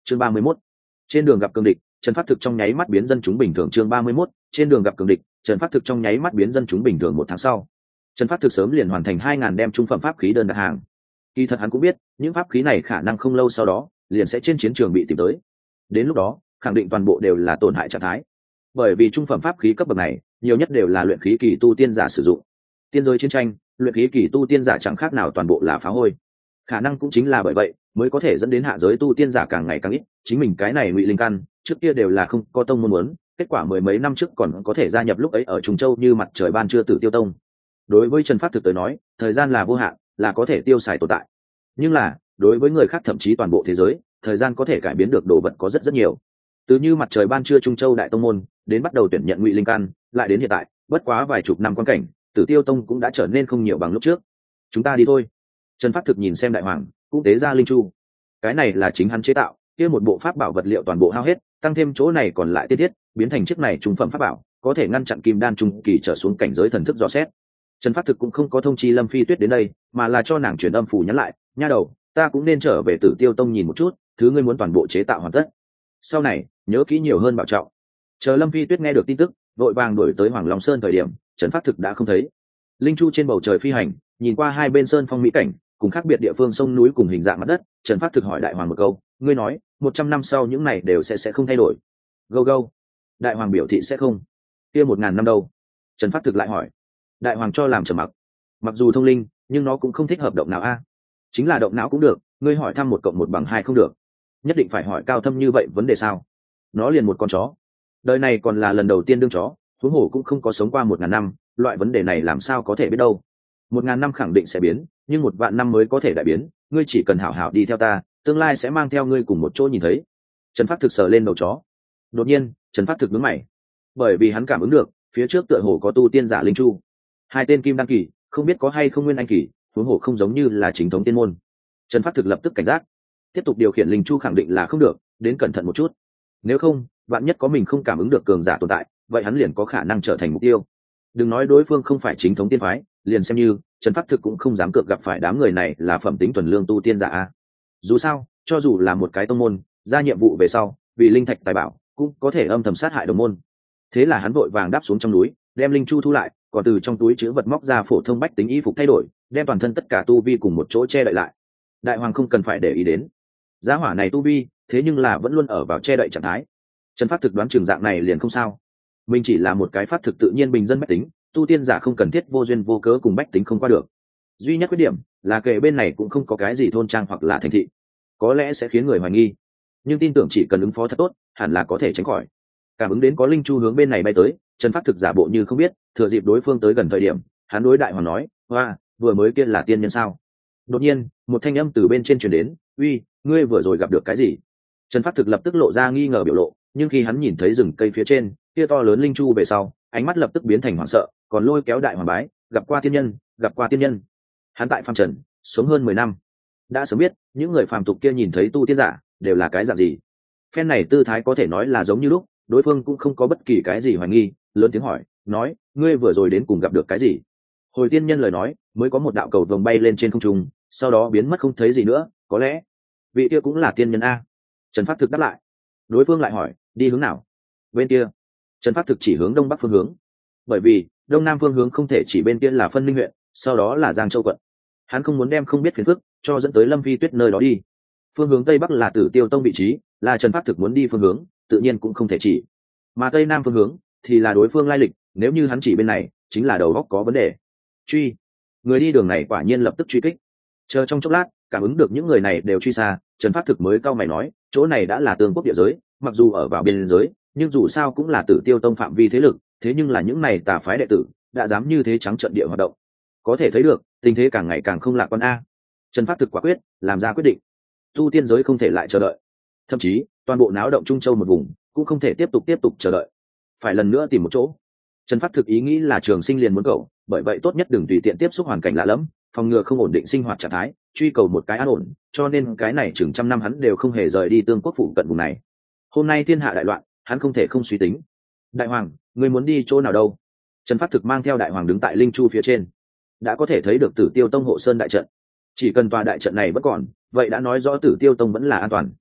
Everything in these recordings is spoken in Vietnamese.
chương 31. Trên đường gặp cường địch, Trần Phát Thực trong nháy mắt biến dân chúng bình thường. chương 31. Trên đường gặp cường địch, Trần Phát Thực trong nháy mắt biến dân chúng bình thường. 1 tháng sau, Trần Phát Thực sớm liền hoàn thành 2000 đem trung phẩm pháp khí đơn đặt hàng. Kỳ thật hắn cũng biết, những pháp khí này khả năng không lâu sau đó liền sẽ trên chiến trường bị tìm tới. Đến lúc đó, khẳng định toàn bộ đều là tổn hại trạng thái. Bởi vì trung phẩm pháp khí cấp bậc này, nhiều nhất đều là luyện khí kỳ tu tiên giả sử dụng. Tiên giới chiến tranh, luyện khí kỳ tu tiên giả chẳng khác nào toàn bộ là phá hôi. Khả năng cũng chính là bởi vậy, mới có thể dẫn đến hạ giới tu tiên giả càng ngày càng ít. Chính mình cái này Ngụy Linh Căn, trước kia đều là không có tông môn muốn, kết quả mười mấy năm trước còn có thể gia nhập lúc ấy ở Trung Châu như mặt trời ban trưa Tử Tiêu Tông. Đối với Trần Phát Thực tới nói, thời gian là vô hạn, là có thể tiêu xài tồn tại. Nhưng là, đối với người khác thậm chí toàn bộ thế giới, thời gian có thể cải biến được đồ vật có rất nhiều. Từ như mặt trời ban trưa Trung Châu đại tông môn, đến bắt đầu tuyển nhận Ngụy Linh Căn, lại đến hiện tại, bất quá vài chục năm quan cảnh, Tử Tiêu Tông cũng đã trở nên không nhiều bằng lúc trước. Chúng ta đi thôi. Trần Phát Thực nhìn xem đại hoàng, cũng tế ra linh chu. Cái này là chính hắn chế tạo, kia một bộ pháp bảo vật liệu toàn bộ hao hết, tăng thêm chỗ này còn lại tiết thiết, biến thành chiếc này trung phẩm pháp bảo, có thể ngăn chặn kim đan trung kỳ trở xuống cảnh giới thần thức dò xét. Trần Phát Thực cũng không có thông chi Lâm Phi Tuyết đến đây, mà là cho nàng truyền âm phủ nhắn lại, nha đầu, ta cũng nên trở về Tử Tiêu Tông nhìn một chút, thứ ngươi muốn toàn bộ chế tạo hoàn tất. Sau này, nhớ kỹ nhiều hơn bảo trọng. Chờ Lâm Phi Tuyết nghe được tin tức, vội vàng đuổi tới Hoàng Long Sơn thời điểm, Trần Phát Thực đã không thấy. Linh chu trên bầu trời phi hành, nhìn qua hai bên sơn phong mỹ cảnh, cùng khác biệt địa phương sông núi cùng hình dạng mặt đất, Trần Phát Thực hỏi đại hoàng một câu, ngươi nói, 100 năm sau những này đều sẽ không thay đổi. Go go. Đại hoàng biểu thị sẽ không. Kia 1000 năm đâu? Trần Phát Thực lại hỏi. Đại hoàng cho làm trầm mặc. Mặc dù thông linh, nhưng nó cũng không thích hợp động não a. Chính là động não cũng được, ngươi hỏi thăm 1 + 1 = 2 không được. Nhất định phải hỏi cao thâm như vậy vấn đề sao? Nó liền một con chó. Đời này còn là lần đầu tiên đương chó, huống hồ cũng không có sống qua 1000 năm, loại vấn đề này làm sao có thể biết đâu. 1000 năm khẳng định sẽ biến, nhưng 1 vạn năm mới có thể đại biến, ngươi chỉ cần hảo hảo đi theo ta, tương lai sẽ mang theo ngươi cùng một chỗ nhìn thấy. Trần Phát Thực sờ lên đầu chó. Đột nhiên, Trần Phát Thực nhướng mày, bởi vì hắn cảm ứng được, phía trước tựa hồ có tu tiên giả linh chu. 2 tên kim đăng kỳ, không biết có hay không nguyên anh kỳ, huống hồ không giống như là chính thống tiên môn. Trần Phát Thực lập tức cảnh giác, tiếp tục điều khiển linh chu khẳng định là không được, đến cẩn thận một chút. Nếu không, vạn nhất có mình không cảm ứng được cường giả tồn tại, vậy hắn liền có khả năng trở thành mục tiêu. Đừng nói đối phương không phải chính thống tiên phái, liền xem như Trần Phát Thực cũng không dám cược gặp phải đám người này là phẩm tính thuần lương tu tiên giả a. Dù sao, cho dù là một cái tông môn, ra nhiệm vụ về sau, vì linh thạch tài bảo, cũng có thể âm thầm sát hại đồng môn. Thế là hắn vội vàng đáp xuống trong núi, đem linh chu thu lại, còn từ trong túi chứa vật móc ra phổ thông bách tính y phục thay đổi, đem toàn thân tất cả tu vi cùng một chỗ che đậy lại. Đại hoàng không cần phải để ý đến. Giá hỏa này tu vi, thế nhưng là vẫn luôn ở vào che đậy trạng thái. Trần Phát Thực đoán trường dạng này liền không sao. Mình chỉ là một cái pháp thực tự nhiên bình dân bách tính, tu tiên giả không cần thiết vô duyên vô cớ cùng bách tính không qua được. Duy nhất khuyết điểm là kề bên này cũng không có cái gì thôn trang hoặc là thành thị, có lẽ sẽ khiến người hoài nghi, nhưng tin tưởng chỉ cần ứng phó thật tốt, hẳn là có thể tránh khỏi. Cảm ứng đến có linh chu hướng bên này bay tới, Trần Phát Thực giả bộ như không biết, thừa dịp đối phương tới gần thời điểm, hắn đối đại hoàng nói, hoa, vừa mới kia là tiên nhân sao? Đột nhiên, một thanh âm từ bên trên truyền đến, uy, ngươi vừa rồi gặp được cái gì? Trần Phát Thực lập tức lộ ra nghi ngờ biểu lộ, nhưng khi hắn nhìn thấy rừng cây phía trên kia to lớn linh chu về sau, ánh mắt lập tức biến thành hoảng sợ, còn lôi kéo đại hoàng bái, gặp qua tiên nhân, gặp qua tiên nhân. Hắn tại phàm trần sống hơn 10 năm, đã sớm biết những người phàm tục kia nhìn thấy tu tiên giả đều là cái dạng gì. Phen này tư thái có thể nói là giống như lúc đối phương cũng không có bất kỳ cái gì hoài nghi, lớn tiếng hỏi, nói, ngươi vừa rồi đến cùng gặp được cái gì? Hồi tiên nhân lời nói, mới có một đạo cầu vồng bay lên trên không trung, sau đó biến mất không thấy gì nữa, có lẽ vị kia cũng là tiên nhân a. Trần Phát Thực đáp lại. Đối phương lại hỏi, đi hướng nào? Bên kia. Trần Phát Thực chỉ hướng đông bắc phương hướng, bởi vì đông nam phương hướng không thể chỉ bên kia là Phân Linh huyện, sau đó là Giang Châu quận. Hắn không muốn đem không biết phiền phức cho dẫn tới Lâm Phi Tuyết nơi đó đi. Phương hướng tây bắc là Tử Tiêu Tông vị trí, là Trần Phát Thực muốn đi phương hướng, tự nhiên cũng không thể chỉ. Mà tây nam phương hướng thì là đối phương lai lịch, nếu như hắn chỉ bên này, chính là đầu óc có vấn đề. Truy. Người đi đường này quả nhiên lập tức truy kích. Chờ trong chốc lát, cảm ứng được những người này đều truy xa, Trần Phát Thực mới cau mày nói, chỗ này đã là Tương Quốc địa giới, mặc dù ở vào biên giới, nhưng dù sao cũng là Tử Tiêu Tông phạm vi thế lực, thế nhưng là những này tà phái đệ tử đã dám như thế trắng trợn địa hoạt động, có thể thấy được tình thế càng ngày càng không lạc quan a. Trần Phát Thực quả quyết làm ra quyết định, tu tiên giới không thể lại chờ đợi, thậm chí toàn bộ náo động Trung Châu một vùng cũng không thể tiếp tục chờ đợi, phải lần nữa tìm một chỗ. Trần Phát Thực ý nghĩ là trường sinh liền muốn cầu, bởi vậy tốt nhất đừng tùy tiện tiếp xúc hoàn cảnh lạ lẫm, phòng ngừa không ổn định sinh hoạt trạng thái, truy cầu một cái an ổn, cho nên cái này chừng 100 năm hắn đều không hề rời đi Tương Quốc phụ cận vùng này. Hôm nay thiên hạ đại loạn, hắn không thể không suy tính. Đại hoàng, ngươi muốn đi chỗ nào đâu? Trần Phát Thực mang theo đại hoàng đứng tại linh chu phía trên, đã có thể thấy được Tử Tiêu Tông hộ sơn đại trận. Chỉ cần tòa đại trận này vẫn còn, vậy đã nói rõ Tử Tiêu Tông vẫn là an toàn.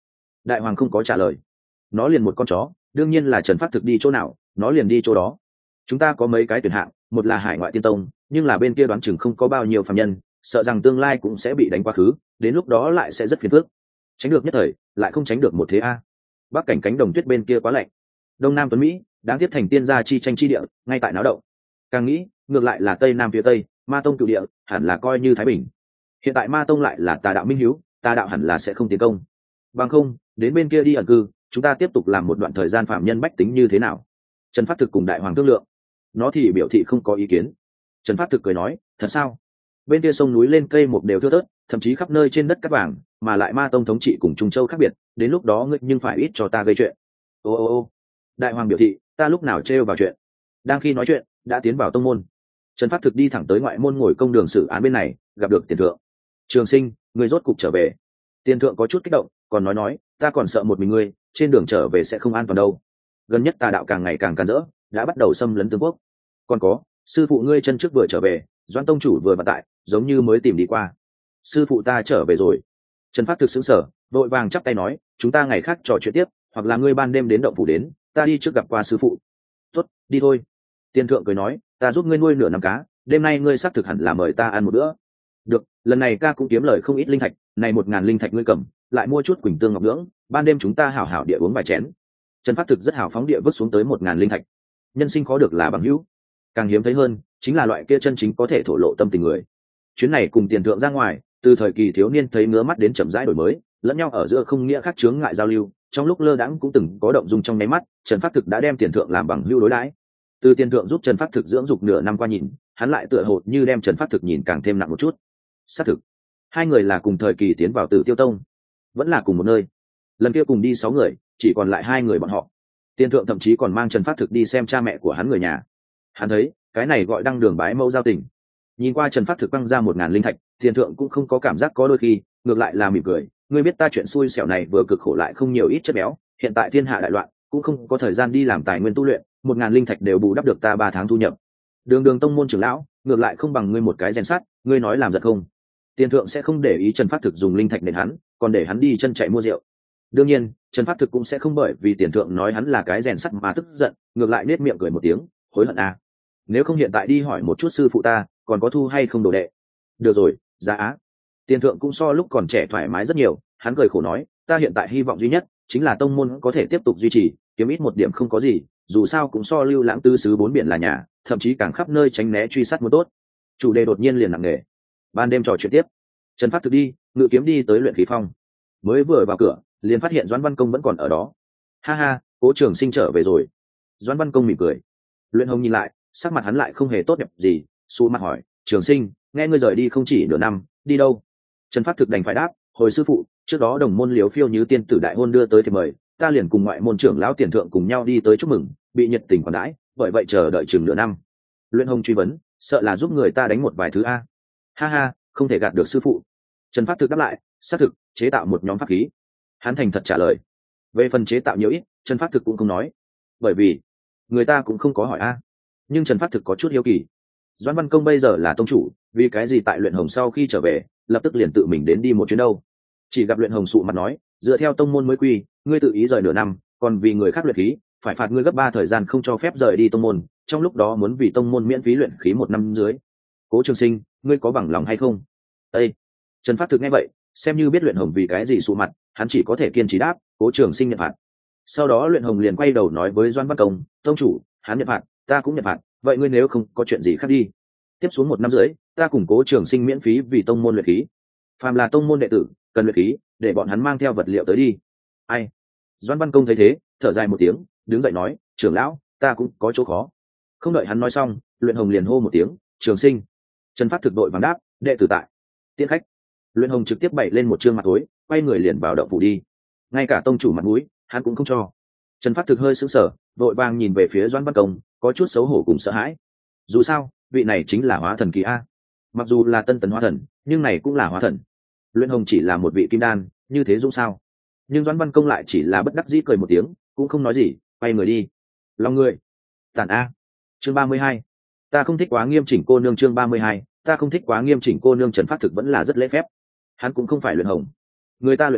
Đại hoàng không có trả lời. Nó liền một con chó, đương nhiên là Trần Phát Thực đi chỗ nào nó liền đi chỗ đó. Chúng ta có mấy cái tuyển hạng, một là hải ngoại tiên tông, nhưng là bên kia đoán chừng không có bao nhiêu phàm nhân, sợ rằng tương lai cũng sẽ bị đánh quá khứ, đến lúc đó lại sẽ rất phiền phức. Tránh được nhất thời, lại không tránh được một thế a. Bắc cảnh cánh đồng tuyết bên kia quá lạnh. Đông Nam tuấn Mỹ, đáng tiếc thành tiên gia chi tranh chi địa, ngay tại náo động. Càng nghĩ, ngược lại là Tây Nam phía Tây, Ma tông cựu địa, hẳn là coi như Thái Bình. Hiện tại Ma tông lại là tà đạo minh hiếu, tà đạo hẳn là sẽ không tiến công. Bằng không, đến bên kia đi ẩn cư, chúng ta tiếp tục làm một đoạn thời gian phạm nhân bách tính như thế nào? Trần Phát Thực cùng đại hoàng thương lượng. Nó thì biểu thị không có ý kiến. Trần Phát Thực cười nói, thật sao? Bên kia sông núi lên cây mục đều thưa thớt, thậm chí khắp nơi trên đất cát vàng, mà lại Ma tông thống trị cùng Trung Châu khác biệt, đến lúc đó ngươi nhưng phải ít cho ta gây chuyện. Ô, đại hoàng biểu thị, ta lúc nào trêu vào chuyện? Đang khi nói chuyện, đã tiến vào tông môn. Trần Phát Thực đi thẳng tới ngoại môn ngồi công đường xử án bên này, gặp được tiền thượng. Trường Sinh, ngươi rốt cục trở về. Tiền thượng có chút kích động, còn nói, ta còn sợ một mình ngươi, trên đường trở về sẽ không an toàn đâu. Gần nhất tà đạo càng ngày càng càn rỡ, đã bắt đầu xâm lấn tương quốc. Còn có, sư phụ ngươi chân trước vừa trở về, Doãn tông chủ vừa bật tại, giống như mới tìm đi qua. Sư phụ ta trở về rồi. Trần Phát Thực sững sờ, vội vàng chắp tay nói, chúng ta ngày khác trò chuyện tiếp, hoặc là ngươi ban đêm đến động phủ đến, ta đi trước gặp qua sư phụ. Tốt, đi thôi. Tiền thượng cười nói, ta giúp ngươi nuôi nửa năm cá, đêm nay ngươi xác thực hẳn là mời ta ăn một bữa. Được, lần này ca cũng kiếm lời không ít linh thạch, này 1000 linh thạch ngươi cầm, lại mua chút quỳnh tương ngọc nhưỡng, ban đêm chúng ta hảo hảo địa uống vài chén. Trần Phát Thực rất hào phóng địa vứt xuống tới 1000 linh thạch. Nhân sinh khó được là bằng hữu, càng hiếm thấy hơn chính là loại kia chân chính có thể thổ lộ tâm tình người. Chuyến này cùng tiền thượng ra ngoài, từ thời kỳ thiếu niên thấy ngứa mắt đến chậm rãi đổi mới, lẫn nhau ở giữa không nghĩa khác chướng ngại giao lưu, trong lúc lơ đãng cũng từng có động dung trong nháy mắt. Trần Phát Thực đã đem tiền thượng làm bằng hữu đối đãi. Từ tiền thượng giúp Trần Phát Thực dưỡng dục nửa năm qua nhìn, hắn lại tựa hồ như đem Trần Phát Thực nhìn càng thêm nặng một chút. Xác thực, hai người là cùng thời kỳ tiến vào Tử Tiêu Tông, vẫn là cùng một nơi. Lần kia cùng đi 6 người, chỉ còn lại 2 người bọn họ. Tiền thượng thậm chí còn mang Trần Phát Thực đi xem cha mẹ của hắn người nhà. Hắn thấy, cái này gọi đăng đường bái mẫu giao tình. Nhìn qua Trần Phát Thực quăng ra 1000 linh thạch, tiền thượng cũng không có cảm giác có đôi khi, ngược lại là mỉm cười, ngươi biết ta chuyện xui xẻo này vừa cực khổ lại không nhiều ít chất béo, hiện tại thiên hạ đại loạn, cũng không có thời gian đi làm tài nguyên tu luyện, 1000 linh thạch đều bù đắp được ta 3 tháng thu nhập. Đường tông môn trưởng lão, ngược lại không bằng ngươi một cái rèn sắt, ngươi nói làm giật không? Tiền thượng sẽ không để ý Trần Phát Thực dùng linh thạch nền hắn, còn để hắn đi chân chạy mua rượu. Đương nhiên, Trần Phát Thực cũng sẽ không bởi vì tiền thượng nói hắn là cái rèn sắt mà tức giận, ngược lại nết miệng cười một tiếng, hối hận à. Nếu không hiện tại đi hỏi một chút sư phụ ta, còn có thu hay không đồ đệ. Được rồi, giá á. Tiền thượng cũng so lúc còn trẻ thoải mái rất nhiều, hắn cười khổ nói, ta hiện tại hy vọng duy nhất chính là tông môn có thể tiếp tục duy trì, kiếm ít một điểm không có gì, dù sao cũng so lưu lãng tứ xứ 4 biển là nhà, thậm chí càng khắp nơi tránh né truy sát muốn tốt. Chủ đề đột nhiên liền nặng nề. Ban đêm trò chuyện tiếp. Trần Phát Thực đi, ngự kiếm đi tới luyện khí phong. Mới vừa vào cửa, liền phát hiện Doãn Văn Công vẫn còn ở đó. Ha ha, Cố Trường Sinh trở về rồi. Doãn Văn Công mỉm cười. Luyện Hồng nhìn lại, sắc mặt hắn lại không hề tốt đẹp gì, xu mặt hỏi, Trường Sinh, nghe ngươi rời đi không chỉ nửa năm, đi đâu? Trần Phát Thực đành phải đáp, hồi sư phụ, trước đó đồng môn Liếu Phiêu như tiên tử đại hôn đưa tới thì mời, ta liền cùng ngoại môn trưởng lão tiền thượng cùng nhau đi tới chúc mừng, bị nhiệt tình khoản đãi, bởi vậy chờ đợi chừng nửa năm. Luyện Hồng truy vấn, sợ là giúp người ta đánh một vài thứ a? Ha ha, không thể gạt được sư phụ. Trần Phát Thực đáp lại, xác thực chế tạo một nhóm pháp khí. Hắn thành thật trả lời. Về phần chế tạo nhiều ít, Trần Phát Thực cũng không nói, bởi vì người ta cũng không có hỏi a. Nhưng Trần Phát Thực có chút hiếu kỳ. Doãn Văn Công bây giờ là tông chủ, vì cái gì tại Luyện Hồng sau khi trở về, lập tức liền tự mình đến đi một chuyến đâu? Chỉ gặp Luyện Hồng sụ mặt nói, dựa theo tông môn mới quy, ngươi tự ý rời nửa năm, còn vì người khác luyện khí, phải phạt ngươi gấp 3 thời gian không cho phép rời đi tông môn, trong lúc đó muốn vì tông môn miễn phí luyện khí 1 năm dưới. Cố Trường Sinh, ngươi có bằng lòng hay không? Ê! Trần Phát Thực nghe vậy, xem như biết Luyện Hồng vì cái gì sụ mặt, hắn chỉ có thể kiên trì đáp, Cố Trường Sinh nhận phạt. Sau đó Luyện Hồng liền quay đầu nói với Doãn Văn Công, tông chủ, hắn nhận phạt, ta cũng nhận phạt, vậy ngươi nếu không có chuyện gì khác đi, tiếp xuống 1 năm rưỡi, ta củng Cố Trường Sinh miễn phí vì tông môn luyện khí. Phàm là tông môn đệ tử cần luyện khí, để bọn hắn mang theo vật liệu tới đi. Ai? Doãn Văn Công thấy thế, thở dài một tiếng, đứng dậy nói, trưởng lão, ta cũng có chỗ khó. Không đợi hắn nói xong, Luyện Hồng liền hô một tiếng, Trường Sinh. Trần Phát Thực đội vàng đáp, đệ tử tại. Tiễn khách. Luyện Hồng trực tiếp bày lên một trương mặt tối, quay người liền vào động phủ đi. Ngay cả tông chủ mặt mũi, hắn cũng không cho. Trần Phát Thực hơi sững sờ, vội vàng nhìn về phía Doãn Văn Công, có chút xấu hổ cùng sợ hãi. Dù sao, vị này chính là hóa thần kỳ a. Mặc dù là tân tấn hóa thần, nhưng này cũng là hóa thần. Luyện Hồng chỉ là một vị kim đan, như thế dũng sao? Nhưng Doãn Văn Công lại chỉ là bất đắc dĩ cười một tiếng, cũng không nói gì, quay người đi. Lòng người. Tản a. Chương 32. Ta không thích quá nghiêm chỉnh cô nương. Chương 32. Ta không thích quá nghiêm chỉnh cô nương. Trần Phát Thực vẫn là rất lễ phép. Hắn cũng không phải Luyện Hồng. Người ta Luyện Hồng,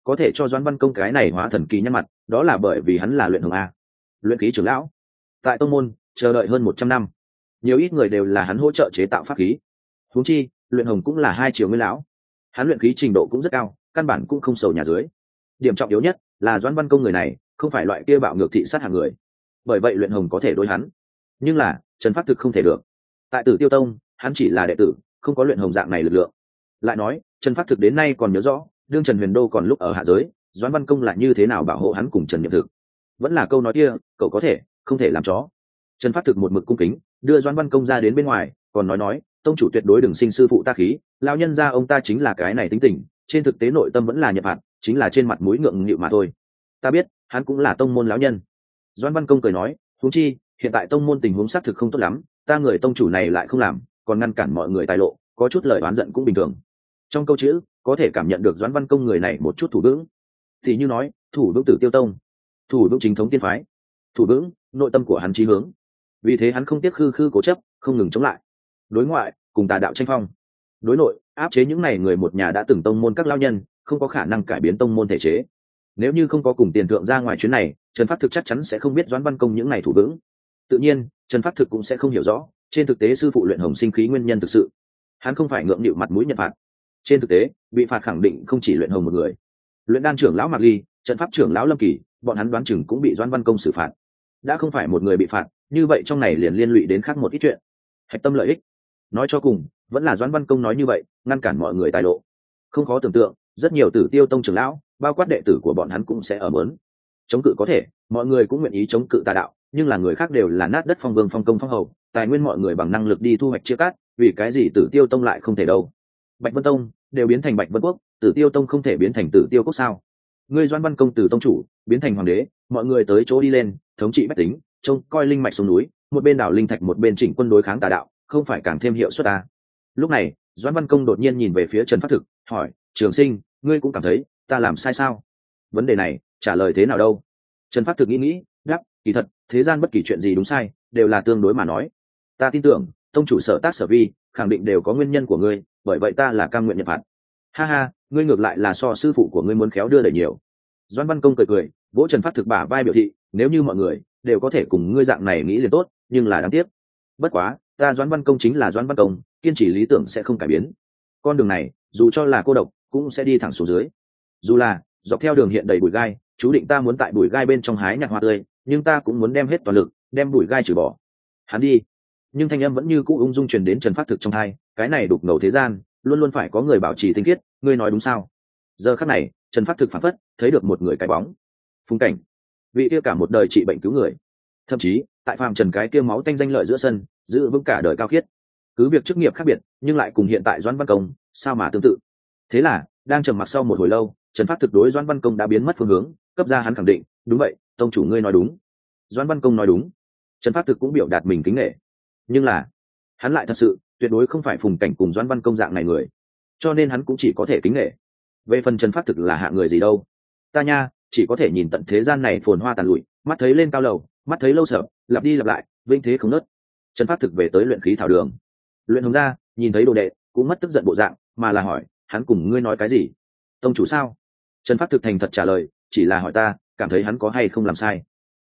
có thể cho Doãn Văn Công cái này hóa thần kỳ nhăn mặt, đó là bởi vì hắn là luyện hồng a, luyện khí trưởng lão. Tại tông môn chờ đợi hơn 100 năm, nhiều ít người đều là hắn hỗ trợ chế tạo pháp khí. Huống chi, luyện hồng cũng là 2 triệu nguyên lão, hắn luyện khí trình độ cũng rất cao, căn bản cũng không sầu nhà dưới. Điểm trọng yếu nhất là Doãn Văn Công người này không phải loại kia bạo ngược thị sát hàng người, bởi vậy luyện hồng có thể đối hắn, nhưng là Trần Pháp Thực không thể được. Tại Tử Tiêu Tông, hắn chỉ là đệ tử, không có luyện hồng dạng này lực lượng. Lại nói, Trần Pháp Thực đến nay còn nhớ rõ, đương Trần Huyền Đô còn lúc ở hạ giới, Doãn Văn Công là như thế nào bảo hộ hắn cùng Trần Niệm Thực. Vẫn là câu nói kia, cậu có thể, không thể làm chó. Trần Pháp Thực một mực cung kính, đưa Doãn Văn Công ra đến bên ngoài, còn nói, tông chủ tuyệt đối đừng sinh sư phụ ta khí, lão nhân gia ông ta chính là cái này tính tình, trên thực tế nội tâm vẫn là nhập hạt, chính là trên mặt mũi ngượng nghịu mà thôi. Ta biết, hắn cũng là tông môn lão nhân. Doãn Văn Công cười nói, huống chi, hiện tại tông môn tình huống xác thực không tốt lắm, ta người tông chủ này lại không làm, còn ngăn cản mọi người tài lộ, có chút lời oán giận cũng bình thường. Trong câu chữ có thể cảm nhận được Doãn Văn Công người này một chút thủ vững, thì như nói thủ vững Tử Tiêu Tông, thủ vững chính thống tiên phái, thủ vững nội tâm của hắn chí hướng. Vì thế hắn không tiếc khư khư cố chấp, không ngừng chống lại. Đối ngoại cùng tà đạo tranh phong, đối nội áp chế những này người một nhà đã từng tông môn các lao nhân, không có khả năng cải biến tông môn thể chế. Nếu như không có cùng tiền thượng ra ngoài chuyến này, Trần Pháp Thực chắc chắn sẽ không biết Doãn Văn Công những này thủ vững. Tự nhiên Trần Pháp Thực cũng sẽ không hiểu rõ trên thực tế sư phụ luyện hồng sinh khí nguyên nhân thực sự. Hắn không phải ngượng nghịu mặt mũi nhận phạt, trên thực tế bị phạt khẳng định không chỉ luyện hồng một người. Luyện đan trưởng lão Mạc Ly, trận pháp trưởng lão Lâm Kỳ, bọn hắn đoán chừng cũng bị Doãn Văn Công xử phạt. Đã không phải một người bị phạt, như vậy trong này liền liên lụy đến khác một ít chuyện. Hạch tâm lợi ích, nói cho cùng vẫn là Doãn Văn Công nói như vậy, ngăn cản mọi người tài lộ. Không khó tưởng tượng, rất nhiều Tử Tiêu Tông trưởng lão, bao quát đệ tử của bọn hắn cũng sẽ ở mớn. Chống cự có thể, mọi người cũng nguyện ý chống cự tà đạo, nhưng là người khác đều là nát đất phong vương phong công phong hầu, tài nguyên mọi người bằng năng lực đi thu hoạch chia cắt, vì cái gì Tử Tiêu Tông lại không thể đâu? Bạch Vân Tông đều biến thành Bạch Vân Quốc, Tử Tiêu Tông không thể biến thành Tử Tiêu Quốc sao? Ngươi Doãn Văn Công từ tông chủ biến thành hoàng đế, mọi người tới chỗ đi lên, thống trị bách tính, trông coi linh mạch xuống núi, một bên đảo linh thạch một bên chỉnh quân đối kháng tà đạo, không phải càng thêm hiệu suất à? Lúc này, Doãn Văn Công đột nhiên nhìn về phía Trần Pháp Thực, hỏi: Trường Sinh, ngươi cũng cảm thấy ta làm sai sao? Vấn đề này trả lời thế nào đâu? Trần Pháp Thực nghĩ, đáp: kỳ thật, thế gian bất kỳ chuyện gì đúng sai đều là tương đối mà nói. Ta tin tưởng tông chủ sở tác sở vi khẳng định đều có nguyên nhân của ngươi, bởi vậy ta là cam nguyện nhận phạt. Ha ha, ngươi ngược lại là so sư phụ của ngươi muốn khéo đưa đẩy nhiều. Doãn Văn Công cười, vỗ Trần Pháp Thực bả vai biểu thị, nếu như mọi người đều có thể cùng ngươi dạng này nghĩ liền tốt, nhưng là đáng tiếc. Bất quá, ta Doãn Văn Công chính là Doãn Văn Công, kiên trì lý tưởng sẽ không cải biến. Con đường này, dù cho là cô độc, cũng sẽ đi thẳng xuống dưới. Dù là dọc theo đường hiện đầy bụi gai, chú định ta muốn tại bụi gai bên trong hái nhặt hoa tươi, nhưng ta cũng muốn đem hết toàn lực, đem bụi gai trừ bỏ. Hắn đi, nhưng thanh âm vẫn như cũ ung dung truyền đến Trần Pháp Thực trong tai, cái này đục ngầu thế gian, luôn luôn phải có người bảo trì tinh khiết, ngươi nói đúng sao? Giờ khắc này, Trần Pháp Thực phảng phất thấy được một người cái bóng. Phùng Cảnh, vị kia cả một đời trị bệnh cứu người, thậm chí tại phàm trần cái kia máu tanh danh lợi giữa sân, giữ vững cả đời cao khiết. Cứ việc chức nghiệp khác biệt, nhưng lại cùng hiện tại Doãn Văn Công, sao mà tương tự. Thế là, đang trầm mặc sau một hồi lâu, Trần Pháp Thực đối Doãn Văn Công đã biến mất phương hướng, cấp ra hắn khẳng định, đúng vậy, tông chủ ngươi nói đúng. Doãn Văn Công nói đúng. Trần Pháp Thực cũng biểu đạt mình kính nể. Nhưng là, hắn lại thật sự tuyệt đối không phải Phùng Cảnh cùng Doãn Văn Công dạng này người, cho nên hắn cũng chỉ có thể kính nể. Về phần Trần Pháp Thực là hạ người gì đâu, ta nha, chỉ có thể nhìn tận thế gian này phồn hoa tàn lụi, mắt thấy lên cao lầu, mắt thấy lâu sở, lặp đi lặp lại, vinh thế không nớt. Trần Pháp Thực về tới luyện khí thảo đường. Luyện Hồng gia nhìn thấy đồ đệ cũng mất tức giận bộ dạng, mà là hỏi, hắn cùng ngươi nói cái gì? Tông chủ sao? Trần Pháp Thực thành thật trả lời, chỉ là hỏi ta cảm thấy hắn có hay không làm sai.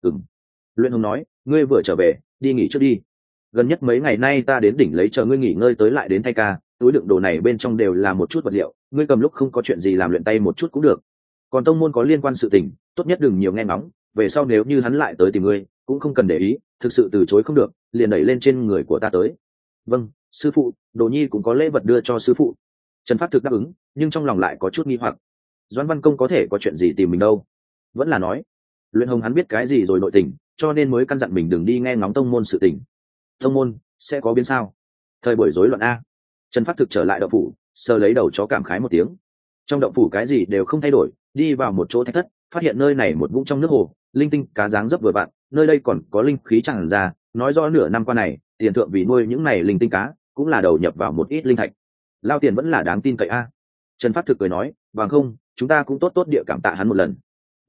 Luyện Hồng nói, ngươi vừa trở về, đi nghỉ trước đi. Gần nhất mấy ngày nay ta đến đỉnh lấy chờ ngươi nghỉ ngơi tới lại đến thay ca, túi đựng đồ này bên trong đều là một chút vật liệu, ngươi cầm lúc không có chuyện gì làm luyện tay một chút cũng được. Còn tông môn có liên quan sự tình, tốt nhất đừng nhiều nghe ngóng, về sau nếu như hắn lại tới tìm ngươi, cũng không cần để ý, thực sự từ chối không được, liền đẩy lên trên người của ta tới. Vâng, sư phụ, Đồ Nhi cũng có lễ vật đưa cho sư phụ. Trần Pháp Thực đáp ứng, nhưng trong lòng lại có chút nghi hoặc. Doãn Văn Công có thể có chuyện gì tìm mình đâu? Vẫn là nói, Luyện Hồng hắn biết cái gì rồi nội tình, cho nên mới căn dặn mình đừng đi nghe ngóng tông môn sự tình. Tông môn sẽ có biến sao? Thời buổi rối loạn a. Trần Pháp Thực trở lại động phủ, sờ lấy đầu chó cảm khái một tiếng. Trong động phủ cái gì đều không thay đổi, đi vào một chỗ thạch thất, phát hiện nơi này một vũng trong nước hồ, linh tinh cá dáng dấp vừa vặn, nơi đây còn có linh khí tràn ra, nói rõ nửa năm qua này, tiền thượng vì nuôi những này linh tinh cá, cũng là đầu nhập vào một ít linh thạch. Lao tiền vẫn là đáng tin cậy a. Trần Pháp Thực cười nói, bằng không, chúng ta cũng tốt tốt địa cảm tạ hắn một lần.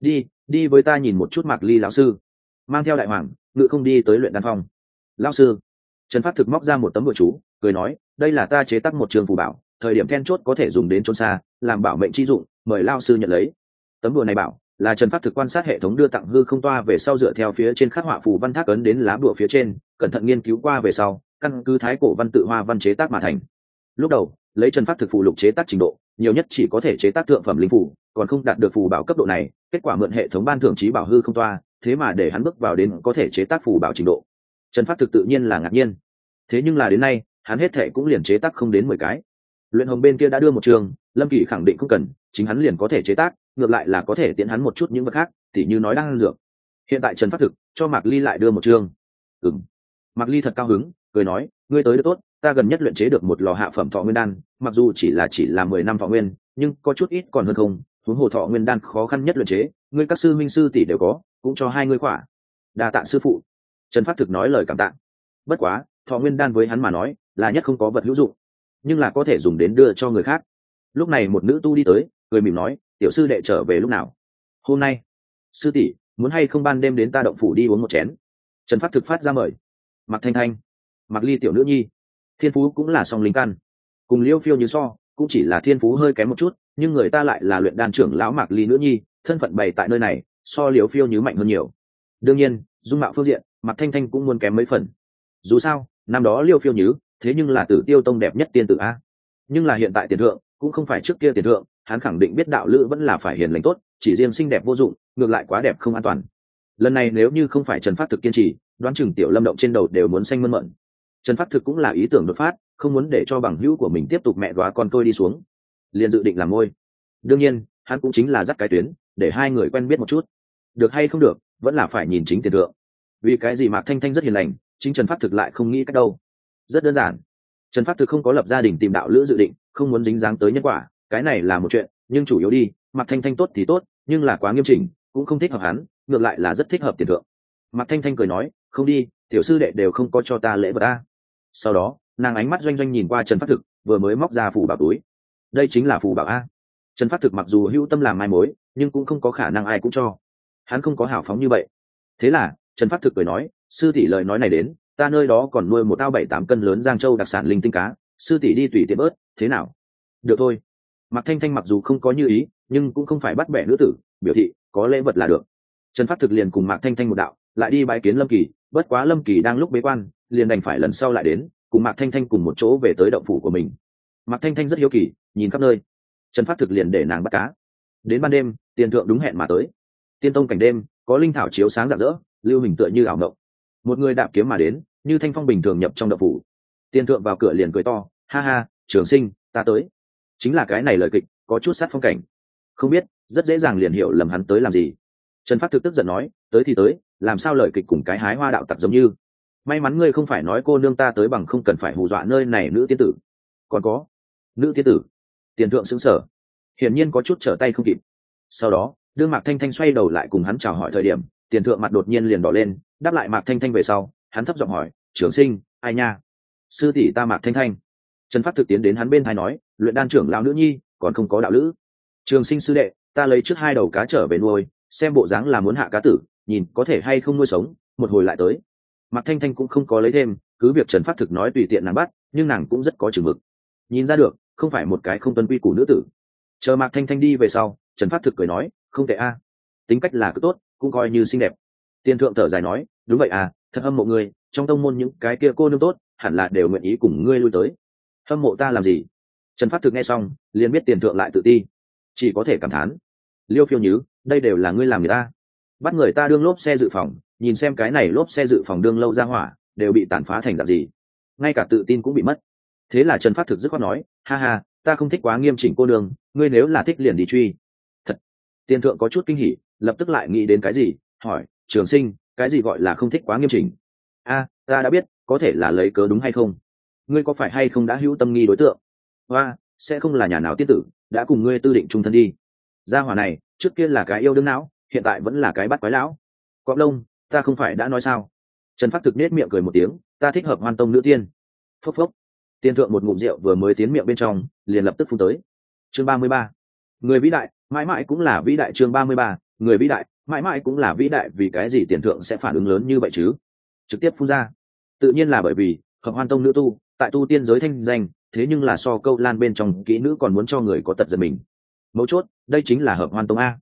Đi với ta nhìn một chút Mạc Ly lão sư. Mang theo đại hoàng, ngự không đi tới luyện đan phong. Lão sư. Trần Pháp Thực móc ra một tấm bùa chú, cười nói, đây là ta chế tác một trường phù bảo, thời điểm then chốt có thể dùng đến trốn xa, làm bảo mệnh chi dụng, mời lão sư nhận lấy. Tấm bùa này bảo là Trần Phát Thực quan sát hệ thống đưa tặng hư không toa về sau, dựa theo phía trên khắc họa phù văn thác ấn đến lá bùa phía trên, cẩn thận nghiên cứu qua về sau, căn cứ thái cổ văn tự hoa văn chế tác mà thành. Lúc đầu lấy Trần Phát Thực phù lục chế tác trình độ, nhiều nhất chỉ có thể chế tác thượng phẩm linh phù, còn không đạt được phù bảo cấp độ này. Kết quả mượn hệ thống ban thưởng trí bảo hư không toa, thế mà để hắn bước vào đến có thể chế tác phù bảo trình độ. Trần Phát Thực tự nhiên là ngạc nhiên. Thế nhưng là đến nay hắn hết thệ cũng liền chế tác không đến 10 cái. Luyện Hồng bên kia đã đưa một trường, Lâm Kỳ khẳng định không cần, chính hắn liền có thể chế tác, ngược lại là có thể tiện hắn một chút những vật khác, tỉ như nói đang ăn dược. Hiện tại Trần Phát Thực cho Mạc Ly lại đưa một trường. Mạc Ly thật cao hứng, cười nói, ngươi tới được tốt, ta gần nhất luyện chế được một lò hạ phẩm thọ nguyên đan, mặc dù chỉ là 10 năm thọ nguyên, nhưng có chút ít còn hơn không, huống hồ thọ nguyên đan khó khăn nhất luyện chế, ngươi các sư minh sư tỷ đều có, cũng cho hai ngươi khỏa. Đa tạ sư phụ. Trần Phát Thực nói lời cảm tạ. Bất quá, thọ nguyên đan với hắn mà nói, là nhất không có vật hữu dụng, nhưng là có thể dùng đến đưa cho người khác. Lúc này một nữ tu đi tới, cười mỉm nói, tiểu sư đệ trở về lúc nào? Hôm nay. Sư tỷ, muốn hay không ban đêm đến ta động phủ đi uống một chén? Trần Phát Thực phát ra mời. Mạc Thanh Thanh, Mạc Ly tiểu nữ nhi, thiên phú cũng là song linh căn, cùng Liêu Phiêu như so, cũng chỉ là thiên phú hơi kém một chút, nhưng người ta lại là luyện đan trưởng lão Mạc Ly nữ nhi, thân phận bày tại nơi này, so Liêu Phiêu như mạnh hơn nhiều. Đương nhiên, dung mạo phương diện, Mạc Thanh Thanh cũng muốn kém mấy phần. Dù sao, năm đó Liêu Phiêu như, thế nhưng là Tử Tiêu tông đẹp nhất tiên tử a. Nhưng là hiện tại tiền thượng, cũng không phải trước kia tiền thượng, hắn khẳng định biết đạo lữ vẫn là phải hiền lành tốt, chỉ riêng xinh đẹp vô dụng, ngược lại quá đẹp không an toàn. Lần này nếu như không phải Trần Phát Thực kiên trì, đoán chừng tiểu Lâm động trên đầu đều muốn xanh mơn mởn. Trần Phát Thực cũng là ý tưởng đột phát, không muốn để cho bằng hữu của mình tiếp tục mẹ đoá con tôi đi xuống, liền dự định làm môi. Đương nhiên, hắn cũng chính là dắt cái tuyến, để hai người quen biết một chút. Được hay không được, vẫn là phải nhìn chính tiền thượng. Vì cái gì Mạc Thanh Thanh rất hiền lành, chính Trần Phát Thực lại không nghĩ cách đâu. Rất đơn giản, Trần Phát Thực không có lập gia đình tìm đạo lữ dự định, không muốn dính dáng tới nhân quả, cái này là một chuyện, nhưng chủ yếu đi, Mạc Thanh Thanh tốt thì tốt, nhưng là quá nghiêm chỉnh, cũng không thích hợp hắn, ngược lại là rất thích hợp tiền thượng. Mạc Thanh Thanh cười nói, không đi, tiểu sư đệ đều không có cho ta lễ vật ta. Sau đó nàng ánh mắt doanh doanh nhìn qua Trần Phát Thực, vừa mới móc ra phù bảo túi. Đây chính là phù bảo a. Trần Phát Thực mặc dù hữu tâm làm mai mối, nhưng cũng không có khả năng ai cũng cho, hắn không có hào phóng như vậy. Thế là Trần Phát Thực cười nói, sư tỷ lời nói này đến, ta nơi đó còn nuôi một ao 7-8 cân lớn Giang Châu đặc sản linh tinh cá, sư tỷ đi tùy tiện bớt, thế nào? Được thôi. Mạc Thanh Thanh mặc dù không có như ý, nhưng cũng không phải bắt bẻ nữ tử, biểu thị có lễ vật là được. Trần Phát Thực liền cùng Mạc Thanh Thanh một đạo, lại đi bái kiến Lâm Kỳ, bất quá Lâm Kỳ đang lúc bế quan, liền đành phải lần sau lại đến, cùng Mạc Thanh Thanh cùng một chỗ về tới động phủ của mình. Mạc Thanh Thanh rất hiếu kỳ, nhìn khắp nơi. Trần Phát Thực liền để nàng bắt cá. Đến ban đêm, tiền thượng đúng hẹn mà tới. Tiên tông cảnh đêm, có linh thảo chiếu sáng rạng rỡ, lưu hình tựa như ảo mộng. Một người đạp kiếm mà đến, như thanh phong bình thường nhập trong động phủ. Tiền thượng vào cửa liền cười to, ha ha, Trường Sinh, ta tới. Chính là cái này lời kịch, có chút sát phong cảnh. Không biết, rất dễ dàng liền hiểu lầm hắn tới làm gì. Trần Phát Thực tức giận nói, tới thì tới, làm sao lời kịch cùng cái hái hoa đạo tặc giống như. May mắn ngươi không phải nói cô nương ta tới bằng không cần phải hù dọa nơi này nữ tiên tử. Còn có nữ tiên tử. Tiền thượng sững sờ, hiển nhiên có chút trở tay không kịp. Sau đó đương Mạc Thanh Thanh xoay đầu lại cùng hắn chào hỏi thời điểm, tiền thượng mặt đột nhiên liền đỏ lên, đáp lại Mạc Thanh Thanh về sau, hắn thấp giọng hỏi, Trường Sinh, ai nha? Sư tỷ ta Mạc Thanh Thanh. Trần Phát Thực tiến đến hắn bên tai nói, luyện đan trưởng lão nữ nhi còn không có đạo lữ. Trường Sinh sư đệ, ta lấy trước 2 đầu cá trở về nuôi, xem bộ dáng là muốn hạ cá tử, nhìn có thể hay không nuôi sống, một hồi lại tới. Mạc Thanh Thanh cũng không có lấy thêm, cứ việc Trần Phát Thực nói tùy tiện nàng bắt, nhưng nàng cũng rất có chừng mực, nhìn ra được không phải một cái không tuân quy củ nữ tử. Chờ Mạc Thanh Thanh đi về sau, Trần Phát Thực cười nói, không tệ a, tính cách là cứ tốt, cũng coi như xinh đẹp. Tiên thượng thở dài nói, đúng vậy à, thật hâm mộ ngươi, trong tông môn những cái kia cô nương tốt, hẳn là đều nguyện ý cùng ngươi lui tới. Hâm mộ ta làm gì? Trần Phát Thực nghe xong, liền biết tiền thượng lại tự ti, chỉ có thể cảm thán, Liêu Phiêu Nhứ, đây đều là ngươi làm người ta, bắt người ta đương lốp xe dự phòng, nhìn xem cái này lốp xe dự phòng đương lâu ra hỏa, đều bị tàn phá thành dạng gì, ngay cả tự tin cũng bị mất. Thế là Trần Phát Thực dứt khoát nói, ha ha, ta không thích quá nghiêm chỉnh cô nương, ngươi nếu là thích liền đi truy. Thật. Tiên thượng có chút kinh hỉ, lập tức lại nghĩ đến cái gì, hỏi, Trường Sinh, cái gì gọi là không thích quá nghiêm chỉnh? A, ta đã biết, có thể là lấy cớ đúng hay không? Ngươi có phải hay không đã hữu tâm nghi đối tượng? Hoa, sẽ không là nhà nào tiên tử đã cùng ngươi tư định chung thân đi? Gia hỏa này trước kia là cái yêu đương não, hiện tại vẫn là cái bắt quái lão. Cọp lông, ta không phải đã nói sao? Trần Phát Thực nết miệng cười một tiếng, ta thích hợp Hoan tông nữ tiên. Phốc phốc. Tiên thượng một ngụm rượu vừa mới tiến miệng bên trong, liền lập tức phun tới. Chương 33. Người vĩ đại, mãi mãi cũng là vĩ đại. Chương 33. Người vĩ đại, mãi mãi cũng là vĩ đại. Vì cái gì tiền thượng sẽ phản ứng lớn như vậy chứ? Trực tiếp phun ra. Tự nhiên là bởi vì hợp Hoan tông nữ tu, tại tu tiên giới thanh danh, thế nhưng là so câu lan bên trong kỹ nữ còn muốn cho người có tật giật mình. Mấu chốt, đây chính là hợp Hoan tông a.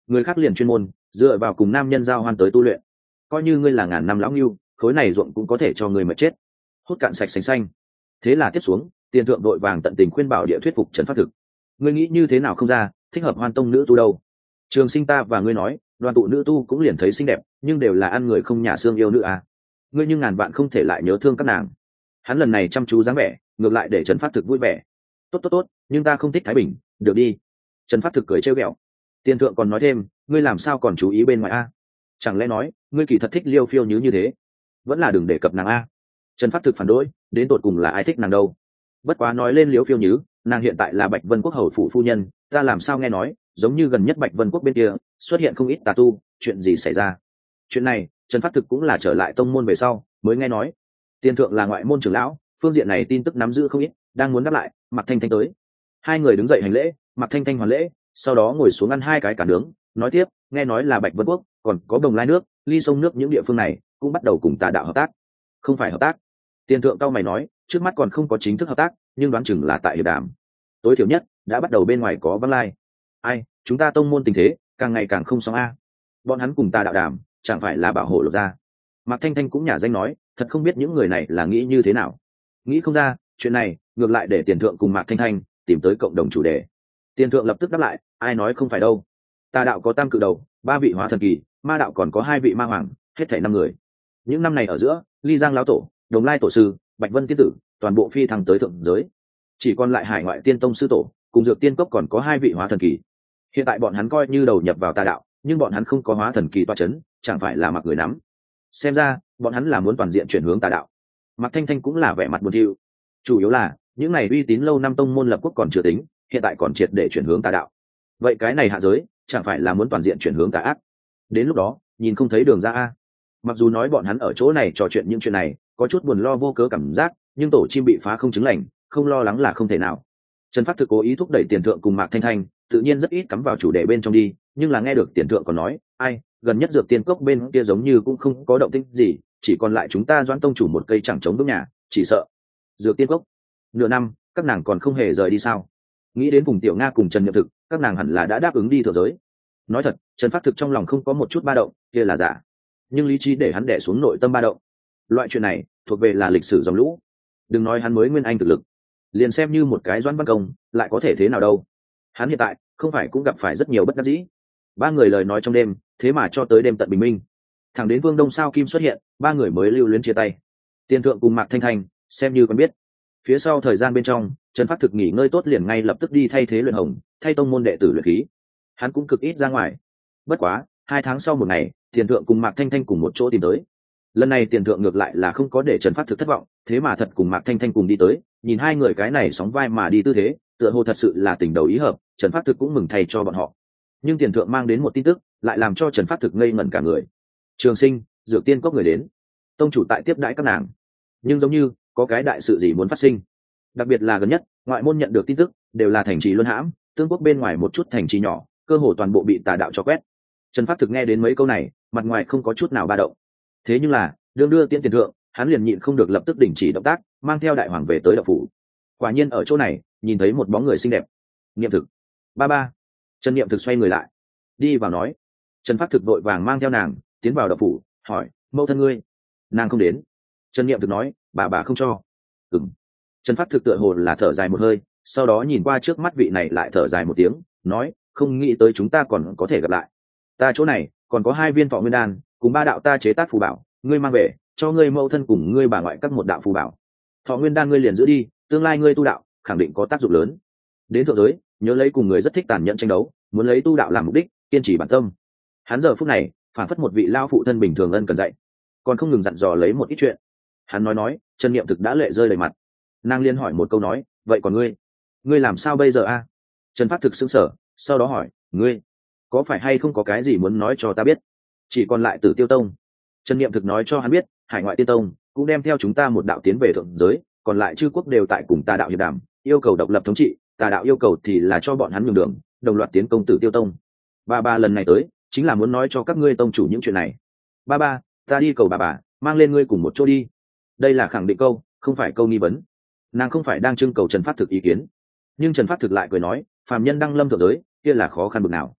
người khác liền chuyên môn dựa vào cùng nam nhân giao hoan tới tu luyện, coi như ngươi là ngàn năm lão ngưu, khối này ruộng cũng có thể cho người mà chết, hút cạn sạch sành xanh. Thế là tiếp xuống, tiền thượng đội vàng tận tình khuyên bảo địa thuyết phục Trần Phát Thực. Ngươi nghĩ như thế nào không ra, thích hợp hoan tông nữ tu đâu? Trường Sinh ta và ngươi nói, đoàn tụ nữ tu cũng liền thấy xinh đẹp, nhưng đều là ăn người không nhà xương yêu nữ à? Ngươi nhưng ngàn vạn không thể lại nhớ thương các nàng. Hắn lần này chăm chú dáng vẻ, ngược lại để Trần Phát Thực vui vẻ. Tốt, nhưng ta không thích Thái Bình, được đi. Trần Phát Thực cười trêu ghẹo. Tiền thượng còn nói thêm, ngươi làm sao còn chú ý bên ngoài a? Chẳng lẽ nói, ngươi kỳ thật thích Liêu Phiêu như thế? Vẫn là đừng đề cập nàng a. Trần Phát Thực phản đối, đến tột cùng là ai thích nàng đâu? Bất quá nói lên Liêu Phiêu Nhứ, nàng hiện tại là Bạch Vân Quốc hầu phủ phu nhân, ta làm sao nghe nói, giống như gần nhất Bạch Vân Quốc bên kia xuất hiện không ít tà tu, chuyện gì xảy ra? Chuyện này, Trần Phát Thực cũng là trở lại tông môn về sau mới nghe nói. Tiền thượng là ngoại môn trưởng lão, phương diện này tin tức nắm giữ không ít, đang muốn đáp lại, Mạc Thanh Thanh tới. Hai người đứng dậy hành lễ, Mạc Thanh Thanh hoàn lễ, sau đó ngồi xuống ăn hai cái cả nướng, nói tiếp, nghe nói là Bạch Vân Quốc, còn có Đồng Lai nước, Ly sông nước những địa phương này cũng bắt đầu cùng tà đạo hợp tác. Không phải hợp tác. Tiền thượng cao mày nói, trước mắt còn không có chính thức hợp tác, nhưng đoán chừng là tại hiệp đàm. Tối thiểu nhất đã bắt đầu bên ngoài có vắng lai. Ai, chúng ta tông môn tình thế càng ngày càng không xong a. Bọn hắn cùng tà đạo đàm, chẳng phải là bảo hộ lột ra. Mạc Thanh Thanh cũng nhả danh nói, thật không biết những người này là nghĩ như thế nào. Nghĩ không ra, chuyện này ngược lại để tiền thượng cùng Mạc Thanh Thanh tìm tới cộng đồng chủ đề. Tiền thượng lập tức đáp lại, ai nói không phải đâu. Tà đạo có tam cự đầu, 3 vị hóa thần kỳ, ma đạo còn có 2 vị ma hoàng, hết thảy 5 người. Những năm này ở giữa, Ly Giang lão tổ, Đồng Lai tổ sư, Bạch Vân tiên tử, toàn bộ phi thăng tới thượng giới. Chỉ còn lại Hải Ngoại Tiên Tông sư tổ, cùng Dược Tiên Cốc còn có 2 vị hóa thần kỳ. Hiện tại bọn hắn coi như đầu nhập vào tà đạo, nhưng bọn hắn không có hóa thần kỳ toa chấn, chẳng phải là mặc người nắm. Xem ra, bọn hắn là muốn toàn diện chuyển hướng tà đạo. Mạc Thanh Thanh cũng là vẻ mặt buồn thiu. Chủ yếu là, những này uy tín lâu năm tông môn lập quốc còn chưa tính, hiện tại còn triệt để chuyển hướng tà đạo. Vậy cái này hạ giới, chẳng phải là muốn toàn diện chuyển hướng tà ác? Đến lúc đó, nhìn không thấy đường ra a. Mặc dù nói bọn hắn ở chỗ này trò chuyện những chuyện này, có chút buồn lo vô cớ cảm giác, nhưng tổ chim bị phá không chứng lành, không lo lắng là không thể nào. Trần Phát Thực cố ý thúc đẩy tiền thượng cùng Mạc Thanh Thanh, tự nhiên rất ít cắm vào chủ đề bên trong đi, nhưng là nghe được tiền thượng còn nói, ai, gần nhất Dược Tiên Cốc bên kia giống như cũng không có động tĩnh gì, chỉ còn lại chúng ta Doãn tông chủ một cây chẳng chống bước nhà, chỉ sợ Dược Tiên Cốc nửa năm các nàng còn không hề rời đi sao? Nghĩ đến vùng Tiểu Nga cùng Trần Nhậm Thực, các nàng hẳn là đã đáp ứng đi thượng giới. Nói thật, Trần Phát Thực trong lòng không có một chút ba động, kia là giả, nhưng lý trí để hắn đè xuống nội tâm ba động. Loại chuyện này thuộc về là lịch sử dòng lũ, đừng nói hắn mới nguyên anh thực lực, liền xem như một cái Doãn Văn Công lại có thể thế nào đâu. Hắn hiện tại không phải cũng gặp phải rất nhiều bất đắc dĩ. 3 người lời nói trong đêm, thế mà cho tới đêm tận bình minh, thẳng đến Vương Đông Sao Kim xuất hiện, 3 người mới lưu luyến chia tay. Tiền thượng cùng Mạc Thanh Thanh xem như quen biết. Phía sau thời gian bên trong, Trần Phát Thực nghỉ ngơi tốt liền ngay lập tức đi thay thế luyện hồng, thay tông môn đệ tử luyện khí. Hắn cũng cực ít ra ngoài. Bất quá, 2 tháng sau một ngày, Tiền thượng cùng Mạc Thanh Thanh cùng một chỗ tìm tới. Lần này Tiền thượng ngược lại là không có để Trần Phát Thực thất vọng, thế mà thật cùng Mạc Thanh Thanh cùng đi tới, nhìn hai người cái này sóng vai mà đi tư thế, tựa hồ thật sự là tình đầu ý hợp, Trần Phát Thực cũng mừng thay cho bọn họ. Nhưng Tiền thượng mang đến một tin tức, lại làm cho Trần Phát Thực ngây ngẩn cả người. Trường Sinh, Dược Tiên Cốc người đến, tông chủ tại tiếp đãi các nàng, nhưng giống như có cái đại sự gì muốn phát sinh. Đặc biệt là gần nhất, ngoại môn nhận được tin tức, đều là thành trì luân hãm, tương quốc bên ngoài một chút thành trì nhỏ, cơ hồ toàn bộ bị tà đạo cho quét. Trần Phát Thực nghe đến mấy câu này, mặt ngoài không có chút nào ba động. Thế nhưng là, đưa tiễn Tiền thượng, hắn liền nhịn không được lập tức đình chỉ động tác, mang theo đại hoàng về tới đạo phủ. Quả nhiên ở chỗ này, nhìn thấy một bóng người xinh đẹp. Niệm Thực, ba. Trần Niệm Thực xoay người lại, đi vào nói. Trần Phát Thực vội vàng mang theo nàng tiến vào đạo phủ, hỏi, mẫu thân ngươi? Nàng không đến. Trần Niệm Thực nói, bà không cho. Ừm. Trần Phát Thực tựa hồ là thở dài một hơi, sau đó nhìn qua trước mắt vị này lại thở dài một tiếng, nói, không nghĩ tới chúng ta còn có thể gặp lại. Ta chỗ này còn có 2 viên Thọ Nguyên đan, cùng 3 đạo ta chế tác phù bảo, ngươi mang về, cho ngươi mẫu thân cùng ngươi bà ngoại các một đạo phù bảo. Thọ Nguyên đan ngươi liền giữ đi, tương lai ngươi tu đạo khẳng định có tác dụng lớn. Đến thượng giới, nhớ lấy cùng người rất thích tàn nhẫn tranh đấu, muốn lấy tu đạo làm mục đích, kiên trì bản tâm. Hắn giờ phút này phản phất một vị lao phụ thân bình thường ân cần dạy, còn không ngừng dặn dò lấy một ít chuyện. Hắn nói, Trần Niệm Thực đã lệ rơi đầy mặt. Nàng liên hỏi một câu nói, vậy còn ngươi làm sao bây giờ a? Trần Phát Thực sững sờ, sau đó hỏi, ngươi có phải hay không có cái gì muốn nói cho ta biết? Chỉ còn lại Tử Tiêu Tông. Trần Niệm Thực nói cho hắn biết, Hải Ngoại Tiên Tông cũng đem theo chúng ta một đạo tiến về thượng giới, còn lại chư quốc đều tại cùng tà đạo hiệp đàm, yêu cầu độc lập thống trị, tà đạo yêu cầu thì là cho bọn hắn nhường đường, đồng loạt tiến công Tử Tiêu Tông. Ba lần này tới, chính là muốn nói cho các ngươi tông chủ những chuyện này. Ba, ta đi cầu bà, mang lên ngươi cùng một chỗ đi. Đây là khẳng định câu, không phải câu nghi vấn. Nàng không phải đang trưng cầu Trần Phát Thực ý kiến, nhưng Trần Phát Thực lại cười nói, phàm nhân đăng lâm thượng giới, kia là khó khăn bực nào.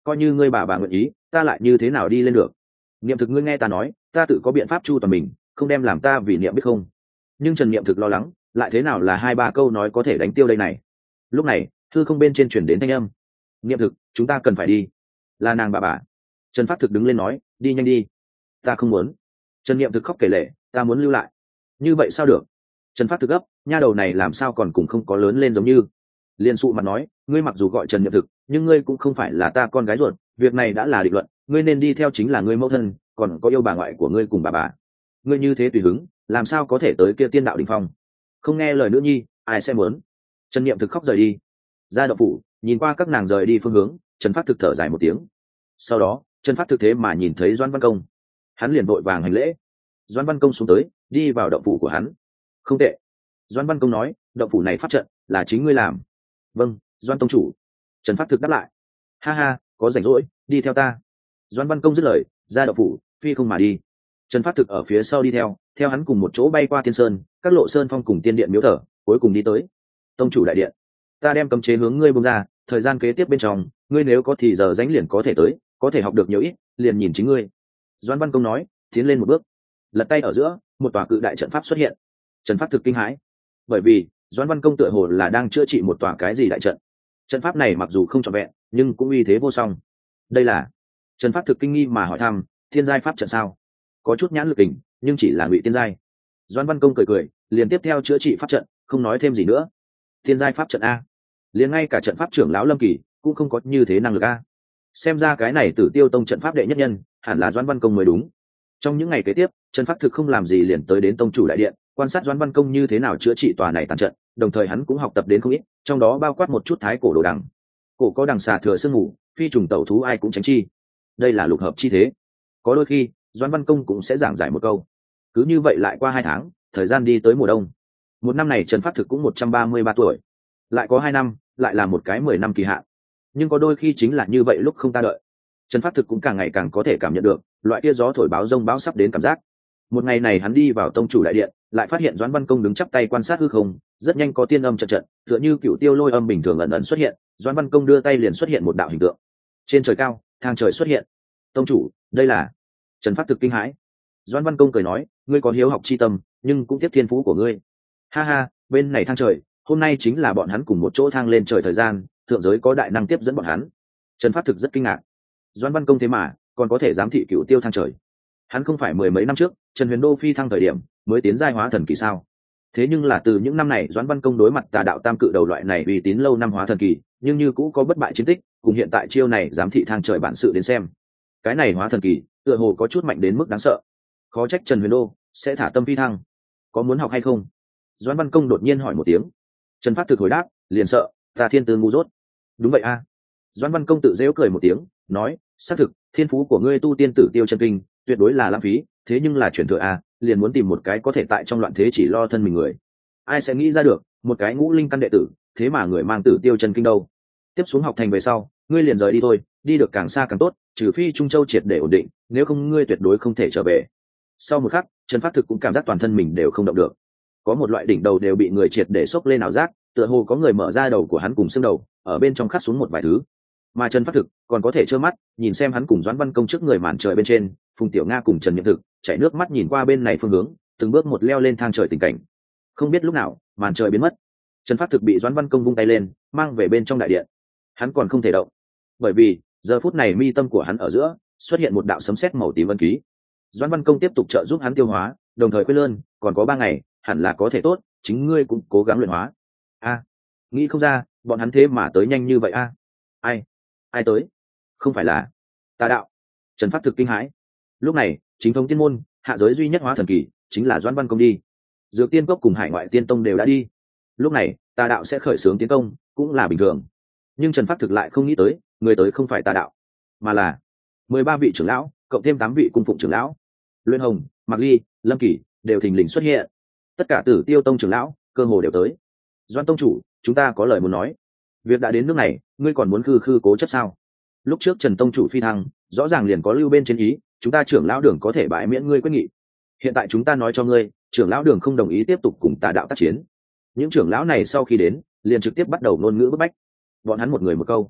coi như ngươi bà nguyện ý, ta lại như thế nào đi lên được? Niệm thực, ngươi nghe ta nói, ta tự có biện pháp chu toàn mình, không đem làm ta vì niệm biết không? Nhưng Trần Niệm thực lo lắng, lại thế nào là 2-3 câu nói có thể đánh tiêu đây này? Lúc này thư không bên trên chuyển đến thanh âm. Niệm thực, chúng ta cần phải đi. Là nàng bà. Trần Phát Thực đứng lên nói, đi nhanh đi. Ta không muốn. Trần Niệm thực khóc kể lể, ta muốn lưu lại. Như vậy sao được? Trần Phát Thực gấp, nha đầu này làm sao còn cùng không có lớn lên giống như. Liên sụ mặt nói, ngươi mặc dù gọi Trần Niệm thực, nhưng ngươi cũng không phải là ta con gái ruột, việc này đã là định luận, ngươi nên đi theo chính là ngươi mẫu thân, còn có yêu bà ngoại của ngươi cùng bà. Ngươi như thế tùy hứng, làm sao có thể tới kia tiên đạo đỉnh phong? Không nghe lời nữ nhi, ai sẽ muốn? Trần Niệm thực khóc rời đi. Ra động phủ, nhìn qua các nàng rời đi phương hướng, Trần Phát Thực thở dài một tiếng. Sau đó Trần Phát Thực thế mà nhìn thấy Doãn Văn Công, hắn liền vội vàng hành lễ. Doãn Văn Công xuống tới, đi vào động phủ của hắn. Không tệ. Doãn Văn Công nói, động phủ này pháp trận là chính ngươi làm? Vâng, Doãn tông chủ. Trần Phát Thực đáp lại. Ha ha, có rảnh rỗi đi theo ta. Doãn Văn Công dứt lời, ra động phủ, phi không mà đi. Trần Phát Thực ở phía sau đi theo hắn cùng một chỗ bay qua Tiên Sơn, các lộ sơn phong cùng tiên điện miếu thờ, cuối cùng đi tới tông chủ đại điện. Ta đem cấm chế hướng ngươi bung ra, thời gian kế tiếp bên trong, ngươi nếu có thì giờ rảnh liền có thể tới, có thể học được nhiều ít, liền nhìn chính ngươi. Doãn Văn Công nói, tiến lên một bước, lật tay ở giữa, một tòa cự đại trận pháp xuất hiện. Trần Phát Thực kinh hãi, bởi vì Doãn Văn Công tựa hồ là đang chữa trị một tòa cái gì đại trận. Trận pháp này mặc dù không trọn vẹn, nhưng cũng uy thế vô song. Đây là? Trần Phát Thực kinh nghi mà hỏi thăm, thiên giai pháp trận sao? Có chút nhãn lực đỉnh, nhưng chỉ là ngụy tiên giai. Doãn Văn Công cười, liền tiếp theo chữa trị pháp trận, không nói thêm gì nữa. Thiên giai pháp trận a? Liền ngay cả trận pháp trưởng lão Lâm Kỳ cũng không có như thế năng lực a. Xem ra cái này Tử Tiêu tông trận pháp đệ nhất nhân hẳn là Doãn Văn Công mới đúng. Trong những ngày kế tiếp, Trần Phát Thực không làm gì liền tới đến tông chủ đại điện, quan sát Doãn Văn Công như thế nào chữa trị tòa này tàn trận, đồng thời hắn cũng học tập đến không ít, trong đó bao quát một chút thái cổ đồ đằng. Cổ có đằng xà thừa sương ngủ, phi trùng tẩu thú ai cũng tránh chi. Đây là lục hợp chi thế. Có đôi khi Doãn Văn Công cũng sẽ giảng giải một câu. Cứ như vậy lại qua 2 tháng, thời gian đi tới mùa đông. Một năm này Trần Phát Thực cũng 133 tuổi. Lại có 2 năm, lại là một cái 10 năm kỳ hạn. Nhưng có đôi khi chính là như vậy lúc không ta đợi. Trần Phát Thực cũng càng ngày càng có thể cảm nhận được loại kia gió thổi báo rông bão sắp đến cảm giác. Một ngày này hắn đi vào tông chủ đại điện, lại phát hiện Doãn Văn Công đứng chắp tay quan sát hư không, rất nhanh có tiên âm trận, tựa như cựu tiêu lôi âm bình thường ẩn ẩn xuất hiện. Doãn Văn Công đưa tay liền xuất hiện một đạo hình tượng. Trên trời cao, thang trời xuất hiện. Tông chủ, đây là? Trần Phát Thực kinh hãi. Doãn Văn Công cười nói, ngươi có hiếu học chi tâm, nhưng cũng tiếp thiên phú của ngươi. Ha ha, bên này thang trời, hôm nay chính là bọn hắn cùng một chỗ thang lên trời thời gian, thượng giới có đại năng tiếp dẫn bọn hắn. Trần Phát Thực rất kinh ngạc. Doãn Văn Công thế mà còn có thể giám thị cựu tiêu thang trời. Hắn không phải 10 mấy năm trước Trần Huyền Đô phi thăng thời điểm mới tiến giai hóa thần kỳ sao? Thế nhưng là từ những năm này Doãn Văn Công đối mặt tà đạo tam cự đầu loại này uy tín lâu năm hóa thần kỳ, nhưng như cũ có bất bại chiến tích, cùng hiện tại chiêu này giám thị thang trời bản sự đến xem. Cái này hóa thần kỳ, tựa hồ có chút mạnh đến mức đáng sợ. Khó trách Trần Huyền Đô sẽ thả tâm phi thăng. Có muốn học hay không? Doãn Văn Công đột nhiên hỏi một tiếng. Trần Phát Thực hồi đáp, liền sợ, ta thiên tư ngu dốt. Đúng vậy a. Doãn Văn Công tự giễu cười một tiếng, nói, xác thực, thiên phú của ngươi tu tiên tử tiêu chân kinh, tuyệt đối là lãng phí, thế nhưng là chuyển thừa a, liền muốn tìm một cái có thể tại trong loạn thế chỉ lo thân mình người. Ai sẽ nghĩ ra được, một cái ngũ linh căn đệ tử, thế mà người mang tử tiêu chân kinh đâu? Tiếp xuống học thành về sau, ngươi liền rời đi thôi, đi được càng xa càng tốt, trừ phi Trung Châu triệt để ổn định, nếu không ngươi tuyệt đối không thể trở về. Sau một khắc, Trần Phát Thực cũng cảm giác toàn thân mình đều không động được. Có một loại đỉnh đầu đều bị người triệt để xốc lên ảo giác, tựa hồ có người mở ra đầu của hắn cùng xương đầu, ở bên trong khắc xuống một vài thứ. Mà Trần Phát Thực còn có thể trơ mắt nhìn xem hắn cùng Doãn Văn Công trước người màn trời bên trên, Phùng Tiểu Nga cùng Trần Niệm Thực chảy nước mắt nhìn qua bên này phương hướng, từng bước một leo lên thang trời tình cảnh. Không biết lúc nào màn trời biến mất, Trần Phát Thực bị Doãn Văn Công vung tay lên mang về bên trong đại điện. Hắn còn không thể động, bởi vì giờ phút này mi tâm của hắn ở giữa xuất hiện một đạo sấm sét màu tím vân ký. Doãn Văn Công tiếp tục trợ giúp hắn tiêu hóa, đồng thời khuyên lơn, còn có 3 ngày hẳn là có thể tốt, chính ngươi cũng cố gắng luyện hóa. Nghĩ không ra bọn hắn thế mà tới nhanh như vậy a. Ai tới? Không phải là tà đạo? Trần Phát Thực kinh hãi. Lúc này chính thống tiên môn hạ giới duy nhất hóa thần kỳ chính là Doãn Văn Công đi, Dược Tiên Cốc cùng Hải Ngoại Tiên Tông đều đã đi. Lúc này tà đạo sẽ khởi xướng tiến công cũng là bình thường, nhưng Trần Phát Thực lại không nghĩ tới người tới không phải tà đạo, mà là 13 vị trưởng lão cộng thêm 8 vị cung phụng trưởng lão. Luyện Hồng, Mạc Ly, Lâm Kỳ đều thình lình xuất hiện. Tất cả Tử Tiêu tông trưởng lão cơ hồ đều tới. Doãn tông chủ, chúng ta có lời muốn nói. Việc đã đến nước này, ngươi còn muốn khư cố chấp sao? Lúc trước Trần tông chủ phi thăng, rõ ràng liền có lưu bên trên ý, chúng ta trưởng lão đường có thể bãi miễn ngươi quyết nghị. Hiện tại chúng ta nói cho ngươi, trưởng lão đường không đồng ý tiếp tục cùng tà đạo tác chiến. Những trưởng lão này sau khi đến, liền trực tiếp bắt đầu ngôn ngữ bức bách. Bọn hắn một người một câu.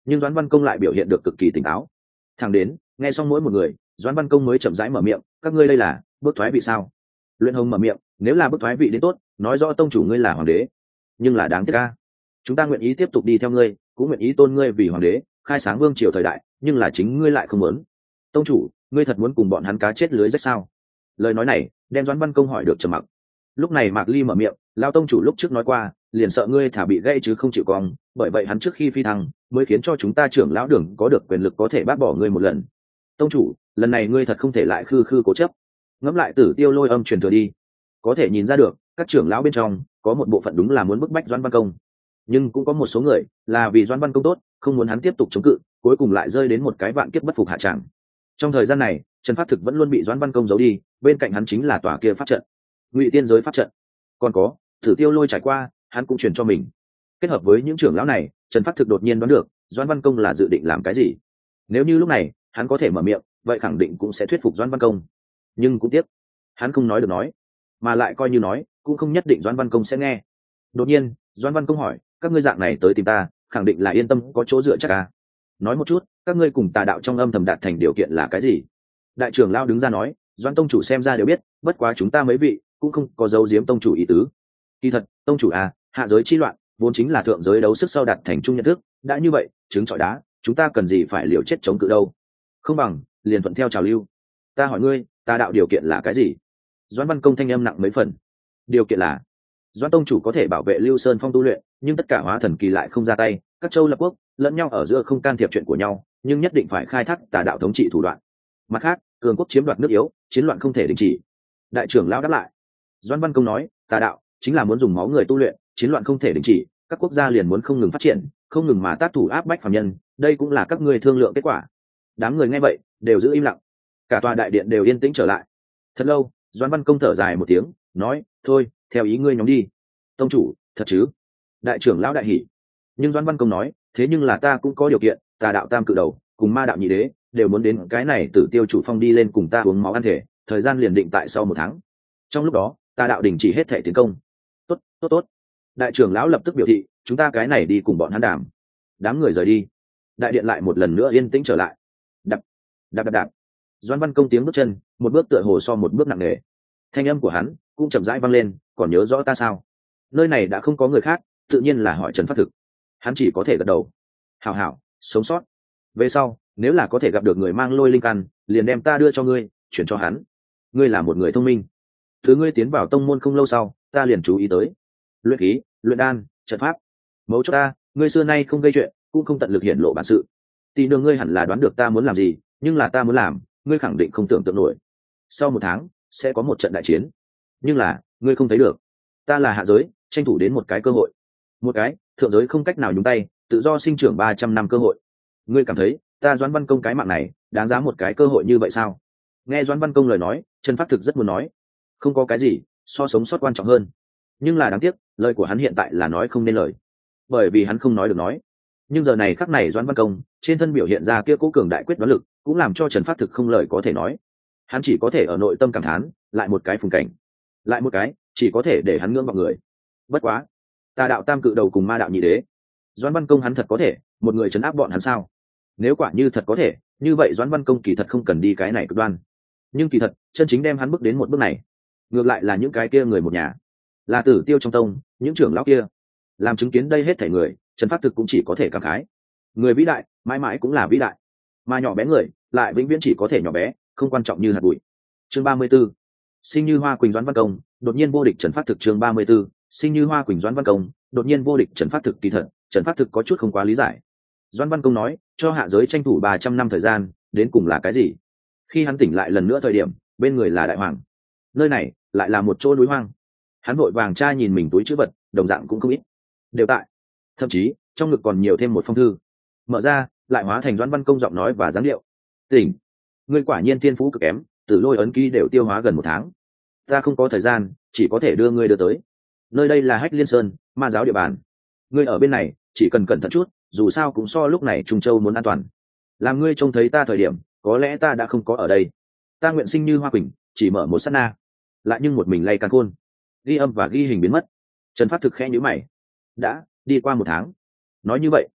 nhưng Doãn Văn Công lại biểu hiện được cực kỳ tỉnh táo. Thẳng đến nghe xong mỗi một người, Doãn Văn Công mới chậm rãi mở miệng, các ngươi đây là bước thoái vị sao? Luyện Hồng mở miệng, nếu là bước thoái vị đến tốt, nói rõ tông chủ ngươi là hoàng đế, nhưng là đáng tiếc a, chúng ta nguyện ý tiếp tục đi theo ngươi, cũng nguyện ý tôn ngươi vì hoàng đế, khai sáng vương triều thời đại, nhưng là chính ngươi lại không muốn. Tông chủ, ngươi thật muốn cùng bọn hắn cá chết lưới rách sao? Lời nói này đem Doãn Văn Công hỏi được trầm mặc. Lúc này Mạc Ly mở miệng, lao tông chủ lúc trước nói qua, liền sợ ngươi thả bị gãy chứ không chịu cong, bởi vậy hắn trước khi phi thăng mới khiến cho chúng ta trưởng lão đường có được quyền lực có thể bác bỏ ngươi một lần. Tông chủ, lần này ngươi thật không thể lại khư khư cố chấp. Ngẫm lại Tử Tiêu Lôi Âm truyền thừa đi, có thể nhìn ra được các trưởng lão bên trong có một bộ phận đúng là muốn bức bách Doãn Văn Công, nhưng cũng có một số người là vì Doãn Văn Công tốt, không muốn hắn tiếp tục chống cự, cuối cùng lại rơi đến một cái vạn kiếp bất phục hạ tràng. Trong thời gian này Trần Pháp Thực vẫn luôn bị Doãn Văn Công giấu đi, bên cạnh hắn chính là tòa kia pháp trận, Ngụy Tiên giới pháp trận, còn có Tử Tiêu Lôi trải qua hắn cũng truyền cho mình. Kết hợp với những trưởng lão này, Trần Pháp Thực đột nhiên đoán được Doãn Văn Công là dự định làm cái gì. Nếu như lúc này hắn có thể mở miệng, vậy khẳng định cũng sẽ thuyết phục Doãn Văn Công, nhưng cũng tiếc hắn không nói được nói, mà lại coi như nói cũng không nhất định Doãn Văn Công sẽ nghe. Đột nhiên Doãn Văn Công hỏi, các ngươi dạng này tới tìm ta khẳng định là yên tâm có chỗ dựa chắc à? Nói một chút các ngươi cùng Tà đạo trong âm thầm đạt thành điều kiện là cái gì? Đại trưởng lão đứng ra nói, Doãn tông chủ xem ra đều biết, bất quá chúng ta mấy vị cũng không có giấu giếm tông chủ ý tứ. Kỳ thật tông chủ à, hạ giới chi loạn vốn chính là thượng giới đấu sức sau đạt thành chung nhận thức, đã như vậy trứng trọi đá, chúng ta cần gì phải liều chết chống cự đâu, không bằng liền thuận theo trào lưu. Ta hỏi ngươi, Tà đạo điều kiện là cái gì? Doãn Văn Công thanh âm nặng mấy phần. Điều kiện là Doãn tông chủ có thể bảo vệ Lưu Sơn Phong tu luyện, nhưng tất cả hóa thần kỳ lại không ra tay, các châu lập quốc lẫn nhau ở giữa không can thiệp chuyện của nhau, nhưng nhất định phải khai thác Tà đạo thống trị thủ đoạn. Mặt khác, cường quốc chiếm đoạt nước yếu, chiến loạn không thể đình chỉ. Đại trưởng lão đáp lại. Doãn Văn Công nói, Tà đạo chính là muốn dùng máu người tu luyện, chiến loạn không thể đình chỉ, các quốc gia liền muốn không ngừng phát triển, không ngừng mà tác thủ áp bách phàm nhân, đây cũng là các ngươi thương lượng kết quả. Đám người nghe vậy đều giữ im lặng, cả tòa đại điện đều yên tĩnh trở lại. Thật lâu Doãn Văn Công thở dài một tiếng, nói, thôi theo ý ngươi nhóm đi. Tông chủ thật chứ? Đại trưởng lão đại hỉ. Nhưng Doãn Văn Công nói, thế nhưng là ta cũng có điều kiện, Tà đạo tam cự đầu cùng Ma đạo nhị đế đều muốn đến cái này Tử Tiêu chủ phong đi lên cùng ta uống máu ăn thể, thời gian liền định tại sau 1 tháng, trong lúc đó Tà đạo đình chỉ hết thể tiến công. Tốt tốt tốt. Đại trưởng lão lập tức biểu thị, chúng ta cái này đi cùng bọn hắn đàm. Đám người rời đi, đại điện lại một lần nữa yên tĩnh trở lại. Đập đập đập đập. Doãn Văn Công tiếng bước chân một bước tựa hồ so một bước nặng nề, thanh âm của hắn cũng chậm rãi vang lên, còn nhớ rõ ta sao? Nơi này đã không có người khác, tự nhiên là hỏi Trần Pháp Thực. Hắn chỉ có thể gật đầu. Hảo hảo sống sót, về sau nếu là có thể gặp được người mang lôi linh căn, liền đem ta đưa cho ngươi, chuyển cho hắn. Ngươi là một người thông minh, thứ ngươi tiến vào tông môn không lâu sau ta liền chú ý tới luyện khí, luyện đan, trận pháp. Mấu chốt ta, ngươi xưa nay không gây chuyện, cũng không tận lực hiển lộ bản sự. Tỷ đường ngươi hẳn là đoán được ta muốn làm gì, nhưng là ta muốn làm ngươi khẳng định không tưởng tượng nổi. Sau 1 tháng sẽ có một trận đại chiến, nhưng là ngươi không thấy được, ta là hạ giới tranh thủ đến một cái cơ hội, một cái thượng giới không cách nào nhúng tay, tự do sinh trưởng 300 năm cơ hội. Ngươi cảm thấy ta Doãn Văn Công cái mạng này đáng giá một cái cơ hội như vậy sao? Nghe Doãn Văn Công lời nói, Trần Pháp Thực rất muốn nói, không có cái gì so sống sót quan trọng hơn, nhưng là đáng tiếc lời của hắn hiện tại là nói không nên lời, bởi vì hắn không nói được nói. Nhưng giờ này khắc này Doãn Văn Công trên thân biểu hiện ra kia cố cường đại quyết đoán lực, cũng làm cho Trần Pháp Thực không lời có thể nói. Hắn chỉ có thể ở nội tâm cảm thán, lại một cái phùng cảnh, lại một cái chỉ có thể để hắn ngưỡng vào người. Bất quá Tà đạo tam cự đầu cùng Ma đạo nhị đế, Doãn Văn Công hắn thật có thể một người trấn áp bọn hắn sao? Nếu quả như thật có thể, như vậy Doãn Văn Công kỳ thật không cần đi cái này cực đoan. Nhưng kỳ thật chân chính đem hắn bước đến một bước này, ngược lại là những cái kia người một nhà, là Tử Tiêu trong tông những trưởng lão kia. Làm chứng kiến đây hết thảy người, Trần Pháp Thực cũng chỉ có thể cảm khái, người vĩ đại mãi mãi cũng là vĩ đại, mà nhỏ bé người lại vĩnh viễn chỉ có thể nhỏ bé, không quan trọng như hạt bụi. Chương 34. Sinh như hoa quỳnh Doãn Văn Công đột nhiên vô địch Trần Pháp Thực. Chương 34. Sinh như hoa quỳnh Doãn Văn Công đột nhiên vô địch Trần Pháp Thực. Kỳ thật Trần Pháp Thực có chút không quá lý giải, Doãn Văn Công nói cho hạ giới tranh thủ 300 năm thời gian đến cùng là cái gì. Khi hắn tỉnh lại lần nữa thời điểm, bên người là đại hoàng, nơi này lại là một chỗ núi hoang. Hắn vội vàng tra nhìn mình túi trữ vật, đồng dạng cũng không ít, đều tại, thậm chí trong ngực còn nhiều thêm một phong thư. Mở ra lại hóa thành Doãn Văn Công giọng nói và dáng điệu, tỉnh, ngươi quả nhiên thiên phú cực kém, Tử Lôi ấn ký đều tiêu hóa gần 1 tháng, ta không có thời gian, chỉ có thể đưa ngươi đưa tới nơi đây là Hách Liên Sơn, ma giáo địa bàn, ngươi ở bên này chỉ cần cẩn thận chút, dù sao cũng so lúc này Trung Châu muốn an toàn. Làm ngươi trông thấy ta thời điểm, có lẽ ta đã không có ở đây. Ta nguyện sinh như hoa quỳnh, chỉ mở một sát na, lại nhưng một mình lay càn khôn. Ghi âm và ghi hình biến mất. Trần Pháp Thực khẽ nhíu mày, đã đi qua 1 tháng. Nói như vậy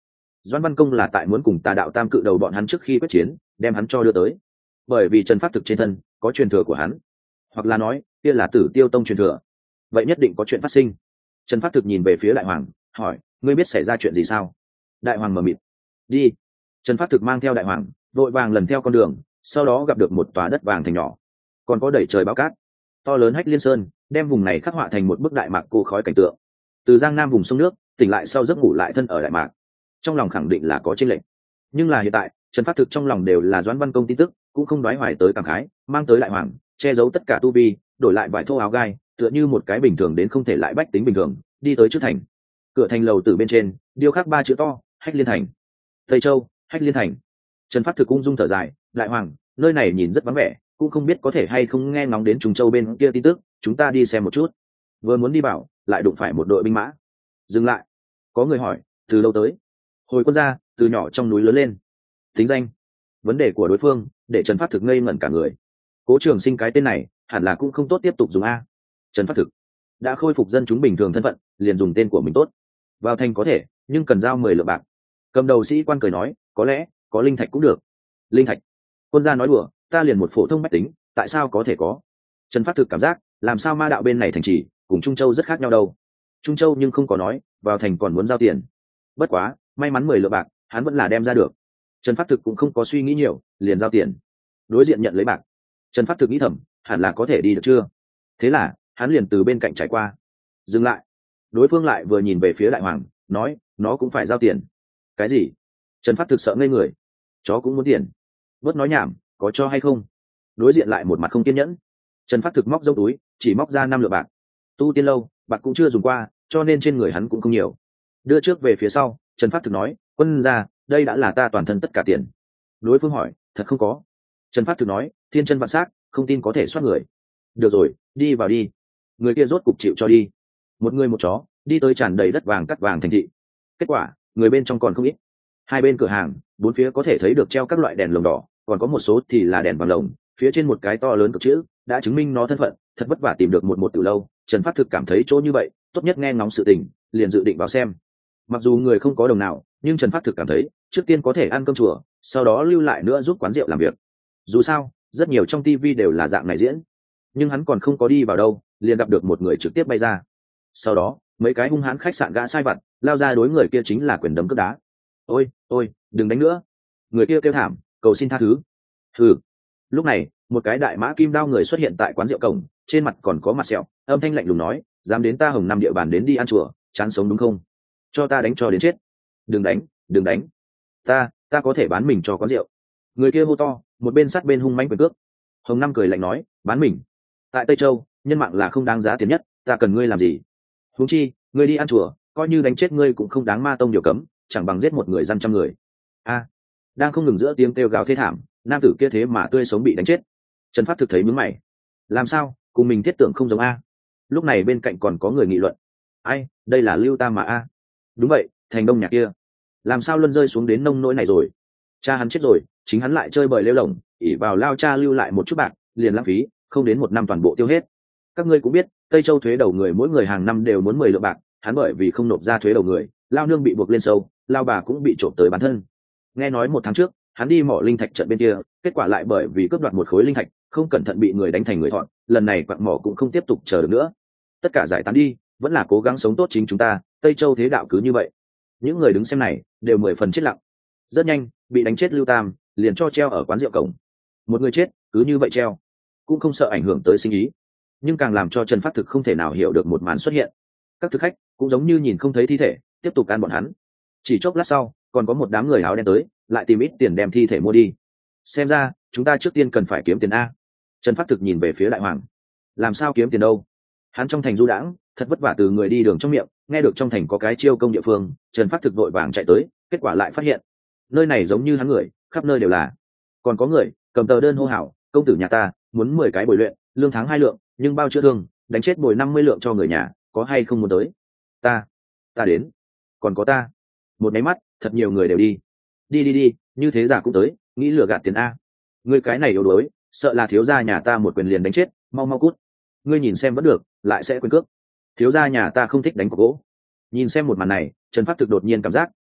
Doãn Văn Công là tại muốn cùng Tà Đạo Tam Cự Đầu bọn hắn trước khi quyết chiến đem hắn cho đưa tới, bởi vì Trần Pháp Thực trên thân có truyền thừa của hắn, hoặc là nói kia là Tử Tiêu Tông truyền thừa, vậy nhất định có chuyện phát sinh. Trần Pháp Thực nhìn về phía Đại Hoàng hỏi, ngươi biết xảy ra chuyện gì sao? Đại Hoàng mờ mịt. Đi. Trần Pháp Thực mang theo Đại Hoàng vội vàng lần theo con đường, sau đó gặp được một tòa đất vàng thành nhỏ, còn có đẩy trời bao cát to lớn Hách Liên Sơn, đem vùng này khắc họa thành một bức đại mạc cô khói cảnh tượng. Từ Giang Nam vùng sông nước tỉnh lại sau giấc ngủ lại thân ở đại mạc, trong lòng khẳng định là có chênh lệch, nhưng là hiện tại Trần Pháp Thực trong lòng đều là Doãn Văn Công tin tức, cũng không đoái hoài tới cảm khái, mang tới Đại Hoàng che giấu tất cả tu vi, đổi lại vải thô áo gai, tựa như một cái bình thường đến không thể lại bách tính bình thường, đi tới trước thành. Cửa thành lầu từ bên trên điêu khắc 3 chữ to: Hách Liên Thành. Tây Châu, Hách Liên Thành. Trần Pháp Thực ung dung thở dài, Đại Hoàng, nơi này nhìn rất vắng vẻ, cũng không biết có thể hay không nghe ngóng đến Trung Châu bên kia tin tức, chúng ta đi xem một chút. Vừa muốn đi bảo, lại đụng phải một đội binh mã. Dừng lại. Có người hỏi, từ đâu tới? Hồi quân gia, từ nhỏ trong núi lớn lên. Tính danh. Vấn đề của đối phương để Trần Pháp Thực ngây ngẩn cả người. Cố Trường Sinh cái tên này hẳn là cũng không tốt tiếp tục dùng a. Trần Pháp Thực đã khôi phục dân chúng bình thường thân phận, liền dùng tên của mình tốt. Vào thành có thể, nhưng cần giao 10 lượng bạc. Cầm đầu sĩ quan cười nói, có lẽ có linh thạch cũng được. Linh thạch? Quân gia nói đùa, ta liền một phổ thông bách tính, tại sao có thể có? Trần Pháp Thực cảm giác, làm sao ma đạo bên này thành trì cùng Trung Châu rất khác nhau đâu. Trung Châu nhưng không có nói, vào thành còn muốn giao tiền. Bất quá, may mắn 10 lượng bạc, hắn vẫn là đem ra được. Trần Pháp Thực cũng không có suy nghĩ nhiều, liền giao tiền. Đối diện nhận lấy bạc. Trần Pháp Thực nghĩ thầm, hẳn là có thể đi được chưa? Thế là, hắn liền từ bên cạnh trải qua. Dừng lại. Đối phương lại vừa nhìn về phía Đại Hoàng, nói, nó cũng phải giao tiền. Cái gì? Trần Pháp Thực sợ ngây người. Chó cũng muốn tiền. Bớt nói nhảm, có cho hay không? Đối diện lại một mặt không kiên nhẫn. Trần Pháp Thực móc dâu túi, chỉ móc ra 5 lượng bạc. Tu tiên lâu, bạc cũng chưa dùng qua, cho nên trên người hắn cũng không nhiều. Đưa trước về phía sau, Trần Pháp Thực nói, quân gia, đây đã là ta toàn thân tất cả tiền. Đối phương hỏi, thật không có? Trần Pháp Thực nói, thiên chân vạn s á c, không tin có thể soát người. Được rồi, đi vào đi. Người kia rốt cục chịu cho đi. Một người một chó đi tới tràn đầy đất vàng cắt vàng thành thị. Kết quả, người bên trong còn không ít. Hai bên cửa hàng, bốn phía có thể thấy được treo các loại đèn lồng đỏ, còn có một số thì là đèn vàng lồng, phía trên một cái to lớn cực chữ đã chứng minh nó thân phận. Thật vất vả tìm được một từ lâu, Trần Pháp Thực cảm thấy chỗ như vậy tốt nhất nghe ngóng sự tình, liền dự định vào xem. Mặc dù người không có đồng nào, nhưng Trần Pháp Thực cảm thấy trước tiên có thể ăn cơm chùa, sau đó lưu lại nữa giúp quán rượu làm việc. Dù sao rất nhiều trong TV đều là dạng này diễn. Nhưng hắn còn không có đi vào đâu, liền gặp được một người trực tiếp bay ra. Sau đó mấy cái hung hãn khách sạn gã sai vặt lao ra đối người kia chính là quyền đấm cướp đá. Ôi, đừng đánh nữa. Người kia kêu thảm, cầu xin tha thứ. Hừ. Lúc này một cái đại mã kim đao người xuất hiện tại quán rượu cổng, trên mặt còn có mặt sẹo, âm thanh lạnh lùng nói, dám đến ta Hồng Năm địa bàn đến đi ăn chùa, chán sống đúng không? Cho ta đánh cho đến chết. Đừng đánh. Ta có thể bán mình cho quán rượu. Người kia hô to, một bên sát bên hung mãnh quyền cước. Hồng Năm cười lạnh nói, bán mình? Tại Tây Châu, nhân mạng là không đáng giá tiền nhất, ta cần ngươi làm gì? Huống chi, ngươi đi ăn chùa, coi như đánh chết ngươi cũng không đáng ma tông điều cấm, chẳng bằng giết một người dân trăm người. A. Đang không ngừng giữa tiếng kêu gào thê thảm, nam tử kia thế mà tươi sống bị đánh chết. Trần Pháp Thực thấy nhướng mày. Làm sao, cùng mình thiết tưởng không giống a? Lúc này bên cạnh còn có người nghị luận. Ai, đây là Lưu Tam mà a? Đúng vậy, thành Đông Nhạc kia. Làm sao luân rơi xuống đến nông nỗi này rồi? Cha hắn chết rồi, chính hắn lại chơi bời lêu lổng, ỉ vào lao cha lưu lại một chút bạc, liền lãng phí, không đến 1 năm toàn bộ tiêu hết. Các ngươi cũng biết, Tây Châu thuế đầu người mỗi người hàng năm đều muốn 10 lượng bạc, hắn bởi vì không nộp ra thuế đầu người, lao nương bị buộc lên sâu, lao bà cũng bị trộm tới bán thân. Nghe nói 1 tháng trước, hắn đi mỏ linh thạch trận bên kia, kết quả lại bởi vì cướp đoạt một khối linh thạch, không cẩn thận bị người đánh thành người thọn, lần này quặng mỏ cũng không tiếp tục chờ được nữa. Tất cả giải tán đi, vẫn là cố gắng sống tốt chính chúng ta, Tây Châu thế đạo cứ như vậy. Những người đứng xem này đều 10 phần chết lặng. Rất nhanh, bị đánh chết Lưu Tam, liền cho treo ở quán rượu cổng. Một người chết, cứ như vậy treo, cũng không sợ ảnh hưởng tới sinh ý. Nhưng càng làm cho Trần Pháp Thực không thể nào hiểu được một màn xuất hiện. Các thực khách cũng giống như nhìn không thấy thi thể, tiếp tục ăn bọn hắn. Chỉ chốc lát sau, còn có một đám người áo đen tới, lại tìm ít tiền đem thi thể mua đi. Xem ra, chúng ta trước tiên cần phải kiếm tiền a. Trần Pháp Thực nhìn về phía Đại Hoàng. Làm sao kiếm tiền đâu? Hắn trong thành du đãng, thật vất vả từ người đi đường trong miệng, nghe được trong thành có cái chiêu công địa phương, Trần Pháp Thực vội vàng chạy tới, kết quả lại phát hiện, nơi này giống như hắn người, khắp nơi đều là. Còn có người cầm tờ đơn hô hào, công tử nhà ta muốn 10 cái bồi luyện, lương tháng 2 lượng, nhưng bao chữa thương, đánh chết bồi 50 lượng cho người nhà, có hay không muốn tới? Ta đến. Còn có ta. Một máy mắt, thật nhiều người đều đi. Đi, như thế giả cũng tới, nghĩ lừa gạt tiền a. Ngươi cái này yếu đuối, sợ là thiếu gia nhà ta một quyền liền đánh chết, mau cút. Ngươi nhìn xem vẫn được, lại sẽ quyền cước. Thiếu gia nhà ta không thích đánh cọc gỗ. Nhìn xem một màn này, Trần Pháp Thực đột nhiên cảm giác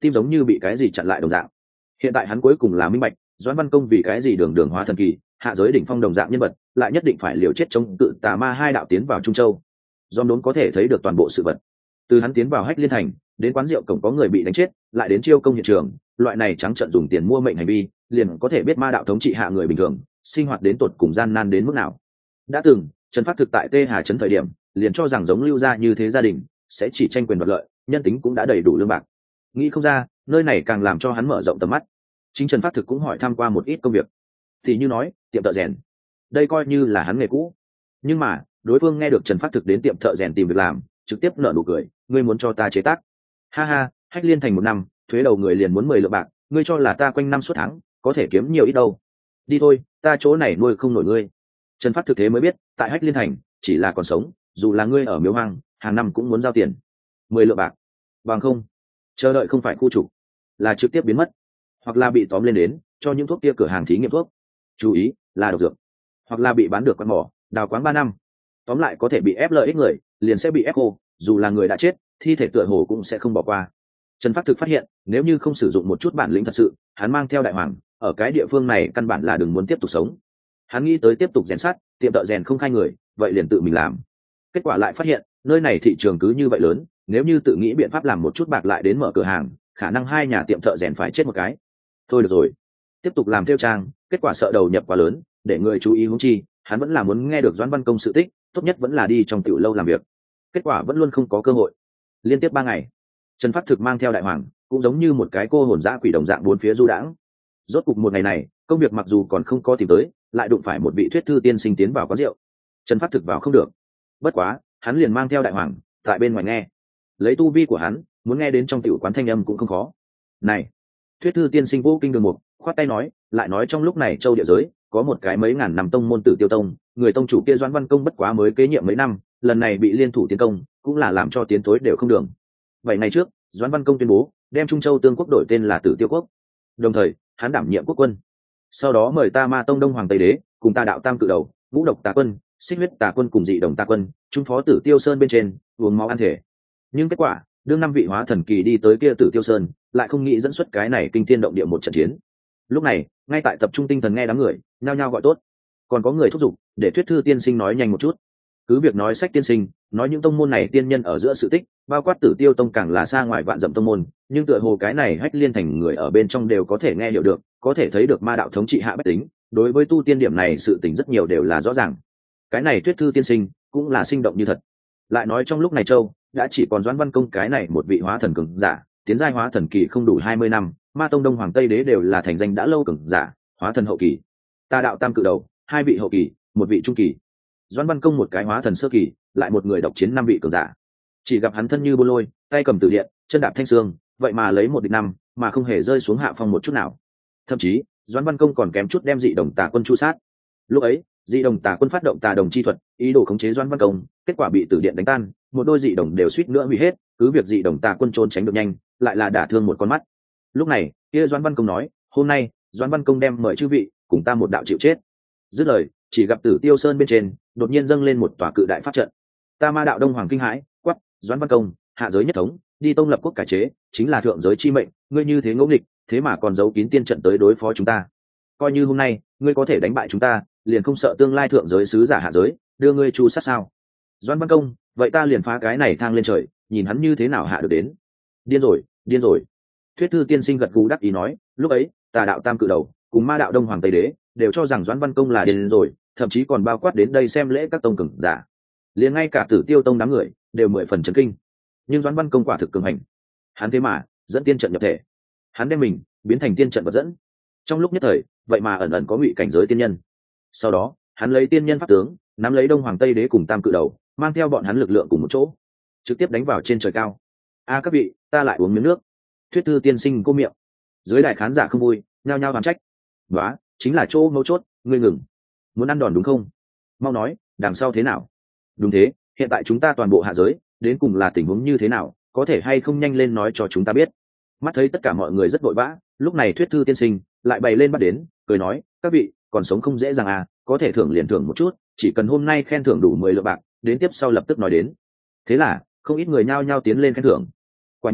tim giống như bị cái gì chặn lại đồng dạng. Hiện tại hắn cuối cùng là minh bạch Doãn Văn Công vì cái gì đường đường hóa thần kỳ, hạ giới đỉnh phong đồng dạng nhân vật, lại nhất định phải liều chết chống cự tà ma hai đạo tiến vào Trung Châu. Dòm đốn có thể thấy được toàn bộ sự vật. Từ hắn tiến vào Hách Liên Thành, đến quán rượu cổng có người bị đánh chết, lại đến chiêu công hiện trường, loại này trắng trợn dùng tiền mua mệnh hành vi, liền có thể biết ma đạo thống trị hạ người bình thường, sinh hoạt đến tột cùng gian nan đến mức nào. Đã từng, Trần Phát thực tại Tê Hà trấn thời điểm, liền cho rằng giống Lưu gia như thế gia đình sẽ chỉ tranh quyền đoạt lợi, nhân tính cũng đã đầy đủ lương bạc. Nghĩ không ra, nơi này càng làm cho hắn mở rộng tầm mắt. Chính Trần Phát thực cũng hỏi tham qua một ít công việc, thì như nói tiệm thợ rèn, đây coi như là hắn nghề cũ. Nhưng mà đối phương nghe được Trần Phát thực đến tiệm thợ rèn tìm việc làm, trực tiếp nở nụ cười, ngươi muốn cho ta chế tác? Ha ha, Hách Liên Thành một năm thuế đầu người liền muốn 10 lượng bạc, ngươi cho là ta quanh năm suốt tháng có thể kiếm nhiều ít đâu. Đi thôi, ta chỗ này nuôi không nổi ngươi. Trần Phát thực thế mới biết, tại Hách Liên Thành chỉ là còn sống, dù là ngươi ở miếu hoang hàng năm cũng muốn giao tiền. 10 lượng bạc bằng không, chờ đợi không phải khu trục, là trực tiếp biến mất, hoặc là bị tóm lên đến cho những thuốc kia cửa hàng thí nghiệm thuốc, chú ý là độc dược, hoặc là bị bán được quán mỏ đào quán 3 năm, tóm lại có thể bị ép lợi ích người liền sẽ bị ép khô, dù là người đã chết thi thể tựa hồ cũng sẽ không bỏ qua. Trần Phát thực phát hiện, nếu như không sử dụng một chút bản lĩnh thật sự, hắn mang theo đại hoàng ở cái địa phương này căn bản là đừng muốn tiếp tục sống. Hắn nghĩ tới tiếp tục rèn sắt, tiệm thợ rèn không khai người, vậy liền tự mình làm. Kết quả lại phát hiện, nơi này thị trường cứ như vậy lớn, nếu như tự nghĩ biện pháp làm một chút bạc lại đến mở cửa hàng, khả năng hai nhà tiệm thợ rèn phải chết một cái. Thôi được rồi, tiếp tục làm theo trang, kết quả sợ đầu nhập quá lớn, để người chú ý huống chi, hắn vẫn là muốn nghe được Doãn Văn Công sự tích, tốt nhất vẫn là đi trong tiểu lâu làm việc. Kết quả vẫn luôn không có cơ hội. Liên tiếp 3 ngày, Trần Phát thực mang theo đại hoàng, cũng giống như một cái cô hồn dã quỷ đồng dạng bốn phía du đãng. Rốt cục một ngày này, công việc mặc dù còn không có tìm tới, lại đụng phải một vị thuyết thư tiên sinh tiến vào quán rượu. Trần Phát thực vào không được, bất quá hắn liền mang theo đại hoàng tại bên ngoài nghe. Lấy tu vi của hắn, muốn nghe đến trong tiểu quán thanh âm cũng không khó. Này, thuyết thư tiên sinh vô kinh đường mục khoát tay nói, lại nói trong lúc này châu địa giới có một cái mấy ngàn năm tông môn Tử Tiêu Tông, người tông chủ kia Doãn Văn Công bất quá mới kế nhiệm mấy năm, lần này bị liên thủ tiến công, cũng là làm cho tiến thối đều không đường. 7 ngày trước, Doãn Văn Công tuyên bố đem Trung Châu Tương Quốc đổi tên là Tử Tiêu Quốc, đồng thời hắn đảm nhiệm quốc quân. Sau đó mời ta Ma Tông Đông Hoàng Tây Đế cùng ta đạo Tam Cự Đầu, Ngũ Độc Tà Quân, Xích Huyết Tà Quân cùng Dị Đồng Tà Quân, trung phó Tử Tiêu Sơn bên trên, uống máu ăn thể. Nhưng kết quả, đương 5 vị hóa thần kỳ đi tới kia Tử Tiêu Sơn, lại không nghĩ dẫn xuất cái này kinh thiên động địa một trận chiến. Lúc này, ngay tại tập trung tinh thần nghe đám người nhao nhao gọi tốt, còn có người thúc giục để thuyết thư tiên sinh nói nhanh một chút. Cứ việc nói sách tiên sinh, nói những tông môn này tiên nhân ở giữa sự tích, bao quát Tử Tiêu Tông càng là xa ngoài vạn dặm tông môn, nhưng tựa hồ cái này Hách Liên Thành người ở bên trong đều có thể nghe hiểu được, có thể thấy được ma đạo thống trị hạ bách tính, đối với tu tiên điểm này sự tình rất nhiều đều là rõ ràng. Cái này thuyết thư tiên sinh cũng là sinh động như thật. Lại nói trong lúc này châu đã chỉ còn Doãn Văn Công cái này một vị hóa thần cường giả, tiến giai hóa thần kỳ không đủ 20 năm, Ma Tông Đông Hoàng Tây Đế đều là thành danh đã lâu cường giả, hóa thần hậu kỳ. Ta đạo Tam Cự Đầu, 2 vị hậu kỳ, 1 vị trung kỳ. Doãn Văn Công một cái hóa thần sơ kỳ, lại một người độc chiến 5 vị cường giả. Chỉ gặp hắn thân như bô lôi, tay cầm tử điện, chân đạp thanh xương, vậy mà lấy 1 địch 5, mà không hề rơi xuống hạ phong một chút nào. Thậm chí, Doãn Văn Công còn kém chút đem Dị Đồng Tà Quân chu sát. Lúc ấy, Dị Đồng Tà Quân phát động tà đồng chi thuật, ý đồ khống chế Doãn Văn Công, kết quả bị tử điện đánh tan, một đôi dị đồng đều suýt nữa hủy hết, cứ việc Dị Đồng Tà Quân trốn tránh được nhanh, lại là đả thương một con mắt. Lúc này, kia Doãn Văn Công nói, hôm nay, Doãn Văn Công đem mời chư vị cùng ta một đạo chịu chết. Dứt lời, chỉ gặp Tử Tiêu Sơn bên trên, đột nhiên dâng lên một tòa cự đại pháp trận. Ta Ma đạo Đông Hoàng kinh hãi, quắc, Doãn Văn Công, hạ giới nhất thống, đi tông lập quốc cải chế, chính là thượng giới chi mệnh, ngươi như thế ngỗ nghịch, thế mà còn giấu kín tiên trận tới đối phó chúng ta. Coi như hôm nay, ngươi có thể đánh bại chúng ta, liền không sợ tương lai thượng giới sứ giả hạ giới đưa ngươi chu sát sao? Doãn Văn Công, vậy ta liền phá cái này thang lên trời, nhìn hắn như thế nào hạ được đến. Điên rồi, điên rồi. Thuyết thư tiên sinh gật gù đắc ý nói, lúc ấy tà đạo Tam Cự Đầu cùng Ma đạo Đông Hoàng Tây Đế đều cho rằng Doãn Văn Công là điên rồi, thậm chí còn bao quát đến đây xem lễ các tông cường giả, liền ngay cả Tử Tiêu Tông đám người đều 10 phần chấn kinh. Nhưng Doãn Văn Công quả thực cường hành, hắn thế mà dẫn tiên trận nhập thể, hắn đem mình biến thành tiên trận vật dẫn. Trong lúc nhất thời, vậy mà ẩn ẩn có ngụy cảnh giới tiên nhân. Sau đó, hắn lấy tiên nhân pháp tướng, nắm lấy Đông Hoàng Tây Đế cùng Tam Cự Đầu, mang theo bọn hắn lực lượng cùng một chỗ, trực tiếp đánh vào trên trời cao. A các vị, ta lại uống miếng nước. Thuyết thư tiên sinh cô miệng. Dưới đại khán giả không vui, nhao nhao oán trách. Đó, chính là chỗ mấu chốt, ngươi ngừng. Muốn ăn đòn đúng không? Mau nói, đằng sau thế nào? Đúng thế, hiện tại chúng ta toàn bộ hạ giới, đến cùng là tình huống như thế nào, có thể hay không nhanh lên nói cho chúng ta biết. Mắt thấy tất cả mọi người rất vội vã, lúc này thuyết thư tiên sinh lại bày lên bắt đến, cười nói, các vị còn sống không dễ dàng à, có thể thưởng liền thưởng một chút, chỉ cần hôm nay khen thưởng đủ 10 lượng bạc, đến tiếp sau lập tức nói đến. Thế là không ít người nhao nhao tiến lên khen thưởng. Quả nhiên,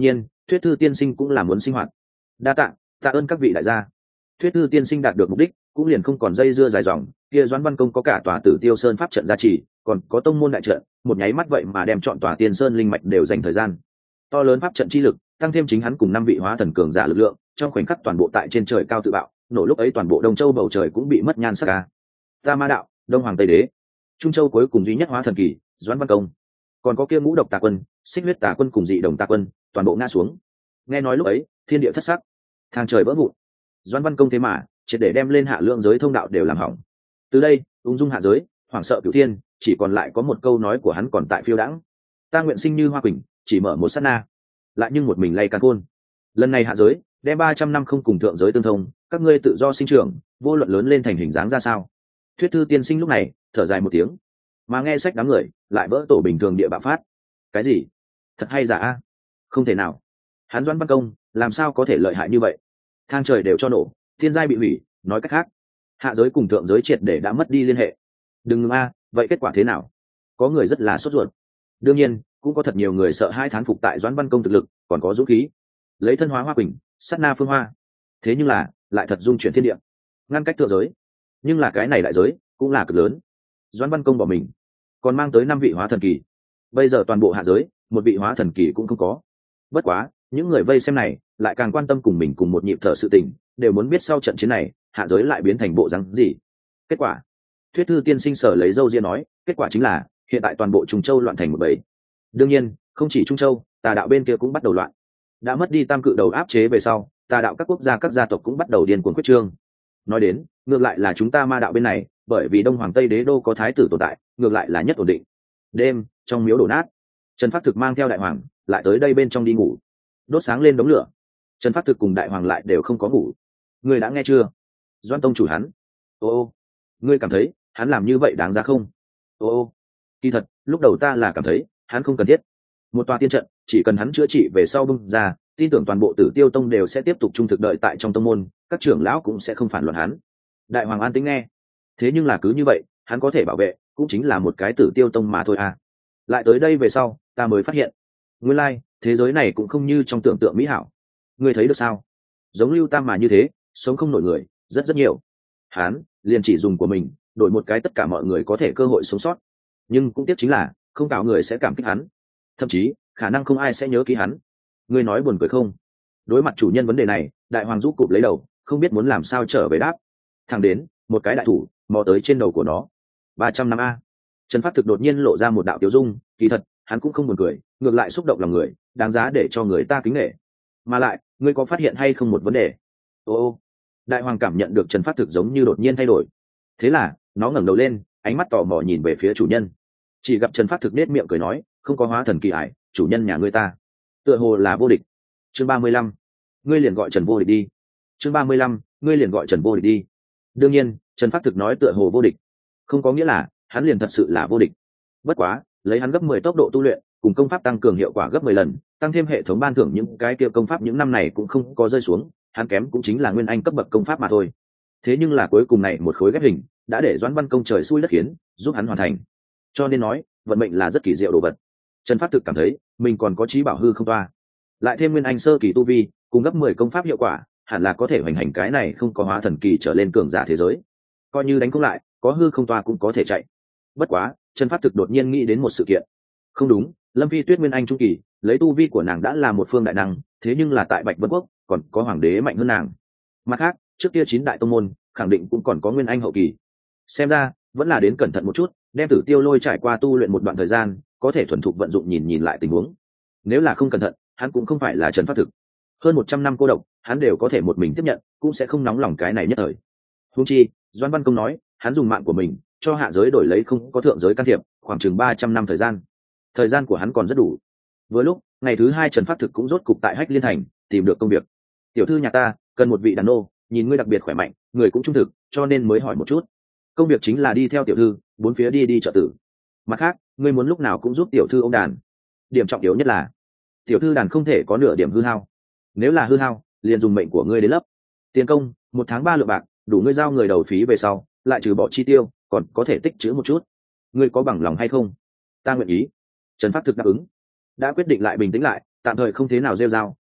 Thuyết thư tiên sinh cũng là muốn sinh hoạt. Đa tạ, tạ ơn các vị đại gia. Thuyết thư tiên sinh đạt được mục đích cũng liền không còn dây dưa dài dòng. Kia Doãn Văn Công có cả tòa Tử Tiêu Sơn pháp trận gia trì, còn có tông môn đại trận, một nháy mắt vậy mà đem chọn tòa Tiên Sơn linh mạch đều dành thời gian. To lớn pháp trận chi lực, tăng thêm chính hắn cùng 5 vị hóa thần cường giả lực lượng, trong khoảnh khắc toàn bộ tại trên trời cao tự bạo, nổ lúc ấy toàn bộ Đông Châu bầu trời cũng bị mất nhan sắc ca. Ta Ma Đạo, Đông Hoàng Tây Đế, Trung Châu cuối cùng duy nhất hóa thần kỳ, Doãn Văn Công. Còn có kia Ngũ Độc Tà Quân, Xích Huyết Tà Quân cùng Dị Đồng Tà Quân, toàn bộ ngã xuống. Nghe nói lúc ấy, thiên địa thất sắc, thang trời vỡ vụn. Doãn Văn Công thế mà triệt để đem lên hạ lượng giới thông đạo đều làm hỏng. Từ đây, ung dung hạ giới, hoảng sợ cửu thiên, chỉ còn lại có một câu nói của hắn còn tại phiêu đãng. Ta nguyện sinh như hoa quỳnh, chỉ mở một sát na, lại nhưng một mình lay càn khôn. Lần này hạ giới, đem 300 năm không cùng thượng giới tương thông, các ngươi tự do sinh trưởng, vô luận lớn lên thành hình dáng ra sao. Thuyết thư tiên sinh lúc này thở dài một tiếng, mà nghe sách đám người lại vỡ tổ bình thường địa bạo phát. Cái gì? Thật hay giả a? Không thể nào. Hắn Doãn Văn Công làm sao có thể lợi hại như vậy? Thang trời đều cho nổ, thiên giai bị hủy, nói cách khác, hạ giới cùng thượng giới triệt để đã mất đi liên hệ. Đừng ngừng a, vậy kết quả thế nào? Có người rất là sốt ruột. Đương nhiên, cũng có thật nhiều người sợ hai thán phục tại Doãn Văn Công thực lực, còn có dũng khí, lấy thân hóa hoa quỳnh, sát na phương hoa. Thế nhưng là, lại thật dung chuyển thiên địa, ngăn cách thượng giới. Nhưng là cái này đại giới cũng là cực lớn. Doãn Văn Công bỏ mình, còn mang tới 5 vị hóa thần kỳ. Bây giờ toàn bộ hạ giới, một vị hóa thần kỳ cũng không có. Bất quá, những người vây xem này lại càng quan tâm cùng mình cùng một nhịp thở sự tình, đều muốn biết sau trận chiến này, hạ giới lại biến thành bộ dáng gì. Kết quả, Thuyết thư tiên sinh sở lấy dâu ria nói, kết quả chính là hiện tại toàn bộ Trung Châu loạn thành một bầy. Đương nhiên, không chỉ Trung Châu, Tà đạo bên kia cũng bắt đầu loạn. Đã mất đi tam cự đầu áp chế về sau, Tà đạo các quốc gia các gia tộc cũng bắt đầu điên cuồng quyết trương. Nói đến, ngược lại là chúng ta Ma đạo bên này, bởi vì Đông Hoàng Tây Đế đô có thái tử tồn tại, ngược lại là nhất ổn định. Đêm, trong miếu đổ nát, Trần Phác Thực mang theo đại hoàng lại tới đây bên trong đi ngủ. Đốt sáng lên đống lửa. Trần Phác Thực cùng đại hoàng lại đều không có ngủ. Ngươi đã nghe chưa? Doãn tông chủ hắn. Ô, ngươi cảm thấy hắn làm như vậy đáng giá không? Ô, kỳ thật, lúc đầu ta là cảm thấy hắn không cần thiết. Một tòa tiên trận, chỉ cần hắn chữa trị về sau bung ra, tin tưởng toàn bộ Tử Tiêu tông đều sẽ tiếp tục trung thực đợi tại trong tông môn, các trưởng lão cũng sẽ không phản luận hắn. Đại hoàng an tĩnh nghe. Thế nhưng là cứ như vậy, hắn có thể bảo vệ, cũng chính là một cái Tử Tiêu tông mà thôi à. Lại tới đây về sau, ta mới phát hiện, nguyên lai, thế giới này cũng không như trong tưởng tượng mỹ hảo. Ngươi thấy được sao? Giống Lưu Tam mà như thế, sống không nổi người, rất rất nhiều. Hắn liền chỉ dùng của mình, đổi một cái tất cả mọi người có thể cơ hội sống sót. Nhưng cũng tiếc chính là, không tạo người sẽ cảm kích hắn. Thậm chí, khả năng không ai sẽ nhớ ký hắn. Ngươi nói buồn cười không? Đối mặt chủ nhân vấn đề này, đại hoàng rút cụp lấy đầu, không biết muốn làm sao trở về đáp. Thẳng đến, một cái đại thủ mò tới trên đầu của nó. 300 năm a. Trần Phác Thực đột nhiên lộ ra một đạo tiêu dung, kỳ thật, hắn cũng không buồn cười, ngược lại xúc động lòng người, đáng giá để cho người ta kính nể. Mà lại, ngươi có phát hiện hay không một vấn đề? Ô, đại hoàng cảm nhận được Trần Phác Thực giống như đột nhiên thay đổi. Thế là, nó ngẩng đầu lên, ánh mắt tò mò nhìn về phía chủ nhân. Chỉ gặp Trần Phác Thực nết miệng cười nói, không có hóa thần kỳ ải, chủ nhân nhà ngươi ta tựa hồ là vô địch. Chương 35, ngươi liền gọi Trần vô địch đi. Chương 35, ngươi liền gọi Trần vô địch đi. Đương nhiên, Trần Phác Thực nói tựa hồ vô địch, không có nghĩa là hắn liền thật sự là vô địch. Bất quá, lấy hắn gấp 10 tốc độ tu luyện, cùng công pháp tăng cường hiệu quả gấp 10 lần, tăng thêm hệ thống ban thưởng những cái kia công pháp những năm này cũng không có rơi xuống, hắn kém cũng chính là nguyên anh cấp bậc công pháp mà thôi. Thế nhưng là cuối cùng này một khối ghép hình, đã để Doãn Văn Công trời xui đất khiến, giúp hắn hoàn thành. Cho nên nói, vận mệnh là rất kỳ diệu đồ vật. Trần Phác Thực cảm thấy, mình còn có trí bảo hư không toa, lại thêm nguyên anh sơ kỳ tu vi, cùng gấp 10 công pháp hiệu quả, hẳn là có thể hoành hành cái này không có hóa thần kỳ trở lên cường giả thế giới. Coi như đánh không lại, có hư không toa cũng có thể chạy. Bất quá, Trần Phác Thực đột nhiên nghĩ đến một sự kiện. Không đúng, Lâm Phi Tuyết nguyên anh trung kỳ, lấy tu vi của nàng đã là một phương đại năng, thế nhưng là tại Bạch Vân Quốc, còn có hoàng đế mạnh hơn nàng. Mặt khác, trước kia 9 đại tông môn, khẳng định cũng còn có nguyên anh hậu kỳ. Xem ra, vẫn là đến cẩn thận một chút, đem Tử Tiêu Lôi trải qua tu luyện một đoạn thời gian, có thể thuần thục vận dụng nhìn lại tình huống. Nếu là không cẩn thận, hắn cũng không phải là Trần Phác Thực. Hơn 100 năm cô độc, hắn đều có thể một mình tiếp nhận, cũng sẽ không nóng lòng cái này nhất thời. Huống chi, Doãn Văn Công nói, hắn dùng mạng của mình cho hạ giới đổi lấy không có thượng giới can thiệp, khoảng chừng 300 năm thời gian. Thời gian của hắn còn rất đủ. Vừa lúc, ngày thứ 2 Trần Phác Thực cũng rốt cục tại Hách Liên Thành tìm được công việc. Tiểu thư nhà ta cần một vị đàn nô, nhìn ngươi đặc biệt khỏe mạnh, người cũng trung thực, cho nên mới hỏi một chút. Công việc chính là đi theo tiểu thư, bốn phía đi trợ tử. Mặt khác, ngươi muốn lúc nào cũng giúp tiểu thư ôm đàn. Điểm trọng yếu nhất là, tiểu thư đàn không thể có nửa điểm hư hao. Nếu là hư hao, liền dùng mệnh của ngươi đến lấp. Tiền công, 1 tháng 3 lượng bạc, đủ ngươi giao người đầu phí về sau, lại trừ bỏ chi tiêu, còn có thể tích trữ một chút. Ngươi có bằng lòng hay không? Ta nguyện ý. Trần Phác Thực đáp ứng. Đã quyết định lại bình tĩnh lại, tạm thời không thế nào rêu rao,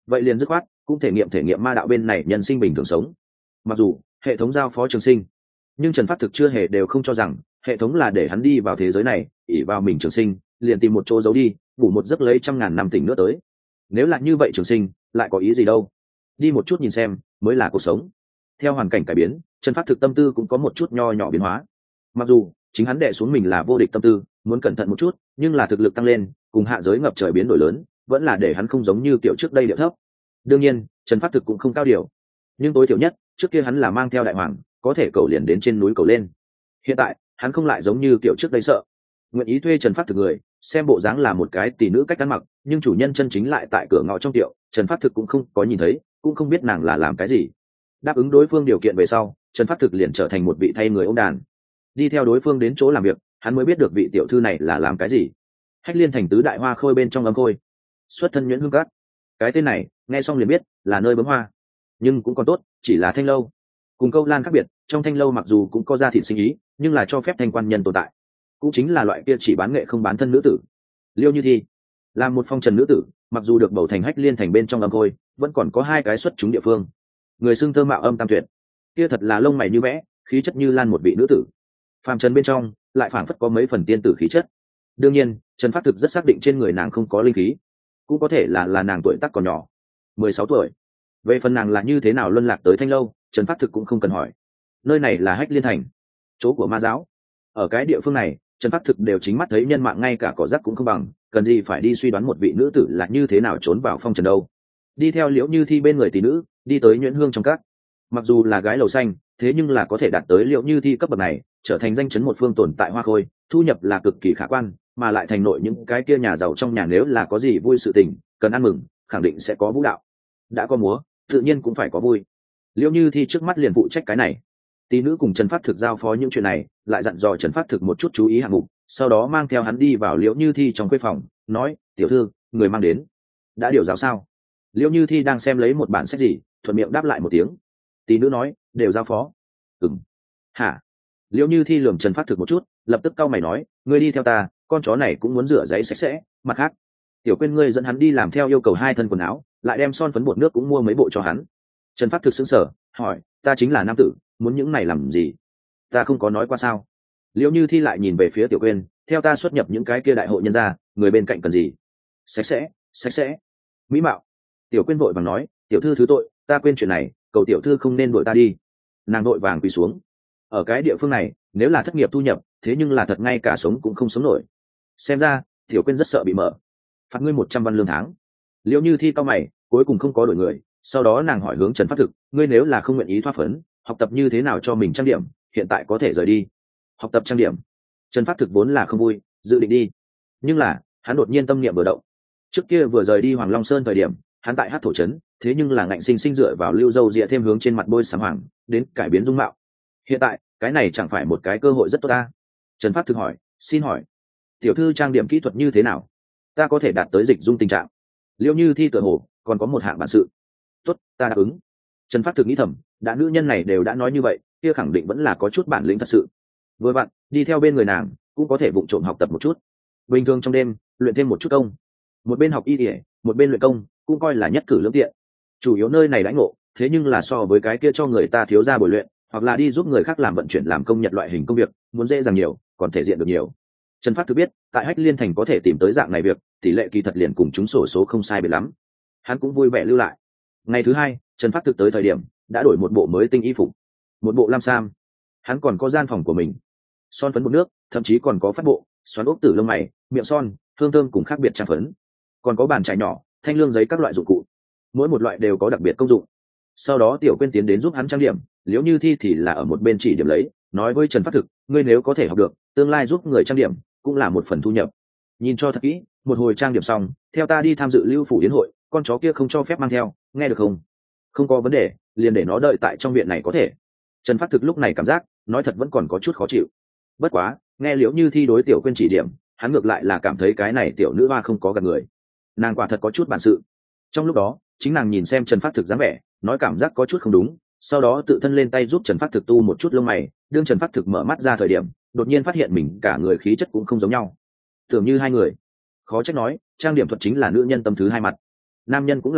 vậy liền dứt khoát cũng thể nghiệm ma đạo bên này nhân sinh bình thường sống. Mặc dù hệ thống giao phó trường sinh, nhưng Trần Phát Thực chưa hề đều không cho rằng hệ thống là để hắn đi vào thế giới này ỉ vào mình trường sinh, liền tìm một chỗ giấu đi ngủ một giấc lấy 100.000 năm tỉnh nữa tới. Nếu là như vậy trường sinh lại có ý gì đâu, đi một chút nhìn xem mới là cuộc sống. Theo hoàn cảnh cải biến, Trần Phát Thực tâm tư cũng có một chút nho nhỏ biến hóa. Mặc dù chính hắn đè xuống mình là vô địch tâm tư, muốn cẩn thận một chút, nhưng là thực lực tăng lên cùng hạ giới ngập trời biến đổi lớn vẫn là để hắn không giống như kiểu trước đây điệu thấp. Đương nhiên Trần Phát Thực cũng không cao điều, nhưng tối thiểu nhất trước kia hắn là mang theo đại hoàng có thể cầu liền đến trên núi cầu lên. Hiện tại hắn không lại giống như kiểu trước đây sợ, nguyện ý thuê Trần Phát Thực người, xem bộ dáng là một cái tỷ nữ cách ăn mặc, nhưng chủ nhân chân chính lại tại cửa ngõ trong tiệu, Trần Phát Thực cũng không có nhìn thấy, cũng không biết nàng là làm cái gì. Đáp ứng đối phương điều kiện về sau, Trần Phát Thực liền trở thành một vị thay người ôm đàn, đi theo đối phương đến chỗ làm việc. Hắn mới biết được vị tiểu thư này là làm cái gì. Hách Liên Thành tứ đại hoa khôi bên trong âm khôi, xuất thân Nhuyễn Hương Các. Cái tên này nghe xong liền biết là nơi bấm hoa, nhưng cũng còn tốt chỉ là thanh lâu. Cùng Câu Lan khác biệt, trong thanh lâu mặc dù cũng có gia thịt sinh ý, nhưng là cho phép thanh quan nhân tồn tại, cũng chính là loại kia chỉ bán nghệ không bán thân nữ tử. Liêu Như Thi là một phong trần nữ tử, mặc dù được bầu thành Hách Liên Thành bên trong âm khôi, vẫn còn có hai cái xuất chúng địa phương. Người xưng thơ mạo âm tam tuyệt, kia thật là lông mày như vẽ, khí chất như lan một vị nữ tử. Phàm trần bên trong lại phảng phất có mấy phần tiên tử khí chất. Đương nhiên Trần Phát Thực rất xác định trên người nàng không có linh khí, cũng có thể là nàng tuổi tác còn nhỏ, 16 tuổi. Về phần nàng là như thế nào luân lạc tới thanh lâu, Trần Phát Thực cũng không cần hỏi. Nơi này là Hách Liên Thành, chỗ của ma giáo. Ở cái địa phương này Trần Phát Thực đều chính mắt thấy nhân mạng ngay cả cỏ rác cũng không bằng, cần gì phải đi suy đoán một vị nữ tử là như thế nào trốn vào phong trần đâu. Đi theo Liễu Như Thi bên người tỷ nữ đi tới Nhuyễn Hương trong các. Mặc dù là gái lầu xanh, thế nhưng là có thể đạt tới Liễu Như Thi cấp bậc này, trở thành danh chấn một phương tồn tại hoa khôi, thu nhập là cực kỳ khả quan, mà lại thành nội những cái kia nhà giàu trong nhà nếu là có gì vui sự tình cần ăn mừng, khẳng định sẽ có vũ đạo. Đã có múa tự nhiên cũng phải có vui. Liễu Như Thi trước mắt liền phụ trách cái này. Tỷ nữ cùng Trần Phát Thực giao phó những chuyện này, lại dặn dò Trần Phát Thực một chút chú ý hạng mục, sau đó mang theo hắn đi vào Liễu Như Thi trong khuê phòng, nói: "Tiểu thư, người mang đến đã điều giáo sao?" Liễu Như Thi đang xem lấy một bản sách gì, thuận miệng đáp lại một tiếng. Tỷ nữ nói: "Đều giao phó." "Ừm." "Hả?" Liễu Như Thi lườm Trần Phát Thực một chút, lập tức cau mày nói: "Ngươi đi theo ta, con chó này cũng muốn rửa giấy sạch sẽ. Mặt khác, Tiểu Quyên ngươi dẫn hắn đi làm theo yêu cầu 2 thân quần áo, lại đem son phấn bột nước cũng mua mấy bộ cho hắn." Trần Phát Thực sững sờ, hỏi: "Ta chính là nam tử, muốn những này làm gì? Ta không có nói qua sao?" Liễu Như Thi lại nhìn về phía Tiểu Quyên: "Theo ta xuất nhập những cái kia đại hội nhân gia, người bên cạnh cần gì?" "Sạch sẽ, sạch sẽ, mỹ mạo." Tiểu Quyên vội vàng nói: "Tiểu thư thứ tội, ta quên chuyện này, cầu tiểu thư không nên đuổi ta đi." Nàng vội vàng quỳ xuống. Ở cái địa phương này nếu là thất nghiệp thu nhập, thế nhưng là thật ngay cả sống cũng không sống nổi. Xem ra Tiểu Quyên rất sợ bị mở. "Phạt ngươi 100 văn lương tháng." Liễu Như Thi cau mày, cuối cùng không có đổi người. Sau đó nàng hỏi hướng Trần Phát Thực: "Ngươi nếu là không nguyện ý thoát phấn, học tập như thế nào cho mình trang điểm, hiện tại có thể rời đi." "Học tập trang điểm?" Trần Phát Thực vốn là không vui, dự định đi, nhưng là hắn đột nhiên tâm niệm vừa động. Trước kia vừa rời đi Hoàng Long Sơn thời điểm, hắn tại Hát Thổ trấn, thế nhưng là ngạnh sinh sinh dựa vào lưu dâu rịa thêm hướng trên mặt bôi sám hoàng, đến cải biến dung mạo. Hiện tại cái này chẳng phải một cái cơ hội rất tốt ta? Trần Phát Thực hỏi: "Xin hỏi tiểu thư trang điểm kỹ thuật như thế nào, ta có thể đạt tới dịch dung tình trạng?" Liễu Như Thi tựa hồ còn có một hạng bản sự. "Tốt, ta đáp ứng." Trần Phát Thực nghĩ thầm, đã nữ nhân này đều đã nói như vậy, kia khẳng định vẫn là có chút bản lĩnh thật sự. Vừa vặn đi theo bên người nàng cũng có thể vụng trộm học tập một chút, bình thường trong đêm luyện thêm một chút công, một bên học y ỉa một bên luyện công, cũng coi là nhất cử lưỡng tiện. Chủ yếu nơi này đãi ngộ, thế nhưng là so với cái kia cho người ta thiếu ra bồi luyện hoặc là đi giúp người khác làm vận chuyển làm công nhật loại hình công việc muốn dễ dàng nhiều, còn thể diện được nhiều. Trần Phát Thực biết tại Hách Liên Thành có thể tìm tới dạng này việc, tỷ lệ kỳ thật liền cùng chúng sổ số không sai biệt lắm. Hắn cũng vui vẻ lưu lại. Ngày thứ hai Trần Phát Thực tới thời điểm đã đổi một bộ mới tinh y phục, một bộ lam sam. Hắn còn có gian phòng của mình, son phấn bột nước, thậm chí còn có phát bộ xoắn ốc tử lông mày, miệng son, hương thơm cùng khác biệt trang phấn, còn có bàn chải nhỏ, thanh lương giấy các loại dụng cụ, mỗi một loại đều có đặc biệt công dụng. Sau đó Tiểu Quyên tiến đến giúp hắn trang điểm, Liễu Như Thi thì là ở một bên chỉ điểm lấy, nói với Trần Phát Thực: "Ngươi nếu có thể học được, tương lai giúp người trang điểm cũng là một phần thu nhập. Nhìn cho thật kỹ, một hồi trang điểm xong, theo ta đi tham dự Lưu phủ yến hội, con chó kia không cho phép mang theo, nghe được không?" "Không có vấn đề, liền để nó đợi tại trong viện này có thể." Trần Phát Thực lúc này cảm giác nói thật vẫn còn có chút khó chịu. Bất quá nghe Liễu Như Thi đối Tiểu Quyên chỉ điểm, hắn ngược lại là cảm thấy cái này tiểu nữ hoa không có gần người, nàng quả thật có chút bản sự. Trong lúc đó chính nàng nhìn xem Trần Phát Thực dáng vẻ, nói cảm giác có chút không đúng, sau đó tự thân lên tay giúp Trần Phát Thực tu một chút lông mày. Đương Trần Phát Thực mở mắt ra thời điểm, đột nhiên phát hiện mình cả người khí chất cũng không giống nhau, tưởng như hai người. Khó trách nói trang điểm thuật chính là nữ nhân tâm thứ hai mặt, nam nhân cũng là người,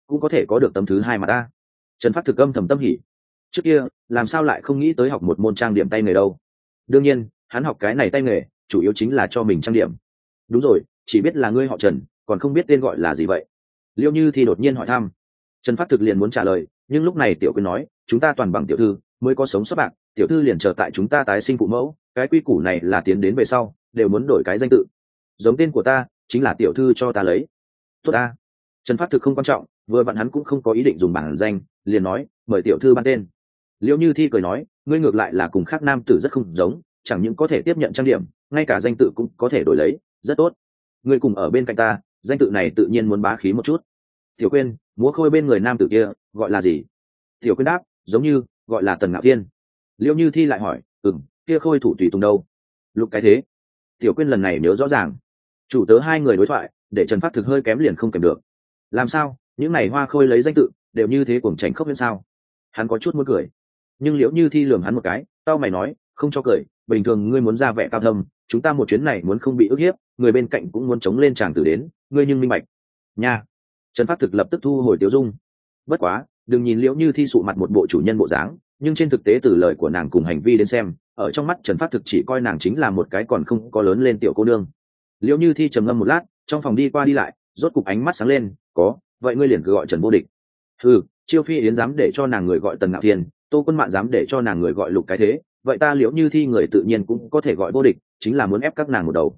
cũng có thể có được tấm thứ hai mà ta. Trần Phát thực âm thầm tâm hỉ. Trước kia làm sao lại không nghĩ tới học một môn trang điểm tay nghề đâu. Đương nhiên hắn học cái này tay nghề chủ yếu chính là cho mình trang điểm. Đúng rồi, chỉ biết là ngươi họ Trần, còn không biết tên gọi là gì vậy? Liêu Như Thi đột nhiên hỏi thăm. Trần Phát thực liền muốn trả lời, nhưng lúc này Tiểu Quyên nói, chúng ta toàn bằng tiểu thư mới có sống sót bạc, tiểu thư liền chờ tại chúng ta tái sinh phụ mẫu, cái quy củ này là tiến đến về sau đều muốn đổi cái danh tự. Giống tên của ta chính là tiểu thư cho ta lấy. Tốt ta. Trần Phát thực không quan trọng, vừa vặn hắn cũng không có ý định dùng bản danh, liền nói, mời tiểu thư ban tên. Liêu Như Thi cười nói, ngươi ngược lại là cùng khác nam tử rất không giống, chẳng những có thể tiếp nhận trang điểm, ngay cả danh tự cũng có thể đổi lấy, rất tốt. Ngươi cùng ở bên cạnh ta, danh tự này tự nhiên muốn bá khí một chút. Tiểu Quyên, múa khôi bên người nam tử kia gọi là gì? Tiểu Quyên đáp, giống như gọi là Tần Ngạo Thiên. Liêu Như Thi lại hỏi, kia khôi thủ tùy tùng đâu? Lục cái thế. Tiểu Quyên lần này nhớ rõ ràng. Chủ tớ hai người đối thoại để Trần Phát thực hơi kém liền không kèm được. Làm sao những này hoa khôi lấy danh tự đều như thế cuồng tránh khốc lên sao? Hắn có chút muốn cười, nhưng Liễu Như Thi lườm hắn một cái, tao mày nói, không cho cười, bình thường ngươi muốn ra vẻ cao thâm, chúng ta một chuyến này muốn không bị ức hiếp, người bên cạnh cũng muốn chống lên tràng tử đến, ngươi nhưng minh bạch nha. Trần Phát thực lập tức thu hồi Tiểu Dung. Bất quá đừng nhìn Liễu Như Thi sụ mặt một bộ chủ nhân bộ dáng, nhưng trên thực tế từ lời của nàng cùng hành vi đến xem, ở trong mắt Trần Phát thực chỉ coi nàng chính là một cái còn không có lớn lên tiểu cô nương. Liễu Như Thi trầm ngâm một lát, trong phòng đi qua đi lại, rốt cục ánh mắt sáng lên, có, vậy ngươi liền cứ gọi Trần Vô Địch. Chiêu Phi Yến dám để cho nàng người gọi Tần Ngạo Thiên, Tô Quân Mạn dám để cho nàng người gọi Lục cái thế, vậy ta Liễu Như Thi người tự nhiên cũng có thể gọi Vô Địch, chính là muốn ép các nàng một đầu.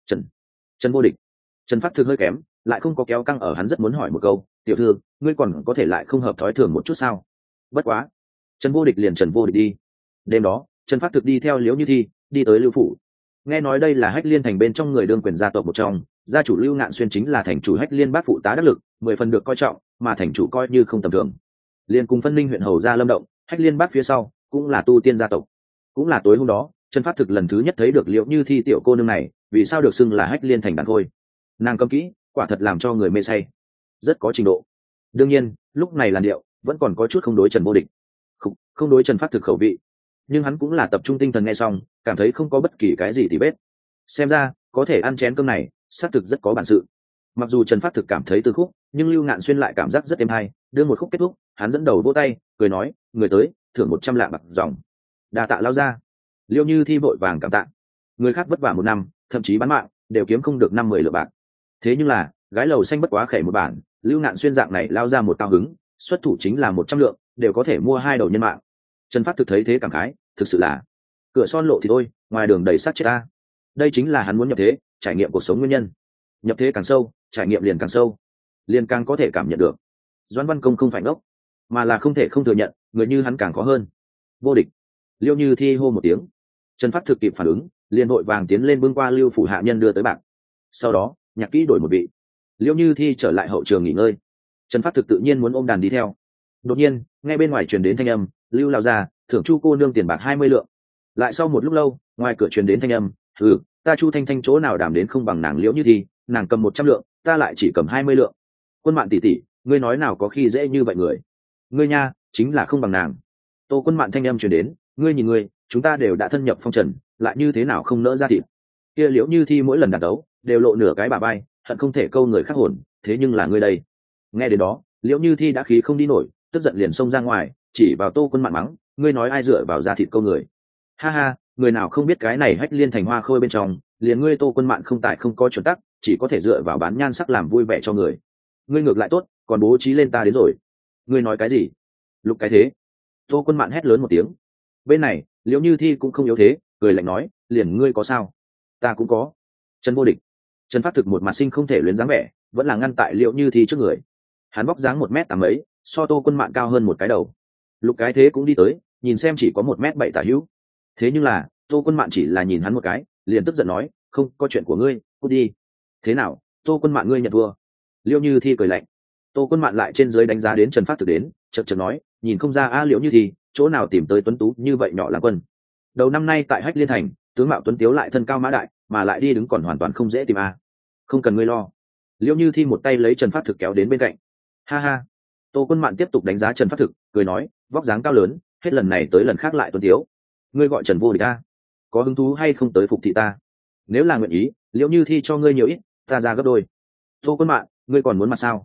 Trần Vô Địch. Trần Phát thực hơi kém, lại không có kéo căng ở, hắn rất muốn hỏi một câu, tiểu thư, ngươi còn có thể lại không hợp thói thường một chút sao? Bất quá, Trần Vô Địch liền Trần Vô Địch đi. Đêm đó Trần Phát thực đi theo Liễu Như Thi đi tới Lưu phủ. Nghe nói đây là Hách Liên thành bên trong người đương quyền gia tộc một trong, gia chủ Lưu Ngạn Xuyên chính là thành chủ Hách Liên bát phụ tá đắc lực, 10 phần được coi trọng, mà thành chủ coi như không tầm thường. Liên cùng phân linh huyện hầu gia Lâm Động, Hách Liên bát phía sau cũng là tu tiên gia tộc. Cũng là tối hôm đó, Trần Phát thực lần thứ nhất thấy được Liễu Như Thi tiểu cô nương này, vì sao được xưng là Hách Liên thành đàn khôi. Nàng cầm kỹ, quả thật làm cho người mê say, rất có trình độ. Đương nhiên lúc này làn điệu vẫn còn có chút không đối Trần Vô Địch, không đối Trần Phát thực khẩu vị, nhưng hắn cũng là tập trung tinh thần nghe xong, cảm thấy không có bất kỳ cái gì tỉ vết. Xem ra có thể ăn chén cơm này xác thực rất có bản sự. Mặc dù Trần Phát thực cảm thấy từ khúc, nhưng Lưu Ngạn Xuyên lại cảm giác rất êm hay. Đưa một khúc kết thúc, hắn dẫn đầu vỗ tay cười nói, người tới thưởng 100 lạng bạc dòng. Đa tạ lao ra. Liêu Như Thi vội vàng cảm tạ. Người khác vất vả một năm, thậm chí bán mạng đều kiếm không được 5-10 lượng bạc. Thế nhưng là gái lầu xanh bất quá khẩy một bản, Lưu Ngạn Xuyên dạng này lao ra một cao hứng, xuất thủ chính là 100 lượng, đều có thể mua 2 đầu nhân mạng. Trần Phát thực thấy thế cảm khái, thực sự là cửa son lộ thì thôi, ngoài đường đầy sát chết ta. Đây chính là hắn muốn nhập thế, trải nghiệm cuộc sống nguyên nhân. Nhập thế càng sâu, trải nghiệm liền càng sâu, liền càng có thể cảm nhận được. Doãn Văn Công không phải ngốc, mà là không thể không thừa nhận, người như hắn càng khó hơn. Vô địch. Liêu Như Thi hô một tiếng. Trần Phát thực kịp phản ứng, liền vội vàng tiến lên bưng qua Lưu phủ hạ nhân đưa tới bạc. Sau đó nhạc kỹ đổi một vị. Liêu Như Thi trở lại hậu trường nghỉ ngơi. Trần Phát thực tự nhiên muốn ôm đàn đi theo. Đột nhiên nghe bên ngoài truyền đến thanh âm, Lưu lao ra thưởng Chu cô nương tiền bạc 20 lượng. Lại sau một lúc lâu, ngoài cửa truyền đến thanh âm, ta Chu Thanh Thanh chỗ nào đảm đến không bằng nàng Liễu Như Thi, nàng cầm 100 lượng, ta lại chỉ cầm 20 lượng. Quân Mạn tỷ tỷ, ngươi nói nào có khi dễ như vậy người. Ngươi nha chính là không bằng nàng. Tô Quân Mạn thanh âm truyền đến, ngươi nhìn ngươi, chúng ta đều đã thân nhập phong trần, lại như thế nào không nỡ ra thịt. Kia Liễu Như Thi mỗi lần đàn đấu đều lộ nửa cái bà bay, hận không thể câu người khác hồn, thế nhưng là ngươi đây. Nghe đến đó, Liễu Như Thi đã khí không đi nổi, tức giận liền xông ra ngoài, chỉ vào Tô Quân Mạn mắng, ngươi nói ai dựa vào ra thịt câu người. Ha ha, người nào không biết cái này Hách Liên thành hoa khôi bên trong, liền ngươi Tô Quân Mạn không tại không có chuẩn tắc, chỉ có thể dựa vào bán nhan sắc làm vui vẻ cho người. Ngươi ngược lại tốt, còn bố trí lên ta đến rồi. Ngươi nói cái gì? Lục cái thế. Tô Quân Mạn hét lớn một tiếng. Bên này Liễu Như Thi cũng không yếu thế, cười lạnh nói, liền ngươi có sao? Ta cũng có. Trần Vô Địch. Trần Phát thực một mặt sinh không thể luyến dáng vẻ, vẫn là ngăn tại Liễu Như Thi trước người. Hắn vóc dáng 1m8 mấy, so Tô Quân Mạn cao hơn một cái đầu. Lục cái thế cũng đi tới, nhìn xem chỉ có 1m7 tả hữu. Thế nhưng là Tô Quân Mạn chỉ là nhìn hắn một cái, liền tức giận nói, không có chuyện của ngươi, cút đi. Thế nào, Tô Quân Mạn ngươi nhận thua? Liễu Như Thi cười lạnh. Tô Quân Mạn lại trên dưới đánh giá đến Trần Phát thực đến, chợt chợt nói, nhìn không ra a Liễu Như Thi chỗ nào tìm tới tuấn tú như vậy nhỏ là quân. Đầu năm nay tại Hách Liên thành, tướng mạo tuấn tiếu lại thân cao mã đại, mà lại đi đứng còn hoàn toàn không dễ tìm a. Không cần ngươi lo. Liễu Như Thi một tay lấy Trần Phát thực kéo đến bên cạnh. Ha ha. Tô Quân Mạn tiếp tục đánh giá Trần Phát thực, cười nói, vóc dáng cao lớn, hết lần này tới lần khác lại tuấn tiếu. Ngươi gọi Trần Vô Địch ta, có hứng thú hay không tới phục thị ta? Nếu là nguyện ý, Liễu Như Thi cho ngươi nhiều ít, ta ra gấp đôi. Tô Quân Mạn, ngươi còn muốn mặt sao?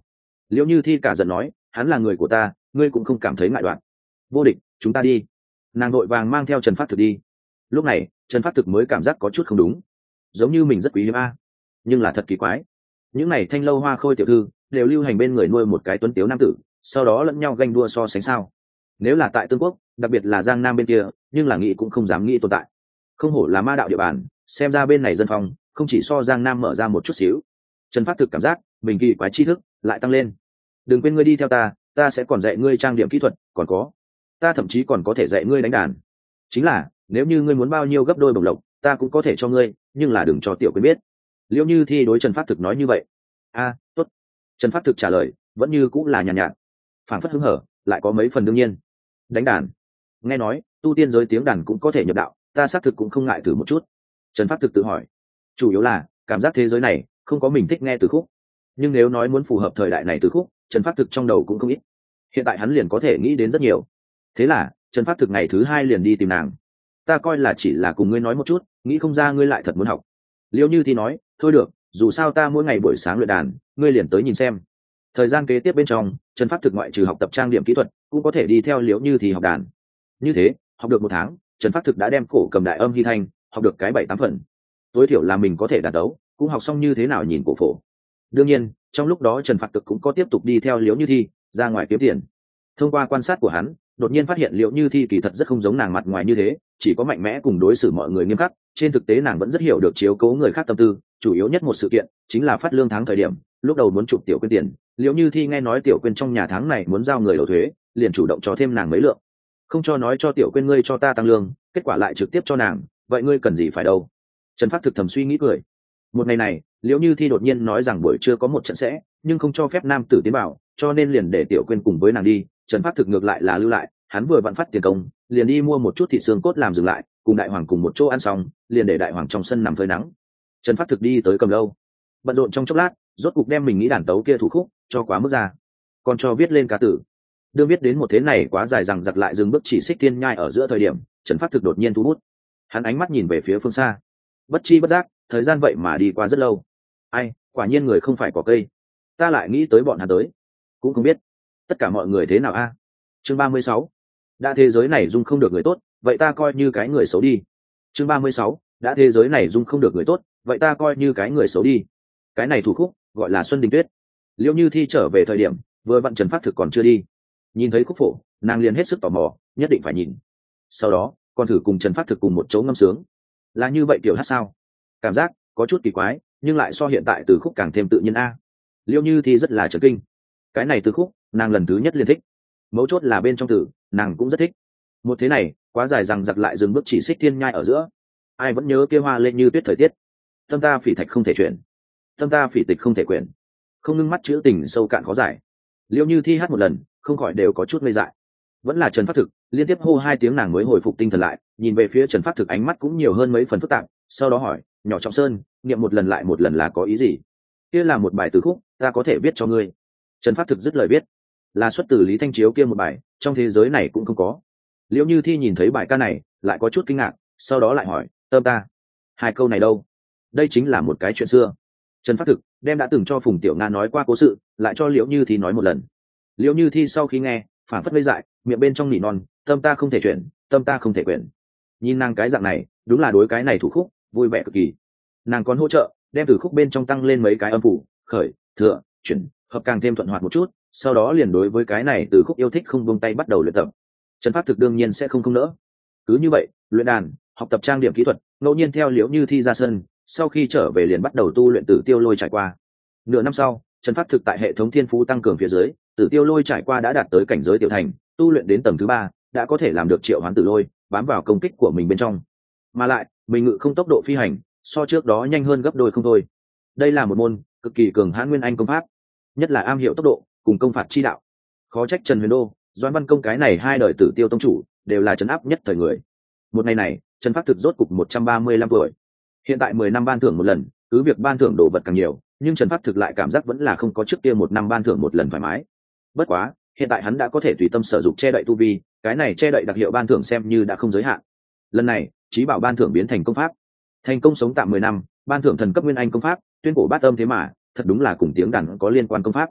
Liễu Như Thi cả giận nói, hắn là người của ta, ngươi cũng không cảm thấy ngại đoạn. Vô địch, chúng ta đi. Nàng đội vàng mang theo Trần Phát Thực đi. Lúc này Trần Phát Thực mới cảm giác có chút không đúng, giống như mình rất quý hiếm a, nhưng là thật kỳ quái. Những này thanh lâu hoa khôi tiểu thư đều lưu hành bên người nuôi một cái tuấn tiếu nam tử, sau đó lẫn nhau ganh đua so sánh sao? Nếu là tại Tương Quốc, đặc biệt là Giang Nam bên kia, nhưng là nghĩ cũng không dám nghĩ tồn tại. Không hổ là ma đạo địa bàn, xem ra bên này dân phòng không chỉ so Giang Nam mở ra một chút xíu. Trần Phát Thực cảm giác mình kỳ quái tri thức lại tăng lên. Đừng quên ngươi đi theo ta sẽ còn dạy ngươi trang điểm kỹ thuật, còn có ta thậm chí còn có thể dạy ngươi đánh đàn. Chính là nếu như ngươi muốn bao nhiêu gấp đôi bổng lộc, ta cũng có thể cho ngươi, nhưng là đừng cho tiểu quyến biết. Liễu Như Thi đối Trần Phát Thực nói như vậy. Tốt. Trần Phát Thực trả lời vẫn như cũng là nhàn nhạt, phảng phất hứng hở, lại có mấy phần đương nhiên. Đánh đàn, nghe nói tu tiên giới tiếng đàn cũng có thể nhập đạo, ta xác thực cũng không ngại thử một chút. Trần Phát Thực tự hỏi, chủ yếu là cảm giác thế giới này không có mình thích nghe từ khúc, nhưng nếu nói muốn phù hợp thời đại này từ khúc, Trần Phát Thực trong đầu cũng không ít. Hiện tại hắn liền có thể nghĩ đến rất nhiều. Thế là Trần Phát Thực ngày thứ 2 liền đi tìm nàng. Ta coi là chỉ là cùng ngươi nói một chút, nghĩ không ra ngươi lại thật muốn học. Liễu Như Thi nói, thôi được, dù sao ta mỗi ngày buổi sáng luyện đàn, ngươi liền tới nhìn xem. Thời gian kế tiếp bên trong, Trần Phát Thực ngoại trừ học tập trang điểm kỹ thuật, cũng có thể đi theo Liễu Như Thi học đàn. Như thế học được 1 tháng, Trần Phát Thực đã đem cổ cầm đại âm hy thanh học được cái 7-8 phần. Tối thiểu là mình có thể đàn đấu, cũng học xong như thế nào nhìn cổ phổ. Đương nhiên trong lúc đó Trần Phát Thực cũng có tiếp tục đi theo Liễu Như Thi ra ngoài kiếm tiền. Thông qua quan sát của hắn, đột nhiên phát hiện Liễu Như Thi kỳ thật rất không giống nàng mặt ngoài như thế, chỉ có mạnh mẽ cùng đối xử mọi người nghiêm khắc, trên thực tế nàng vẫn rất hiểu được chiếu cố người khác tâm tư. Chủ yếu nhất một sự kiện chính là phát lương tháng thời điểm, lúc đầu muốn chụp tiểu quyên tiền, Liễu Như Thi nghe nói tiểu quyên trong nhà tháng này muốn giao người đầu thuế, liền chủ động cho thêm nàng mấy lượng. Không cho nói cho tiểu quyên ngươi cho ta tăng lương, kết quả lại trực tiếp cho nàng, vậy ngươi cần gì phải đâu. Trần Phát Thực thầm suy nghĩ cười. Một ngày này Liễu Như Thi đột nhiên nói rằng buổi trưa có một trận sẽ, nhưng không cho phép nam tử tiến vào, cho nên liền để tiểu quyên cùng với nàng đi. Trần Phát Thực ngược lại là lưu lại, hắn vừa vặn phát tiền công, liền đi mua một chút thịt xương cốt làm dừng lại, cùng đại hoàng cùng một chỗ ăn xong, liền để đại hoàng trong sân nằm phơi nắng. Trần Phát Thực đi tới cầm lâu, bận rộn trong chốc lát, rốt cục đem mình nghĩ đàn tấu kia thủ khúc cho quá mức ra, còn cho viết lên ca tử. Đương viết đến một thế này quá dài rằng giặc lại dừng bước chỉ xích thiên nhai ở giữa thời điểm, Trần Phát Thực đột nhiên thu hút. Hắn ánh mắt nhìn về phía phương xa, bất chi bất giác thời gian vậy mà đi qua rất lâu. Ai, quả nhiên người không phải có cây. Ta lại nghĩ tới bọn hắn tới, cũng không biết tất cả mọi người thế nào a. Chương 36. Đã thế giới này dung không được người tốt, vậy ta coi như cái người xấu đi. Chương 36. Đã thế giới này dung không được người tốt, vậy ta coi như cái người xấu đi. Cái này thủ khúc gọi là Xuân Đình Tuyết. Liễu Như Thi trở về thời điểm vừa vặn Trần Phát Thực còn chưa đi, nhìn thấy khúc phổ, nàng liền hết sức tò mò, nhất định phải nhìn. Sau đó còn thử cùng Trần Phát Thực cùng một chỗ ngâm sướng. Là như vậy kiểu hát sao? Cảm giác có chút kỳ quái, nhưng lại so hiện tại từ khúc càng thêm tự nhiên a. Liễu Như Thi rất là chấn kinh. Cái này từ khúc nàng lần thứ nhất liền thích, mấu chốt là bên trong từ nàng cũng rất thích. Một thế này quá dài rằng giặc lại dừng bước chỉ xích thiên nhai ở giữa. Ai vẫn nhớ kia hoa lên như tuyết thời tiết, tâm ta phỉ thạch không thể chuyển, tâm ta phỉ tịch không thể quyển, không ngưng mắt chữ tình sâu cạn khó giải. Liễu Như Thi hát một lần không khỏi đều có chút ngây dại. Vẫn là Trần Phát Thực liên tiếp hô 2 tiếng nàng mới hồi phục tinh thần lại, nhìn về phía Trần Phát Thực ánh mắt cũng nhiều hơn mấy phần phức tạp, sau đó hỏi, nhỏ Trọng Sơn, niệm một lần lại một lần là có ý gì? Kia là một bài từ khúc, ta có thể viết cho ngươi. Trần Phát Thực dứt lời viết, là xuất từ Lý Thanh Chiếu kia một bài, trong thế giới này cũng không có. Liễu Như Thi nhìn thấy bài ca này lại có chút kinh ngạc, sau đó lại hỏi, tâm ta, 2 câu này đâu? Đây chính là một cái chuyện xưa. Trần Phát Thực đem đã từng cho Phùng Tiểu Nga nói qua cố sự lại cho Liễu Như Thi nói một lần. Liễu Như Thi sau khi nghe phản phất ngây dại, miệng bên trong nỉ non, tâm ta không thể chuyển, tâm ta không thể quyển. Nhìn nàng cái dạng này đúng là đối cái này thủ khúc vui vẻ cực kỳ. Nàng còn hỗ trợ đem từ khúc bên trong tăng lên mấy cái âm phủ, khởi, thừa, chuyển, hợp càng thêm thuận hoạt một chút, sau đó liền đối với cái này từ khúc yêu thích không buông tay bắt đầu luyện tập. Trần Phát Thực đương nhiên sẽ không nỡ. Cứ như vậy luyện đàn, học tập trang điểm kỹ thuật, ngẫu nhiên theo Liễu Như Thi ra sân, sau khi trở về liền bắt đầu tu luyện Tử Tiêu Lôi trải qua. Nửa năm sau, Trần Phát Thực tại hệ thống thiên phú tăng cường phía dưới, Tử Tiêu Lôi trải qua đã đạt tới cảnh giới tiểu thành, tu luyện đến tầng thứ 3, đã có thể làm được triệu hoán tử lôi, bám vào công kích của mình bên trong. Mà lại, mình ngự không tốc độ phi hành, so trước đó nhanh hơn gấp đôi không thôi. Đây là một môn cực kỳ cường hãn nguyên anh công pháp, nhất là am hiểu tốc độ cùng công phạt chi đạo. Khó trách Trần Huyền Đô, Doãn Văn Công cái này 2 đời Tử Tiêu tông chủ đều là trấn áp nhất thời người. Một ngày này, Trần Phát Thực rốt cục 135 tuổi. Hiện tại 10 năm ban thưởng một lần, cứ việc ban thưởng đồ vật càng nhiều, nhưng Trần Phát Thực lại cảm giác vẫn là không có trước kia 1 năm ban thưởng một lần thoải mái. Bất quá, hiện tại hắn đã có thể tùy tâm sử dụng che đậy tu vi, cái này che đậy đặc hiệu ban thưởng xem như đã không giới hạn. Lần này, Chí Bảo ban thưởng biến thành công pháp. Thành công sống tạm 10 năm, ban thưởng thần cấp nguyên anh công pháp, tuyên cổ bát âm thế mà, thật đúng là cùng tiếng đàn có liên quan công pháp.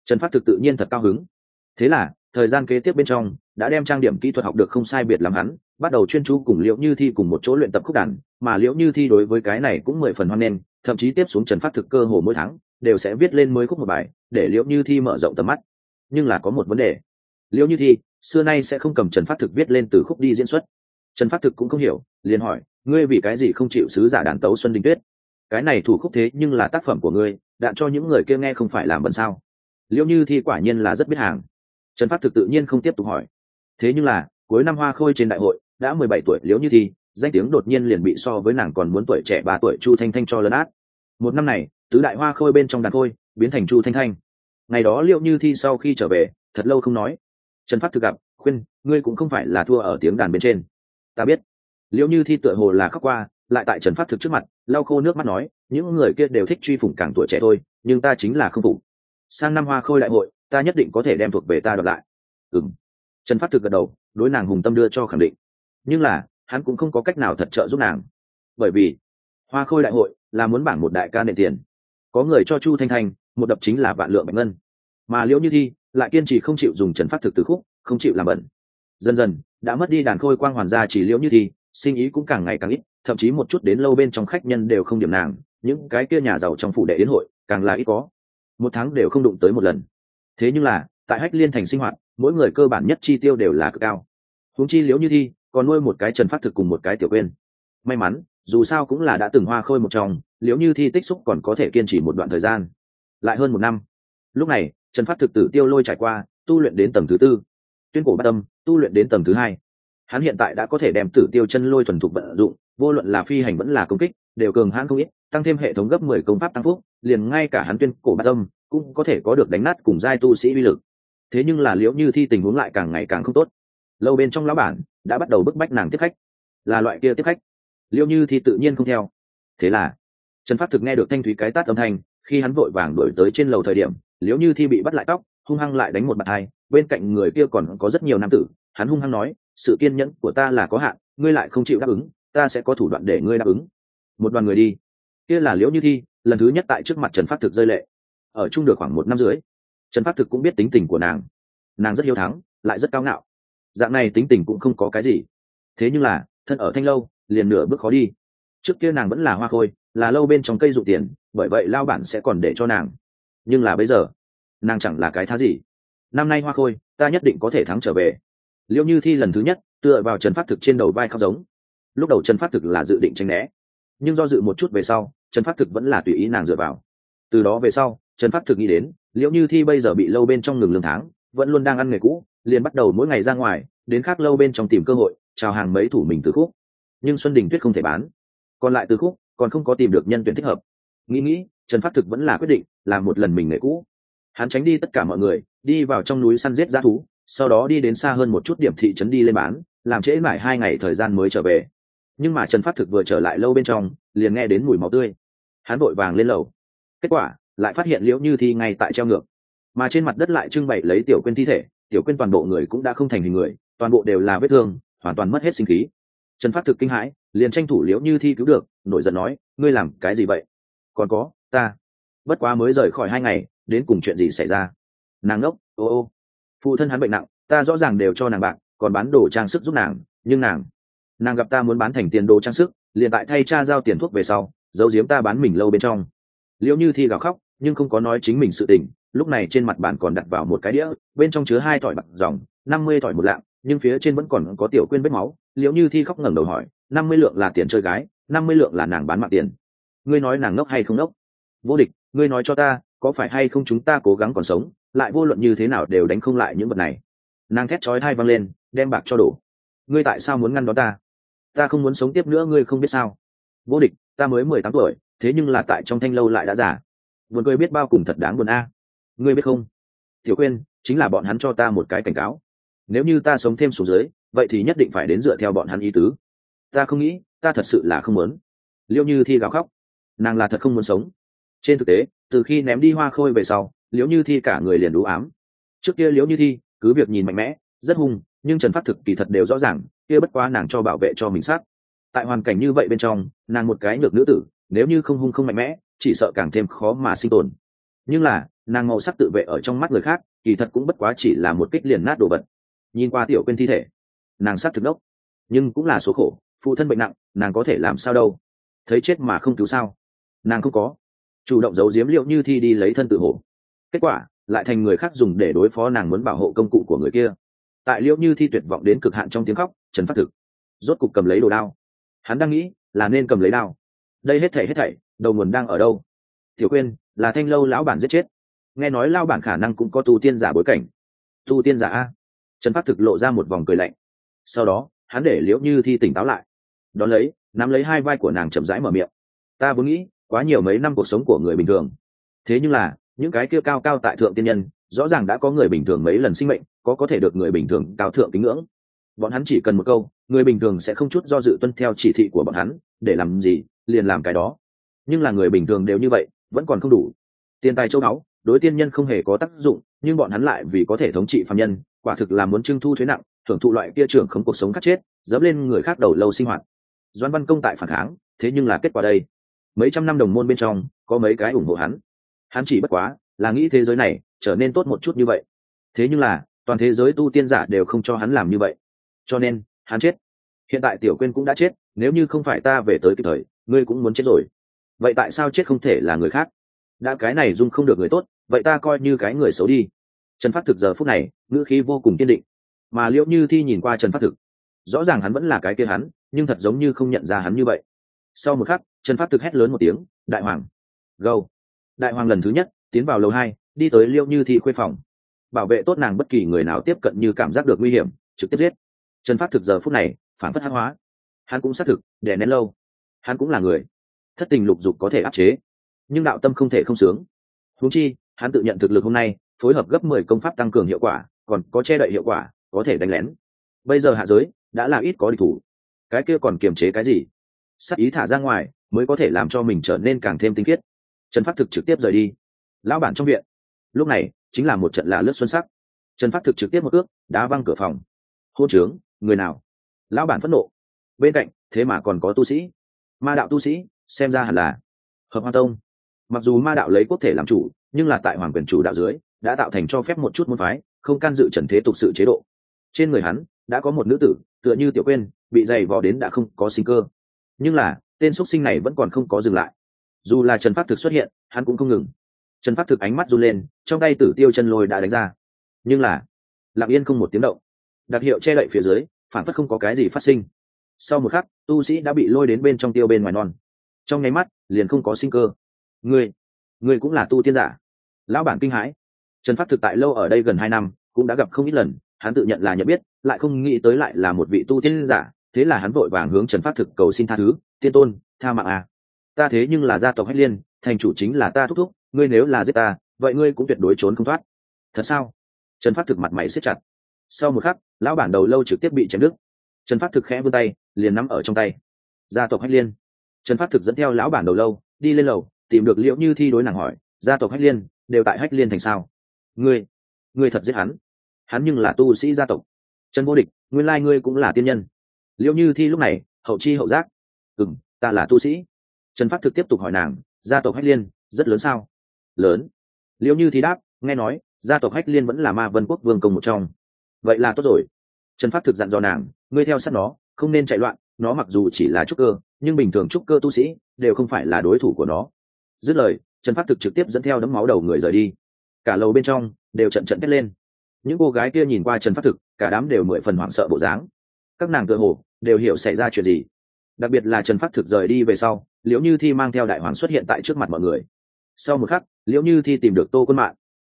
Trần Phát Thực tự nhiên thật cao hứng. Thế là thời gian kế tiếp bên trong đã đem trang điểm kỹ thuật học được không sai biệt lắm, hắn bắt đầu chuyên chú cùng Liễu Như Thi cùng một chỗ luyện tập khúc đàn, mà Liễu Như Thi đối với cái này cũng 10 phần hoan nghênh, thậm chí tiếp xuống Trần Phát Thực cơ hồ mỗi tháng đều sẽ viết lên mới khúc một bài để Liễu Như Thi mở rộng tầm mắt. Nhưng là có một vấn đề, Liễu Như Thi xưa nay sẽ không cầm Trần Phát Thực viết lên từ khúc đi diễn xuất. Trần Phát Thực cũng không hiểu, liền hỏi, ngươi vì cái gì không chịu sứ giả đàn tấu Xuân Đình Tuyết? Cái này thủ khúc thế nhưng là tác phẩm của ngươi, đạn cho những người kia nghe không phải làm bẩn sao? Liễu Như Thi quả nhiên là rất biết hàng. Trần Phát Thực tự nhiên không tiếp tục hỏi. Thế nhưng là cuối năm Hoa Khôi trên đại hội, đã 17 tuổi Liễu Như Thi danh tiếng đột nhiên liền bị so với nàng còn muốn tuổi trẻ 3 tuổi Chu Thanh Thanh cho lấn át. Một năm này, tứ đại Hoa Khôi bên trong đàn khôi biến thành Chu Thanh Thanh. Ngày đó Liễu Như Thi sau khi trở về, thật lâu không nói. Trần Phát Thực gặp, khuyên, ngươi cũng không phải là thua ở tiếng đàn bên trên. Ta biết. Liễu Như Thi tựa hồ là khóc qua, lại tại Trần Phát Thực trước mặt lau khô nước mắt nói, những người kia đều thích truy phủng càng tuổi trẻ thôi, nhưng ta chính là không phục. Sang năm Hoa Khôi đại hội, ta nhất định có thể đem thuộc về ta đoạt lại. Trần Phát Thực gật đầu, đối nàng hùng tâm đưa cho khẳng định. Nhưng là hắn cũng không có cách nào thật trợ giúp nàng, bởi vì Hoa Khôi đại hội là muốn bảng một đại ca nện tiền, có người cho Chu Thanh Thanh một đập chính là vạn lượng bạch ngân, mà Liễu Như Thi lại kiên trì không chịu dùng Trần Phát Thực từ khúc, không chịu làm bẩn. Dần dần đã mất đi đàn khôi quang hoàn gia, chỉ Liễu Như Thi sinh ý cũng càng ngày càng ít, thậm chí một chút đến lâu bên trong khách nhân đều không điểm nàng, những cái kia nhà giàu trong phủ đệ yến hội càng là ít có, một tháng đều không đụng tới một lần. Thế nhưng là tại Hách Liên Thành sinh hoạt, mỗi người cơ bản nhất chi tiêu đều là cực cao, huống chi Liễu Như Thi còn nuôi một cái Trần Phát Thực cùng một cái Tiểu Quyên. May mắn dù sao cũng là đã từng Hoa Khôi một trong, Liễu Như Thi tích xúc còn có thể kiên trì một đoạn thời gian, lại hơn một năm. Lúc này Trần Phát Thực tử tiêu lôi trải qua, tu luyện đến tầng thứ 4, tuyên cổ bát âm tu luyện đến tầng thứ 2. Hắn hiện tại đã có thể đem tử tiêu chân lôi thuần thục vận dụng, vô luận là phi hành vẫn là công kích đều cường hãn không ít, tăng thêm hệ thống gấp 10 công pháp tăng phúc, liền ngay cả hắn tuyên cổ bát âm cũng có thể có được đánh nát cùng giai tu sĩ uy lực. Thế nhưng là Liễu Như Thi tình huống lại càng ngày càng không tốt. Lâu bên trong lão bản đã bắt đầu bức bách nàng tiếp khách, là loại kia tiếp khách, Liễu Như Thi tự nhiên không theo. Thế là Trần Phát Thực nghe được thanh thúy cái tát âm thanh, khi hắn vội vàng đuổi tới trên lầu thời điểm, Liễu Như Thi bị bắt lại tóc, hung hăng lại đánh một bạt hai, bên cạnh người kia còn có rất nhiều nam tử. Hắn hung hăng nói, sự kiên nhẫn của ta là có hạn, ngươi lại không chịu đáp ứng, ta sẽ có thủ đoạn để ngươi đáp ứng. Một đoàn người đi. Kia là Liễu Như Thi lần thứ nhất tại trước mặt Trần Phát Thực rơi lệ. Ở chung được khoảng 1 năm rưỡi, Trần Phát Thực cũng biết tính tình của nàng rất hiếu thắng, lại rất cao ngạo. Dạng này tính tình cũng không có cái gì. Thế nhưng là thân ở Thanh lâu liền nửa bước khó đi. Trước kia nàng vẫn là Hoa Khôi, là lâu bên trong cây dụ tiền, bởi vậy lao bản sẽ còn để cho nàng. Nhưng là bây giờ nàng chẳng là cái thá gì. Năm nay Hoa Khôi ta nhất định có thể thắng trở về. Liễu Như Thi lần thứ nhất tựa vào Trần Phát Thực trên đầu vai khóc giống. Lúc đầu Trần Phát Thực là dự định tránh né, nhưng do dự một chút về sau, Trần Phát Thực vẫn là tùy ý nàng dựa vào. Từ đó về sau, Trần Phát Thực nghĩ đến Liễu Như Thi bây giờ bị lâu bên trong ngừng lương tháng, vẫn luôn đang ăn nghề cũ, liền bắt đầu mỗi ngày ra ngoài đến khác lâu bên trong tìm cơ hội chào hàng mấy thủ mình từ khúc. Nhưng Xuân Đình Tuyết không thể bán, còn lại từ khúc còn không có tìm được nhân tuyển thích hợp. Nghĩ Trần Phát Thực vẫn là quyết định làm một lần mình nghề cũ. Hắn tránh đi tất cả mọi người, đi vào trong núi săn giết dã thú, sau đó đi đến xa hơn một chút điểm thị trấn đi lên bán, làm trễ mãi 2 ngày thời gian mới trở về. Nhưng mà Trần Phát Thực vừa trở lại lâu bên trong, liền nghe đến mùi máu tươi. Hắn vội vàng lên lầu, kết quả lại phát hiện Liễu Như Thi ngay tại treo ngược, mà trên mặt đất lại trưng bày lấy Tiểu Quyên thi thể. Tiểu Quyên toàn bộ người cũng đã không thành hình người, toàn bộ đều là vết thương, hoàn toàn mất hết sinh khí. Trần Phát Thực kinh hãi, liền tranh thủ Liễu Như Thi cứu được, nổi giận nói, ngươi làm cái gì vậy? Còn có ta bất quá mới rời khỏi 2 ngày, đến cùng chuyện gì xảy ra? Nàng ngốc, ô phụ thân hắn bệnh nặng, ta rõ ràng đều cho nàng bạc, còn bán đồ trang sức giúp nàng, nhưng nàng gặp ta muốn bán thành tiền đồ trang sức, liền tại thay cha giao tiền thuốc về sau, giấu giếm ta bán mình lâu bên trong. Liễu Như Thi gào khóc, nhưng không có nói chính mình sự tình. Lúc này trên mặt bàn còn đặt vào một cái đĩa, bên trong chứa 2 thỏi bạc dòng, 50 thỏi một lạng, nhưng phía trên vẫn còn có Tiểu Quyên vết máu. Liễu Như Thi khóc ngẩng đầu hỏi, 50 lượng là tiền chơi gái, 50 lượng là nàng bán mạng tiền. Ngươi nói nàng ngốc hay không ngốc? Vô Địch, ngươi nói cho ta, có phải hay không chúng ta cố gắng còn sống, lại vô luận như thế nào đều đánh không lại những vật này. Nàng thét chói tai vang lên, đem bạc cho đổ. Ngươi tại sao muốn ngăn đón ta? Ta không muốn sống tiếp nữa, ngươi không biết sao? Vô Địch, ta mới 18 tuổi, thế nhưng là tại trong Thanh lâu lại đã già. Buồn cười biết bao, cùng thật đáng buồn a. Ngươi biết không? Tiểu Quyên chính là bọn hắn cho ta một cái cảnh cáo. Nếu như ta sống thêm xuống dưới, vậy thì nhất định phải đến dựa theo bọn hắn ý tứ. Ta không nghĩ, ta thật sự là không muốn. Liễu Như Thi gào khóc, nàng là thật không muốn sống. Trên thực tế, từ khi ném đi Hoa Khôi về sau, Liễu Như Thi cả người liền u ám. Trước kia Liễu Như Thi cứ việc nhìn mạnh mẽ, rất hung, nhưng Trần Phát Thực kỳ thật đều rõ ràng, kia bất quá nàng cho bảo vệ cho mình sát. Tại hoàn cảnh như vậy bên trong, nàng một cái nhược nữ tử, nếu như không hung không mạnh mẽ, chỉ sợ càng thêm khó mà sinh tồn. Nhưng là nàng màu sắc tự vệ ở trong mắt người khác kỳ thật cũng bất quá chỉ là một kích liền nát đồ vật. Nhìn qua Tiểu Quyên thi thể, nàng sắc thực đốc, nhưng cũng là số khổ, phụ thân bệnh nặng, nàng có thể làm sao đâu. Thấy chết mà không cứu sao, nàng không có chủ động giấu giếm Liễu Như Thi đi lấy thân tự hổ, kết quả lại thành người khác dùng để đối phó nàng muốn bảo hộ công cụ của người kia. Tại Liễu Như Thi tuyệt vọng đến cực hạn trong tiếng khóc, Trần Phát Thực rốt cục cầm lấy đồ đao. Hắn đang nghĩ là nên cầm lấy đao, đây hết thảy đầu nguồn đang ở đâu? Tiểu Quyên là Thanh Lâu lão bản giết chết, nghe nói lão bản khả năng cũng có tu tiên giả bối cảnh. Tu tiên giả a? Trần Phát Thực lộ ra một vòng cười lạnh, sau đó hắn để Liễu Như Thi tỉnh táo lại, đón lấy nắm lấy hai vai của nàng chậm rãi mở miệng. Ta vốn nghĩ quá nhiều mấy năm cuộc sống của người bình thường, thế nhưng là những cái kia cao cao tại thượng tiên nhân rõ ràng đã có người bình thường mấy lần sinh mệnh, có thể được người bình thường cao thượng kính ngưỡng. Bọn hắn chỉ cần một câu, người bình thường sẽ không chút do dự tuân theo chỉ thị của bọn hắn, để làm gì liền làm cái đó. Nhưng là người bình thường đều như vậy vẫn còn không đủ. Tiền tài châu báu đối tiên nhân không hề có tác dụng, nhưng bọn hắn lại vì có thể thống trị phàm nhân, quả thực là muốn trưng thu thuế nặng, thưởng thụ loại kia trưởng không cuộc sống khắc chết, dẫm lên người khác đầu lâu sinh hoạt. Doãn Văn Công tại phản kháng, thế nhưng là kết quả đây, mấy trăm năm đồng môn bên trong có mấy cái ủng hộ hắn. Hắn chỉ bất quá là nghĩ thế giới này trở nên tốt một chút như vậy, thế nhưng là toàn thế giới tu tiên giả đều không cho hắn làm như vậy, cho nên hắn chết. Hiện tại Tiểu Quyên cũng đã chết, nếu như không phải ta về tới kịp thời, ngươi cũng muốn chết rồi. Vậy tại sao chết không thể là người khác? Đã cái này dung không được người tốt, vậy ta coi như cái người xấu đi. Trần Phát Thực giờ phút này ngữ khí vô cùng kiên định, mà Liễu Như Thi nhìn qua Trần Phát Thực, rõ ràng hắn vẫn là cái kia hắn, nhưng thật giống như không nhận ra hắn như vậy. Sau một khắc, Trần Phát Thực hét lớn một tiếng, đại hoàng gâu. Đại hoàng lần thứ nhất tiến vào lầu 2, đi tới Liễu Như Thi khuê phòng, bảo vệ tốt nàng bất kỳ người nào tiếp cận như cảm giác được nguy hiểm trực tiếp giết. Trần Phát Thực giờ phút này phản phất hắc hóa, hắn cũng xác thực đè nén lâu, hắn cũng là người, thất tình lục dục có thể áp chế, nhưng đạo tâm không thể không sướng. Huống chi hắn tự nhận thực lực hôm nay phối hợp gấp 10 công pháp tăng cường hiệu quả, còn có che đậy hiệu quả, có thể đánh lén. Bây giờ hạ giới đã là ít có địch thủ, cái kia còn kiềm chế cái gì? Sát ý thả ra ngoài mới có thể làm cho mình trở nên càng thêm tinh khiết. Trần Phát Thực trực tiếp rời đi. Lão bản trong viện lúc này chính là một trận lạ lướt xuân sắc. Trần Phát Thực trực tiếp một cước đá văng cửa phòng. Hôn trướng, người nào? Lão bản phẫn nộ. Bên cạnh thế mà còn có tu sĩ, ma đạo tu sĩ, xem ra hẳn là Hợp Hoa Tông. Mặc dù ma đạo lấy quốc thể làm chủ, nhưng là tại hoàng quyền chủ đạo dưới đã tạo thành cho phép một chút môn phái không can dự trần thế tục sự chế độ. Trên người hắn đã có một nữ tử tựa như Tiểu Quyên bị dày vò đến đã không có sinh cơ, nhưng là tên xuất sinh này vẫn còn không có dừng lại. Dù là Trần Phát Thực xuất hiện, hắn cũng không ngừng. Trần Phát Thực ánh mắt run lên, trong tay Tử Tiêu chân lôi đã đánh ra, nhưng là lặng yên không một tiếng động, đặc hiệu che đậy phía dưới phản phất không có cái gì phát sinh. Sau một khắc, tu sĩ đã bị lôi đến bên trong tiêu bên ngoài non, trong nháy mắt liền không có sinh cơ. Ngươi cũng là tu tiên giả? Lão bản kinh hãi. Trần Phát Thực tại lâu ở đây gần 2 năm, cũng đã gặp không ít lần, hắn tự nhận là nhận biết, lại không nghĩ tới lại là một vị tu tiên giả. Thế là hắn vội vàng hướng Trần Phát Thực cầu xin tha thứ, tiên tôn tha mạng à, ta thế nhưng là gia tộc Hách Liên, thành chủ chính là ta thúc thúc, ngươi nếu là giết ta, vậy ngươi cũng tuyệt đối trốn không thoát. Thật sao? Trần Phát Thực mặt mày siết chặt. Sau một khắc, lão bản đầu lâu trực tiếp bị chém đứt. Trần Phát Thực khẽ vươn tay, liền nắm ở trong tay gia tộc Hách Liên. Trần Phát Thực dẫn theo lão bản đầu lâu đi lên lầu, tìm được Liễu Như Thi, đối nàng hỏi, gia tộc Hách Liên đều tại Hách Liên thành sao? Ngươi thật giết hắn? Hắn nhưng là tu sĩ gia tộc. Trần Vô Địch, nguyên lai ngươi cũng là tiên nhân. Liễu Như Thi lúc này hậu chi hậu giác, ta là tu sĩ. Trần Phát Thực tiếp tục hỏi nàng, gia tộc Hách Liên rất lớn sao? Lớn. Liễu Như Thi đáp, nghe nói gia tộc Hách Liên vẫn là Ma Vân Quốc vương công một trong. Vậy là tốt rồi. Trần Phát Thực dặn dò nàng, ngươi theo sát nó, không nên chạy loạn, nó mặc dù chỉ là trúc cơ, nhưng bình thường trúc cơ tu sĩ đều không phải là đối thủ của nó. Dứt lời, Trần Phát Thực trực tiếp dẫn theo đấm máu đầu người rời đi. Cả lầu bên trong đều trận thét lên. Những cô gái kia nhìn qua Trần Phát Thực, cả đám đều 10 phần hoảng sợ bộ dáng. Các nàng tựa hồ đều hiểu xảy ra chuyện gì. Đặc biệt là Trần Phát Thực rời đi về sau, Liễu Như Thi mang theo đại hoàng xuất hiện tại trước mặt mọi người. Sau một khắc, Liễu Như Thi tìm được Tô Quân Mạn.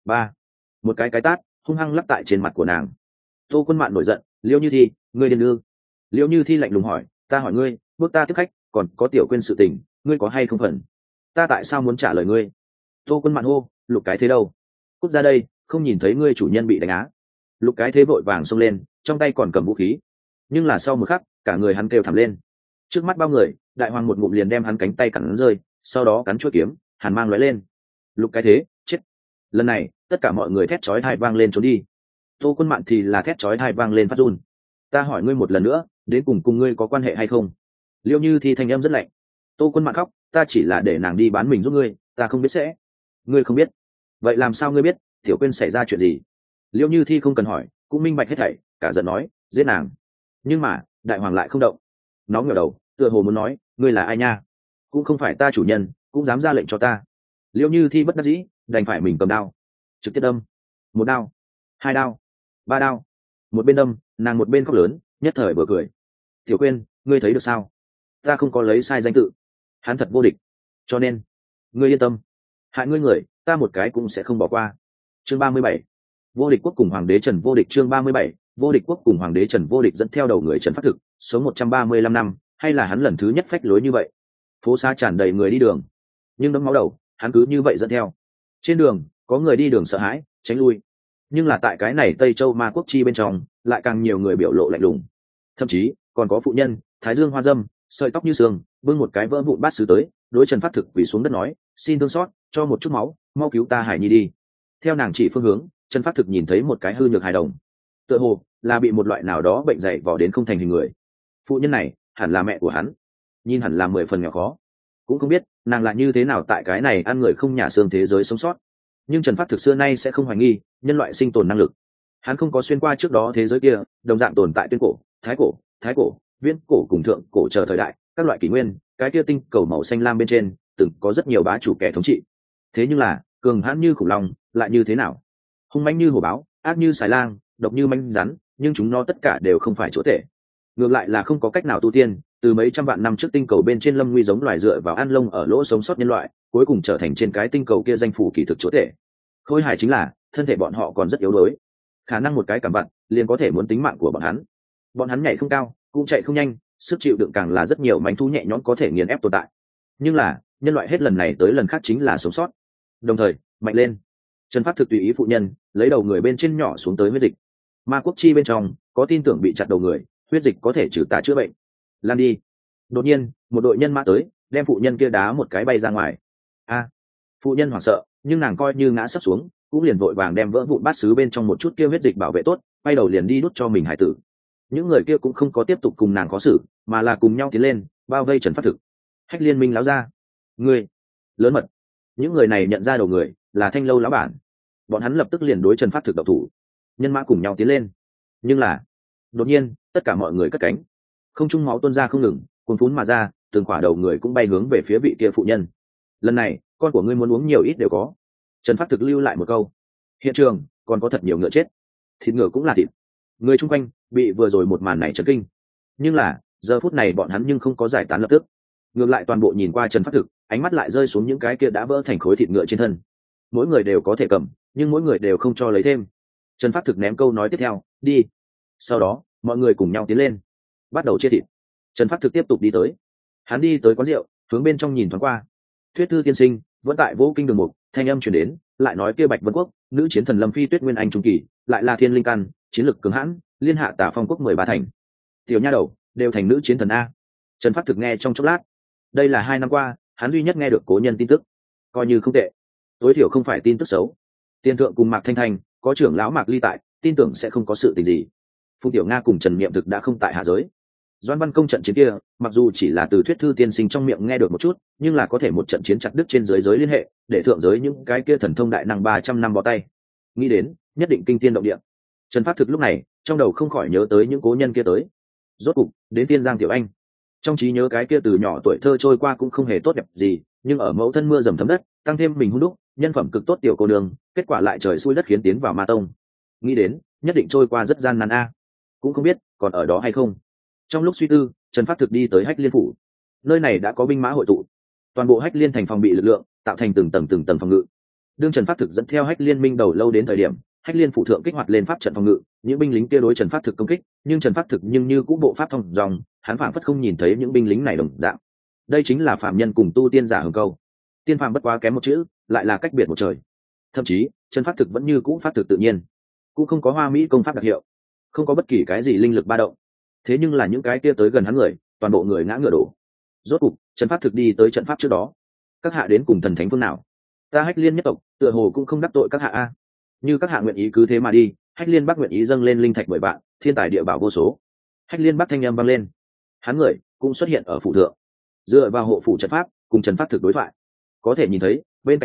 Một cái tát hung hăng lắp tại trên mặt của nàng. Tô Quân Mạn nổi giận, Liễu Như Thi, ngươi điên ư? Liễu Như Thi lạnh lùng hỏi, ta hỏi ngươi, bước ta tiếp khách, còn có Tiểu Quyên sự tình, ngươi có hay không phần? Ta tại sao muốn trả lời ngươi? Tô Quân Mạn hô, Lục Cái Thế đâu? Cút ra đây, không nhìn thấy ngươi chủ nhân bị đánh á? Lục Cái Thế vội vàng xông lên, trong tay còn cầm vũ khí. Nhưng là sau một khắc, cả người hắn kêu thảm lên. Trước mắt bao người, đại hoàng một ngụm liền đem hắn cánh tay cắn rơi, sau đó cắn chuôi kiếm, hàn mang lóe lên. Lục Cái Thế chết. Lần này tất cả mọi người thét chói tai vang lên trốn đi. Tô Quân Mạn thì là thét chói tai vang lên phát run. Ta hỏi ngươi một lần nữa, đến cùng ngươi có quan hệ hay không? Liễu Như Thi thanh âm rất lạnh. Tô Quân Mạn khóc, ta chỉ là để nàng đi bán mình giúp ngươi, ta không biết sẽ. Ngươi không biết? vậy làm sao ngươi biết tiểu quên xảy ra chuyện gì? Liễu Như Thi không cần hỏi cũng minh bạch hết thảy, cả giận nói giết nàng. Nhưng mà đại hoàng lại không động, nó ngửa đầu tựa hồ muốn nói ngươi là ai nha, cũng không phải ta chủ nhân cũng dám ra lệnh cho ta. Liễu Như Thi bất đắc dĩ đành phải mình cầm đao trực tiếp đâm. Một đao, hai đao, ba đao, một bên đâm nàng một bên khóc lớn, nhất thời vừa cười. Tiểu Quyên, ngươi thấy được sao, ta không có lấy sai danh tự, hắn thật vô địch, cho nên ngươi yên tâm, hại ngươi người ta một cái cũng sẽ không bỏ qua. Chương 37, vô địch quốc cùng hoàng đế Trần vô địch. Chương 37, vô địch quốc cùng hoàng đế Trần vô địch dẫn theo đầu người Trần Phát Thực sống 135 năm, hay là hắn lần thứ nhất phách lối như vậy. Phố xá tràn đầy người đi đường, nhưng đẫm máu đầu hắn cứ như vậy dẫn theo. Trên đường có người đi đường sợ hãi tránh lui, nhưng là tại cái này Tây Châu Ma Quốc chi bên trong lại càng nhiều người biểu lộ lạnh lùng, thậm chí còn có phụ nhân thái dương hoa dâm sợi tóc như sương bưng một cái vỡ vụn bát sứ tới, đối Trần Phát Thực quỳ xuống đất nói xin thương xót cho một chút máu, mau cứu ta hải nhi đi. Theo nàng chỉ phương hướng, Trần Phát Thực nhìn thấy một cái hư nhược hài đồng, tựa hồ là bị một loại nào đó bệnh dày vò đến không thành hình người. Phụ nhân này hẳn là mẹ của hắn, nhìn hẳn là 10 phần nghèo khó, cũng không biết nàng là như thế nào tại cái này ăn người không nhà xương thế giới sống sót. Nhưng Trần Phát Thực xưa nay sẽ không hoài nghi nhân loại sinh tồn năng lực, hắn không có xuyên qua trước đó thế giới kia đồng dạng tồn tại tuyên cổ, thái cổ, viễn cổ cùng thượng cổ chờ thời đại các loại kỷ nguyên, cái kia tinh cầu màu xanh lam bên trên từng có rất nhiều bá chủ kẻ thống trị. Thế nhưng là cường hãn như khủng long lại như thế nào, hung mãnh như hổ báo, ác như xài lang, độc như manh rắn, nhưng chúng nó tất cả đều không phải chúa tể, ngược lại là không có cách nào tu tiên. Từ mấy trăm vạn năm trước tinh cầu bên trên lâm nguy giống loài dựa vào ăn lông ở lỗ sống sót nhân loại, cuối cùng trở thành trên cái tinh cầu kia danh phủ kỳ thực chúa tể. Khôi hài chính là thân thể bọn họ còn rất yếu đuối, khả năng một cái cảm vặn liền có thể muốn tính mạng của bọn hắn. Bọn hắn nhảy không cao cũng chạy không nhanh, sức chịu đựng càng là rất nhiều mánh thú nhẹ nhõm có thể nghiền ép tồn tại. Nhưng là nhân loại hết lần này tới lần khác chính là sống sót, đồng thời mạnh lên. Trần Phát Thực tùy ý phụ nhân lấy đầu người bên trên nhỏ xuống tới huyết dịch. Ma Quốc chi bên trong có tin tưởng bị chặt đầu người huyết dịch có thể trừ tà chữa bệnh. Lan đi. Đột nhiên một đội nhân mã tới đem phụ nhân kia đá một cái bay ra ngoài. A, phụ nhân hoảng sợ, nhưng nàng coi như ngã sấp xuống cũng liền vội vàng đem vỡ vụn bát sứ bên trong một chút kia huyết dịch bảo vệ tốt, quay đầu liền đi đút cho mình hải tử. Những người kia cũng không có tiếp tục cùng nàng khó xử, mà là cùng nhau tiến lên bao vây Trần Phát Thực. Hách Liên Minh láo ra, người lớn mật. Những người này nhận ra đầu người là Thanh Lâu lão bản, bọn hắn lập tức liền đối Trần Phát Thực độc thủ. Nhân mã cùng nhau tiến lên, nhưng là đột nhiên tất cả mọi người cất cánh, không trung máu tuôn ra không ngừng, cuồn phún mà ra, từng khỏa đầu người cũng bay hướng về phía vị kia phụ nhân. Lần này con của ngươi muốn uống nhiều ít đều có. Trần Phát Thực lưu lại một câu. Hiện trường còn có thật nhiều ngựa chết, thịt ngựa cũng là thịt. Người chung quanh bị vừa rồi một màn này chấn kinh, nhưng là giờ phút này bọn hắn nhưng không có giải tán lập tức, ngược lại toàn bộ nhìn qua Trần Phát Thực, ánh mắt lại rơi xuống những cái kia đã vỡ thành khối thịt ngựa trên thân. Mỗi người đều có thể cầm, nhưng mỗi người đều không cho lấy thêm. Trần Phát Thực ném câu nói tiếp theo, đi. Sau đó mọi người cùng nhau tiến lên bắt đầu chia thịt. Trần Phát Thực tiếp tục đi tới, hắn đi tới quán rượu, hướng bên trong nhìn thoáng qua. Thuyết Thư tiên sinh vẫn tại Vô Kinh đường mục, thanh âm truyền đến lại nói kia Bạch Vân Quốc nữ chiến thần Lâm Phi Tuyết Nguyên Anh trung kỳ, lại là thiên linh căn, chiến lực cường hãn, liên hạ Tả Phong Quốc 13 thành. Tiểu nha đầu đều thành nữ chiến thần a. Trần Phát Thực nghe trong chốc lát, đây là 2 năm qua hắn duy nhất nghe được cố nhân tin tức, coi như không tệ, tối thiểu không phải tin tức xấu. Tiên thượng cùng Mạc Thanh Thanh có trưởng lão Mạc Ly tại, tin tưởng sẽ không có sự tình gì. Phùng Tiểu Nga cùng Trần Niệm Thực đã không tại hạ giới. Doãn Văn Công trận chiến kia mặc dù chỉ là từ Thuyết Thư tiên sinh trong miệng nghe được một chút, nhưng là có thể một trận chiến chặt đứt trên dưới giới liên hệ, để thượng giới những cái kia thần thông đại năng 300 năm bó tay. Nghĩ đến nhất định kinh thiên động địa. Trần Phát Thực lúc này trong đầu không khỏi nhớ tới những cố nhân kia tới. Rốt cục đến Tiên Giang Tiểu Anh, trong trí nhớ cái kia từ nhỏ tuổi thơ trôi qua cũng không hề tốt đẹp gì, nhưng ở mẫu thân mưa dầm thấm đất tăng thêm mình hung đúc nhân phẩm cực tốt tiểu cô đường, kết quả lại trời xui đất khiến tiến vào ma tông. Nghĩ đến nhất định trôi qua rất gian nan a, cũng không biết còn ở đó hay không. Trong lúc suy tư, Trần Phát Thực đi tới Hách Liên phủ. Nơi này đã có binh mã hội tụ, toàn bộ Hách Liên thành phòng bị lực lượng tạo thành từng tầng phòng ngự. Đương Trần Phát Thực dẫn theo Hách Liên minh đầu lâu đến thời điểm, Hách Liên phủ thượng kích hoạt lên pháp trận phòng ngự, những binh lính kia đối Trần Phát Thực công kích, nhưng Trần Phát Thực nhưng như cũng bộ pháp thông dòng, hắn phảng phất không nhìn thấy những binh lính này đồng dạng. Đây chính là phạm nhân cùng tu tiên giả hưởng câu. Tiên phàm bất quá kém một chữ, lại là cách biệt một trời. Thậm chí Trần Phát Thực vẫn như cũ pháp thực tự nhiên, cũng không có hoa mỹ công pháp đặc hiệu, không có bất kỳ cái gì linh lực ba động. Thế nhưng là những cái kia tới gần hắn người, toàn bộ người ngã ngựa đổ. Rốt cục Trần Phát Thực đi tới trận pháp trước đó. Các hạ đến cùng thần thánh phương nào? Ta Hách Liên nhất tộc tựa hồ cũng không đắc tội các hạ a. Như các hạ nguyện ý cứ thế mà đi, Hách Liên Bắc nguyện ý dâng lên linh thạch 10 vạn, thiên tài địa bảo vô số. Hách Liên Bắc thanh âm vang lên, hắn người cũng xuất hiện ở phủ thượng, dựa vào hộ phủ trận pháp cùng Trần Phát Thực đối thoại. Có thể nhìn thấy bên cạnh hắn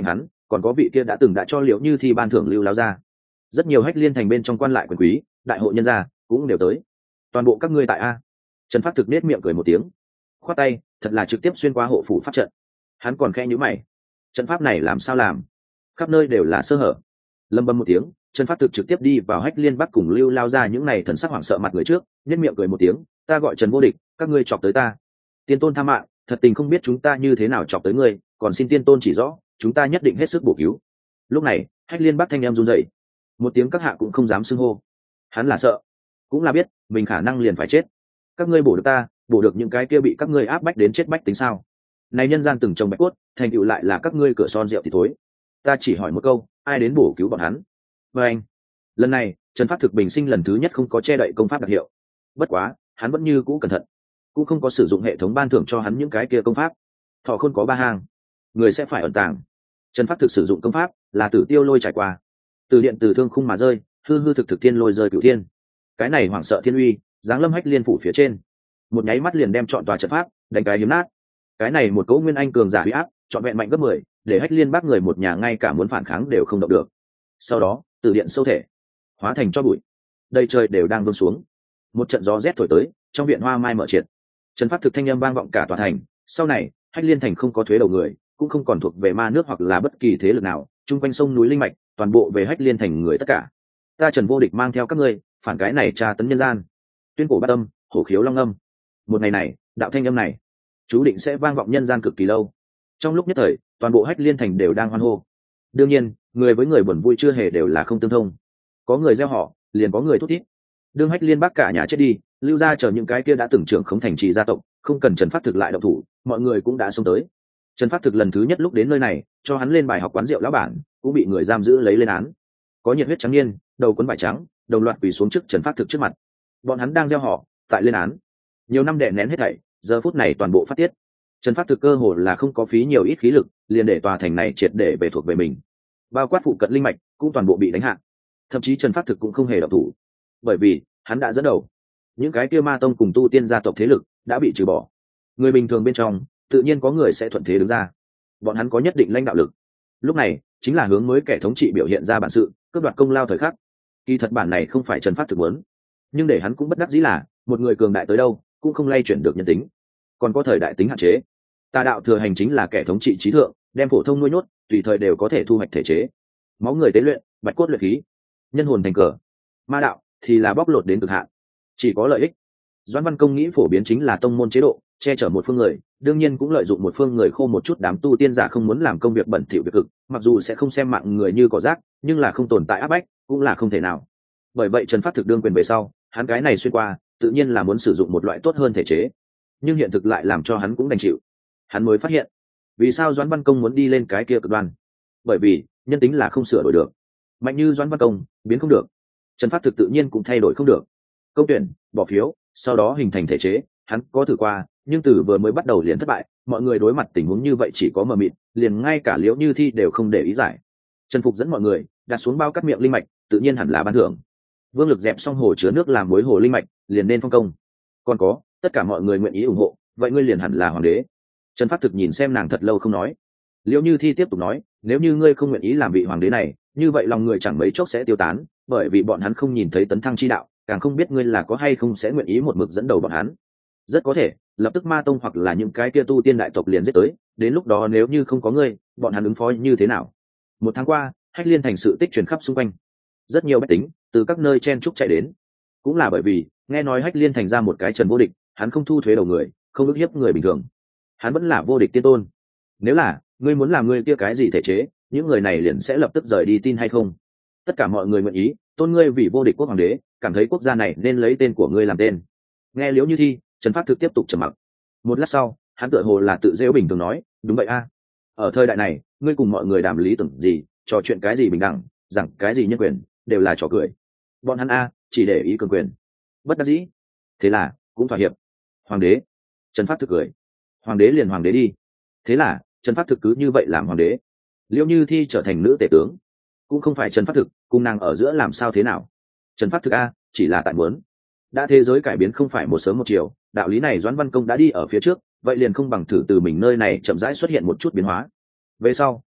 còn có vị kia đã cho Liễu Như Thi ban thưởng Lưu Lão gia. Rất nhiều Hách Liên thành bên trong quan lại quyền quý, đại hội nhân gia cũng đều tới. Toàn bộ các ngươi tại a. Trần Phát Thực nết miệng cười một tiếng, khoát tay, thật là trực tiếp xuyên qua hộ phủ pháp trận. Hắn còn khẽ nhíu mày, trận pháp này làm sao làm? Khắp nơi đều là sơ hở. Lâm bầm một tiếng, Trần Phát Thực trực tiếp đi vào Hách Liên Bắc cùng Lưu Lao gia những này thần sắc hoảng sợ mặt người trước, nết miệng cười một tiếng, ta gọi Trần Vô Địch, các ngươi chọc tới ta. Tiên tôn tha mạng, thật tình không biết chúng ta như thế nào chọc tới ngươi, còn xin tiên tôn chỉ rõ, chúng ta nhất định hết sức bổ cứu. Lúc này, Hách Liên Bắc thanh em run rẩy, một tiếng các hạ cũng không dám xưng hô. Hắn là sợ, cũng là biết mình khả năng liền phải chết. Các ngươi bổ được ta, bổ được những cái kia bị các ngươi áp bách đến chết bách tính sao? Này nhân gian từng trồng bạch cốt, thành tựu lại là các ngươi cửa son rượu thì thối. Ta chỉ hỏi một câu, ai đến bổ cứu bọn hắn? Và anh, lần này Trần Phát Thực bình sinh lần thứ nhất không có che đậy công pháp đặc hiệu. Bất quá, hắn vẫn như cũ cẩn thận, cũng không có sử dụng hệ thống ban thưởng cho hắn những cái kia công pháp. Thọ Khôn có 3 hàng, người sẽ phải ẩn tàng. Trần Phát Thực sử dụng công pháp là Tử Tiêu Lôi trải qua, từ điện từ thương khung mà rơi, hư hư thực thực thiên lôi rơi cửu thiên. Cái này hoảng sợ thiên uy, giáng lâm Hách Liên phủ phía trên, một nháy mắt liền đem trọn tòa trận pháp đánh cái hiếm nát. Cái này một cỗ nguyên anh cường giả uy áp, trọn vẹn mạnh gấp 10, để Hách Liên Bắc người một nhà ngay cả muốn phản kháng đều không động được. Sau đó, từ điện sâu thể hóa thành cho bụi, đầy trời đều đang vương xuống. Một trận gió rét thổi tới, trong viện hoa mai mở triệt. Trần Phát Thực thanh âm vang vọng cả tòa thành. Sau này, Hách Liên thành không có thuế đầu người, cũng không còn thuộc về ma nước hoặc là bất kỳ thế lực nào, chung quanh sông núi linh mạch, toàn bộ về Hách Liên thành người tất cả. Ta Trần Vô Địch mang theo các ngươi, phản cái này tra tấn nhân gian. Tuyên cổ bát âm, hổ khiếu long âm. Một ngày này, đạo thanh âm này, chú định sẽ vang vọng nhân gian cực kỳ lâu. Trong lúc nhất thời, toàn bộ Hách Liên thành đều đang hoan hô. Đương nhiên, người với người buồn vui chưa hề đều là không tương thông. Có người gieo họ, liền có người thút thít. Đương Hách Liên Bắc cả nhà chết đi, lưu ra chờ những cái kia đã từng trưởng không thành trì gia tộc, không cần Trần Phát Thực lại động thủ, mọi người cũng đã xông tới. Trần Phát Thực lần thứ nhất lúc đến nơi này, cho hắn lên bài học quán rượu lão bản, cũng bị người giam giữ lấy lên án. Có nhiệt huyết trắng niên, đầu cuốn vải trắng, đồng loạt quỳ xuống trước Trần Phát Thực trước mặt. Bọn hắn đang gieo họ, tại lên án. Nhiều năm đè nén hết thảy, giờ phút này toàn bộ phát tiết. Trần Phát Thực cơ hồ là không có phí nhiều ít khí lực, liền để tòa thành này triệt để về thuộc về mình. Bao quát phụ cận linh mạch cũng toàn bộ bị đánh hạ. Thậm chí Trần Phát Thực cũng không hề động thủ, bởi vì hắn đã dẫn đầu. Những cái kia ma tông cùng tu tiên gia tộc thế lực đã bị trừ bỏ. Người bình thường bên trong, tự nhiên có người sẽ thuận thế đứng ra. Bọn hắn có nhất định lãnh đạo lực. Lúc này, chính là hướng mới kẻ thống trị biểu hiện ra bản sự, cướp đoạt công lao thời khắc. Kỳ thật bản này không phải Trần Phát Thực muốn, nhưng để hắn cũng bất đắc dĩ là, một người cường đại tới đâu, cũng không lay chuyển được nhân tính. Còn có thời đại tính hạn chế. Tà đạo thừa hành chính là kẻ thống trị trí thượng, đem phổ thông nuôi nhốt, tùy thời đều có thể thu hoạch thể chế. Máu người tế luyện, bạch cốt luyện khí, nhân hồn thành cờ. Ma đạo thì là bóc lột đến cực hạn, chỉ có lợi ích. Doãn Văn Công nghĩ phổ biến chính là tông môn chế độ, che chở một phương người, đương nhiên cũng lợi dụng một phương người khô một chút đám tu tiên giả không muốn làm công việc bẩn thỉu việc cực, mặc dù sẽ không xem mạng người như cỏ rác, nhưng là không tồn tại áp bách, cũng là không thể nào. Bởi vậy Trần Phát Thực đương quyền về sau, hắn cái này xuyên qua, tự nhiên là muốn sử dụng một loại tốt hơn thể chế, nhưng hiện thực lại làm cho hắn cũng đành chịu. Hắn mới phát hiện, vì sao Doãn Văn Công muốn đi lên cái kia cực đoan, bởi vì nhân tính là không sửa đổi được. Mạnh như Doãn Văn Công biến không được, Trần Phát Thực tự nhiên cũng thay đổi không được. Công tuyển, bỏ phiếu, sau đó hình thành thể chế, hắn có thử qua, nhưng từ vừa mới bắt đầu liền thất bại. Mọi người đối mặt tình huống như vậy chỉ có mờ mịt, liền ngay cả Liễu Như Thi đều không để ý giải. Trần Phục dẫn mọi người đặt xuống bao cắt miệng linh mạch, tự nhiên hẳn là ban thưởng. Vương Lực dẹp xong hồ chứa nước làm muối hồ linh mạch, liền nên phong công. Còn có, tất cả mọi người nguyện ý ủng hộ, vậy ngươi liền hẳn là hoàng đế. Trần Phát Thực nhìn xem nàng thật lâu không nói. Liễu Như Thi tiếp tục nói, nếu như ngươi không nguyện ý làm vị hoàng đế này, như vậy lòng người chẳng mấy chốc sẽ tiêu tán, bởi vì bọn hắn không nhìn thấy tấn thăng chi đạo, càng không biết ngươi là có hay không sẽ nguyện ý một mực dẫn đầu bọn hắn. Rất có thể lập tức ma tông hoặc là những cái kia tu tiên đại tộc liền giết tới, đến lúc đó nếu như không có ngươi, bọn hắn ứng phó như thế nào? Một tháng qua, Hách Liên thành sự tích truyền khắp xung quanh, rất nhiều bách tính từ các nơi chen trúc chạy đến, cũng là bởi vì nghe nói Hách Liên thành ra một cái Trần Vô Địch, hắn không thu thuế đầu người, không ức hiếp người bình thường, hắn vẫn là vô địch tiên tôn. Nếu là ngươi muốn làm ngươi kia cái gì thể chế, những người này liền sẽ lập tức rời đi, tin hay không? Tất cả mọi người nguyện ý tôn ngươi vì vô địch quốc hoàng đế, cảm thấy quốc gia này nên lấy tên của ngươi làm tên. Nghe Liễu Như Thi, Trần Phát Thực tiếp tục trầm mặc. Một lát sau, hắn tựa hồ là tự giễu bình thường nói, đúng vậy a, ở thời đại này, ngươi cùng mọi người đàm lý tưởng gì, trò chuyện cái gì bình đẳng, rằng cái gì nhân quyền, đều là trò cười. Bọn hắn a, chỉ để ý cường quyền. Bất đắc dĩ, thế là cũng thỏa hiệp. Hoàng đế. Trần Phát Thực cười. Hoàng đế liền hoàng đế đi. Thế là Trần Phát Thực cứ như vậy làm hoàng đế. Liễu Như Thi trở thành nữ tể tướng, cũng không phải Trần Phát Thực cùng nàng ở giữa làm sao thế nào. Trần Phát Thực a, chỉ là tại muốn. Đã thế giới cải biến không phải một sớm một chiều, đạo lý này Doãn Văn Công đã đi ở phía trước, vậy liền không bằng thử từ mình nơi này chậm rãi xuất hiện một chút biến hóa. Về sau,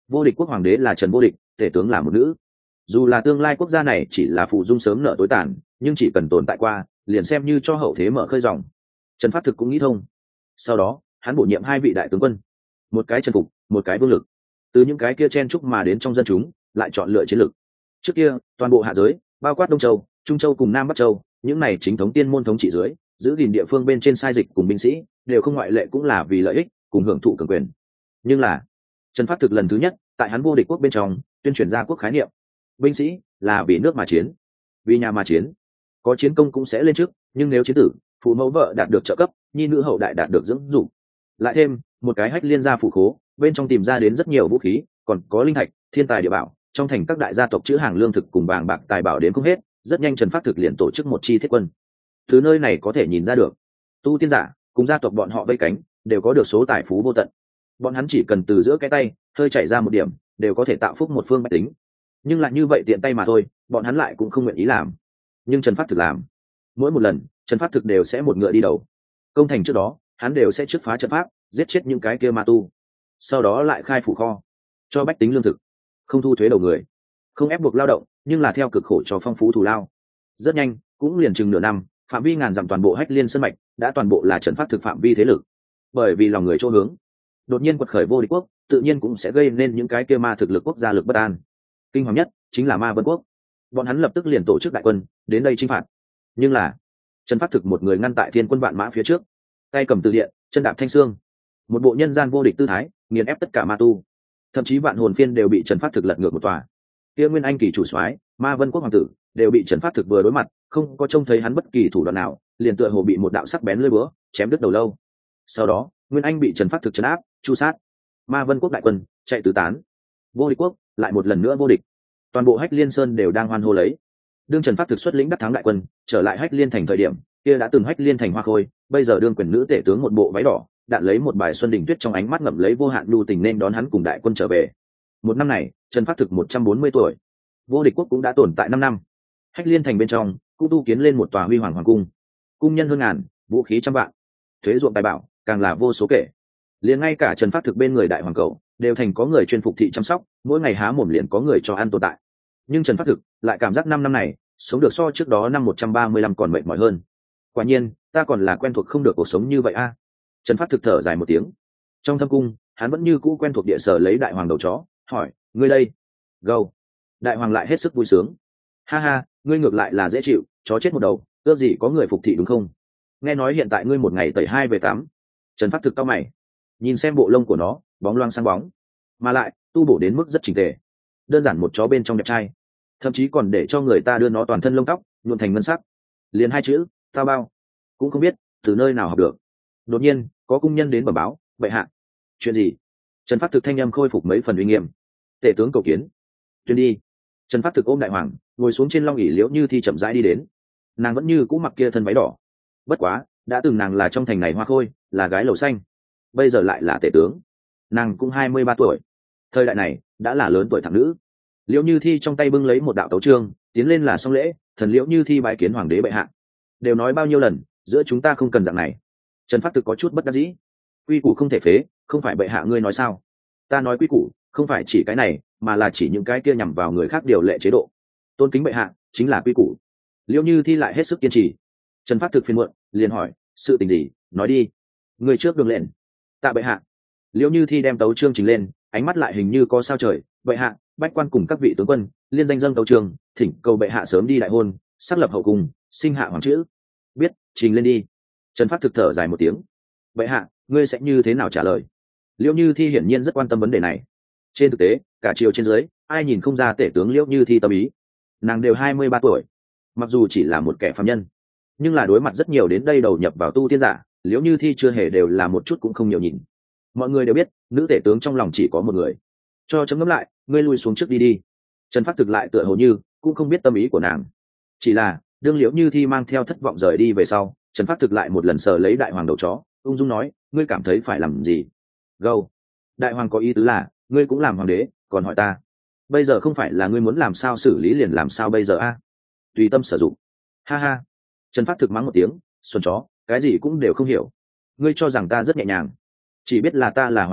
Vô địch quốc hoàng đế là Trần Vô Địch, tể tướng là một nữ. Dù là tương lai quốc gia này chỉ là phụ dung sớm nợ tối tàn, nhưng chỉ cần tồn tại qua liền xem như cho hậu thế mở khơi dòng. Trần Phát Thực cũng nghĩ thông. Sau đó hắn bổ nhiệm 2 vị đại tướng quân, một cái Trần Phục, một cái Vương Lực. Từ những cái kia chen chúc mà đến trong dân chúng lại chọn lựa chiến lược. Trước kia toàn bộ hạ giới, bao quát Đông Châu, Trung Châu cùng Nam Bắc Châu, những này chính thống tiên môn thống trị dưới, giữ gìn địa phương bên trên sai dịch cùng binh sĩ đều không ngoại lệ cũng là vì lợi ích cùng hưởng thụ cường quyền. Nhưng là Trần Phát Thực lần thứ nhất tại hắn vô địch quốc bên trong tuyên truyền ra quốc khái niệm. Binh sĩ là vì nước mà chiến, vì nhà mà chiến. Có chiến công cũng sẽ lên trước, nhưng nếu chiến tử, phụ mẫu vợ đạt được trợ cấp, nhi nữ hậu đại đạt được dưỡng dục. Lại thêm một cái hách liên gia phủ khố, bên trong tìm ra đến rất nhiều vũ khí, còn có linh thạch, thiên tài địa bảo, trong thành các đại gia tộc trữ hàng lương thực cùng vàng bạc tài bảo đến không hết. Rất nhanh Trần Phát Thực liền tổ chức một chi thiết quân. Từ nơi này có thể nhìn ra được, tu tiên giả cùng gia tộc bọn họ vây cánh đều có được số tài phú vô tận. Bọn hắn chỉ cần từ giữa cái tay hơi chảy ra một điểm, đều có thể tạo phúc một phương bách tính. Nhưng lại như vậy tiện tay mà thôi, bọn hắn lại cũng không nguyện ý làm. Nhưng Trần Phát Thực làm. Mỗi một lần Trần Phát Thực đều sẽ một ngựa đi đầu. Công thành trước đó hắn đều sẽ trước phá trận pháp, giết chết những cái kia ma tu, sau đó lại khai phủ kho, cho bách tính lương thực, không thu thuế đầu người, không ép buộc lao động, nhưng là theo cực khổ cho phong phú thù lao. Rất nhanh cũng liền chừng nửa năm, phạm vi ngàn dặm toàn bộ Hách Liên sơn mạch đã toàn bộ là Trần Phát Thực phạm vi thế lực. Bởi vì lòng người chỗ hướng, đột nhiên quật khởi vô địch quốc, tự nhiên cũng sẽ gây nên những cái kia ma thực lực quốc gia lực bất an. Kinh hoàng nhất chính là Ma Vân quốc. Bọn hắn lập tức liền tổ chức đại quân đến đây chinh phạt. Nhưng là Trần Phát Thực một người ngăn tại thiên quân vạn mã phía trước, tay cầm từ điện, chân đạp thanh xương, một bộ nhân gian vô địch tư thái, nghiền ép tất cả ma tu. Thậm chí vạn hồn phiên đều bị Trần Phát Thực lật ngược một tòa. Kia Nguyên Anh kỳ chủ soái, Ma Vân quốc hoàng tử, đều bị Trần Phát Thực vừa đối mặt, không có trông thấy hắn bất kỳ thủ đoạn nào, liền tựa hồ bị một đạo sắc bén lưỡi búa chém đứt đầu lâu. Sau đó Nguyên Anh bị Trần Phát Thực trấn áp, chu sát. Ma Vân quốc đại quân chạy tứ tán. Vô địch quốc lại một lần nữa vô địch. Toàn bộ Hách Liên sơn đều đang hoan hô lấy. Đương Trần Phát Thực xuất lĩnh đắc thắng đại quân trở lại Hách Liên thành thời điểm, kia đã từng Hách Liên thành hoa khôi, bây giờ đương quyền nữ tể tướng một bộ váy đỏ, đạn lấy một bài xuân đình tuyết trong ánh mắt ngậm lấy vô hạn nhu tình nên đón hắn cùng đại quân trở về. Một năm này Trần Phát Thực 140 tuổi. Vô địch quốc cũng đã tồn tại 5 năm. Hách Liên thành bên trong cũng tu kiến lên một tòa huy hoàng hoàng cung, cung nhân hơn ngàn, vũ khí trăm vạn, thuế ruộng tài bảo càng là vô số kể. Liền ngay cả Trần Phát Thực bên người đại hoàng cậu đều thành có người chuyên phục thị chăm sóc, mỗi ngày há mồm liền có người cho ăn tồn tại. Nhưng Trần Phát Thực lại cảm giác 5 năm này sống được so trước đó năm 135 còn mệt mỏi hơn. Quả nhiên ta còn là quen thuộc không được cuộc sống như vậy a. Trần Phát Thực thở dài một tiếng. Trong thâm cung hắn vẫn như cũ quen thuộc địa sở lấy đại hoàng đầu chó, hỏi: ngươi đây? Gâu. Đại hoàng lại hết sức vui sướng. Ha ha, ngươi ngược lại là dễ chịu, chó chết một đầu, ước gì có người phục thị đúng không? Nghe nói hiện tại ngươi một ngày tẩy 2 về 8. Trần Phát Thực cau mày, nhìn xem bộ lông của nó bóng loang sáng bóng, mà lại tu bổ đến mức rất chỉnh tề, đơn giản một chó bên trong đẹp trai, thậm chí còn để cho người ta đưa nó toàn thân lông tóc nhuộm thành ngân sắc. Liền 2 chữ tao bao, cũng không biết từ nơi nào học được. Đột nhiên có cung nhân đến bẩm báo: bệ hạ. Chuyện gì? Trần Phát Thực thanh âm khôi phục mấy phần uy nghiêm. Tể tướng cầu kiến. Tuyên đi. Trần Phát Thực ôm đại hoàng ngồi xuống trên long ỷ Liễu Như Thi chậm rãi đi đến. Nàng vẫn như cũ mặc kia thân váy đỏ, bất quá đã từng nàng là trong thành này hoa khôi, là gái lầu xanh, bây giờ lại là tể tướng. Nàng cũng 23 tuổi, thời đại này đã là lớn tuổi thằng nữ. Liễu Như Thi trong tay bưng lấy một đạo tấu chương, tiến lên là xong lễ: thần Liễu Như Thi bái kiến hoàng đế bệ hạ. Đều nói bao nhiêu lần, giữa chúng ta không cần dạng này. Trần Phát Thực có chút bất đắc dĩ. Quy củ không thể phế, không phải bệ hạ ngươi nói sao? Ta nói quy củ không phải chỉ cái này, mà là chỉ những cái kia nhằm vào người khác điều lệ chế độ. Tôn kính bệ hạ chính là quy củ. Liễu Như Thi lại hết sức kiên trì. Trần Phát Thực phiền muộn, liền hỏi: sự tình gì, nói đi. Người trước đường lệnh. Tạ bệ hạ. Liễu Như Thi đem tấu chương trình lên, ánh mắt lại hình như có sao trời: bệ hạ, bách quan cùng các vị tướng quân liên danh dâng tấu chương, thỉnh cầu bệ hạ sớm đi đại hôn, xác lập hậu cung, sinh hạ hoàng chữ. Biết, trình lên đi. Trần Phát Thực thở dài một tiếng. Bệ hạ, ngươi sẽ như thế nào trả lời? Liễu Như Thi hiển nhiên rất quan tâm vấn đề này. Trên thực tế cả triều trên dưới ai nhìn không ra tể tướng Liễu Như Thi tâm ý. Nàng đều 23 tuổi, mặc dù chỉ là một kẻ phàm nhân, nhưng là đối mặt rất nhiều đến đây đầu nhập vào tu tiên giả, Liễu Như Thi chưa hề đều là một chút cũng không nhiều nhìn. Mọi người đều biết nữ tể tướng trong lòng chỉ có một người. Cho chấm ngẫm lại, ngươi lui xuống trước đi đi. Trần Phát Thực lại tựa hồ như cũng không biết tâm ý của nàng. Chỉ là đương Liễu Như Thi mang theo thất vọng rời đi về sau, Trần Phát Thực lại một lần sờ lấy đại hoàng đầu chó, ung dung nói: ngươi cảm thấy phải làm gì? Gâu. Đại hoàng có ý tứ là ngươi cũng làm hoàng đế, còn hỏi ta. Bây giờ không phải là ngươi muốn làm sao xử lý liền làm sao bây giờ a? Tùy tâm sử dụng. Ha ha. Trần Phát Thực mắng một tiếng: xuân chó, cái gì cũng đều không hiểu. Ngươi cho rằng ta rất nhẹ nhàng, chỉ biết là ta là hoàng đế,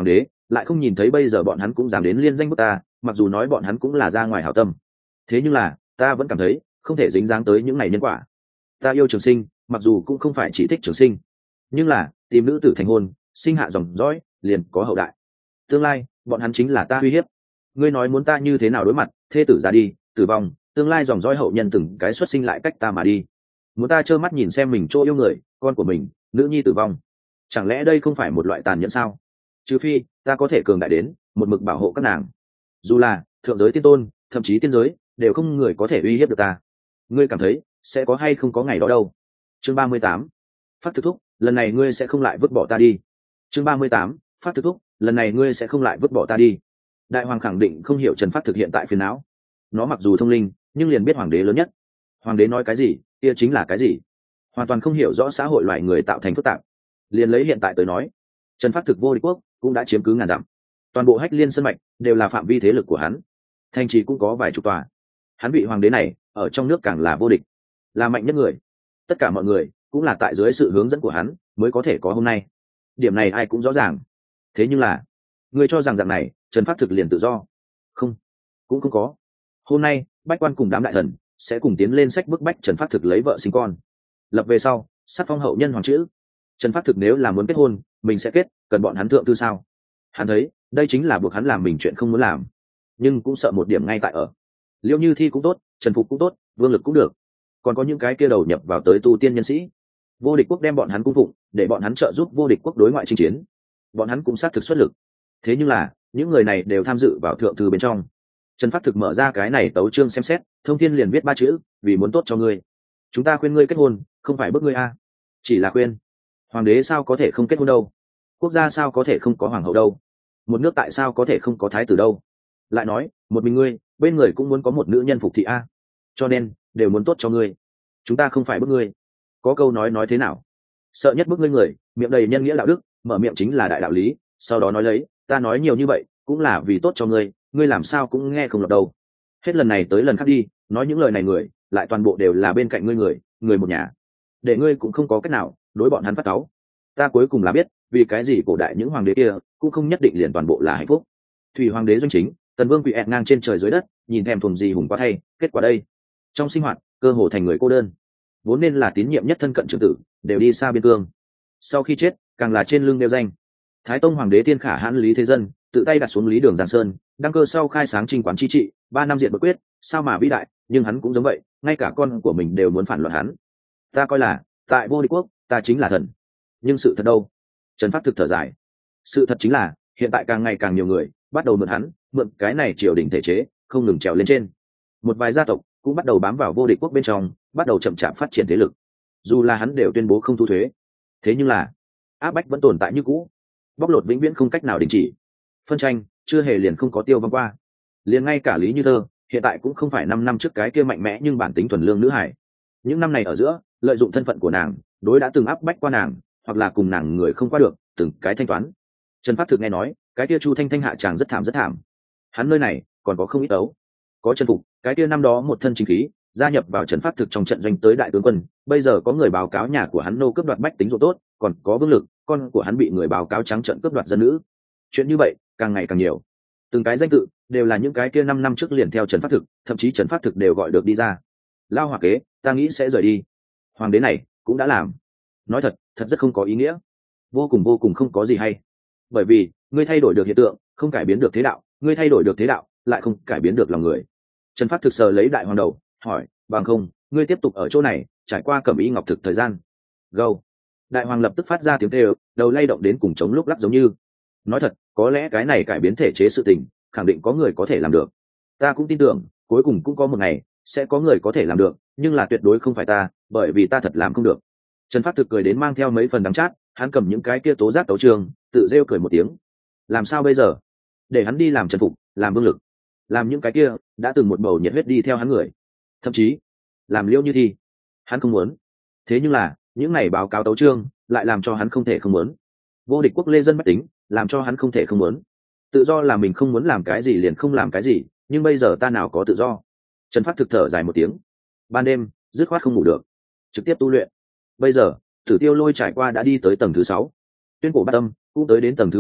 lại không nhìn thấy bây giờ bọn hắn cũng dám đến liên danh bức ta, mặc dù nói bọn hắn cũng là ra ngoài hảo tâm, thế nhưng là ta vẫn cảm thấy không thể dính dáng tới những ngày nhân quả. Ta yêu Trường Sinh, mặc dù cũng không phải chỉ thích Trường Sinh, nhưng là tìm nữ tử thành hôn, sinh hạ dòng dõi, liền có hậu đại, tương lai bọn hắn chính là ta uy hiếp. Ngươi nói muốn ta như thế nào đối mặt thê tử ra đi, tử vong, tương lai dòng dõi hậu nhân từng cái xuất sinh lại cách ta mà đi, muốn ta trơ mắt nhìn xem mình chỗ yêu người, con của mình, nữ nhi tử vong, chẳng lẽ đây không phải một loại tàn nhẫn sao? Trừ phi ta có thể cường đại đến một mực bảo hộ các nàng, dù là thượng giới tiên tôn, thậm chí tiên giới, đều không người có thể uy hiếp được ta. Ngươi cảm thấy sẽ có hay không có ngày đó đâu? Chương 38. Phát thực thúc, lần này ngươi sẽ không lại vứt bỏ ta đi. Chương 38. Phát thực thúc, lần này ngươi sẽ không lại vứt bỏ ta đi. Đại hoàng khẳng định không hiểu Trần Phát thực hiện tại phiền não. Nó mặc dù thông linh, nhưng liền biết hoàng đế lớn nhất. Hoàng đế nói cái gì, kia chính là cái gì. Hoàn toàn không hiểu rõ xã hội loài người tạo thành phức tạp. Liền lấy hiện tại tới nói, Trần Phát thực vô địch quốc cũng đã chiếm cứ ngàn dặm. Toàn bộ Hách Liên Sơn mạch đều là phạm vi thế lực của hắn. Thành trì cũng có vài chục tòa. Hắn vị hoàng đế này ở trong nước càng là vô địch, là mạnh nhất người. Tất cả mọi người cũng là tại dưới sự hướng dẫn của hắn mới có thể có hôm nay. Điểm này ai cũng rõ ràng. Thế nhưng là, ngươi cho rằng dạng này Trần Phát thực liền tự do? Không, cũng không có. Hôm nay bách quan cùng đám đại thần sẽ cùng tiến lên sách bức bách Trần Phát thực lấy vợ sinh con, lập về sau sắc phong hậu nhân hoàng chữ. Trần Phát thực nếu là muốn kết hôn, mình sẽ kết, cần bọn hắn thượng tư sao? Hắn thấy đây chính là buộc hắn làm mình chuyện không muốn làm, nhưng cũng sợ một điểm ngay tại ở Liễu Như Thi cũng tốt, Trần Phục cũng tốt, Vương Lực cũng được, còn có những cái kia đầu nhập vào tới tu tiên nhân sĩ. Vô địch quốc đem bọn hắn cung phụng, để bọn hắn trợ giúp vô địch quốc đối ngoại chinh chiến, bọn hắn cũng xác thực xuất lực. Thế nhưng là những người này đều tham dự vào thượng thư bên trong. Trần Phát thực mở ra cái này tấu chương xem xét, thông thiên liền viết 3 chữ: vì muốn tốt cho ngươi. Chúng ta khuyên ngươi kết hôn, không phải bức ngươi a, chỉ là khuyên. Hoàng đế sao có thể không kết hôn đâu? Quốc gia sao có thể không có hoàng hậu đâu? Một nước tại sao có thể không có thái tử đâu? Lại nói, một mình ngươi, bên người cũng muốn có một nữ nhân phục thị a, cho nên đều muốn tốt cho ngươi. Chúng ta không phải bức ngươi. Có câu nói thế nào? Sợ nhất bức ngươi người, miệng đầy nhân nghĩa đạo đức, mở miệng chính là đại đạo lý, sau đó nói lấy, ta nói nhiều như vậy cũng là vì tốt cho ngươi, ngươi làm sao cũng nghe không lọt đâu. Hết lần này tới lần khác đi, nói những lời này người, lại toàn bộ đều là bên cạnh ngươi người một nhà, để ngươi cũng không có cách nào đối bọn hắn phát cáu. Ta cuối cùng là biết vì cái gì cổ đại những hoàng đế kia cũng không nhất định liền toàn bộ là hạnh phúc. Thủy hoàng đế doanh chính, Tần Vương quỳ ẹt ngang trên trời dưới đất, nhìn thèm thuồng gì hùng quá thay, kết quả đây, trong sinh hoạt cơ hồ thành người cô đơn, vốn nên là tín nhiệm nhất thân cận trưởng tử, đều đi xa biên cương. Sau khi chết, càng là trên lưng đeo danh. Thái Tông hoàng đế Tiên Khả Hãn Lý Thế Dân tự tay đặt xuống Lý Đường Giang Sơn, đăng cơ sau khai sáng Trinh Quán chi trị, 3 năm diện bất quyết, sao mà vĩ đại, nhưng hắn cũng giống vậy, ngay cả con của mình đều muốn phản loạn hắn. Ta coi là, tại vô địch quốc, ta chính là thần. Nhưng sự thật đâu? Trần Phát thực thở dài. Sự thật chính là, hiện tại càng ngày càng nhiều người bắt đầu mượn hắn, mượn cái này triều đình thể chế, không ngừng trèo lên trên. Một vài gia tộc cũng bắt đầu bám vào vô địch quốc bên trong, bắt đầu chậm chạp phát triển thế lực. Dù là hắn đều tuyên bố không thu thuế, thế nhưng là áp bách vẫn tồn tại như cũ, bóc lột vĩnh viễn không cách nào đình chỉ. Phân tranh chưa hề liền không có tiêu vong qua. Liền ngay cả Lý Như Thơ hiện tại cũng không phải 5 năm trước cái kia mạnh mẽ nhưng bản tính thuần lương nữ hải. Những năm này ở giữa, lợi dụng thân phận của nàng, đối đã từng áp bách qua nàng, hoặc là cùng nàng người không qua được, từng cái thanh toán. Trần Phát thực nghe nói, cái kia Chu Thanh Thanh hạ chàng rất thảm. Hắn nơi này còn có không ít ấu. Có Trần Phục, cái kia năm đó một thân chính khí, gia nhập vào Trần Phát thực trong trận doanh tới đại tướng quân, bây giờ có người báo cáo nhà của hắn nô cướp đoạt bách tính ruộng tốt, còn có Vương Lực, con của hắn bị người báo cáo trắng trợn cướp đoạt dân nữ. Chuyện như vậy càng ngày càng nhiều. Từng cái danh tự đều là những cái kia 5 năm trước liền theo Trần Phát thực, thậm chí Trần Phát thực đều gọi được đi ra. Lao Hòa kế, ta nghĩ sẽ rời đi. Hoàng đế này cũng đã làm. Nói thật rất không có ý nghĩa, vô cùng không có gì hay. Bởi vì ngươi thay đổi được hiện tượng, không cải biến được thế đạo, ngươi thay đổi được thế đạo, lại không cải biến được lòng người. Trần Phát thực sờ lấy đại hoàng đầu, hỏi, bằng không ngươi tiếp tục ở chỗ này trải qua cẩm y ngọc thực thời gian. Gâu. Đại hoàng lập tức phát ra tiếng kêu, đầu lay động đến cùng chống lúc lắc giống như. Nói thật, có lẽ cái này cải biến thể chế sự tình, khẳng định có người có thể làm được. Ta cũng tin tưởng, cuối cùng cũng có một ngày sẽ có người có thể làm được, nhưng là tuyệt đối không phải ta, bởi vì ta thật làm không được. Trần Phát thực cười đến mang theo mấy phần đắng chát, hắn cầm những cái kia tố giác tấu trường, tự rêu cười một tiếng. Làm sao bây giờ? Để hắn đi làm Trần Phục, làm Vương Lực, làm những cái kia đã từng một bầu nhiệt huyết đi theo hắn người, thậm chí làm Liễu Như Thi, hắn không muốn. Thế nhưng là những này báo cáo tấu chương lại làm cho hắn không thể không muốn. Vô địch quốc lê dân bách tính làm cho hắn không thể không muốn. Tự do là mình không muốn làm cái gì liền không làm cái gì, nhưng bây giờ ta nào có tự do. Trần Phát thực thở dài một tiếng. Ban đêm dứt khoát không ngủ được, trực tiếp tu luyện. Bây giờ Tử Tiêu Lôi trải qua đã đi tới tầng thứ 6, Tuyên Cổ Bát Âm cũng tới đến tầng thứ 3,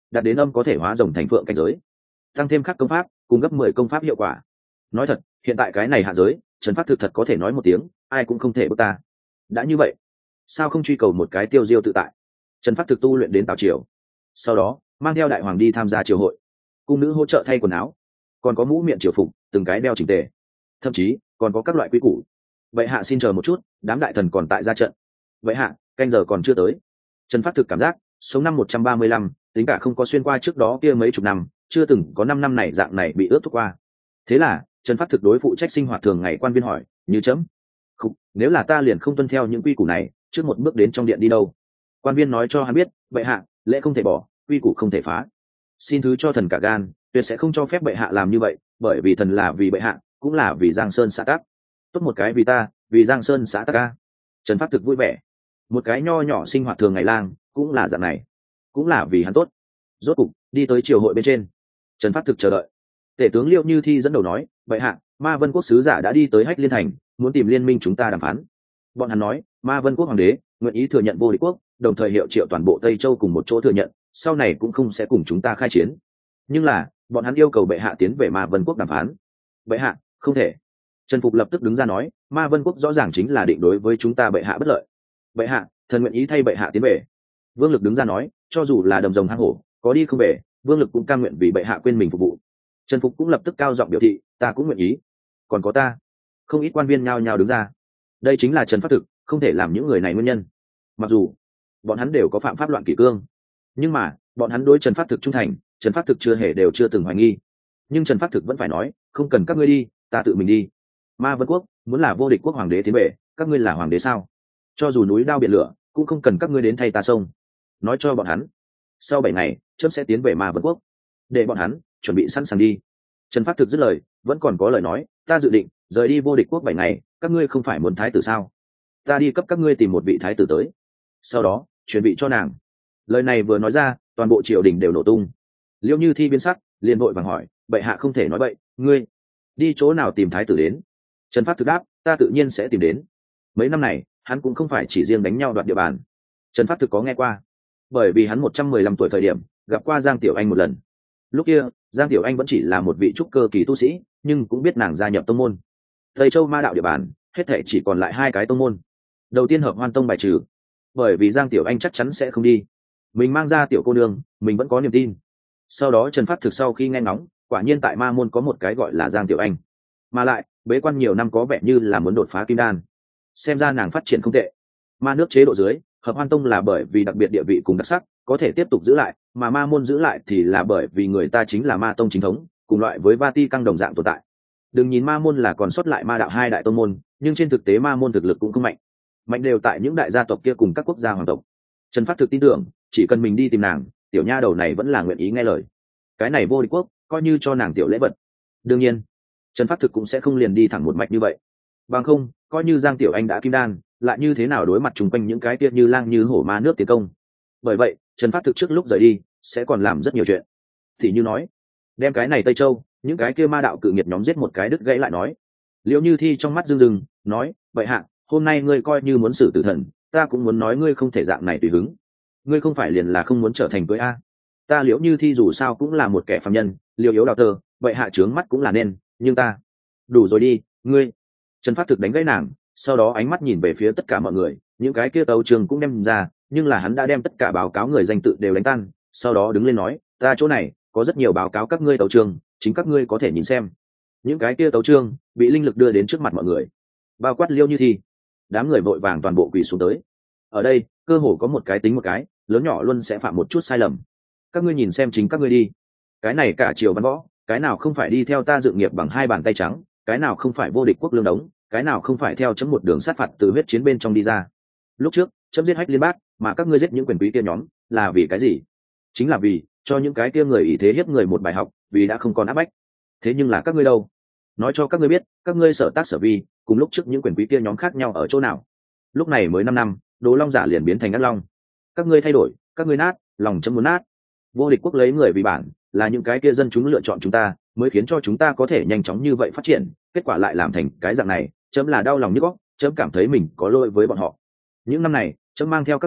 đạt đến âm có thể hóa rồng thành phượng cảnh giới, tăng thêm khắc công pháp cung gấp 10 công pháp hiệu quả. Nói thật, hiện tại cái này hạ giới, Trần Phát Thực thật có thể nói một tiếng, ai cũng không thể bước ta. Đã như vậy, sao không truy cầu một cái tiêu diêu tự tại? Trần Phát Thực tu luyện đến Tào triều, sau đó mang theo đại hoàng đi tham gia triều hội, cung nữ hỗ trợ thay quần áo, còn có mũ miệng triều phục, từng cái đeo chỉnh tề, thậm chí còn có các loại quý củ. Vậy hạ xin chờ một chút, đám đại thần còn tại ra trận. Vậy hạ, canh giờ còn chưa tới. Trần Phát Thực cảm giác sống năm 135, tính cả không có xuyên qua trước đó kia mấy chục năm, chưa từng có 5 năm này dạng này bị ướt thuốc qua. Thế là Trần Phát Thực đối phụ trách sinh hoạt thường ngày quan viên hỏi, như chấm không, nếu là ta liền không tuân theo những quy củ này, trước một bước đến trong điện đi đâu? Quan viên nói cho hắn biết, bệ hạ, lễ không thể bỏ, quy củ không thể phá, xin thứ cho thần cả gan, tuyệt sẽ không cho phép bệ hạ làm như vậy, bởi vì thần là vì bệ hạ, cũng là vì Giang Sơn xã tắc. Tốt một cái vì ta, vì Giang Sơn xã tắc ca. Trần Phát Thực vui vẻ, một cái nho nhỏ sinh hoạt thường ngày lang, cũng là dạng này, cũng là vì hắn tốt. Rốt cục đi tới triều hội bên trên, Trần Phát Thực chờ đợi. Tể tướng Liêu Như Thi dẫn đầu nói, bệ hạ, Ma Vân Quốc sứ giả đã đi tới Hách Liên Thành, muốn tìm liên minh chúng ta đàm phán. Bọn hắn nói, Ma Vân Quốc hoàng đế nguyện ý thừa nhận vô địch quốc, đồng thời hiệu triệu toàn bộ Tây Châu cùng một chỗ thừa nhận, sau này cũng không sẽ cùng chúng ta khai chiến. Nhưng là bọn hắn yêu cầu bệ hạ tiến về Ma Vân Quốc đàm phán. Bệ hạ không thể. Trần Phục lập tức đứng ra nói, Ma Vân Quốc rõ ràng chính là định đối với chúng ta bệ hạ bất lợi. Bệ hạ, thần nguyện ý thay bệ hạ tiến về. Vương Lực đứng ra nói, cho dù là đầm rồng hang hổ, có đi không về, Vương Lực cũng cam nguyện vì bệ hạ quên mình phục vụ. Trần Phục cũng lập tức cao giọng biểu thị, ta cũng nguyện ý. Còn có ta. Không ít quan viên nhao nhao đứng ra. Đây chính là Trần Phát Thực không thể làm những người này nguyên nhân. Mặc dù bọn hắn đều có phạm pháp loạn kỷ cương, nhưng mà bọn hắn đối Trần Phát Thực trung thành, Trần Phát Thực chưa từng hoài nghi. Nhưng Trần Phát Thực vẫn phải nói, không cần các ngươi đi, ta tự mình đi. Ma Vân Quốc muốn là vô địch quốc hoàng đế tiến về, các ngươi là hoàng đế sao? Cho dù núi đao biển lửa, cũng không cần các ngươi đến thay ta sông. Nói cho bọn hắn, sau 7 ngày chớp sẽ tiến về Ma Vân Quốc, để bọn hắn chuẩn bị sẵn sàng đi. Trần Phát Thực dứt lời, vẫn còn có lời nói, ta dự định rời đi vô địch quốc 7 ngày, các ngươi không phải muốn thái tử sao? Ta đi cấp các ngươi tìm một vị thái tử tới, sau đó chuẩn bị cho nàng. Lời này vừa nói ra, toàn bộ triều đình đều nổ tung. Liêu Như Thi biến sắc, liền vội vàng hỏi, bệ hạ không thể nói bậy, ngươi đi chỗ nào tìm thái tử đến? Trần Phát Thực đáp, ta tự nhiên sẽ tìm đến. Mấy năm này hắn cũng không phải chỉ riêng đánh nhau đoạt địa bàn. Trần Phát Thực có nghe qua, bởi vì hắn 115 tuổi thời điểm gặp qua Giang Tiểu Anh một lần. Lúc kia Giang Tiểu Anh vẫn chỉ là một vị trúc cơ kỳ tu sĩ, nhưng cũng biết nàng gia nhập tông môn Tây Châu Ma đạo địa bàn, hết thể chỉ còn lại 2 cái tông môn. Đầu tiên Hợp Hoan Tông bài trừ, bởi vì Giang Tiểu Anh chắc chắn sẽ không đi, mình mang ra tiểu cô nương, mình vẫn có niềm tin. Sau đó Trần Phát Thực sau khi nghe ngóng, quả nhiên tại Ma môn có một cái gọi là Giang Tiểu Anh, mà lại bế quan nhiều năm, có vẻ như là muốn đột phá kim đan. Xem ra nàng phát triển không tệ. Ma nước chế độ dưới, Hợp Hoan Tông là bởi vì đặc biệt địa vị cùng đặc sắc, có thể tiếp tục giữ lại, mà Ma môn giữ lại thì là bởi vì người ta chính là Ma tông chính thống, cùng loại với Vati căng đồng dạng tồn tại. Đừng nhìn Ma môn là còn sót lại Ma đạo 2 đại tông môn, nhưng trên thực tế Ma môn thực lực cũng không mạnh, mạnh đều tại những đại gia tộc kia cùng các quốc gia hoàng tộc. Trần Phát Thực tin tưởng, chỉ cần mình đi tìm nàng, tiểu nha đầu này vẫn là nguyện ý nghe lời. Cái này vô địch quốc coi như cho nàng tiểu lễ vật. Đương nhiên Trần Phát Thực cũng sẽ không liền đi thẳng một mạch như vậy, bằng không coi như Giang Tiểu Anh đã kim đan, lại như thế nào đối mặt chung quanh những cái kia như lang như hổ ma nước tiến công. Bởi vậy Trần Phát Thực trước lúc rời đi sẽ còn làm rất nhiều chuyện, thì như nói đem cái này Tây Châu những cái kia ma đạo cự nghiệt nhóm giết một cái đứt gãy lại nói. Liễu Như Thi trong mắt rưng rưng nói, vậy hạ, hôm nay ngươi coi như muốn xử tử thần, ta cũng muốn nói ngươi không thể dạng này tùy hứng. Ngươi không phải liền là không muốn trở thành cưới a? Ta Liễu Như Thi dù sao cũng là một kẻ phàm nhân, liều yếu đào tơ, vậy hạ trướng mắt cũng là nên, nhưng ta đủ rồi đi, ngươi. Trần Phát Thực đánh gãy nàng, sau đó ánh mắt nhìn về phía tất cả mọi người, những cái kia tấu trường cũng đem ra, nhưng là hắn đã đem tất cả báo cáo người danh tự đều đánh tan, sau đó đứng lên nói, ta chỗ này có rất nhiều báo cáo các ngươi tấu trường, chính các ngươi có thể nhìn xem. Những cái kia tấu chương bị linh lực đưa đến trước mặt mọi người, bao quát Liêu Như Thi. Đám người vội vàng toàn bộ quỳ xuống tới. Ở đây cơ hồ có một cái tính một cái, lớn nhỏ luôn sẽ phạm một chút sai lầm. Các ngươi nhìn xem chính các ngươi đi. Cái này cả triều văn võ, cái nào không phải đi theo ta dự nghiệp bằng 2 bàn tay trắng, cái nào không phải vô địch quốc lương đống, cái nào không phải theo chấm một đường sát phạt từ huyết chiến bên trong đi ra. Lúc trước chấm giết Hách Liên Bác, mà các ngươi giết những quyền quý kia nhóm, là vì cái gì? Chính là vì cho những cái kia người ý thế hiếp người một bài học, vì đã không còn áp bách. Thế nhưng là các ngươi đâu? Nói cho các ngươi biết, các ngươi sở tác sở vi cùng lúc trước những quyền quý kia nhóm khác nhau ở chỗ nào? Lúc này mới 5 năm, Đồ Long giả liền biến thành Ác Long. Các ngươi thay đổi, các ngươi nát, lòng chấm muốn nát. Vô địch quốc lấy người vì bản, là những cái kia dân chúng lựa chọn chúng ta, mới khiến cho chúng ta có thể nhanh chóng như vậy phát triển, kết quả lại làm thành cái dạng này, chấm là đau lòng nhức óc, chấm cảm thấy mình có lỗi với bọn họ. Những năm này, chấm mang theo các ngươi,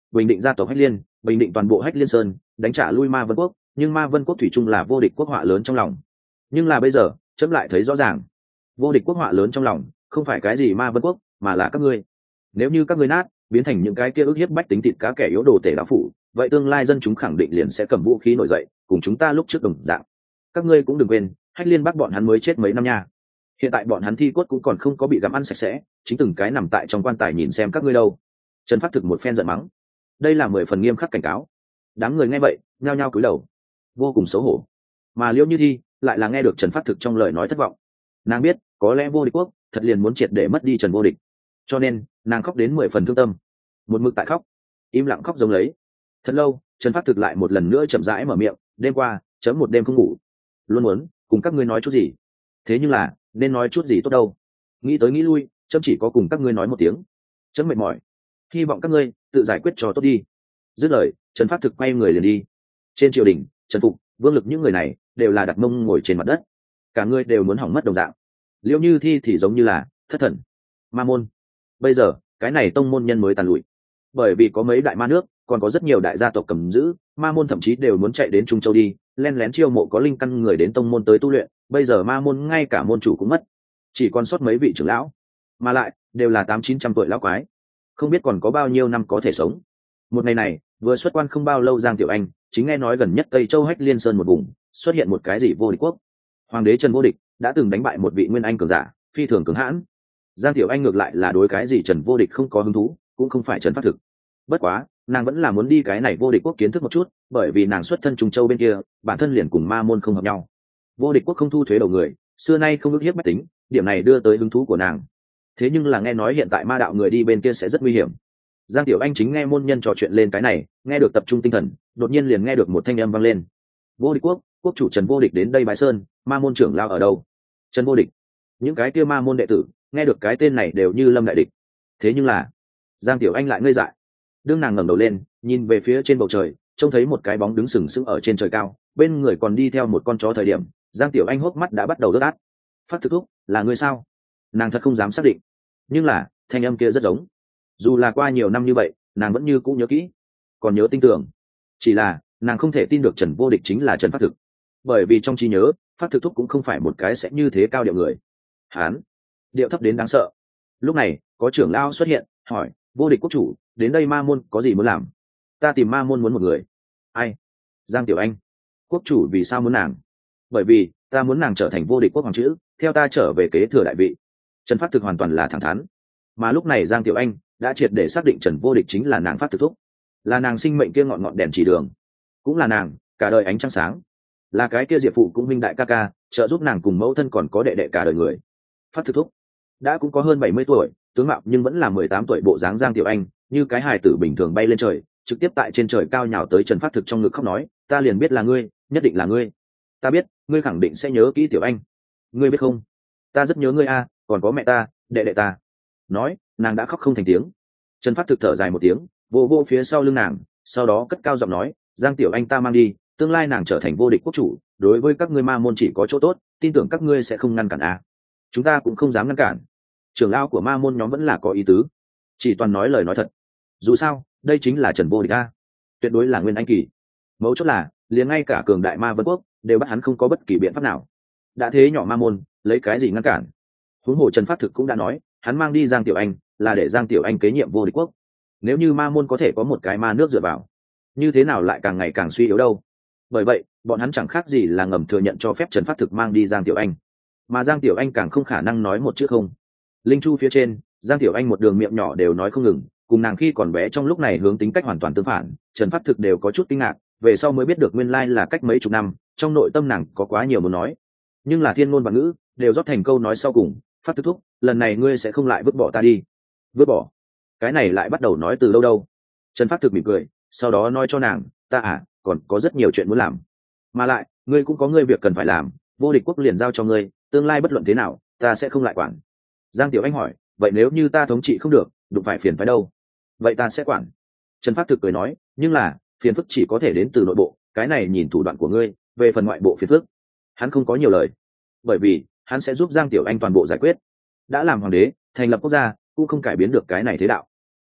bình định gia tộc Hách Liên, bình định toàn bộ Hách Liên Sơn, đánh trả lui Ma Vân Quốc, nhưng Ma Vân Quốc thủy chung là vô địch quốc họa lớn trong lòng. Nhưng là bây giờ chấm lại thấy rõ ràng, vô địch quốc họa lớn trong lòng không phải cái gì Ma Vân Quốc, mà là các ngươi. Nếu như các ngươi nát, biến thành những cái kia ức hiếp bách tính thịt cá kẻ yếu đồ tể đạo phủ, vậy tương lai dân chúng khẳng định liền sẽ cầm vũ khí nổi dậy, cùng chúng ta lúc trước đồng dạng. Các ngươi cũng đừng quên, Hách Liên Bắc bọn hắn mới chết mấy năm nha. Hiện tại bọn hắn thi cốt cũng còn không có bị gặm ăn sạch sẽ, chính từng cái nằm tại trong quan tài nhìn xem các ngươi đâu. Trần Phát Thực một phen giận mắng, đây là 10 phần nghiêm khắc cảnh cáo. Đám người nghe vậy nhao nhao cúi đầu, vô cùng xấu hổ. Mà Liễu Như Thi lại là nghe được Trần Phát Thực trong lời nói thất vọng. Nàng biết có lẽ vô địch quốc thật liền muốn triệt để mất đi Trần Vô Địch, cho nên nàng khóc đến 10 phần thương tâm, một mực tại khóc, im lặng khóc giống lấy. Thật lâu, Trần Phát Thực lại một lần nữa chậm rãi mở miệng, đêm qua chấm một đêm không ngủ, luôn muốn cùng các ngươi nói chút gì, thế nhưng là nên nói chút gì tốt đâu. Nghĩ tới nghĩ lui, chấm chỉ có cùng các ngươi nói một tiếng, chấm mệt mỏi, hy vọng các ngươi tự giải quyết cho tốt đi. Dứt lời, Trần Phát Thực quay người liền đi. Trên triều đình, Trần Phục, Vương Lực những người này đều là đặt mông ngồi trên mặt đất, cả người đều muốn hỏng mất đồng dạng. Liễu Như Thi thì giống như là thất thần. Ma môn bây giờ cái này tông môn nhân mới tàn lụi, bởi vì có mấy đại ma nước, còn có rất nhiều đại gia tộc cầm giữ, ma môn thậm chí đều muốn chạy đến Trung Châu đi len lén chiêu mộ có linh căn người đến tông môn tới tu luyện. Bây giờ ma môn ngay cả môn chủ cũng mất, chỉ còn sót mấy vị trưởng lão, mà lại đều là 800-900 tuổi lão quái, không biết còn có bao nhiêu năm có thể sống. Một ngày này vừa xuất quan không bao lâu, Giang Tiểu Anh chính nghe nói gần nhất Tây Châu Hách Liên Sơn một vùng xuất hiện một cái gì vô địch quốc. Hoàng đế Trần Vô Địch đã từng đánh bại một vị nguyên anh cường giả, phi thường cứng hãn. Giang Tiểu Anh ngược lại là đối cái gì Trần Vô Địch không có hứng thú, cũng không phải Trần Phát Thực. Bất quá nàng vẫn là muốn đi cái này vô địch quốc kiến thức một chút, bởi vì nàng xuất thân Trung Châu bên kia, bản thân liền cùng ma môn không hợp nhau. Vô địch quốc không thu thuế đầu người, xưa nay không ức hiếp bách tính, điểm này đưa tới hứng thú của nàng. Thế nhưng là nghe nói hiện tại ma đạo người đi bên kia sẽ rất nguy hiểm. Giang Tiểu Anh chính nghe môn nhân trò chuyện lên cái này, nghe được tập trung tinh thần, đột nhiên liền nghe được một thanh âm vang lên. Vô địch quốc, quốc chủ Trần Vô Địch đến đây bái sơn, ma môn trưởng lao ở đâu? Trần Vô Địch. Những cái kia ma môn đệ tử nghe được cái tên này đều như lâm đại địch. Thế nhưng là Giang Tiểu Anh lại ngây dại. Đương nàng ngẩng đầu lên, nhìn về phía trên bầu trời, trông thấy một cái bóng đứng sừng sững ở trên trời cao, bên người còn đi theo một con chó. Thời điểm Giang Tiểu Anh hốc mắt đã bắt đầu ướt át. Phát Thực thúc, là ngươi sao? Nàng thật không dám xác định, nhưng là thanh âm kia rất giống. Dù là qua nhiều năm như vậy, nàng vẫn như cũng nhớ kỹ, còn nhớ tinh tường. Chỉ là nàng không thể tin được Trần Vô Địch chính là Trần Phát Thực, bởi vì trong trí nhớ Phát Thực thúc cũng không phải một cái sẽ như thế cao điệu người. Hán điệu thấp đến đáng sợ. Lúc này có trưởng lão xuất hiện, hỏi: Vô Địch quốc chủ đến đây ma môn có gì muốn làm? Ta tìm ma môn muốn một người. Ai? Giang Tiểu Anh. Quốc chủ vì sao muốn nàng? Bởi vì ta muốn nàng trở thành vô địch quốc hoàng chữ, theo ta trở về kế thừa đại vị. Trần Phát Thực hoàn toàn là thẳng thắn. Mà lúc này Giang Tiểu Anh đã triệt để xác định Trần Vô Địch chính là nàng Phát Thực thúc, là nàng sinh mệnh kia ngọn ngọn đèn chỉ đường, cũng là nàng cả đời ánh trăng sáng, là cái kia diệp phụ cũng minh đại ca ca, trợ giúp nàng cùng mẫu thân còn có đệ đệ cả đời người. Phát Thực thúc đã cũng có hơn 70 tuổi, tướng mạo nhưng vẫn là 18 tuổi bộ dáng. Giang Tiểu Anh như cái hài tử bình thường bay lên trời, trực tiếp tại trên trời cao nhào tới Trần Phát Thực trong ngực khóc nói: ta liền biết là ngươi, nhất định là ngươi. Ta biết ngươi khẳng định sẽ nhớ kỹ Tiểu Anh, ngươi biết không, ta rất nhớ ngươi a, còn có mẹ ta, đệ đệ ta. Nói nàng đã khóc không thành tiếng. Trần Phát Thực thở dài một tiếng, vô vô phía sau lưng nàng, sau đó cất cao giọng nói: Giang Tiểu Anh ta mang đi, tương lai nàng trở thành vô địch quốc chủ, đối với các ngươi ma môn chỉ có chỗ tốt, tin tưởng các ngươi sẽ không ngăn cản a. Chúng ta cũng không dám ngăn cản. Trưởng lão của ma môn nhóm vẫn là có ý tứ, chỉ toàn nói lời nói thật. Dù sao đây chính là Trần Vô Địch a, tuyệt đối là nguyên anh kỳ. Mấu chốt là liền ngay cả cường đại ma vân quốc đều bắt hắn không có bất kỳ biện pháp nào. Đã thế nhỏ ma môn lấy cái gì ngăn cản? Huống hồ Trần Phát Thực cũng đã nói hắn mang đi Giang Tiểu Anh là để Giang Tiểu Anh kế nhiệm vô địch quốc. Nếu như ma môn có thể có một cái ma nước dựa vào, như thế nào lại càng ngày càng suy yếu đâu? Bởi vậy bọn hắn chẳng khác gì là ngầm thừa nhận cho phép Trần Phát Thực mang đi Giang Tiểu Anh, mà Giang Tiểu Anh càng không khả năng nói một chữ không. Linh chu phía trên, Giang Tiểu Anh một đường miệng nhỏ đều nói không ngừng, cùng nàng khi còn bé trong lúc này hướng tính cách hoàn toàn tương phản. Trần Phát Thực đều có chút kinh ngạc, về sau mới biết được nguyên lai là cách mấy chục năm, trong nội tâm nàng có quá nhiều muốn nói, nhưng là thiên ngôn và ngữ đều rót thành câu nói sau cùng: Phát Thực thúc, lần này ngươi sẽ không lại vứt bỏ ta đi. Vứt bỏ? Cái này lại bắt đầu nói từ lâu đâu? Trần Phát Thực mỉm cười, sau đó nói cho nàng: ta còn có rất nhiều chuyện muốn làm, mà lại ngươi cũng có ngươi việc cần phải làm, vô địch quốc liền giao cho ngươi, tương lai bất luận thế nào ta sẽ không lại quản. Giang Tiểu Anh hỏi: vậy nếu như ta thống trị không được, đụng phải phiền phái đâu? Vậy ta sẽ quản. Trần Phát Thực cười nói: nhưng là phiền phức chỉ có thể đến từ nội bộ, cái này nhìn thủ đoạn của ngươi, về phần ngoại bộ phiền phức hắn không có nhiều lời, bởi vì hắn sẽ giúp Giang Tiểu Anh toàn bộ giải quyết. Đã làm hoàng đế, thành lập quốc gia, cũng không cải biến được cái này thế đạo.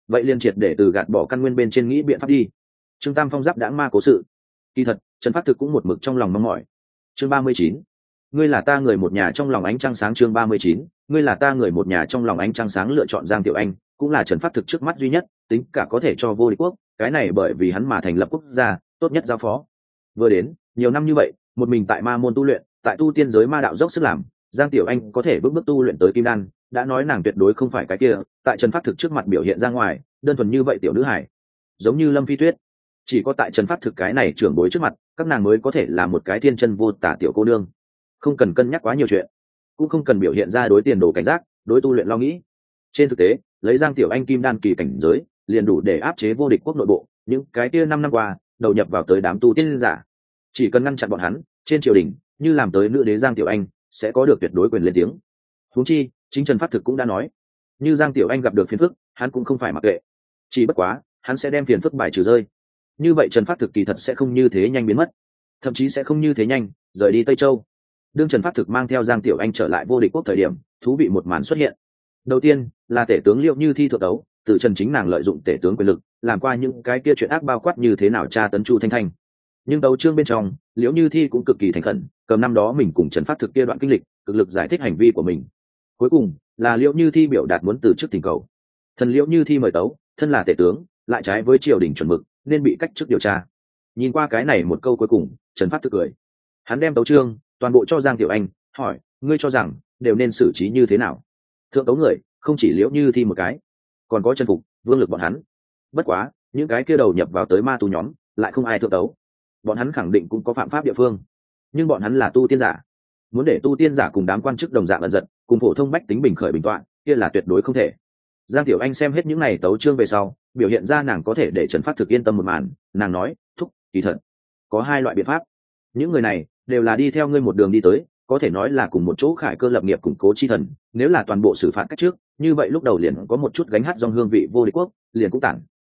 vậy liền triệt để từ gạt bỏ căn nguyên bên trên nghĩ biện pháp đi. Trương Tam Phong giáp đãng ma cố sự. Kỳ thật Trần Phát Thực cũng một mực trong lòng mong mỏi. Chương 39. Ngươi là ta người một nhà trong lòng ánh trăng sáng. Chương 39. Ngươi là ta người một nhà trong lòng ánh trăng sáng. Lựa chọn Giang Tiểu Anh cũng là Trần Phát Thực trước mắt duy nhất tính cả có thể cho vô địch quốc, cái này bởi vì hắn mà thành lập quốc gia tốt nhất giao phó. Vừa đến nhiều năm như vậy, một mình tại ma môn tu luyện, tại tu tiên giới ma đạo dốc sức làm, Giang Tiểu Anh có thể bước bước tu luyện tới kim đan, đã nói nàng tuyệt đối không phải cái kia tại Trần Phát Thực trước mặt biểu hiện ra ngoài đơn thuần như vậy tiểu nữ hải, giống như Lâm Phi Tuyết. Chỉ có tại Trần Phát Thực cái này trưởng bối trước mặt, các nàng mới có thể là một cái thiên chân vô tả tiểu cô nương, không cần cân nhắc quá nhiều chuyện, cũng không cần biểu hiện ra đối tiền đồ cảnh giác, đối tu luyện lo nghĩ. Trên thực tế, lấy Giang Tiểu Anh kim đan kỳ cảnh giới liền đủ để áp chế vô địch quốc nội bộ những cái kia 5 năm qua đầu nhập vào tới đám tu tiên giả. Chỉ cần ngăn chặn bọn hắn, trên triều đình như làm tới nữ đế Giang Tiểu Anh sẽ có được tuyệt đối quyền lên tiếng. Huống chi chính Trần Phát Thực cũng đã nói, như Giang Tiểu Anh gặp được phiền phức, hắn cũng không phải mặc kệ, chỉ bất quá hắn sẽ đem phiền phức bài trừ rơi. Như vậy Trần Phát Thực kỳ thật sẽ không như thế nhanh biến mất, thậm chí sẽ không như thế nhanh rời đi Tây Châu. Đương Trần Phát Thực mang theo Giang Tiểu Anh trở lại vô địch quốc thời điểm, thú vị một màn xuất hiện. Đầu tiên là tể tướng Liệu Như Thi thượng đấu, từ Trần chính nàng lợi dụng tể tướng quyền lực làm qua những cái kia chuyện ác bao quát như thế nào tra tấn Chu Thanh Thanh. Nhưng đấu chương bên trong, Liễu Như Thi cũng cực kỳ thành khẩn, cầm năm đó mình cùng Trần Phát Thực kia đoạn kinh lịch, cực lực giải thích hành vi của mình. Cuối cùng là Liễu Như Thi biểu đạt muốn từ chức tình cầu. Thần Liễu Như Thi mời tấu, thân là tể tướng, lại trái với triều đình chuẩn mực, nên bị cách chức điều tra. Nhìn qua cái này một câu cuối cùng, Trần Phát Thực cười. Hắn đem tấu chương toàn bộ cho Giang Tiểu Anh, hỏi: ngươi cho rằng đều nên xử trí như thế nào? Thượng tấu người không chỉ Liễu Như Thi một cái, còn có Trần Phục, Vương Lực bọn hắn. Bất quá những cái kia đầu nhập vào tới ma tu nhóm lại không ai thượng tấu. Bọn hắn khẳng định cũng có phạm pháp địa phương, nhưng bọn hắn là tu tiên giả, muốn để tu tiên giả cùng đám quan chức đồng dạng ẩn giật, cùng phổ thông bách tính bình khởi bình tọa, kia là tuyệt đối không thể. Giang Tiểu Anh xem hết những này tấu chương về sau, biểu hiện ra nàng có thể để Trần Phát Thực yên tâm một màn. Nàng nói: thúc, kỳ thật có 2 loại biện pháp. Những người này đều là đi theo ngươi một đường đi tới, có thể nói là cùng một chỗ khải cơ lập nghiệp củng cố chi thần. Nếu là toàn bộ xử phạt cách trước, như vậy lúc đầu liền có một chút gánh hát dòng hương vị vô địch quốc liền cũng tản.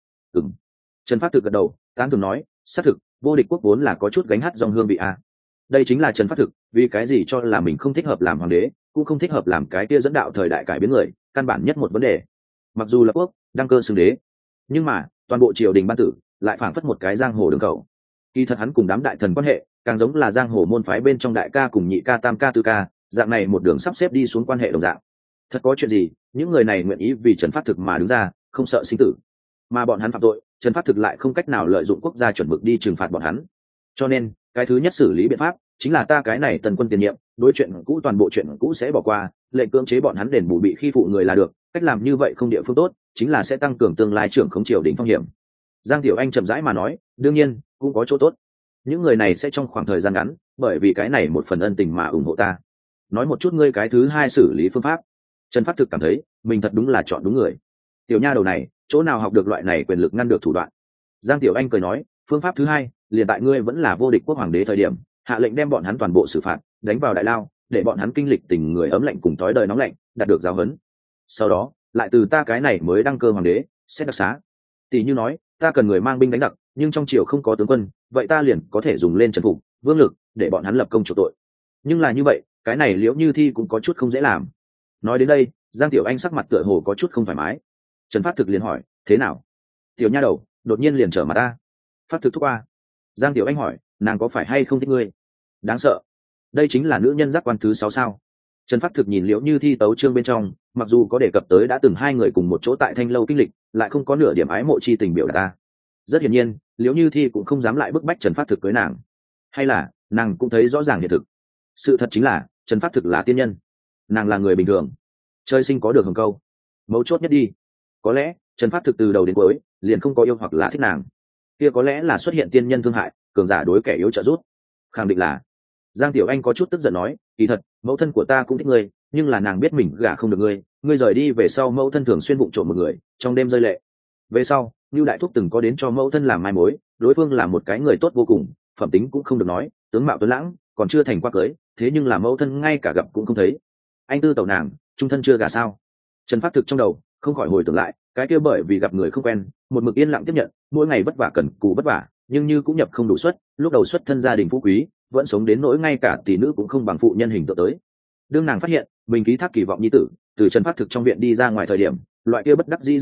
Trần Phát Thực gật đầu tán thưởng nói: xác thực, vô địch quốc vốn là có chút gánh hát dòng hương vị a. Đây chính là Trần Phát Thực vì cái gì cho là mình không thích hợp làm hoàng đế, cũng không thích hợp làm cái kia dẫn đạo thời đại cải biến người, căn bản nhất một vấn đề. Mặc dù là quốc đăng cơ xưng đế, nhưng mà toàn bộ triều đình ban tử lại phảng phất một cái giang hồ đường khẩu. Kỳ thật hắn cùng đám đại thần quan hệ càng giống là giang hồ môn phái bên trong đại ca cùng nhị ca, tam ca, tư ca, dạng này một đường sắp xếp đi xuống quan hệ đồng dạng. Thật có chuyện gì, những người này nguyện ý vì Trần Phát Thực mà đứng ra, không sợ sinh tử. Mà bọn hắn phạm tội, Trần Phát Thực lại không cách nào lợi dụng quốc gia chuẩn mực đi trừng phạt bọn hắn. Cho nên cái thứ nhất xử lý biện pháp chính là ta cái này tần quân tiền nhiệm, đối chuyện cũ toàn bộ chuyện cũ sẽ bỏ qua, lệnh cưỡng chế bọn hắn đền bù bị khi phụ người là được. Cách làm như vậy không địa phương tốt, chính là sẽ tăng cường tương lai trưởng không triều đình phong hiểm. Giang Tiểu Anh chậm rãi mà nói: đương nhiên cũng có chỗ tốt, những người này sẽ trong khoảng thời gian ngắn bởi vì cái này một phần ân tình mà ủng hộ ta. Nói một chút ngươi cái thứ 2 xử lý phương pháp. Trần Phát Thực cảm thấy mình thật đúng là chọn đúng người. Tiểu nha đầu này chỗ nào học được loại này quyền lực ngăn được thủ đoạn. Giang Tiểu Anh cười nói: phương pháp thứ 2, liền tại ngươi vẫn là vô địch quốc hoàng đế thời điểm, hạ lệnh đem bọn hắn toàn bộ xử phạt, đánh vào đại lao, để bọn hắn kinh lịch tình người ấm lạnh cùng thói đời nóng lạnh, đạt được giáo huấn. Sau đó lại từ ta cái này mới đăng cơ hoàng đế xét đặc xá. Tỷ như nói ta cần người mang binh đánh giặc, nhưng trong triều không có tướng quân, vậy ta liền có thể dùng lên Trần Phục, Vương Lực để bọn hắn lập công chuộc tội. Nhưng là như vậy, cái này Liễu Như Thi cũng có chút không dễ làm. Nói đến đây, Giang Tiểu Anh sắc mặt tựa hồ có chút không thoải mái. Trần Phát Thực liền hỏi: thế nào? Tiểu nha đầu đột nhiên liền trở mặt ta. Phát Thực thúc qua. Giang Tiểu Anh hỏi: nàng có phải hay không thích ngươi? Đáng sợ, đây chính là nữ nhân giác quan thứ 6 sao? Trần Phát Thực nhìn Liễu Như Thi tấu chương bên trong, mặc dù có đề cập tới đã từng 2 người cùng một chỗ tại Thanh Lâu kinh lịch, lại không có nửa điểm ái mộ chi tình biểu đạt ra. Rất hiển nhiên, Liễu Như Thi cũng không dám lại bức bách Trần Phát Thực cưới nàng, hay là nàng cũng thấy rõ ràng hiện thực. Sự thật chính là Trần Phát Thực là tiên nhân, nàng là người bình thường, trời sinh có được hồng câu. Mấu chốt nhất đi, có lẽ Trần Phát Thực từ đầu đến cuối liền không có yêu hoặc là thích nàng, kia có lẽ là xuất hiện tiên nhân thương hại, cường giả đối kẻ yếu trợ giúp. Khẳng định là. Giang Tiểu Anh có chút tức giận nói: kỳ thật mẫu thân của ta cũng thích ngươi, nhưng là nàng biết mình gả không được ngươi, ngươi rời đi về sau mẫu thân thường xuyên vụng trộm một người, trong đêm rơi lệ. Về sau Nưu Đại Thúc từng có đến cho mẫu thân làm mai mối, đối phương là một cái người tốt vô cùng, phẩm tính cũng không được nói, tướng mạo tuấn lãng, còn chưa thành qua cưới, thế nhưng là mẫu thân ngay cả gặp cũng không thấy. Anh tư tẩu nàng, trung thân chưa gả sao? Trần Phát Thực trong đầu không khỏi hồi tưởng lại, cái kia bởi vì gặp người không quen, một mực yên lặng tiếp nhận, mỗi ngày vất vả cần cù vất vả, nhưng như cũng nhập không đủ suất, lúc đầu xuất thân gia đình phú quý, vẫn sống đến nỗi ngay cả tỷ nữ cũng không bằng phụ nhân hình tượng tới. Đương nàng phát hiện mình ký thác kỳ vọng nhi tử từ Trần Phát Thực trong viện đi ra ngoài thời điểm, loại kia bất đắc dĩ rơi lệ,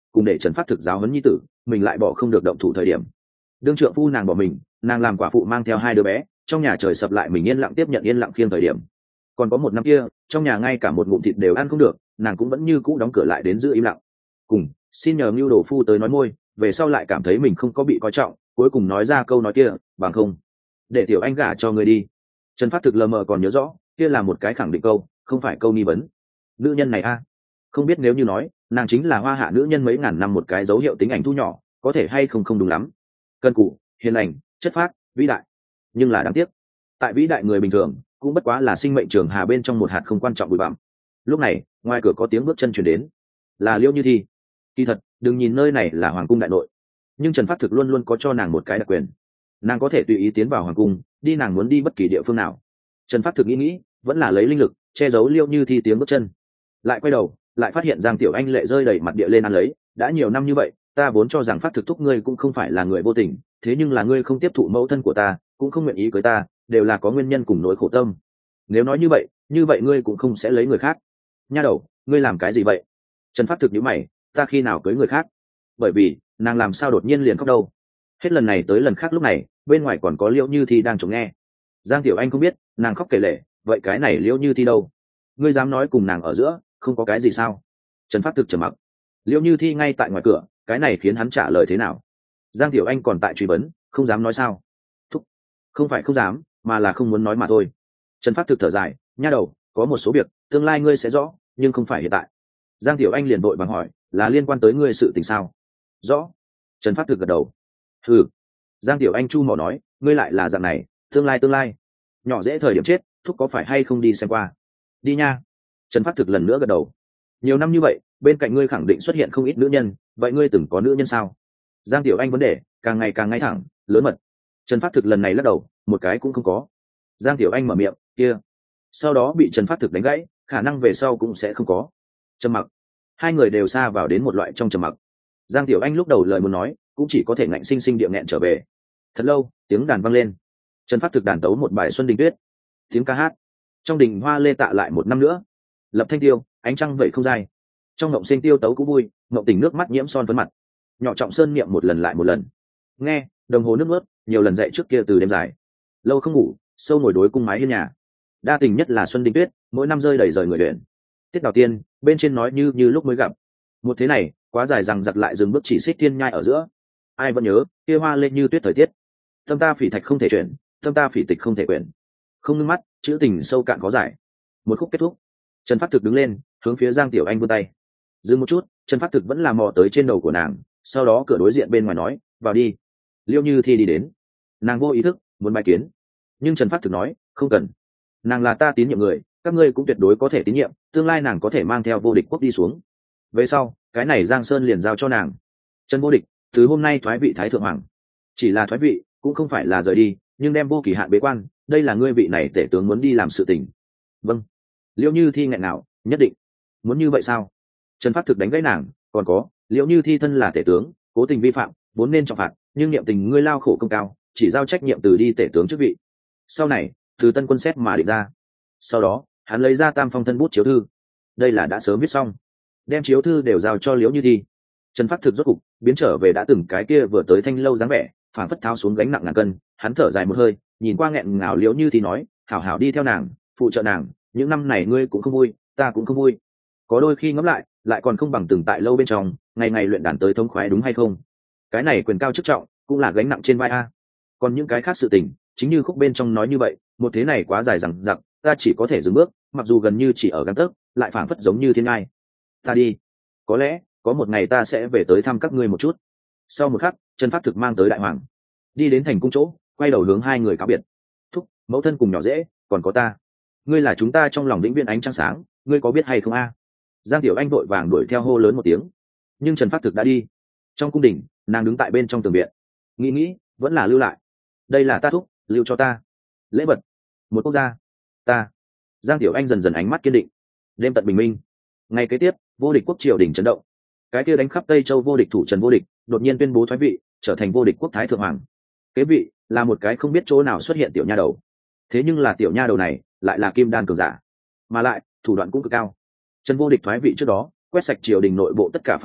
cùng để trần phát thực giáo huấn nhi tử, mình lại bỏ không được động thủ thời điểm. Đương trượng phu nàng bỏ mình, nàng làm quả phụ mang theo 2 đứa bé, trong nhà trời sập lại mình yên lặng tiếp nhận yên lặng khiêng thời điểm. Còn có một năm kia, trong nhà ngay cả một ngụm thịt đều ăn không được, nàng cũng vẫn như cũ đóng cửa lại đến giữ im lặng. Cùng xin nhờ Ngưu Đồ Phu tới nói môi, về sau lại cảm thấy mình không có bị coi trọng, cuối cùng nói ra câu nói kia, bằng không để tiểu anh gả cho người đi. Trần Phát thực lờ mờ còn nhớ rõ, kia là một cái khẳng định câu, không phải câu nghi vấn. Nữ nhân này a, không biết nếu như nói nàng chính là hoa hạ nữ nhân mấy ngàn năm một cái dấu hiệu tính ảnh thu nhỏ, có thể hay không không đúng lắm. Cân cù, hiền lành, chất phác, vĩ đại. Nhưng là đáng tiếc, tại vĩ đại người bình thường cũng bất quá là sinh mệnh trường hà bên trong một hạt không quan trọng bụi bặm. Lúc này ngoài cửa có tiếng bước chân chuyển đến, là Liễu Như Thi. Kỳ thật đừng nhìn nơi này là hoàng cung đại nội, nhưng Trần Phát thực luôn luôn có cho nàng một cái đặc quyền, nàng có thể tùy ý tiến vào hoàng cung, đi nàng muốn đi bất kỳ địa phương nào. Trần Phát thực nghĩ vẫn là lấy linh lực che giấu Liễu Như Thi tiếng bước chân, lại quay đầu lại phát hiện Giang Tiểu Anh lệ rơi đầy mặt địa lên ăn lấy. Đã nhiều năm như vậy, ta vốn cho rằng Phát thực thúc ngươi cũng không phải là người vô tình, thế nhưng là ngươi không tiếp thụ mẫu thân của ta, cũng không nguyện ý cưới ta, đều là có nguyên nhân cùng nỗi khổ tâm. Nếu nói như vậy ngươi cũng không sẽ lấy người khác. Nha đầu, ngươi làm cái gì vậy? Trần Phát thực nhíu mày, ta khi nào cưới người khác? Bởi vì nàng làm sao đột nhiên liền khóc đâu? Hết lần này tới lần khác lúc này bên ngoài còn có Liễu Như Thi đang chống nghe. Giang Tiểu Anh không biết nàng khóc kể lể, vậy cái này Liễu Như Thi đâu? Ngươi dám nói cùng nàng ở giữa không có cái gì sao? Trần Phát thực trầm mặc. Liễu Như Thi ngay tại ngoài cửa, cái này khiến hắn trả lời thế nào? Giang Tiểu Anh còn tại truy vấn, không dám nói sao? Thúc, không phải không dám, mà là không muốn nói mà thôi. Trần Phát thực thở dài, nha đầu, có một số việc tương lai ngươi sẽ rõ, nhưng không phải hiện tại. Giang Tiểu Anh liền vội vàng hỏi, là liên quan tới ngươi sự tình sao? Rõ. Trần Phát thực gật đầu. Ừ. Giang Tiểu Anh chu mỏ nói, ngươi lại là dạng này, tương lai nhỏ dễ thời điểm chết, thúc có phải hay không đi xem qua? Đi nha. Trần Phát thực lần nữa gật đầu. Nhiều năm như vậy bên cạnh ngươi khẳng định xuất hiện không ít nữ nhân, vậy ngươi từng có nữ nhân sao? Giang Tiểu Anh vấn đề càng ngày càng ngay thẳng, lớn mật. Trần Phát thực lần này lắc đầu, một cái cũng không có. Giang Tiểu Anh mở miệng, kia. Sau đó bị Trần Phát thực đánh gãy, khả năng về sau cũng sẽ không có. Trầm mặc. Hai người đều xa vào đến một loại trong trầm mặc. Giang Tiểu Anh lúc đầu lời muốn nói cũng chỉ có thể ngạnh sinh sinh địa nghẹn trở về. Thật lâu tiếng đàn vang lên, Trần Phát thực đàn tấu một bài Xuân Đình Tuyết. Tiếng ca hát trong đình hoa lê tạ lại một năm nữa, lập thanh tiêu ánh trăng vậy không dai. Trong ngộng sinh tiêu tấu cũng vui, ngộng tình nước mắt nhiễm son phấn mặt. Nhỏ trọng sơn niệm một lần lại một lần, nghe đồng hồ nước ướt nhiều lần dậy trước kia từ đêm dài. Lâu không ngủ sâu ngồi đối cung mái hiên nhà, đa tình nhất là Xuân Đình Tuyết, mỗi năm rơi đầy rời người luyện. Tiết Đào Tiên bên trên nói như lúc mới gặp, một thế này quá dài rằng giặc lại dừng bước chỉ xích thiên nhai ở giữa. Ai vẫn nhớ kia hoa lên như tuyết thời tiết, tâm ta phỉ thạch không thể chuyển, tâm ta phỉ tịch không thể quyển. Không ngưng mắt chữ tình sâu cạn có giải. Một khúc kết thúc, Trần Phát thực đứng lên hướng phía Giang Tiểu Anh vươn tay. Dừng một chút, Trần Phát thực vẫn làm mò tới trên đầu của nàng, sau đó cửa đối diện bên ngoài nói, vào đi. Liễu Như Thi đi đến, nàng vô ý thức muốn bài kiến, nhưng Trần Phát thực nói, không cần, nàng là ta tín nhiệm người, các ngươi cũng tuyệt đối có thể tín nhiệm, tương lai nàng có thể mang theo Vô Địch quốc đi xuống. Về sau cái này Giang Sơn liền giao cho nàng. Trần Vô Địch từ hôm nay thoái vị thái thượng hoàng, chỉ là thoái vị cũng không phải là rời đi, nhưng đem vô kỳ hạn bế quan, đây là ngươi vị này tể tướng muốn đi làm sự tình. Vâng. Liễu Như Thi nghẹn nào, nhất định. Muốn như vậy sao? Trần Phát thực đánh gãy nàng, còn có, Liễu Như Thi thân là tể tướng, cố tình vi phạm vốn nên trọng phạt, nhưng niệm tình ngươi lao khổ công cao, chỉ giao trách nhiệm từ đi tể tướng chức vị. Sau này từ tân quân xét mà định ra. Sau đó hắn lấy ra tam phong thân bút chiếu thư, đây là đã sớm viết xong, đem chiếu thư đều giao cho Liễu Như Thi. Trần Phát thực rốt cục biến trở về đã từng cái kia vừa tới thanh lâu dáng vẻ, phản phất tháo xuống gánh nặng ngàn cân. Hắn thở dài một hơi, nhìn qua nghẹn ngào Liễu Như Thi nói, hảo hảo đi theo nàng, phụ trợ nàng, những năm này ngươi cũng không vui, ta cũng không vui, có đôi khi ngẫm lại còn không bằng từng tại lâu bên trong ngày ngày luyện đàn tới thống khoái, đúng hay không? Cái này quyền cao chức trọng cũng là gánh nặng trên vai a. Còn những cái khác sự tình chính như khúc bên trong nói như vậy, một thế này quá dài rằng giặc, ta chỉ có thể dừng bước, mặc dù gần như chỉ ở gang tấc, lại phảng phất giống như thiên ngai. Ta đi, có lẽ có một ngày ta sẽ về tới thăm các ngươi một chút. Sau một khắc, Trần Phát thực mang tới đại hoàng, đi đến thành cung chỗ, quay đầu hướng hai người cáo biệt. Thúc, mẫu thân cùng nhỏ dễ, còn có ta, ngươi là chúng ta trong lòng vĩnh viễn ánh trăng sáng, ngươi có biết hay không a? Giang Tiểu Anh vội vàng đuổi theo hô lớn một tiếng, nhưng Trần Phát thực đã đi. Trong cung đình, nàng đứng tại bên trong tường viện, nghĩ vẫn là lưu lại. Đây là ta thúc lưu cho ta lễ vật, một quốc gia, ta. Giang Tiểu Anh dần dần ánh mắt kiên định. Đêm tận bình minh, ngày kế tiếp, Vô Địch quốc triều đình chấn động. Cái kia đánh khắp Tây Châu vô địch thủ Trần Vô Địch đột nhiên tuyên bố thoái vị, trở thành Vô Địch quốc thái thượng hoàng. Kế vị là một cái không biết chỗ nào xuất hiện tiểu nha đầu. Thế nhưng là tiểu nha đầu này lại là kim đan cường giả, mà lại thủ đoạn cũng cực cao. Trần Vô Địch thoái vị trước đó, quét sạch triều đình nội bộ tất cả phạm pháp,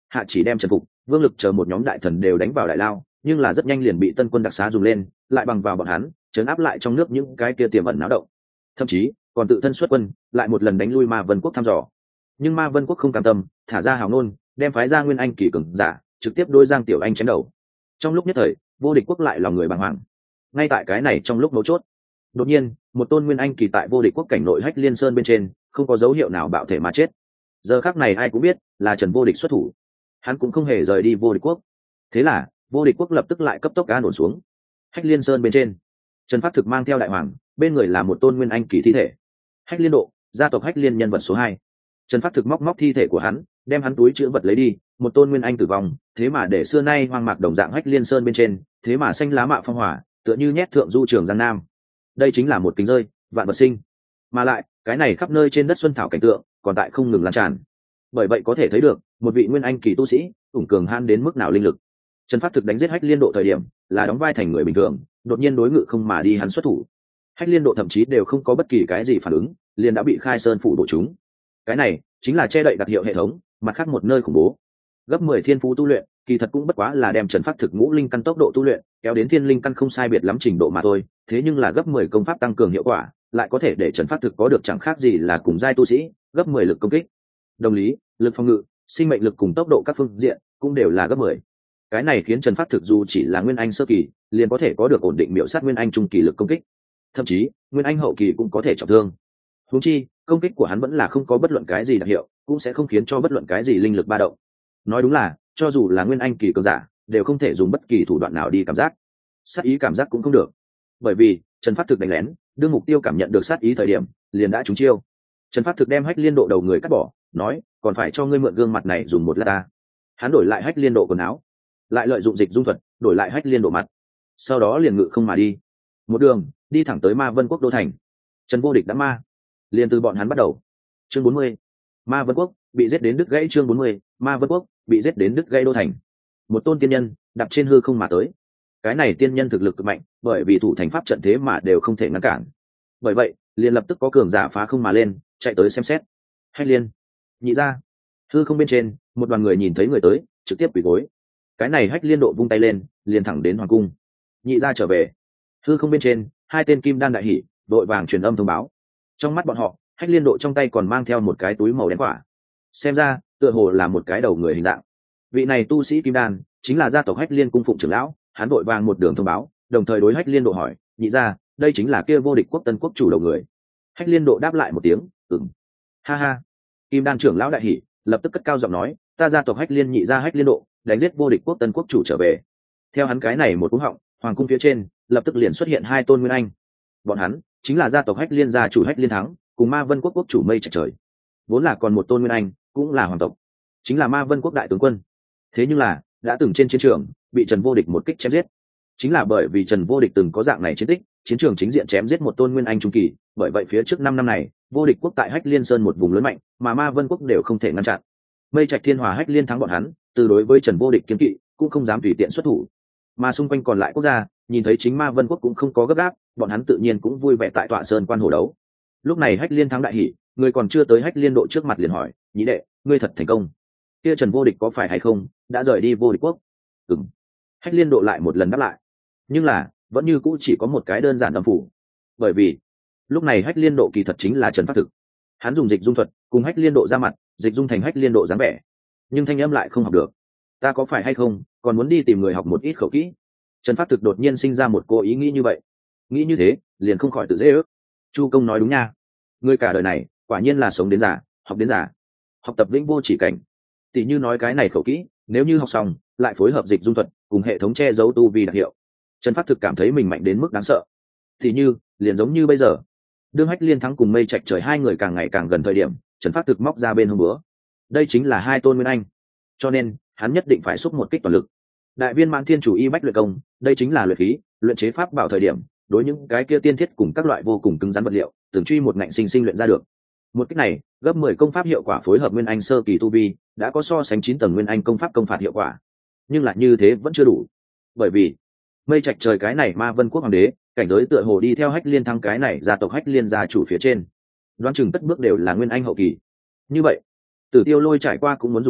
hạ chỉ đem Trần Phục, Vương Lực chờ một nhóm đại thần đều đánh vào đại lao, nhưng là rất nhanh liền bị Tân Quân đặc xá dùng lên, lại bằng vào bọn hắn trấn áp lại trong nước những cái kia tiềm ẩn náo động, thậm chí còn tự thân xuất quân lại một lần đánh lui Ma Vân Quốc thăm dò. Nhưng Ma Vân Quốc không cam tâm, thả ra hào ngôn, đem phái ra Nguyên Anh kỳ cường giả trực tiếp đối Giang Tiểu Anh chém đầu. Trong lúc nhất thời, Vô Địch Quốc lại lòng người bàng hoàng. Ngay tại cái này trong lúc mấu chốt, đột nhiên một tôn Nguyên Anh kỳ tại Vô Địch Quốc cảnh nội Hách Liên Sơn bên trên không có dấu hiệu nào bạo thể mà chết. Giờ khắc này ai cũng biết là Trần Vô Địch xuất thủ, hắn cũng không hề rời đi Vô Địch Quốc. Thế là Vô Địch Quốc lập tức lại cấp tốc an ổn xuống. Hách Liên Sơn bên trên, Trần Phát Thực mang theo đại hoàng, bên người là một tôn Nguyên Anh kỳ thi thể. Hách Liên Độ, gia tộc Hách Liên nhân vật số 2. Trần Phát Thực móc thi thể của hắn, đem hắn túi chứa vật lấy đi, một tôn Nguyên Anh tử vong, thế mà để xưa nay hoang mạc đồng dạng Hách Liên Sơn bên trên, thế mà xanh lá mạ phong hỏa, tựa như nhét thượng du trường Giang Nam. Đây chính là một kính rơi, vạn vật sinh. Mà lại, cái này khắp nơi trên đất xuân thảo cảnh tượng, còn tại không ngừng lan tràn. Bởi vậy có thể thấy được, một vị Nguyên Anh kỳ tu sĩ, ủng cường han đến mức nào linh lực. Trần Phát Thực đánh giết Hách Liên Độ thời điểm, là đóng vai thành người bình thường, đột nhiên đối ngự không mà đi hắn xuất thủ. Hách Liên Độ thậm chí đều không có bất kỳ cái gì phản ứng, liền đã bị Khai Sơn phủ độ chúng. Cái này chính là che đậy đặc hiệu hệ thống, mặt khác một nơi khủng bố. Gấp 10 thiên phú tu luyện, kỳ thật cũng bất quá là đem Trần Phát Thực ngũ linh căn tốc độ tu luyện kéo đến thiên linh căn không sai biệt lắm trình độ mà thôi, thế nhưng là gấp 10 công pháp tăng cường hiệu quả, lại có thể để Trần Phát Thực có được chẳng khác gì là cùng giai tu sĩ, gấp 10 lực công kích. Đồng lý, lực phòng ngự, sinh mệnh lực cùng tốc độ các phương diện cũng đều là gấp 10. Cái này khiến Trần Phát Thực dù chỉ là Nguyên Anh sơ kỳ, liền có thể có được ổn định miểu sát Nguyên Anh trung kỳ lực công kích. Thậm chí, Nguyên Anh hậu kỳ cũng có thể trọng thương. Huống chi, công kích của hắn vẫn là không có bất luận cái gì đặc hiệu, cũng sẽ không khiến cho bất luận cái gì linh lực ba động. Nói đúng là, cho dù là Nguyên Anh kỳ cường giả, đều không thể dùng bất kỳ thủ đoạn nào đi cảm giác. Sát ý cảm giác cũng không được. Bởi vì, Trần Phát Thực đánh lén, đương mục tiêu cảm nhận được sát ý thời điểm, liền đã trúng chiêu. Trần Phát Thực đem Hách Liên Độ đầu người cắt bỏ, nói, còn phải cho ngươi mượn gương mặt này dùng một lát ta. Hắn đổi lại Hách Liên Độ quần áo, lại lợi dụng dịch dung thuật, đổi lại Hách Liên Độ mặt. Sau đó liền ngự không mà đi. Một đường, đi thẳng tới Ma Vân Quốc đô thành. Trần Vô Địch đã ma, liền từ bọn hắn bắt đầu. Chương 40. Ma Vân Quốc bị giết đến đứt gãy. Chương 40. Ma Vân Quốc bị giết đến đứt gãy đô thành. Một tôn tiên nhân đạp trên hư không mà tới. Cái này tiên nhân thực lực cực mạnh, bởi vì thủ thành pháp trận thế mà đều không thể ngăn cản. Bởi vậy, liền lập tức có cường giả phá không mà lên, chạy tới xem xét. Hách Liên, nhị ra. Hư không bên trên, một đoàn người nhìn thấy người tới, trực tiếp quỳ gối. Cái này Hách Liên Độ vung tay lên, liền thẳng đến hoàng cung. Nhị ra trở về. Hư không bên trên, hai tên kim đan đại hỉ, đội vàng truyền âm thông báo. Trong mắt bọn họ, Hách Liên Độ trong tay còn mang theo một cái túi màu đen quả, xem ra tựa hồ là một cái đầu người hình dạng. Vị này tu sĩ kim đan chính là gia tộc Hách Liên cung phụng trưởng lão, hắn vội vàng một đường thông báo, đồng thời đối Hách Liên Độ hỏi, nhị ra, đây chính là kia Vô Địch Quốc Tân Quốc chủ đầu người. Hách Liên Độ đáp lại một tiếng, ừm. Ha ha. Kim đan trưởng lão đại hỉ, lập tức cất cao giọng nói, ta gia tộc Hách Liên nhị ra Hách Liên Độ đánh giết Vô Địch Quốc Tân Quốc chủ trở về. Theo hắn cái này một cú họng, hoàng cung phía trên lập tức liền xuất hiện hai tôn Nguyên Anh. Bọn hắn chính là gia tộc Hách Liên gia chủ Hách Liên Thắng, cùng Ma Vân Quốc quốc chủ Mây Trạch Trời. Vốn là còn một tôn Nguyên Anh, cũng là hoàng tộc, chính là Ma Vân Quốc đại tướng quân. Thế nhưng là đã từng trên chiến trường bị Trần Vô Địch một kích chém giết. Chính là bởi vì Trần Vô Địch từng có dạng này chiến tích, chiến trường chính diện chém giết một tôn Nguyên Anh trung kỳ, bởi vậy phía trước 5 năm này, Vô Địch Quốc tại Hách Liên Sơn một vùng lớn mạnh, mà Ma Vân Quốc đều không thể ngăn chặn. Mây Trạch Thiên Hòa Hách Liên Thắng bọn hắn, từ đối với Trần Vô Địch kiên kỵ, cũng không dám tùy tiện xuất thủ. Mà xung quanh còn lại quốc gia, nhìn thấy chính Ma Vân Quốc cũng không có gấp gáp, bọn hắn tự nhiên cũng vui vẻ tại tọa sơn quan hồ đấu. Lúc này Hách Liên Thắng đại hỉ, người còn chưa tới Hách Liên Độ trước mặt liền hỏi, nhị đệ, ngươi thật thành công. Kia Trần Vô Địch có phải hay không đã rời đi Vô Địch Quốc? Ừm. Hách Liên Độ lại một lần đáp lại, nhưng là vẫn như cũ chỉ có một cái đơn giản âm phủ. Bởi vì lúc này Hách Liên Độ kỳ thật chính là Trần Phát Thực. Hắn dùng dịch dung thuật cùng Hách Liên Độ ra mặt, dịch dung thành Hách Liên Độ dáng vẻ, nhưng thanh âm lại không học được. Ta có phải hay không còn muốn đi tìm người học một ít khẩu kỹ? Trần Phát Thực đột nhiên sinh ra một cô ý nghĩ như vậy. Nghĩ như thế, liền không khỏi tự dễ ước. Chu Công nói đúng nha, người cả đời này quả nhiên là sống đến già, học đến già. Học tập vĩnh vô chỉ cảnh. Tỷ như nói cái này khẩu kỹ, nếu như học xong, lại phối hợp dịch dung thuật cùng hệ thống che giấu tu vi đặc hiệu, Trần Phát Thực cảm thấy mình mạnh đến mức đáng sợ. Tỷ như, liền giống như bây giờ, đương Hách Liên Thắng cùng Mây Trạch Trời hai người càng ngày càng gần thời điểm, Trần Phát Thực móc ra bên hông búa. Đây chính là hai tôn Nguyên Anh, cho nên hắn nhất định phải xúc một kích toàn lực. Đại viên mãn thiên chủ y bách luyện công, đây chính là luyện khí, luyện chế pháp bảo thời điểm, đối những cái kia tiên thiết cùng các loại vô cùng cứng rắn vật liệu, từng truy một ngạnh sinh sinh luyện ra được. Một kích này, gấp 10 công pháp hiệu quả phối hợp Nguyên Anh sơ kỳ tu vi, đã có so sánh 9 tầng Nguyên Anh công pháp công phạt hiệu quả. Nhưng lại như thế vẫn chưa đủ. Bởi vì Mây Trạch Trời cái này Ma Vân Quốc hoàng đế, cảnh giới tựa hồ đi theo Hách Liên Thắng cái này gia tộc Hách Liên gia chủ phía trên, đoán chừng tất bước đều là Nguyên Anh hậu kỳ. Như vậy, Tử Tiêu Lôi trải qua cũng muốn dùng tới,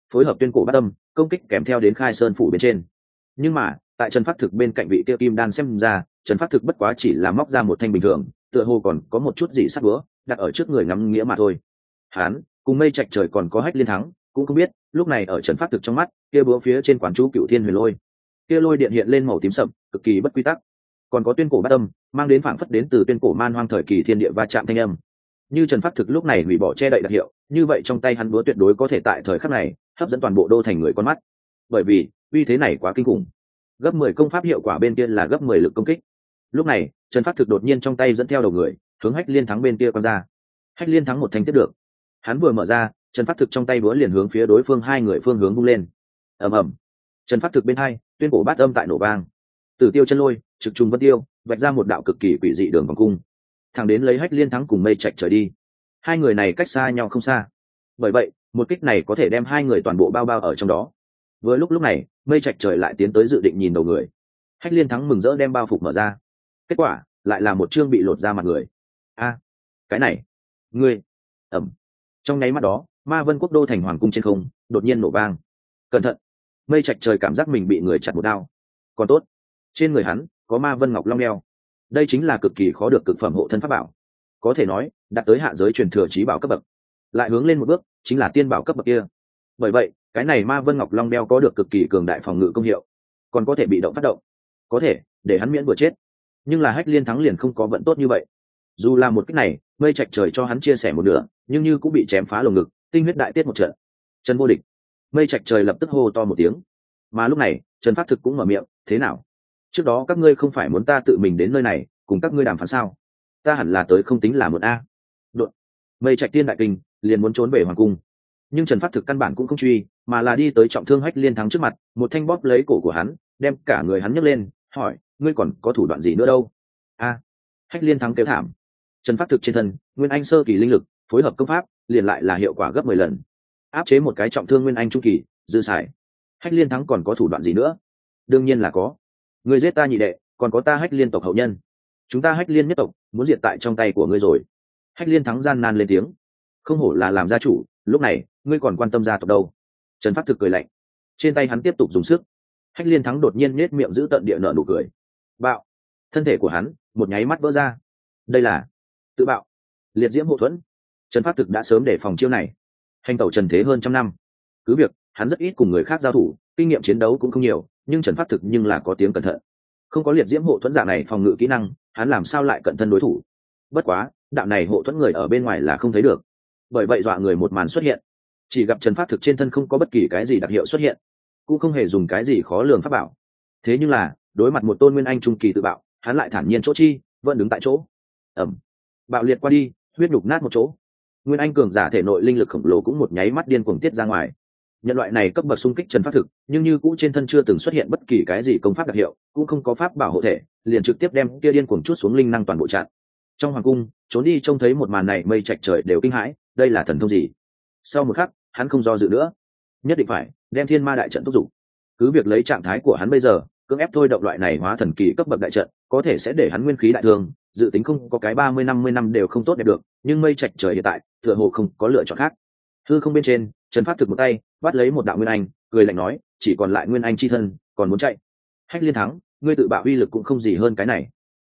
phối hợp tuyên cổ bát âm công kích kèm theo đến khai sơn phủ bên trên. Nhưng mà tại trần phát thực bên cạnh vị kia kim đan xem ra, trần phát thực bất quá chỉ là móc ra một thanh bình thường, tựa hồ còn có một chút gì sắc búa đặt ở trước người ngắm nghĩa mà thôi. Hán cùng Mây Trạch Trời còn có Hách Liên Thắng cũng không biết lúc này ở trần phát thực trong mắt kia búa phía trên quán chú Cựu Thiên Huyền Lôi, kia lôi điện hiện lên màu tím sậm cực kỳ bất quy tắc, còn có tuyên cổ bát âm mang đến phảng phất đến từ tuyên cổ man hoang thời kỳ thiên địa va chạm thanh âm. Như trần phát thực lúc này hủy bỏ che đậy đặc hiệu, như vậy trong tay hắn búa tuyệt đối có thể tại thời khắc này hấp dẫn toàn bộ đô thành người con mắt, bởi vì uy thế này quá kinh khủng. Gấp 10 công pháp hiệu quả bên kia là gấp 10 lực công kích. Lúc này trần phát thực đột nhiên trong tay dẫn theo đầu người hướng Hách Liên Thắng bên kia quăng ra. Hách Liên Thắng một thanh tiếp được, hắn vừa mở ra, trần phát thực trong tay búa liền hướng phía đối phương hai người phương hướng vung lên. Ầm ầm, trần phát thực bên hai tuyên cổ bát âm tại nổ vang, Tử Tiêu Chân Lôi trực trùng vân tiêu vạch ra một đạo cực kỳ quỷ dị đường vòng cung, thẳng đến lấy Hách Liên Thắng cùng Mây Trạch Trời đi. Hai người này cách xa nhau không xa, bởi vậy một kích này có thể đem hai người toàn bộ bao bao ở trong đó. Vừa lúc này Mây Trạch Trời lại tiến tới dự định nhìn đầu người. Hách Liên Thắng mừng rỡ đem bao phục mở ra, kết quả lại là một chương bị lột ra mặt người. A, cái này, ngươi, ẩm. Trong nháy mắt đó, Ma Vân Quốc đô thành hoàng cung trên không đột nhiên nổ vang. Cẩn thận! Mây Trạch Trời cảm giác mình bị người chặt một đao. Còn tốt, trên người hắn có Ma Vân Ngọc Long đeo, đây chính là cực kỳ khó được cực phẩm hộ thân pháp bảo, có thể nói đạt tới hạ giới truyền thừa chí bảo cấp bậc, lại hướng lên một bước chính là tiên bảo cấp bậc kia. Bởi vậy cái này Ma Vân Ngọc Long đeo có được cực kỳ cường đại phòng ngự công hiệu, còn có thể bị động phát động, có thể để hắn miễn vừa chết. Nhưng là Hách Liên Thắng liền không có vận tốt như vậy. Dù là một cách này Mây Trạch Trời cho hắn chia sẻ một nửa, nhưng như cũng bị chém phá lồng ngực, tinh huyết đại tiết một trận. Trần vô địch! Mây Trạch Trời lập tức hô to một tiếng. Mà lúc này Trần Phát Thực cũng mở miệng, thế nào, trước đó các ngươi không phải muốn ta tự mình đến nơi này cùng các ngươi đàm phán sao? Ta hẳn là tới không tính là một a. Đột Mây Trạch Tiên đại kinh liền muốn trốn về hoàng cung, nhưng Trần Phát Thực căn bản cũng không truy, mà là đi tới trọng thương Hách Liên Thắng trước mặt, một thanh bóp lấy cổ của hắn, đem cả người hắn nhấc lên, hỏi, ngươi còn có thủ đoạn gì nữa đâu? A. Hách Liên Thắng kêu thảm. Trần Phát Thực trên thân nguyên anh sơ kỳ linh lực phối hợp công pháp liền lại là hiệu quả gấp 10 lần, áp chế một cái trọng thương nguyên anh trung kỳ dư xài. Hách Liên Thắng còn có thủ đoạn gì nữa? Đương nhiên là có. Ngươi giết ta nhị đệ, còn có ta Hách Liên tộc hậu nhân, chúng ta Hách Liên nhất tộc muốn diệt tại trong tay của ngươi rồi. Hách Liên Thắng gian nan lên tiếng. Không hổ là làm gia chủ, lúc này ngươi còn quan tâm gia tộc đâu? Trần Phát Thực cười lạnh, trên tay hắn tiếp tục dùng sức. Hách Liên Thắng đột nhiên nết miệng giữ tận địa nở nụ cười. Bạo! Thân thể của hắn một nháy mắt vỡ ra. Đây là tự bạo, liệt diễm hộ thuẫn. Trần Phát Thực đã sớm để phòng chiêu này, hành tẩu trần thế hơn trăm năm, cứ việc hắn rất ít cùng người khác giao thủ, kinh nghiệm chiến đấu cũng không nhiều, nhưng Trần Phát Thực nhưng là có tiếng cẩn thận. Không có liệt diễm hộ thuẫn dạng này phòng ngự kỹ năng, hắn làm sao lại cận thân đối thủ? Bất quá đạo này hộ thuẫn người ở bên ngoài là không thấy được, bởi vậy dọa người một màn xuất hiện, chỉ gặp Trần Phát Thực trên thân không có bất kỳ cái gì đặc hiệu xuất hiện, cũng không hề dùng cái gì khó lường pháp bảo. Thế nhưng là đối mặt một tôn nguyên anh trung kỳ tự bạo, hắn lại thản nhiên chỗ chi, vẫn đứng tại chỗ. Ẩm, bạo liệt qua đi, huyết nhục nát một chỗ. Nguyên anh cường giả thể nội linh lực khổng lồ cũng một nháy mắt điên cuồng tiết ra ngoài. Nhân loại này cấp bậc xung kích Trần Phát Thực, nhưng như cũ trên thân chưa từng xuất hiện bất kỳ cái gì công pháp đặc hiệu, cũng không có pháp bảo hộ thể, liền trực tiếp đem kia điên cuồng chút xuống linh năng toàn bộ chặn. Trong hoàng cung, trốn đi trông thấy một màn này Mây Trạch Trời đều kinh hãi, đây là thần thông gì? Sau một khắc, hắn không do dự nữa, nhất định phải đem Thiên Ma đại trận thúc giục. Cứ việc lấy trạng thái của hắn bây giờ, cưỡng ép thôi động loại này hóa thần kỳ cấp bậc đại trận, có thể sẽ để hắn nguyên khí đại thương, dự tính không có cái 30-50 năm đều không tốt đẹp được, nhưng Mây Trạch Trời hiện tại tựa hồ không có lựa chọn khác. Hư không bên trên, Trần Phát Thực một tay bắt lấy một đạo nguyên anh, cười lạnh nói, chỉ còn lại nguyên anh chi thân, còn muốn chạy? Hách Liên Thắng, ngươi tự bạo uy lực cũng không gì hơn cái này.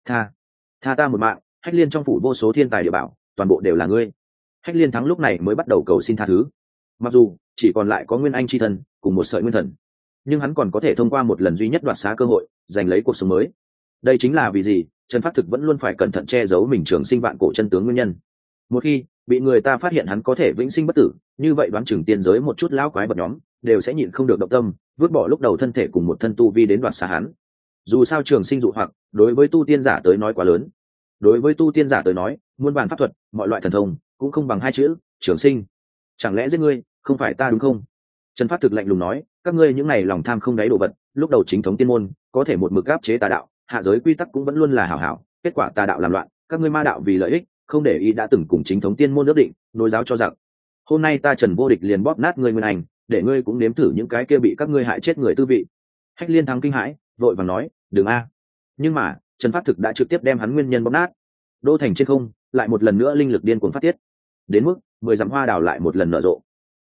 Tha ta một mạng, Hách Liên trong phủ vô số thiên tài địa bảo, toàn bộ đều là ngươi. Hách Liên Thắng lúc này mới bắt đầu cầu xin tha thứ. Mặc dù chỉ còn lại có nguyên anh chi thân cùng một sợi nguyên thần, nhưng hắn còn có thể thông qua một lần duy nhất đoạt xá cơ hội giành lấy cuộc sống mới. Đây chính là vì gì Trần Phát Thực vẫn luôn phải cẩn thận che giấu mình trường sinh vạn cổ chân tướng nguyên nhân. Một khi bị người ta phát hiện hắn có thể vĩnh sinh bất tử, như vậy đoán chừng tiên giới một chút lão quái vật nhóm đều sẽ nhịn không được động tâm, vứt bỏ lúc đầu thân thể cùng một thân tu vi đến đoạt xá hắn. Dù sao trường sinh dụ hoặc đối với tu tiên giả tới nói quá lớn, đối với tu tiên giả tới nói muôn vàn pháp thuật mọi loại thần thông cũng không bằng hai chữ trường sinh. Chẳng lẽ giết ngươi không phải ta đúng không? Trần Phát Thực lạnh lùng nói, các ngươi những này lòng tham không đáy đồ vật, lúc đầu chính thống tiên môn có thể một mực áp chế tà đạo, hạ giới quy tắc cũng vẫn luôn là hảo hảo, kết quả tà đạo làm loạn, các ngươi ma đạo vì lợi ích không để ý đã từng cùng chính thống tiên môn ước định, nối giáo cho giặc. Hôm nay ta Trần vô địch liền bóp nát ngươi nguyên anh, để ngươi cũng nếm thử những cái kia bị các ngươi hại chết người tư vị. Hách Liên Thắng kinh hãi, vội vàng nói, đừng a. Nhưng mà Trần Phát Thực đã trực tiếp đem hắn nguyên nhân bóp nát. Đô thành trên không lại một lần nữa linh lực điên cuồng phát tiết, đến mức 10 dặm hoa đào lại một lần nở rộ.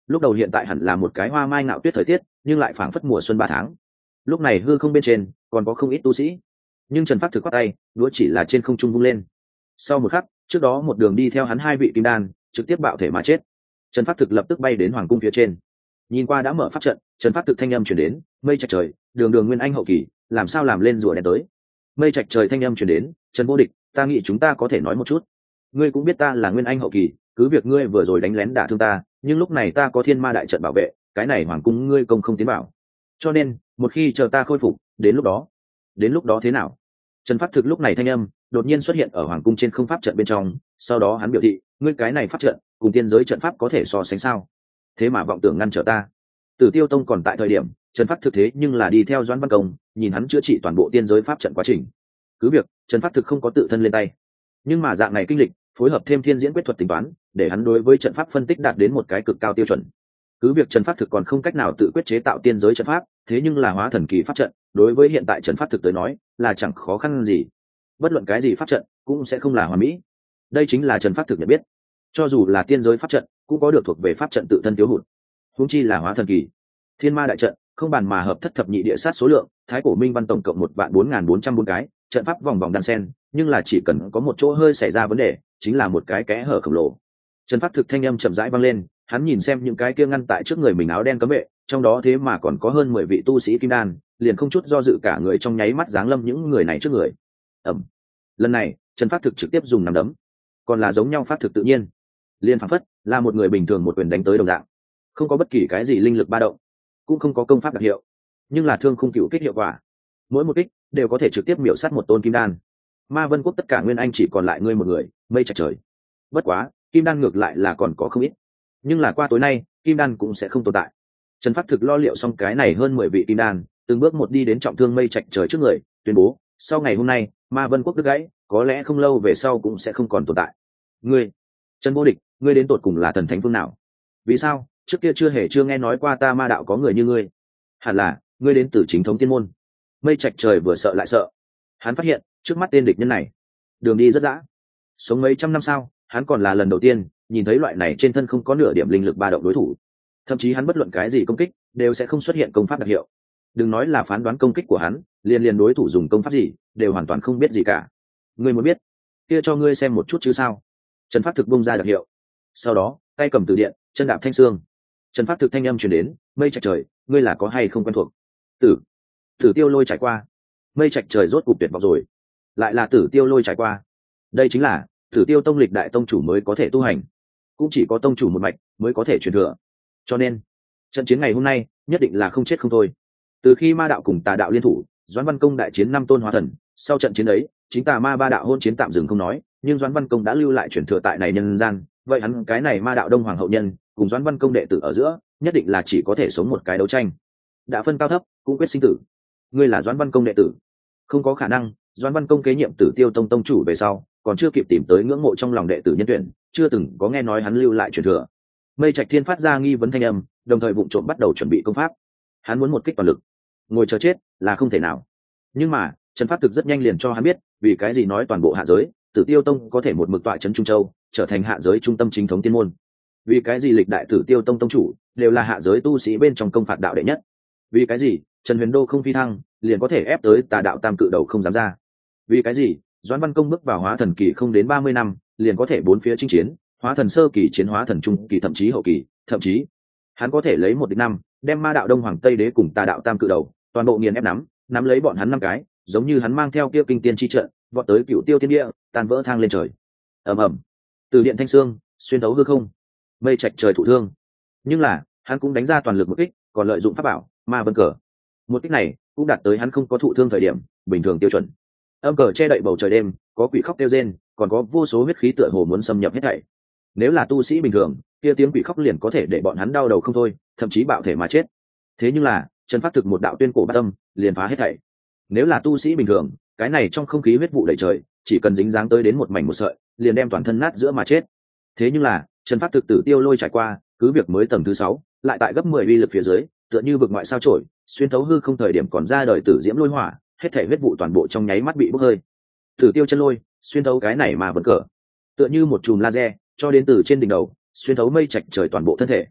lúc đầu hiện tại hẳn là một cái hoa mai ngạo tuyết thời tiết, nhưng lại phảng phất mùa xuân 3 tháng. Lúc này hư không bên trên còn có không ít tu sĩ, nhưng Trần Phác thực quát tay, đũa chỉ là trên không trung vung lên. Sau một khắc, trước đó một đường đi theo hắn 2 vị kim đan trực tiếp bạo thể mà chết. Trần Phác thực lập tức bay đến hoàng cung phía trên, nhìn qua đã mở pháp trận. Trần Phác thực thanh âm truyền đến, mây trạch trời, đường đường nguyên anh hậu kỳ, làm sao làm lên rùa đen tới. Mây trạch trời thanh âm truyền đến, Trần vô địch, ta nghĩ chúng ta có thể nói một chút. Ngươi cũng biết ta là nguyên anh hậu kỳ, cứ việc ngươi vừa rồi đánh lén đả thương ta, nhưng lúc này ta có thiên ma đại trận bảo vệ, cái này hoàng cung ngươi công không tiến bảo, cho nên một khi chờ ta khôi phục, đến lúc đó thế nào? Trần Phác thực lúc này thanh âm đột nhiên xuất hiện ở hoàng cung trên không pháp trận bên trong, sau đó hắn biểu thị, ngươi cái này pháp trận cùng tiên giới trận pháp có thể so sánh sao? Thế mà vọng tưởng ngăn trở ta. Tử Tiêu Tông còn tại thời điểm, Trần Phác thực thế nhưng là đi theo Doãn Văn Công, nhìn hắn chữa trị toàn bộ tiên giới pháp trận quá trình. Cứ việc Trần Phác thực không có tự thân lên tay, nhưng mà dạng này kinh lịch phối hợp thêm thiên diễn quyết thuật tính toán, để hắn đối với trận pháp phân tích đạt đến một cái cực cao tiêu chuẩn. Cứ việc Trần Phác thực còn không cách nào tự quyết chế tạo tiên giới trận pháp, thế nhưng là hóa thần kỳ pháp trận đối với hiện tại Trần Phác thực tới nói là chẳng khó khăn gì. Bất luận cái gì pháp trận cũng sẽ không là hoàn mỹ, đây chính là Trần Phác thực nhận biết. Cho dù là tiên giới pháp trận cũng có được thuộc về pháp trận tự thân thiếu hụt, huống chi là hóa thần kỳ. Thiên ma đại trận không bàn mà hợp thất thập nhị địa sát số lượng, thái cổ minh văn tổng cộng 1.4404 cái trận pháp vòng vòng đan sen, nhưng là chỉ cần có một chỗ hơi xảy ra vấn đề, chính là một cái kẽ hở khổng lồ. Trần Phác thực thanh âm chậm rãi vang lên, hắn nhìn xem những cái kia ngăn tại trước người mình áo đen cấm vệ, trong đó thế mà còn có hơn 10 vị tu sĩ kim đan, liền không chút do dự cả người trong nháy mắt giáng lâm những người này trước người. Lần này Trần Phác thực trực tiếp dùng nắm đấm, còn là giống nhau pháp thực tự nhiên, liền phảng phất là một người bình thường một quyền đánh tới đồng dạng, không có bất kỳ cái gì linh lực ba động, cũng không có công pháp đặc hiệu, nhưng là thương khung cựu kích hiệu quả, mỗi một kích đều có thể trực tiếp miểu sát một tôn kim đan. Ma Vân Quốc tất cả nguyên anh chỉ còn lại ngươi một người, mây trạch trời. Bất quá kim đan ngược lại là còn có không ít, nhưng là qua tối nay kim đan cũng sẽ không tồn tại. Trần Phác thực lo liệu xong cái này hơn 10 vị kim đan, từng bước một đi đến trọng thương mây trạch trời trước người, tuyên bố, sau ngày hôm nay Ma Vân Quốc đứt gãy, có lẽ không lâu về sau cũng sẽ không còn tồn tại. Ngươi, Trần vô địch, ngươi đến tột cùng là thần thánh phương nào? Vì sao trước kia chưa nghe nói qua ta ma đạo có người như ngươi? Hẳn là ngươi đến từ chính thống tiên môn. Mây trạch trời vừa sợ lại sợ, hắn phát hiện trước mắt tên địch nhân này đường đi rất dã, sống mấy trăm năm sao, hắn còn là lần đầu tiên nhìn thấy loại này trên thân không có nửa điểm linh lực ba động đối thủ. Thậm chí hắn bất luận cái gì công kích đều sẽ không xuất hiện công pháp đặc hiệu, đừng nói là phán đoán công kích của hắn, liền đối thủ dùng công pháp gì đều hoàn toàn không biết gì cả. Ngươi muốn biết, kia cho ngươi xem một chút chứ sao? Trần Phác thực bung ra đặc hiệu, sau đó tay cầm từ điện, chân đạp thanh xương. Trần Phác thực thanh âm truyền đến, mây trạch trời, ngươi là có hay không quen thuộc? Tử Tiêu Lôi trải qua. Mây trạch trời rốt cục tuyệt vọng rồi, lại là Tử Tiêu Lôi trải qua. Đây chính là Tử Tiêu Tông lịch đại tông chủ mới có thể tu hành, cũng chỉ có tông chủ một mạch mới có thể truyền thừa, cho nên trận chiến ngày hôm nay nhất định là không chết không thôi. Từ khi ma đạo cùng tà đạo liên thủ, Doãn Văn Công đại chiến 5 tôn hóa thần, sau trận chiến ấy chính tà ma ba đạo hôn chiến tạm dừng không nói, nhưng Doãn Văn Công đã lưu lại truyền thừa tại này nhân gian, vậy hắn cái này ma đạo đông hoàng hậu nhân cùng Doãn Văn Công đệ tử ở giữa nhất định là chỉ có thể sống một cái đấu tranh, đã phân cao thấp cũng quyết sinh tử. Ngươi là Doãn Văn Công đệ tử? Không có khả năng. Doãn Văn Công kế nhiệm Tử Tiêu Tông tông chủ về sau, còn chưa kịp tìm tới ngưỡng mộ trong lòng đệ tử nhân tuyển, chưa từng có nghe nói hắn lưu lại truyền thừa. Mây Trạch Thiên phát ra nghi vấn thanh âm, đồng thời vụng trộm bắt đầu chuẩn bị công pháp. Hắn muốn một kích toàn lực, ngồi chờ chết là không thể nào. Nhưng mà Trần Phác thực rất nhanh liền cho hắn biết, vì cái gì nói toàn bộ hạ giới Tử Tiêu Tông có thể một mực tọa trấn Trung Châu, trở thành hạ giới trung tâm chính thống tiên môn. Vì cái gì lịch đại Tử Tiêu Tông tông chủ đều là hạ giới tu sĩ bên trong công phạt đạo đệ nhất. Vì cái gì Trần Huyền Đô không phi thăng liền có thể ép tới tà đạo tam cự đầu không dám ra. Vì cái gì Doãn Văn Công bước vào hóa thần kỳ không đến 30 năm liền có thể bốn phía chinh chiến, hóa thần sơ kỳ chiến hóa thần trung kỳ thậm chí hậu kỳ, thậm chí hắn có thể lấy 1 địch 5 đem ma đạo đông hoàng tây đế cùng tà đạo tam cự đầu toàn bộ nghiền ép nắm lấy bọn hắn 5 cái, giống như hắn mang theo kia kinh tiên chi trận vọt tới Cửu Tiêu Thiên Địa, tan vỡ thang lên trời. Ầm ầm, từ điện thanh xương xuyên thấu hư không, mây trạch trời thụ thương, nhưng là hắn cũng đánh ra toàn lực một kích, còn lợi dụng pháp bảo ma vân cờ. Một kích này cũng đạt tới hắn không có thụ thương thời điểm bình thường tiêu chuẩn. Âm cờ che đậy bầu trời đêm, có quỷ khóc kêu rên, còn có vô số huyết khí tựa hồ muốn xâm nhập hết thảy. Nếu là tu sĩ bình thường, kia tiếng quỷ khóc liền có thể để bọn hắn đau đầu không thôi, thậm chí bạo thể mà chết. Thế nhưng là Trần Phác thực một đạo tuyên cổ bát tâm liền phá hết thảy. Nếu là tu sĩ bình thường, cái này trong không khí huyết vụ đầy trời, chỉ cần dính dáng tới đến một mảnh một sợi, liền đem toàn thân nát giữa mà chết. Thế nhưng là Trần Phác thực Tử Tiêu Lôi trải qua, cứ việc mới tầng thứ 6, lại tại gấp 10 uy lực phía dưới, tựa như vực ngoại sao chổi, xuyên thấu hư không thời điểm còn ra đời tử diễm lôi hỏa, hết thảy huyết vụ toàn bộ trong nháy mắt bị bốc hơi. Tử Tiêu chân lôi xuyên thấu cái này mà vẫn cờ, tựa như một chùm laser cho đến từ trên đỉnh đầu, xuyên thấu mây trạch trời toàn bộ thân thể.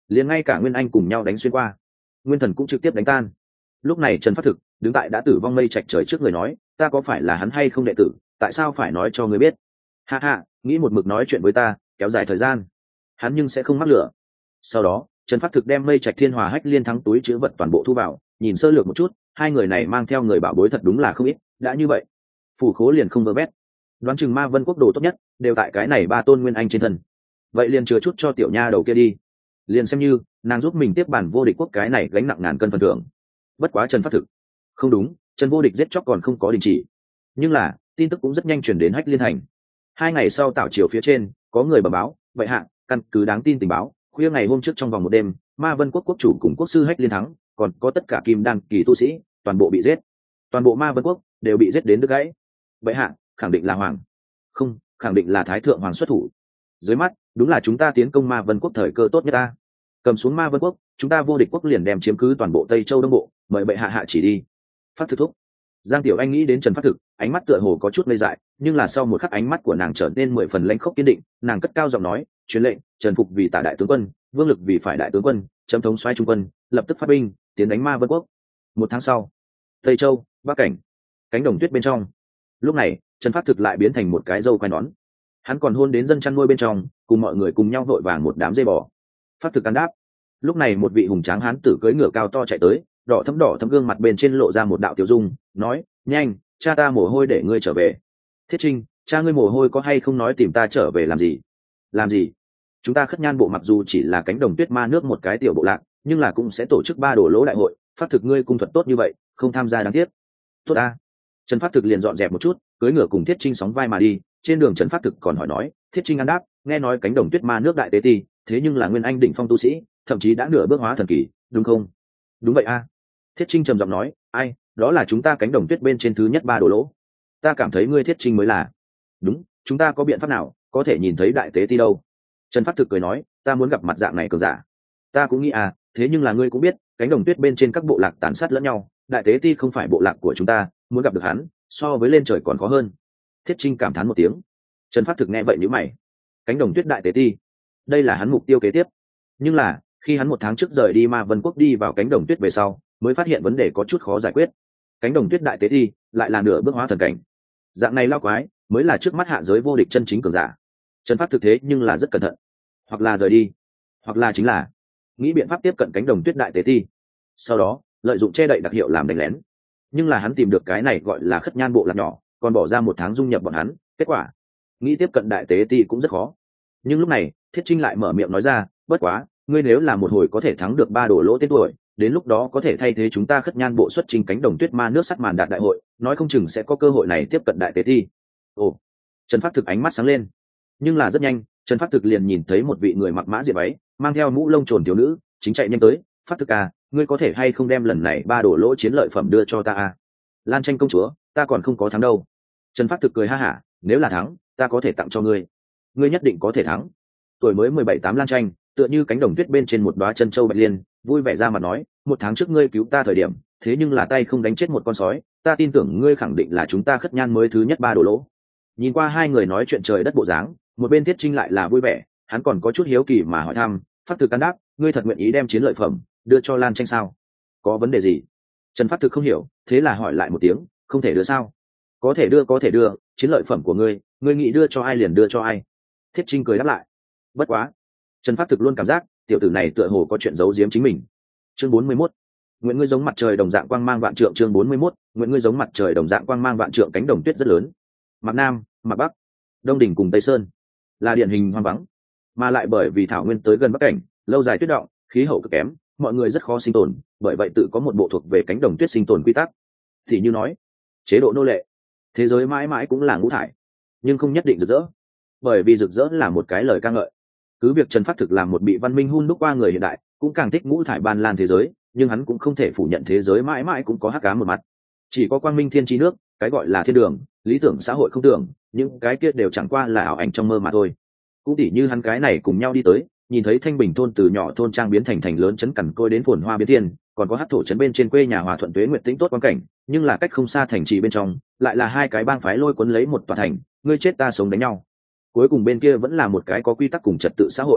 liền ngay cả Nguyên Anh cùng nhau đánh xuyên qua, Nguyên Thần cũng trực tiếp đánh tan. Lúc này Trần Phát Thực đứng tại đã tử vong mây trạch trời trước người nói, ta có phải là hắn hay không đệ tử, tại sao phải nói cho ngươi biết? Ha ha, nghĩ một mực nói chuyện với ta, kéo dài thời gian, hắn nhưng sẽ không mắc lửa. Sau đó Trần Phát Thực đem mây trạch thiên hòa hách liên thắng túi chứa vật toàn bộ thu vào, nhìn sơ lược một chút, hai người này mang theo người bảo bối thật đúng là không ít. Đã như vậy, phủ khố liền không vơ vét, đoán chừng Ma Vân quốc đồ tốt nhất đều tại cái này ba tôn Nguyên Anh trên thân. Vậy liền chừa chút cho tiểu nha đầu kia đi, liền xem như nàng giúp mình tiếp bản vô địch quốc cái này gánh nặng ngàn cân phần thưởng. Bất quá Trần Phát Thực không đúng, Trần vô địch giết chóc còn không có đình chỉ, nhưng là tin tức cũng rất nhanh chuyển đến hách liên thành. 2 ngày sau tảo triều phía trên có người bẩm báo, vậy hạ căn cứ đáng tin tình báo, khuya ngày hôm trước trong vòng một đêm, Ma Vân quốc quốc chủ cùng quốc sư hách liên thắng còn có tất cả kim đan kỳ tu sĩ toàn bộ bị giết, toàn bộ Ma Vân quốc đều bị giết đến đứt gãy. Vậy hạ khẳng định là hoàng, không, khẳng định là thái thượng hoàng xuất thủ. Dưới mắt đúng là chúng ta tiến công Ma Vân quốc thời cơ tốt nhất ta. Cầm xuống Ma Vân quốc, chúng ta vô địch quốc liền đem chiếm cứ toàn bộ Tây Châu Đông Bộ, mời bệ hạ hạ chỉ đi. Phát thực thúc. Giang Tiểu Anh nghĩ đến Trần Phát Thực, ánh mắt tựa hồ có chút ngây dại, nhưng là sau một khắc ánh mắt của nàng trở nên 10 phần lãnh khốc kiên định, nàng cất cao giọng nói, truyền lệnh, Trần Phục vì tả đại tướng quân, Vương Lực vì phải đại tướng quân, chấm thống soái trung quân, lập tức phát binh, tiến đánh Ma Vân quốc. 1 tháng sau, Tây Châu, Bắc cảnh, cánh đồng tuyết bên trong. Lúc này, Trần Phát Thực lại biến thành một cái dâu quai nón. Hắn còn hôn đến dân chăn nuôi bên trong, cùng mọi người cùng nhau vội vàng một đám dây bò. Phát Thực ăn đáp. Lúc này một vị hùng tráng hán tử cưỡi ngựa cao to chạy tới, đỏ thấm gương mặt bên trên lộ ra một đạo tiểu dung, nói, nhanh, cha ta mồ hôi để ngươi trở về. Thiết Trinh, cha ngươi mồ hôi có hay không nói tìm ta trở về làm gì? Làm gì? Chúng ta Khất Nhan bộ mặc dù chỉ là cánh đồng tuyết ma nước một cái tiểu bộ lạc, nhưng là cũng sẽ tổ chức 3 đồ lỗ đại hội. Phát Thực ngươi cung thuật tốt như vậy, không tham gia đáng tiếc. Tốt a. Trần Phát Thực liền dọn dẹp một chút, cưỡi ngựa cùng Thiết Trinh sóng vai mà đi. Trên đường Trần Phát Thực còn hỏi nói, Thiết Trinh ăn đáp, nghe nói cánh đồng tuyết ma nước đại tế ti, thế nhưng là Nguyên Anh đỉnh phong tu sĩ, thậm chí đã nửa bước hóa thần kỳ, đúng không? Đúng vậy a. Thiết Trinh trầm giọng nói, ai, đó là chúng ta cánh đồng tuyết bên trên thứ nhất 3 đồ lỗ. Ta cảm thấy ngươi Thiết Trinh mới là. Đúng, chúng ta có biện pháp nào có thể nhìn thấy đại tế ti đâu? Trần Phát Thực cười nói, ta muốn gặp mặt dạng này cường giả. Ta cũng nghĩ à, thế nhưng là ngươi cũng biết, cánh đồng tuyết bên trên các bộ lạc tàn sát lẫn nhau, đại tế ti không phải bộ lạc của chúng ta, muốn gặp được hắn, so với lên trời còn khó hơn. Thiết Trinh cảm thán một tiếng. Trần Phát Thực nghe vậy nhíu mày. Cánh đồng tuyết đại tế ti, đây là hắn mục tiêu kế tiếp. Nhưng là, khi hắn 1 tháng trước rời đi Ma Vân quốc đi vào cánh đồng tuyết về sau, mới phát hiện vấn đề có chút khó giải quyết. Cánh đồng tuyết đại tế ti lại là nửa bước hóa thần cảnh. Dạng này lao quái mới là trước mắt hạ giới vô địch chân chính cường giả. Trần Phát Thực thế nhưng là rất cẩn thận, hoặc là rời đi, hoặc là chính là nghĩ biện pháp tiếp cận cánh đồng tuyết đại tế ti, sau đó lợi dụng che đậy đặc hiệu làm đánh lén. Nhưng là hắn tìm được cái này gọi là Khất Nhan bộ lạc nhỏ, còn bỏ ra 1 tháng dung nhập bọn hắn, kết quả nghĩ tiếp cận đại tế ti cũng rất khó. Nhưng lúc này Thiết Trinh lại mở miệng nói ra, bất quá ngươi nếu là một hồi có thể thắng được 3 đồ lỗ tên tuổi, đến lúc đó có thể thay thế chúng ta Khất Nhan bộ xuất trình cánh đồng tuyết ma nước sắt màn đạt đại hội, nói không chừng sẽ có cơ hội này tiếp cận đại tế ti. Ồ. Trần Phát Thực ánh mắt sáng lên. Nhưng là rất nhanh, Trần Phát Thực liền nhìn thấy một vị người mặc mã diệp váy, mang theo mũ lông trồn thiếu nữ, chính chạy nhanh tới. Phát Thực à, ngươi có thể hay không đem lần này 3 đồ lỗ chiến lợi phẩm đưa cho ta à? Lan Tranh công chúa, ta còn không có thắng đâu. Trần Phát Thực cười ha hả, nếu là thắng, ta có thể tặng cho ngươi. Ngươi nhất định có thể thắng. Tuổi mới 17-8 Lan Tranh, tựa như cánh đồng tuyết bên trên một đóa chân châu bạch liên, vui vẻ ra mặt nói, 1 tháng trước ngươi cứu ta thời điểm, thế nhưng là tay không đánh chết một con sói, ta tin tưởng ngươi khẳng định là chúng ta Khất Nhan mới thứ nhất 3 đồ lỗ. Nhìn qua hai người nói chuyện trời đất bộ dáng, một bên Thiết Trinh lại là vui vẻ, hắn còn có chút hiếu kỳ mà hỏi thăm, Phát Thực can đáp, ngươi thật nguyện ý đem chiến lợi phẩm đưa cho Lan Tranh sao? Có vấn đề gì? Trần Phát Thực không hiểu, thế là hỏi lại một tiếng, không thể đưa sao? Có thể đưa, chiến lợi phẩm của ngươi, ngươi nghĩ đưa cho ai liền đưa cho ai. Thiết Trinh cười đáp lại. Bất quá, Trần Phát Thực luôn cảm giác tiểu tử này tựa hồ có chuyện giấu giếm chính mình. Chương 41. Nguyện ngươi giống mặt trời đồng dạng quang mang vạn trượng. Chương 41. Nguyện ngươi giống mặt trời đồng dạng quang mang vạn trượng. Cánh đồng tuyết rất lớn, mặt Nam, mặt Bắc, Đông đỉnh cùng Tây Sơn là điển hình hoang vắng, mà lại bởi vì thảo nguyên tới gần Bắc cảnh, lâu dài tuyết động, khí hậu cực kém, mọi người rất khó sinh tồn, bởi vậy tự có một bộ thuộc về cánh đồng tuyết sinh tồn quy tắc. Thì như nói, chế độ nô lệ, thế giới mãi mãi cũng là ngũ thải, nhưng không nhất định rực rỡ, bởi vì rực rỡ là một cái lời ca ngợi. Cứ việc Trần Phát Thực làm một bị văn minh hun đúc qua người hiện đại, cũng càng thích ngũ thải ban lan thế giới, nhưng hắn cũng không thể phủ nhận thế giới mãi mãi cũng có hắc ám một mặt. Chỉ có quang minh thiên chi nước, cái gọi là thiên đường, lý tưởng xã hội không tưởng, những cái kia đều chẳng qua là ảo ảnh trong mơ mà thôi. Cũng tỉ như hắn cái này cùng nhau đi tới, nhìn thấy Thanh Bình thôn từ nhỏ thôn trang biến thành thành lớn trấn cằn côi đến phồn hoa biến thiên, còn có hát thổ trấn bên trên quê nhà Hòa Thuận Tuế Nguyệt tĩnh tốt quan cảnh, nhưng là cách không xa thành trì bên trong, lại là hai cái bang phái lôi cuốn lấy một tòa thành, ngươi chết ta sống đánh nhau. Cuối cùng bên kia vẫn là một cái có quy tắc cùng trật tự xã hội.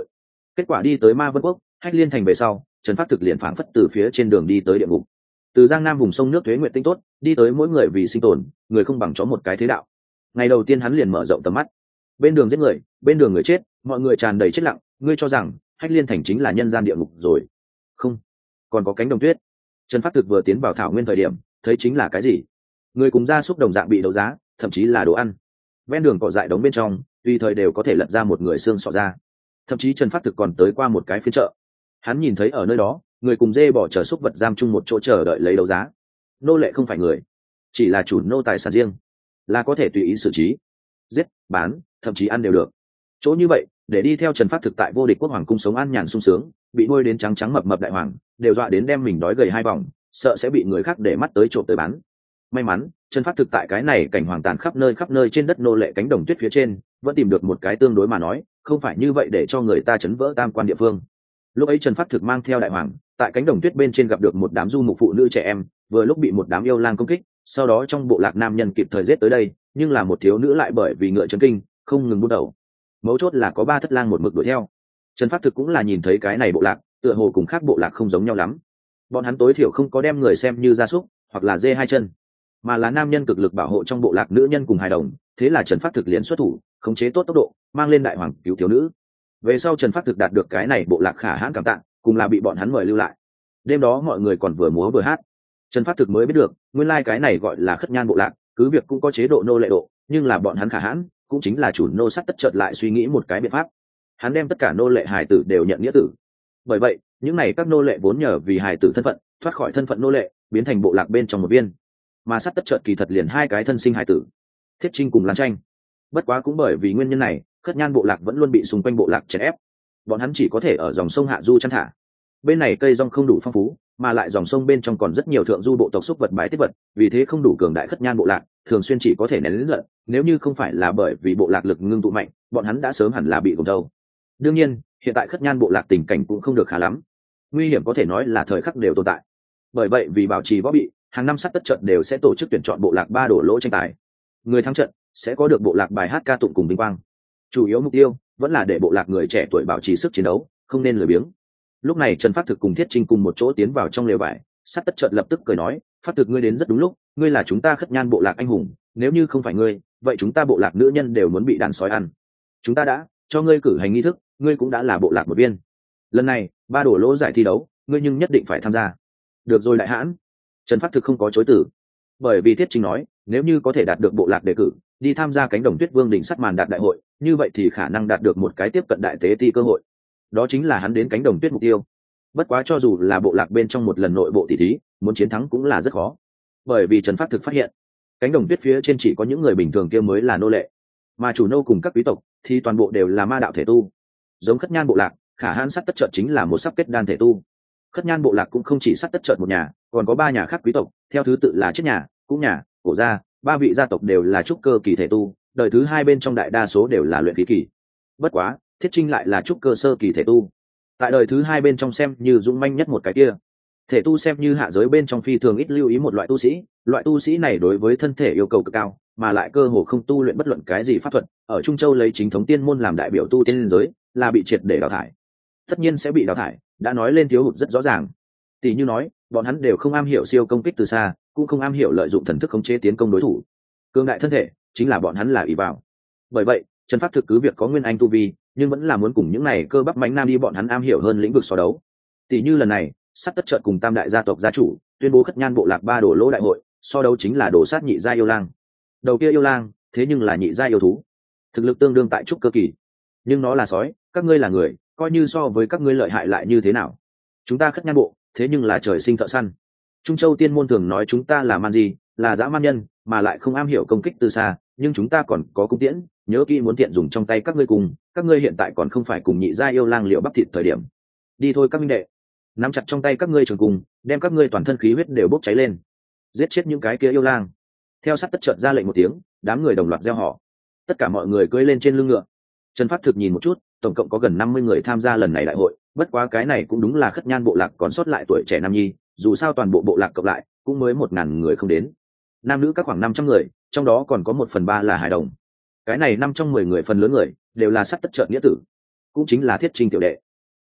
Kết quả đi tới Ma Vân Quốc, Hách Liên thành về sau, Trần Phát Thực liền phảng phất từ phía trên đường đi tới địa ngục. Từ Giang Nam vùng sông nước thuế nguyện tinh tốt, đi tới mỗi người vì sinh tồn, người không bằng chó một cái thế đạo. Ngày đầu tiên hắn liền mở rộng tầm mắt. Bên đường giết người, bên đường người chết, mọi người tràn đầy chết lặng, ngươi cho rằng Hách Liên thành chính là nhân gian địa ngục rồi? Không, còn có cánh đồng tuyết. Trần Phát Thực vừa tiến vào thảo nguyên thời điểm, thấy chính là cái gì? Người cùng gia súc đồng dạng bị đấu giá, thậm chí là đồ ăn. Ven đường cỏ dại đống bên trong, tùy thời đều có thể lật ra một người xương sọ ra. Thậm chí Trần Phát Thực còn tới qua một cái phiên chợ. Hắn nhìn thấy ở nơi đó, người cùng dê bỏ chờ súc vật giam chung một chỗ chờ đợi lấy đấu giá. Nô lệ không phải người, chỉ là chủ nô tài sản riêng, là có thể tùy ý xử trí, giết, bán, thậm chí ăn đều được. Chỗ như vậy, để đi theo Trần Phát Thực tại vô địch quốc hoàng cung sống an nhàn sung sướng, bị nuôi đến trắng trắng mập mập đại hoàng, đều dọa đến đem mình đói gầy hai vòng, sợ sẽ bị người khác để mắt tới trộm tới bán. May mắn, Trần Phát Thực tại cái này cảnh hoàng tàn khắp nơi trên đất nô lệ cánh đồng tuyết phía trên, vẫn tìm được một cái tương đối mà nói, không phải như vậy để cho người ta chấn vỡ tam quan địa phương. Lúc ấy Trần Phát Thực mang theo đại hoàng, tại cánh đồng tuyết bên trên gặp được một đám du mục phụ nữ trẻ em, vừa lúc bị một đám yêu lang công kích, sau đó trong bộ lạc nam nhân kịp thời giết tới đây, nhưng là một thiếu nữ lại bởi vì ngựa chấn kinh, không ngừng bút đầu. Mấu chốt là có 3 thất lang một mực đuổi theo. Trần Phát Thực cũng là nhìn thấy cái này bộ lạc, tựa hồ cùng khác bộ lạc không giống nhau lắm. Bọn hắn tối thiểu không có đem người xem như gia súc, hoặc là dê hai chân, mà là nam nhân cực lực bảo hộ trong bộ lạc nữ nhân cùng hài đồng. Thế là Trần Phát Thực liền xuất thủ, khống chế tốt tốc độ, mang lên đại hoàng cứu thiếu nữ. Về sau Trần Phát Thực đạt được cái này bộ lạc khả hãn cảm tạ, cùng là bị bọn hắn mời lưu lại. Đêm đó mọi người còn vừa múa vừa hát. Trần Phát Thực mới biết được, nguyên lai cái này gọi là khất nhan bộ lạc, cứ việc cũng có chế độ nô lệ độ, nhưng là bọn hắn khả hãn, cũng chính là chủ nô sắt tất chợt lại suy nghĩ một cái biện pháp. Hắn đem tất cả nô lệ hài tử đều nhận nghĩa tử. Bởi vậy, những này các nô lệ vốn nhờ vì hài tử thân phận, thoát khỏi thân phận nô lệ, biến thành bộ lạc bên trong một viên. Mà sắt tất chợt kỳ thật liền 2 cái thân sinh hài tử, Thiết Trinh cùng Lan Tranh. Bất quá cũng bởi vì nguyên nhân này, khất nhan bộ lạc vẫn luôn bị xung quanh bộ lạc chèn ép. Bọn hắn chỉ có thể ở dòng sông hạ du chăn thả. Bên này cây rong không đủ phong phú, mà lại dòng sông bên trong còn rất nhiều thượng du bộ tộc xúc vật bái tiết vật, vì thế không đủ cường đại khất nhan bộ lạc, thường xuyên chỉ có thể nén lớn giận, nếu như không phải là bởi vì bộ lạc lực ngưng tụ mạnh, bọn hắn đã sớm hẳn là bị gồng thâu. Đương nhiên, hiện tại khất nhan bộ lạc tình cảnh cũng không được khá lắm. Nguy hiểm có thể nói là thời khắc đều tồn tại. Bởi vậy vì bảo trì võ bị, hàng năm sắt tất trận đều sẽ tổ chức tuyển chọn bộ lạc 3 đổ lỗ tranh tài. Người thắng trận sẽ có được bộ lạc bài hát ca tụng cùng vinh quang. Chủ yếu mục tiêu vẫn là để bộ lạc người trẻ tuổi bảo trì sức chiến đấu, không nên lười biếng. Lúc này Trần Phát Thực cùng Thiết Trinh cùng một chỗ tiến vào trong lều vải, sắt tất trận lập tức cười nói, Phát Thực ngươi đến rất đúng lúc, ngươi là chúng ta khất nhan bộ lạc anh hùng, nếu như không phải ngươi, vậy chúng ta bộ lạc nữ nhân đều muốn bị đàn sói ăn. Chúng ta đã cho ngươi cử hành nghi thức, ngươi cũng đã là bộ lạc một viên. Lần này 3 đổ lỗ giải thi đấu, ngươi nhưng nhất định phải tham gia. Được rồi đại hãn. Trần Phát Thực không có chối từ, bởi vì Thiết Trinh nói, nếu như có thể đạt được bộ lạc đề cử, đi tham gia cánh đồng tuyết vương đỉnh sắt màn đạt đại hội, như vậy thì khả năng đạt được một cái tiếp cận đại tế ti cơ hội. Đó chính là hắn đến cánh đồng tuyết mục tiêu. Bất quá cho dù là bộ lạc bên trong một lần nội bộ tỷ thí, muốn chiến thắng cũng là rất khó, bởi vì Trần Phát Thực phát hiện, cánh đồng tuyết phía trên chỉ có những người bình thường kia mới là nô lệ, mà chủ nô cùng các quý tộc thì toàn bộ đều là ma đạo thể tu. Giống khất nhan bộ lạc, khả hãn sắt tất trợn chính là một sắp kết đan thể tu. Khất nhan bộ lạc cũng không chỉ sắt tất trợn một nhà, còn có 3 nhà khác quý tộc, theo thứ tự là Chết nhà, Cũng nhà, Cổ gia, 3 vị gia tộc đều là trúc cơ kỳ thể tu, đời thứ 2 bên trong đại đa số đều là luyện khí kỳ. Bất quá, Thiết Trinh lại là trúc cơ sơ kỳ thể tu, tại đời thứ 2 bên trong xem như dũng manh nhất một cái kia. Thể tu xem như hạ giới bên trong phi thường ít lưu ý một loại tu sĩ này đối với thân thể yêu cầu cực cao, mà lại cơ hồ không tu luyện bất luận cái gì pháp thuật, ở Trung Châu lấy chính thống tiên môn làm đại biểu tu tiên giới, là bị triệt để đào thải. Tất nhiên sẽ bị đào thải, đã nói lên thiếu hụt rất rõ ràng. Tỷ như nói, bọn hắn đều không am hiểu siêu công kích từ xa, cũng không am hiểu lợi dụng thần thức khống chế tiến công đối thủ. Cường đại thân thể chính là bọn hắn là ỷ vào. Bởi vậy, Trần Phát Thực cứ việc có nguyên anh tu vi, nhưng vẫn là muốn cùng những này cơ bắp mãnh nam đi bọn hắn am hiểu hơn lĩnh vực so đấu. Tỷ như lần này, sắt tất trợn cùng tam đại gia tộc gia chủ tuyên bố khất nhan bộ lạc 3 đổ lỗ đại hội, so đấu chính là đổ sát nhị gia yêu lang. Đầu kia yêu lang, thế nhưng là nhị gia yêu thú, thực lực tương đương tại trúc cơ kỳ, nhưng nó là sói, các ngươi là người, coi như so với các ngươi lợi hại lại như thế nào? Chúng ta khất nhan bộ, thế nhưng là trời sinh thợ săn. Trung Châu tiên môn thường nói chúng ta là man di, là dã man nhân, mà lại không am hiểu công kích từ xa, nhưng chúng ta còn có cung tiễn, nhớ kỹ muốn tiện dùng trong tay các ngươi cùng, các ngươi hiện tại còn không phải cùng nhị gia yêu lang liệu bắp thịt thời điểm. Đi thôi các minh đệ, nắm chặt trong tay các ngươi trường cùng, đem các ngươi toàn thân khí huyết đều bốc cháy lên, giết chết những cái kia yêu lang. Theo sát tất chợt ra lệnh một tiếng, đám người đồng loạt reo hò. Tất cả mọi người cưỡi lên trên lưng ngựa. Trần Phát Thực nhìn một chút, tổng cộng có gần 50 người tham gia lần này đại hội, bất quá cái này cũng đúng là khất nhan bộ lạc còn sót lại tuổi trẻ nam nhi, dù sao toàn bộ bộ lạc cộng lại cũng mới 1000 người không đến. Nam nữ các khoảng 500 người, trong đó còn có 1/3 là hài đồng. Cái này 5 trong 10 người phần lớn người đều là sát tất trợn nghĩa tử, cũng chính là Thiết Trinh tiểu đệ.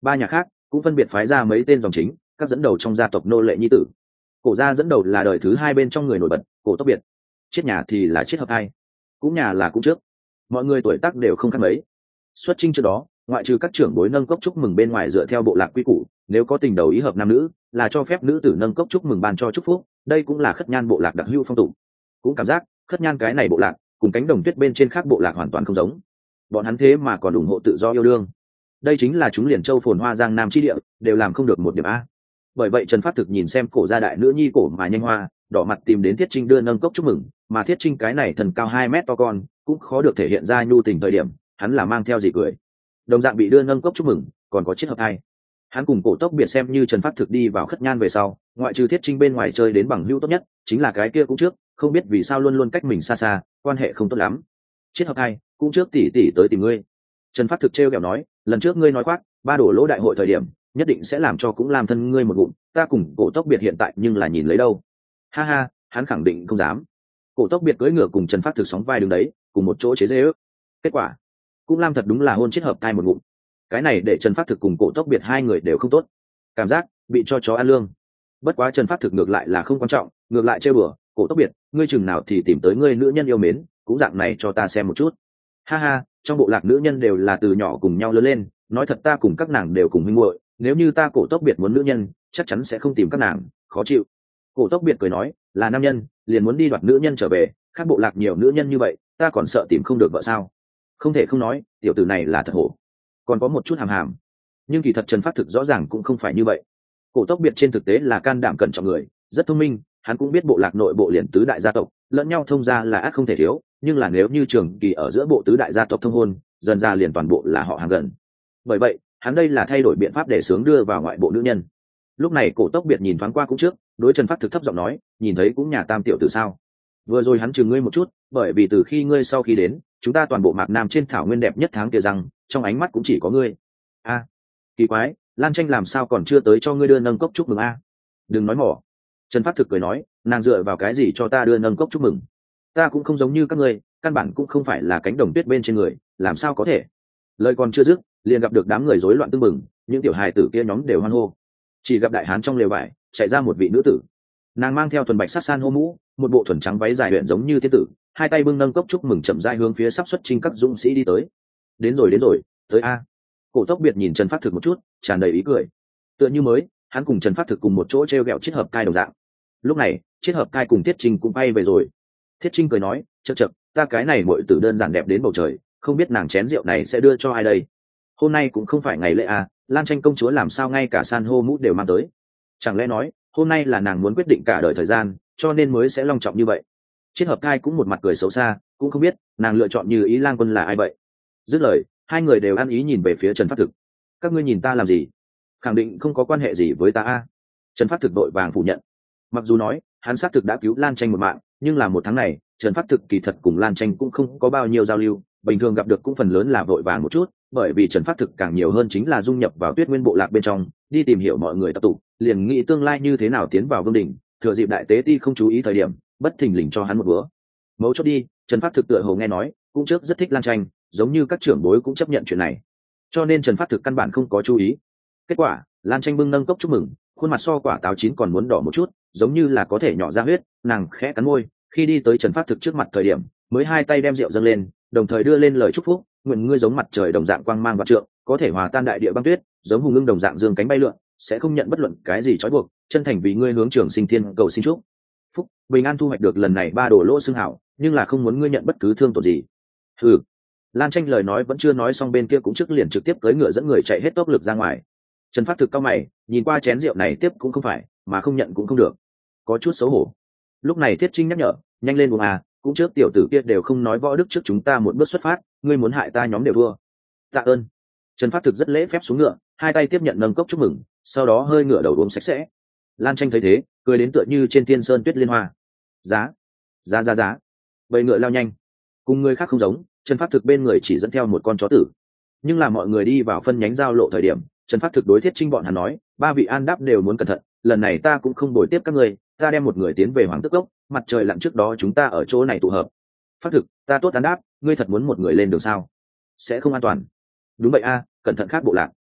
Ba nhà khác cũng phân biệt phái ra mấy tên dòng chính, các dẫn đầu trong gia tộc nô lệ nhi tử. Cổ gia dẫn đầu là đời thứ hai bên trong người nổi bật, Cổ Tốc Biệt. Chết nhà thì là chết hợp hai, cũng nhà là cũng trước. Mọi người tuổi tác đều không khác mấy. Xuất chinh trước đó, ngoại trừ các trưởng bối nâng cốc chúc mừng bên ngoài dựa theo bộ lạc quy củ, nếu có tình đầu ý hợp nam nữ, là cho phép nữ tử nâng cốc chúc mừng ban cho chúc phúc, đây cũng là Khất Nhan bộ lạc đặc hữu phong tục. Cũng cảm giác, Khất Nhan cái này bộ lạc, cùng cánh đồng tuyết bên trên khác bộ lạc hoàn toàn không giống. Bọn hắn thế mà còn ủng hộ tự do yêu đương. Đây chính là chúng liền châu phồn hoa giang nam chi địa, đều làm không được một điểm a. Bởi vậy Trần Phát Thực nhìn xem Cổ gia đại nữ nhi Cổ mà nhanh hoa, đỏ mặt tìm đến Thiết Trinh đưa nâng cốc chúc mừng, mà Thiết Trinh cái này thần cao 2 mét to con, cũng khó được thể hiện ra nhu tình thời điểm, hắn là mang theo gì cười. Đồng dạng bị đưa nâng cốc chúc mừng, còn có chiếc hợp hai. Hắn cùng Cổ Tốc Biệt xem như Trần Phát Thực đi vào Khất Nhan về sau, ngoại trừ Thiết Trinh bên ngoài chơi đến bằng hữu tốt nhất, chính là cái kia cũng trước, không biết vì sao luôn luôn cách mình xa xa, quan hệ không tốt lắm. Chiếc hợp hai, cũng trước tỷ tỷ tới tìm ngươi. Trần Phát Thực trêu ghẹo nói, lần trước ngươi nói khoác, ba đổ lỗ đại hội thời điểm, nhất định sẽ làm cho cũng làm thân ngươi một bụng, ta cùng Cổ Tốc Biệt hiện tại nhưng là nhìn lấy đâu. Ha ha, hắn khẳng định không dám. Cổ Tốc Biệt cưỡi ngựa cùng Trần Phát Thực sóng vai đứng đấy, cùng một chỗ chế giễu. Kết quả, cũng lam thật đúng là hôn chết hợp cai một ngụm. Cái này để Trần Phát Thực cùng Cổ Tốc Biệt hai người đều không tốt, cảm giác bị cho chó ăn lương. Bất quá Trần Phát Thực ngược lại là không quan trọng, ngược lại trêu bừa, Cổ Tốc Biệt, ngươi chừng nào thì tìm tới ngươi nữ nhân yêu mến, cũng dạng này cho ta xem một chút. Ha ha, trong bộ lạc nữ nhân đều là từ nhỏ cùng nhau lớn lên, nói thật ta cùng các nàng đều cùng huynh muội, nếu như ta Cổ Tốc Biệt muốn nữ nhân, chắc chắn sẽ không tìm các nàng, khó chịu. Cổ Tốc Biệt cười nói, là nam nhân, liền muốn đi đoạt nữ nhân trở về, khác bộ lạc nhiều nữ nhân như vậy, ta còn sợ tìm không được vợ sao? Không thể không nói, tiểu tử này là thật hổ, còn có một chút hàm hàm. Nhưng kỳ thật Trần Phát Thực rõ ràng cũng không phải như vậy. Cổ Tốc Biệt trên thực tế là can đảm cẩn trọng người, rất thông minh, hắn cũng biết bộ lạc nội bộ liền tứ đại gia tộc, lẫn nhau thông gia là ắt không thể thiếu, nhưng là nếu như trường kỳ ở giữa bộ tứ đại gia tộc thông hôn, dần ra liền toàn bộ là họ hàng gần. Bởi vậy, hắn đây là thay đổi biện pháp để sướng đưa vào ngoại bộ nữ nhân. Lúc này Cổ Tốc Biệt nhìn thoáng qua cũng trước, đối Trần Phát Thực thấp giọng nói, nhìn thấy cũng nhà tam tiểu tử sao? Vừa rồi hắn chừng ngươi một chút, bởi vì từ khi ngươi sau khi đến, chúng ta toàn bộ mạc nam trên thảo nguyên đẹp nhất tháng kia rằng, trong ánh mắt cũng chỉ có ngươi. A, kỳ quái, Lan Tranh làm sao còn chưa tới cho ngươi đưa nâng cốc chúc mừng a? Đừng nói mỏ. Trần Phát Thực cười nói, nàng dựa vào cái gì cho ta đưa nâng cốc chúc mừng? Ta cũng không giống như các ngươi, căn bản cũng không phải là cánh đồng tuyết bên trên người, làm sao có thể? Lời còn chưa dứt, liền gặp được đám người rối loạn tưng bừng, những tiểu hài tử kia nhóm đều hoan hô. Chỉ gặp đại hán trong lều vải chạy ra một vị nữ tử, nàng mang theo thuần bạch sát san hô mũ, một bộ thuần trắng váy dài huyện giống như tiên tử, hai tay bưng nâng cốc chúc mừng chậm rãi hướng phía sắp xuất chinh các dũng sĩ đi tới. Đến rồi, tới a. Cổ Tốc Biệt nhìn Trần Phát Thực một chút, tràn đầy ý cười, tựa như mới hắn cùng Trần Phát Thực cùng một chỗ treo gẹo chiết hợp cai đồng dạng. Lúc này chiết hợp cai cùng Thiết Trinh cũng bay về rồi. Thiết Trinh cười nói, chậc, ta cái này muội tử đơn giản đẹp đến bầu trời, không biết nàng chén rượu này sẽ đưa cho ai đây. Hôm nay cũng không phải ngày lễ à, Lan Tranh công chúa làm sao ngay cả san hô mũ đều mang tới. Chẳng lẽ nói hôm nay là nàng muốn quyết định cả đời thời gian, cho nên mới sẽ long trọng như vậy. Chiết hợp cai cũng một mặt cười xấu xa, cũng không biết nàng lựa chọn Như Ý Lang Quân là ai vậy. Dứt lời, hai người đều ăn ý nhìn về phía Trần Phát Thực. Các ngươi nhìn ta làm gì? Khẳng định không có quan hệ gì với ta a. Trần Phát Thực đội vàng phủ nhận. Mặc dù nói hắn xác thực đã cứu Lan Tranh một mạng, nhưng là một tháng này Trần Phát Thực kỳ thật cùng Lan Tranh cũng không có bao nhiêu giao lưu, bình thường gặp được cũng phần lớn là vội vàng một chút, bởi vì Trần Phát Thực càng nhiều hơn chính là dung nhập vào Tuyết Nguyên bộ lạc bên trong, đi tìm hiểu mọi người tập tục, liền nghĩ tương lai như thế nào tiến vào vương đỉnh, thừa dịp đại tế ti không chú ý thời điểm, bất thình lình cho hắn một bữa. Mấu chốt đi, Trần Phát Thực tựa hồ nghe nói, cũng trước rất thích Lan Tranh, giống như các trưởng bối cũng chấp nhận chuyện này, cho nên Trần Phát Thực căn bản không có chú ý. Kết quả, Lan Tranh bưng nâng cốc chúc mừng, khuôn mặt so quả táo chín còn muốn đỏ một chút, giống như là có thể nhỏ ra huyết, nàng khẽ cắn môi, khi đi tới Trần Phát Thực trước mặt thời điểm, mới hai tay đem rượu dâng lên, đồng thời đưa lên lời chúc phúc, nguyện ngươi giống mặt trời đồng dạng quang mang vạn trượng, có thể hòa tan đại địa băng tuyết, giống hùng ưng đồng dạng dương cánh bay lượn, sẽ không nhận bất luận cái gì trói buộc, chân thành vì ngươi hướng trường sinh thiên cầu xin chúc phúc, bình an thu hoạch được lần này ba đồ lỗ xương hảo, nhưng là không muốn ngươi nhận bất cứ thương tổn gì. Ừ. Lan Tranh lời nói vẫn chưa nói xong, bên kia cũng trước liền trực tiếp cưỡi ngựa dẫn người chạy hết tốc lực ra ngoài. Trần Phát Thực cao mày, nhìn qua chén rượu này tiếp cũng không phải, mà không nhận cũng không được, có chút xấu hổ. Lúc này Thiết Trinh nhắc nhở, nhanh lên uống à, cũng trước tiểu tử kia đều không nói võ đức trước chúng ta một bước xuất phát, ngươi muốn hại ta nhóm đều thua. Tạ ơn. Trần Phát Thực rất lễ phép xuống ngựa, hai tay tiếp nhận nâng cốc chúc mừng, sau đó hơi ngửa đầu uống sạch sẽ. Lan Tranh thấy thế, cười đến tựa như trên thiên sơn tuyết liên hoa. Giá. Bầy ngựa lao nhanh, cùng người khác không giống, Trần Phát Thực bên người chỉ dẫn theo một con chó tử. Nhưng là mọi người đi vào phân nhánh giao lộ thời điểm, Trần Phát Thực đối Thiết Trinh bọn hắn nói, ba vị an đáp đều muốn cẩn thận, lần này ta cũng không bồi tiếp các ngươi, ta đem một người tiến về Hoàng Tức Cốc, mặt trời lặn trước đó chúng ta ở chỗ này tụ hợp. Phát Thực, ta tốt an đáp, ngươi thật muốn một người lên đường sao? Sẽ không an toàn. Đúng vậy a, cẩn thận khác bộ lạc.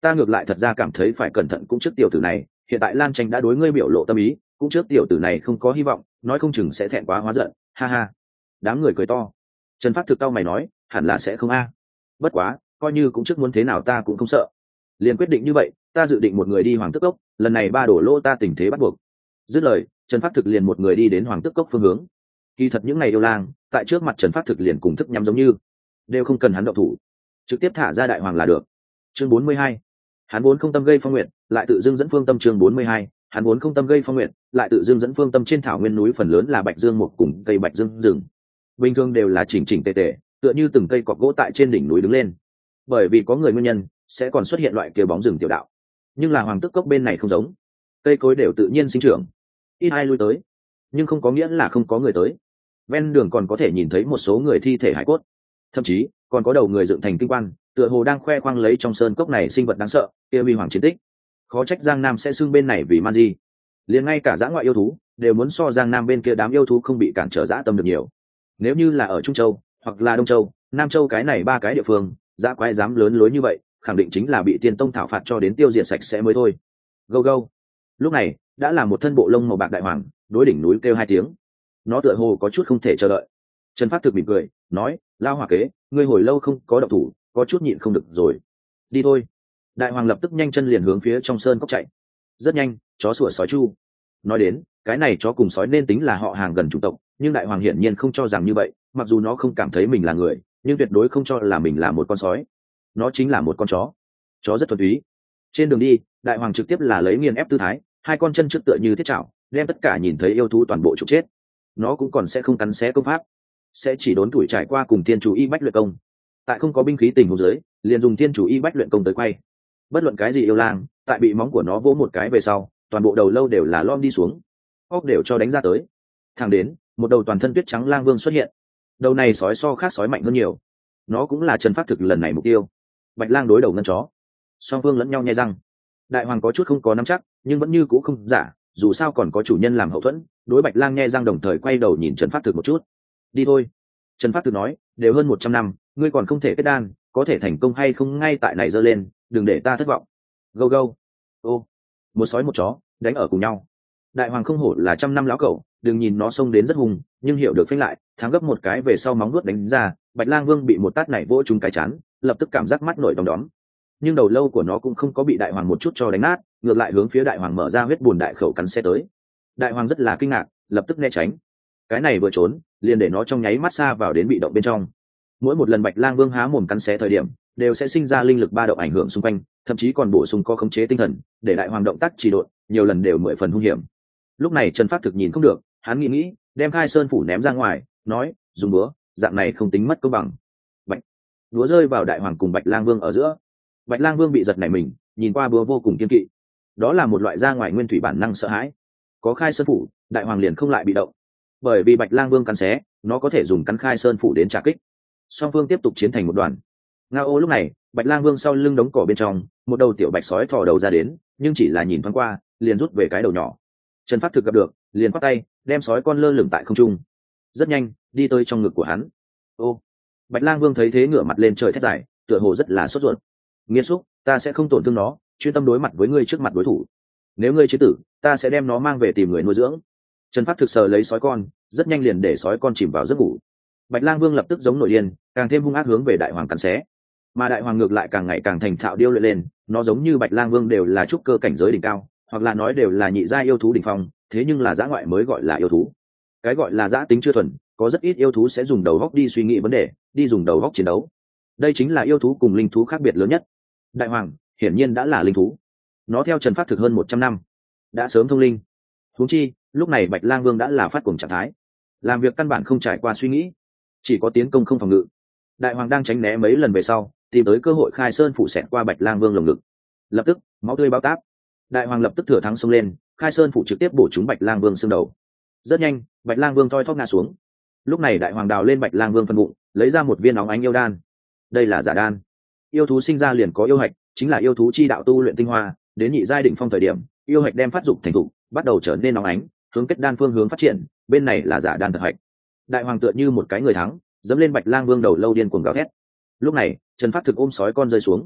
ta ngược lại thật ra cảm thấy phải cẩn thận cũng trước tiểu tử này, hiện tại Lan Tranh đã đối ngươi biểu lộ tâm ý, cũng trước tiểu tử này không có hy vọng, nói không chừng sẽ thẹn quá hóa giận, ha ha. Đám người cười to. Trần Phát thực cau mày nói, hẳn là sẽ không a. Bất quá, coi như cũng trước muốn thế nào ta cũng không sợ. Liền quyết định như vậy, ta dự định một người đi Hoàng Tước Cốc, lần này ba đổ lô ta tình thế bắt buộc. Dứt lời, Trần Phát thực liền một người đi đến Hoàng Tước Cốc phương hướng. Kỳ thật những ngày yêu lang, tại trước mặt Trần Phát thực liền cùng thức nhắm giống như, đều không cần hắn động thủ, trực tiếp thả ra đại hoàng là được. Chương 42. Hắn vốn không tâm gây phong nguyện, lại tự dưng dẫn phương tâm. Chương 42. Hắn vốn không tâm gây phong nguyện, lại tự dưng dẫn phương tâm. Trên thảo nguyên núi phần lớn là bạch dương một cùng cây bạch dương rừng, bình thường đều là chỉnh chỉnh tề tề, tựa như từng cây cọc gỗ tại trên đỉnh núi đứng lên. Bởi vì có người nguyên nhân, sẽ còn xuất hiện loại kia bóng rừng tiểu đạo. Nhưng là Hoàng Tước Cốc bên này không giống, cây cối đều tự nhiên sinh trưởng, ít ai lui tới, nhưng không có nghĩa là không có người tới. Ven đường còn có thể nhìn thấy một số người thi thể hải cốt, thậm chí còn có đầu người dựng thành kinh quan, tựa hồ đang khoe khoang lấy trong sơn cốc này sinh vật đáng sợ kia huy hoàng chiến tích. Khó trách Giang Nam sẽ xưng bên này vì man di, liền ngay cả dã ngoại yêu thú đều muốn so Giang Nam bên kia đám yêu thú không bị cản trở dã tâm được nhiều. Nếu như là ở Trung Châu hoặc là Đông Châu, Nam Châu cái này ba cái địa phương, dã quái dám lớn lối như vậy, khẳng định chính là bị Tiên Tông thảo phạt cho đến tiêu diệt sạch sẽ mới thôi. Go go. Lúc này đã là một thân bộ lông màu bạc đại hoàng, đối đỉnh núi kêu hai tiếng. Nó tựa hồ có chút không thể chờ đợi. Trần Phát thực mỉm cười nói, lao hỏa kế, ngươi hồi lâu không có động thủ, có chút nhịn không được rồi, đi thôi. Đại hoàng lập tức nhanh chân liền hướng phía trong sơn cốc chạy. Rất nhanh, chó sủa sói chu. Nói đến cái này chó cùng sói nên tính là họ hàng gần chủng tộc, nhưng đại hoàng hiển nhiên không cho rằng như vậy, mặc dù nó không cảm thấy mình là người, nhưng tuyệt đối không cho là mình là một con sói. Nó chính là một con chó. Chó rất thuần túy. Trên đường đi, đại hoàng trực tiếp là lấy nghiền ép tư thái, hai con chân trước tựa như thiết chảo, đem tất cả nhìn thấy yêu thú toàn bộ trục chết. Nó cũng còn sẽ không cắn xé công pháp, sẽ chỉ đốn tuổi trải qua cùng tiên chủ y bách luyện công. Tại không có binh khí tình huống dưới, liền dùng tiên chủ y bách luyện công tới quay. Bất luận cái gì yêu lang, tại bị móng của nó vỗ một cái về sau, toàn bộ đầu lâu đều là lom đi xuống, óc đều cho đánh ra tới. Thẳng đến một đầu toàn thân tuyết trắng lang vương xuất hiện. Đầu này sói so khác sói mạnh hơn nhiều, nó cũng là Trần Phát thực lần này mục tiêu. Bạch lang đối đầu ngân chó, song phương lẫn nhau nhe răng. Đại hoàng có chút không có nắm chắc, nhưng vẫn như cũ không giả, dù sao còn có chủ nhân làm hậu thuẫn. Đối bạch lang nhe răng đồng thời quay đầu nhìn Trần Phát thực một chút. Đi thôi. Trần Phát thực nói, đều hơn 100 năm, ngươi còn không thể kết đan, có thể thành công hay không ngay tại này giơ lên, đừng để ta thất vọng. Go go. Ô, một sói một chó đánh ở cùng nhau. Đại hoàng không hổ là 100 năm lão cẩu, đừng nhìn nó xông đến rất hùng, nhưng hiểu được phanh lại, thắng gấp một cái về sau móng nuốt đánh ra, bạch lang vương bị một tát này vỗ trúng cái chán, lập tức cảm giác mắt nổi đom đóm. Nhưng đầu lâu của nó cũng không có bị đại hoàng một chút cho đánh nát, ngược lại hướng phía đại hoàng mở ra huyết buồn đại khẩu cắn xe tới. Đại hoàng rất là kinh ngạc, lập tức né tránh. Cái này vừa trốn, liền để nó trong nháy mắt xa vào đến bị động bên trong. Mỗi một lần bạch lang vương há mồm cắn xé thời điểm, đều sẽ sinh ra linh lực ba động ảnh hưởng xung quanh, thậm chí còn bổ sung có khống chế tinh thần, để đại hoàng động tác trì độn, nhiều lần đều 10 phần hung hiểm. Lúc này Trần Phát thực nhìn không được, hắn nghĩ, đem Khai Sơn phủ ném ra ngoài, nói, dùng búa, dạng này không tính mất công bằng. Bạch, búa rơi vào đại hoàng cùng bạch lang vương ở giữa. Bạch lang vương bị giật nảy mình, nhìn qua búa vô cùng kiên kỵ. Đó là một loại ra ngoài nguyên thủy bản năng sợ hãi. Có Khai Sơn phủ, đại hoàng liền không lại bị động, bởi vì bạch lang vương cắn xé, nó có thể dùng cắn Khai Sơn phủ đến trả kích. Song phương tiếp tục chiến thành một đoàn. Ngao lúc này, bạch lang vương sau lưng đống cỏ bên trong, một đầu tiểu bạch sói thò đầu ra đến, nhưng chỉ là nhìn thoáng qua, liền rút về cái đầu nhỏ. Trần Phát thực gặp được, liền quát tay, đem sói con lơ lửng tại không trung. Rất nhanh, đi tới trong ngực của hắn. Ô, bạch lang vương thấy thế ngửa mặt lên trời thét dài, tựa hồ rất là sốt ruột. Nghiên xúc, ta sẽ không tổn thương nó, chuyên tâm đối mặt với ngươi trước mặt đối thủ. Nếu ngươi chế tử, ta sẽ đem nó mang về tìm người nuôi dưỡng. Trần Phát thực sờ lấy sói con, rất nhanh liền để sói con chìm vào giấc ngủ. Bạch lang vương lập tức giống nổi điên, càng thêm hung ác hướng về đại hoàng cắn xé. Mà đại hoàng ngược lại càng ngày càng thành thạo điêu luyện lên, nó giống như bạch lang vương đều là trúc cơ cảnh giới đỉnh cao, hoặc là nói đều là nhị gia yêu thú đỉnh phong, thế nhưng là dã ngoại mới gọi là yêu thú. Cái gọi là dã tính chưa thuần, có rất ít yêu thú sẽ dùng đầu óc đi suy nghĩ vấn đề, đi dùng đầu óc chiến đấu. Đây chính là yêu thú cùng linh thú khác biệt lớn nhất. Đại hoàng hiển nhiên đã là linh thú, nó theo Trần Phát thực hơn 100 năm, đã sớm thông linh. Huống chi lúc này bạch lang vương đã là phát cuồng trạng thái, làm việc căn bản không trải qua suy nghĩ, chỉ có tiến công không phòng ngự. Đại hoàng đang tránh né mấy lần về sau, tìm tới cơ hội Khai Sơn phủ xẹt qua bạch lang vương lồng ngực, lập tức máu tươi bao táp. Đại hoàng lập tức thừa thắng xông lên, Khai Sơn phủ trực tiếp bổ trúng bạch lang vương xương đầu. Rất nhanh, bạch lang vương thoi thóp ngã xuống. Lúc này đại hoàng đào lên bạch lang vương phân bụng, lấy ra một viên óng ánh yêu đan. Đây là giả đan. Yêu thú sinh ra liền có yêu hạch, chính là yêu thú chi đạo tu luyện tinh hoa, đến nhị giai đỉnh phong thời điểm, yêu hạch đem phát dục thành thục, bắt đầu trở nên óng ánh, hướng kết đan phương hướng phát triển. Bên này là giả đan thực hạch. Đại hoàng tựa như một cái người thắng, dẫm lên bạch lang vương đầu lâu điên cuồng gào thét. Lúc này Trần Phát thực ôm sói con rơi xuống.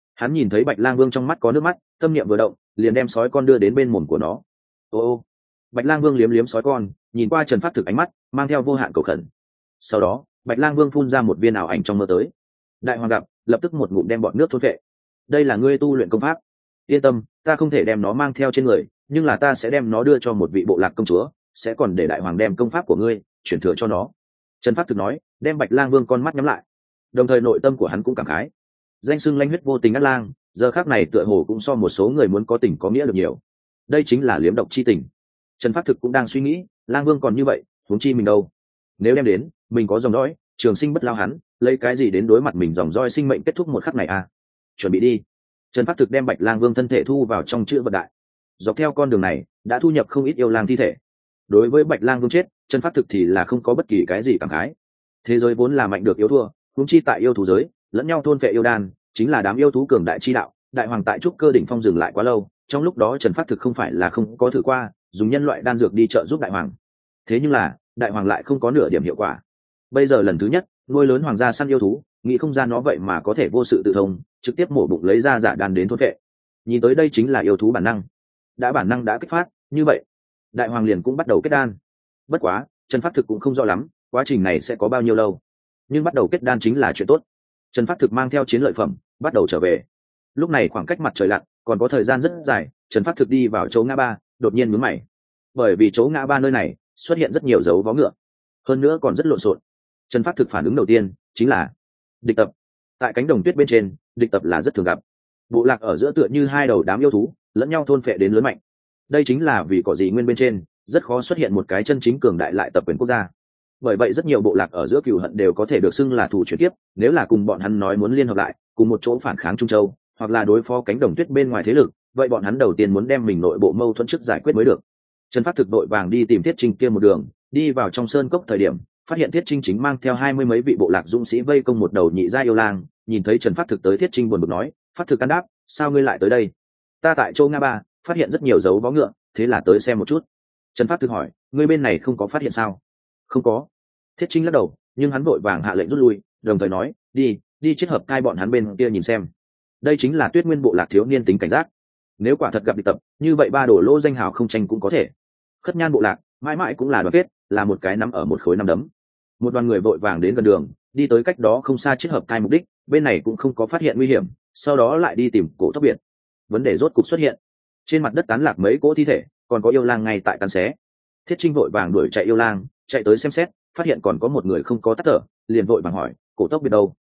Hắn nhìn thấy Bạch Lang Vương trong mắt có nước mắt, tâm niệm vừa động, liền đem sói con đưa đến bên mồm của nó. Ô, Bạch Lang Vương liếm liếm sói con, nhìn qua Trần Phát Thực ánh mắt mang theo vô hạn cầu khẩn. Sau đó Bạch Lang Vương phun ra một viên ảo ảnh trong mơ tới. Đại hoàng gặp, lập tức một ngụm đem bọn nước thôn vệ. Đây là ngươi tu luyện công pháp. Yên tâm, ta không thể đem nó mang theo trên người, nhưng là ta sẽ đem nó đưa cho một vị bộ lạc công chúa, sẽ còn để đại hoàng đem công pháp của ngươi chuyển thừa cho nó. Trần Phát Thực nói, đem Bạch Lang Vương con mắt nhắm lại, đồng thời nội tâm của hắn cũng cảm khái. Danh xưng lanh huyết vô tình ác lang, giờ khác này tựa hồ cũng so một số người muốn có tình có nghĩa được nhiều. Đây chính là liếm độc chi tình. Trần Phát Thực cũng đang suy nghĩ, Lang Vương còn như vậy, huống chi mình đâu. Nếu đem đến, mình có dòng dõi, trường sinh bất lao hắn, lấy cái gì đến đối mặt mình dòng dõi sinh mệnh kết thúc một khắc này à? Chuẩn bị đi. Trần Phát Thực đem Bạch Lang Vương thân thể thu vào trong chữ vật đại. Dọc theo con đường này, đã thu nhập không ít yêu lang thi thể. Đối với Bạch Lang Vương chết, Trần Phát Thực thì là không có bất kỳ cái gì cảm khái. Thế giới vốn là mạnh được yếu thua, huống chi tại yêu thú giới, lẫn nhau thôn phệ yêu đan, chính là đám yêu thú cường đại chi đạo. Đại hoàng tại trúc cơ đỉnh phong dừng lại quá lâu, trong lúc đó Trần Phát Thực không phải là không có thử qua dùng nhân loại đan dược đi trợ giúp đại hoàng. Thế nhưng là, đại hoàng lại không có nửa điểm hiệu quả. Bây giờ lần thứ nhất, nuôi lớn hoàng gia săn yêu thú, nghĩ không ra nó vậy mà có thể vô sự tự thông, trực tiếp mổ bụng lấy ra giả đan đến thôn phệ. Nhìn tới đây chính là yêu thú bản năng. Đã bản năng đã kích phát, như vậy, đại hoàng liền cũng bắt đầu kết đan. Bất quá, Trần Phát Thực cũng không rõ lắm, quá trình này sẽ có bao nhiêu lâu. Nhưng bắt đầu kết đan chính là chuyện tốt. Trần Phát Thực mang theo chiến lợi phẩm, bắt đầu trở về. Lúc này khoảng cách mặt trời lặn, còn có thời gian rất dài, Trần Phát Thực đi vào chỗ ngã ba, đột nhiên nhướng mày. Bởi vì chỗ ngã ba nơi này xuất hiện rất nhiều dấu vó ngựa, hơn nữa còn rất lộn xộn. Trần Phát Thực phản ứng đầu tiên chính là địch tập. Tại cánh đồng tuyết bên trên, địch tập là rất thường gặp. Bộ lạc ở giữa tựa như hai đầu đám yêu thú, lẫn nhau thôn phệ đến lớn mạnh. Đây chính là vì cỏ dị nguyên bên trên rất khó xuất hiện một cái chân chính cường đại lại tập quyền quốc gia. Bởi vậy rất nhiều bộ lạc ở giữa cừu hận đều có thể được xưng là thù chuyển tiếp. Nếu là cùng bọn hắn nói muốn liên hợp lại, cùng một chỗ phản kháng Trung Châu, hoặc là đối phó cánh đồng tuyết bên ngoài thế lực, vậy bọn hắn đầu tiên muốn đem mình nội bộ mâu thuẫn trước giải quyết mới được. Trần Phát Thực đội vàng đi tìm Thiết Trinh kia một đường, đi vào trong sơn cốc thời điểm, phát hiện Thiết Trinh chính mang theo 20 mấy vị bộ lạc dũng sĩ vây công một đầu nhị gia yêu lang. Nhìn thấy Trần Phát Thực tới, Thiết Trinh buồn bực nói, Phát Thực can đáp, sao ngươi lại tới đây? Ta tại châu Nga Ba phát hiện rất nhiều dấu vó ngựa, thế là tới xem một chút. Trần Phát Thực hỏi, ngươi bên này không có phát hiện sao? Không có. Thiết Trinh lắc đầu, nhưng hắn vội vàng hạ lệnh rút lui, đồng thời nói, đi chết hợp cai bọn hắn bên kia nhìn xem. Đây chính là Tuyết Nguyên bộ lạc thiếu niên tính cảnh giác. Nếu quả thật gặp địch tập, như vậy ba đổ lô danh hào không tranh cũng có thể. Khất Nhan bộ lạc mãi mãi cũng là đoàn kết, là một cái nắm ở một khối nắm đấm. Một đoàn người vội vàng đến gần đường, đi tới cách đó không xa chiết hợp cai mục đích, bên này cũng không có phát hiện nguy hiểm, sau đó lại đi tìm cổ tốc biển. Vấn đề rốt cục xuất hiện. Trên mặt đất tán lạc mấy cỗ thi thể, còn có yêu lang ngay tại cắn xé. Thiết Trinh vội vàng đuổi chạy yêu lang, chạy tới xem xét, phát hiện còn có một người không có tắt thở, liền vội vàng hỏi, cổ tốc biệt đâu?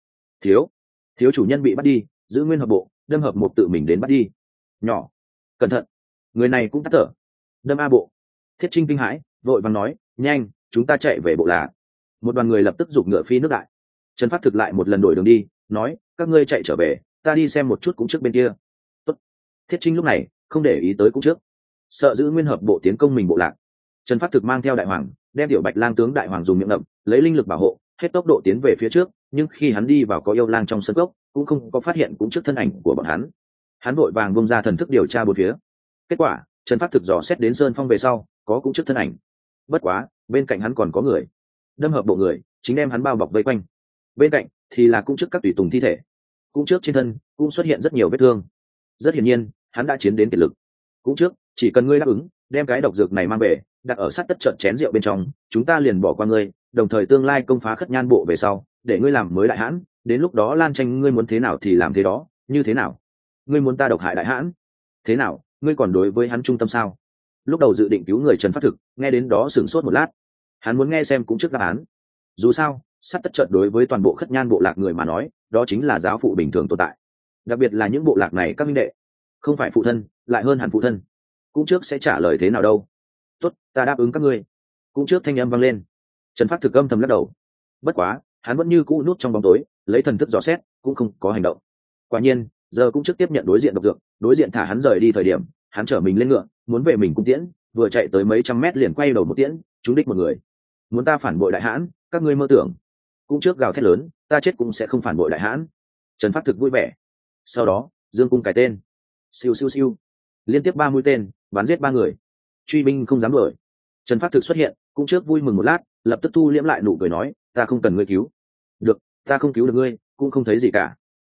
Thiếu chủ nhân bị bắt đi, giữ nguyên hợp bộ, đâm hợp một tự mình đến bắt đi. Nhỏ, cẩn thận, người này cũng tắt thở. Đâm a bộ. Thiết Trinh kinh hãi, vội vàng nói, nhanh, chúng ta chạy về bộ là. Một đoàn người lập tức giục ngựa phi nước đại. Trần Phát Thực lại một lần đổi đường đi, nói, các ngươi chạy trở về, ta đi xem một chút cũng trước bên kia. Tốt. Thiết Trinh lúc này không để ý tới cũng trước, sợ giữ nguyên hợp bộ tiến công mình bộ lạc. Trần Phát Thực mang theo đại hoàng, đem tiểu Bạch Lang tướng đại hoàng dùng miệng ngậm, lấy linh lực bảo hộ, hết tốc độ tiến về phía trước, nhưng khi hắn đi vào có yêu lang trong sân cốc, cũng không có phát hiện cũng trước thân ảnh của bọn hắn. Hắn vội vàng bung ra thần thức điều tra bốn phía. Kết quả, Trần Phát Thực dò xét đến sơn phong về sau, có cũng trước thân ảnh. Bất quá, bên cạnh hắn còn có người. Đâm hợp bộ người, chính đem hắn bao bọc vây quanh. Bên cạnh thì là cũng trước các tùy tùng thi thể. Cũng trước trên thân cũng xuất hiện rất nhiều vết thương. Rất hiển nhiên, hắn đã chiến đến kiệt lực. Cũng trước, chỉ cần ngươi đáp ứng, đem cái độc dược này mang về, đặt ở sát tất trận chén rượu bên trong, chúng ta liền bỏ qua ngươi, đồng thời tương lai công phá Khất Nhan bộ về sau, để ngươi làm mới đại hãn, đến lúc đó Lan Tranh ngươi muốn thế nào thì làm thế đó, như thế nào? Ngươi muốn ta độc hại đại hãn? Thế nào, ngươi còn đối với hắn trung tâm sao? Lúc đầu dự định cứu người Trần Phát Thực, nghe đến đó sửng sốt một lát. Hắn muốn nghe xem cũng trước đáp án. Dù sao, sát tất trận đối với toàn bộ Khất Nhan bộ lạc người mà nói, đó chính là giáo phụ bình thường tồn tại. Đặc biệt là những bộ lạc này các minh đệ, không phải phụ thân, lại hơn hẳn phụ thân. Cũng trước sẽ trả lời thế nào đâu? Tốt, ta đáp ứng các ngươi. Cũng trước thanh âm vang lên. Trần Phát Thực âm thầm lắc đầu. Bất quá, hắn vẫn như cũ nút trong bóng tối, lấy thần thức dò xét, cũng không có hành động. Quả nhiên, giờ cũng trước tiếp nhận đối diện độc dược, đối diện thả hắn rời đi thời điểm, hắn trở mình lên ngựa, muốn về mình cung tiễn, vừa chạy tới mấy trăm mét liền quay đầu một tiễn, trúng đích một người. Muốn ta phản bội đại hãn, các ngươi mơ tưởng. Cũng trước gào thét lớn, ta chết cũng sẽ không phản bội đại hãn. Trần Phát Thực vui vẻ. Sau đó, dương cung cài tên. Siêu siêu siêu. Liên tiếp 3 mũi tên, bắn giết 3 người. Truy binh không dám đuổi. Trần Phát Thực xuất hiện, cũng trước vui mừng một lát, lập tức thu liễm lại nụ cười nói, ta không cần ngươi cứu. Được, ta không cứu được ngươi, cũng không thấy gì cả.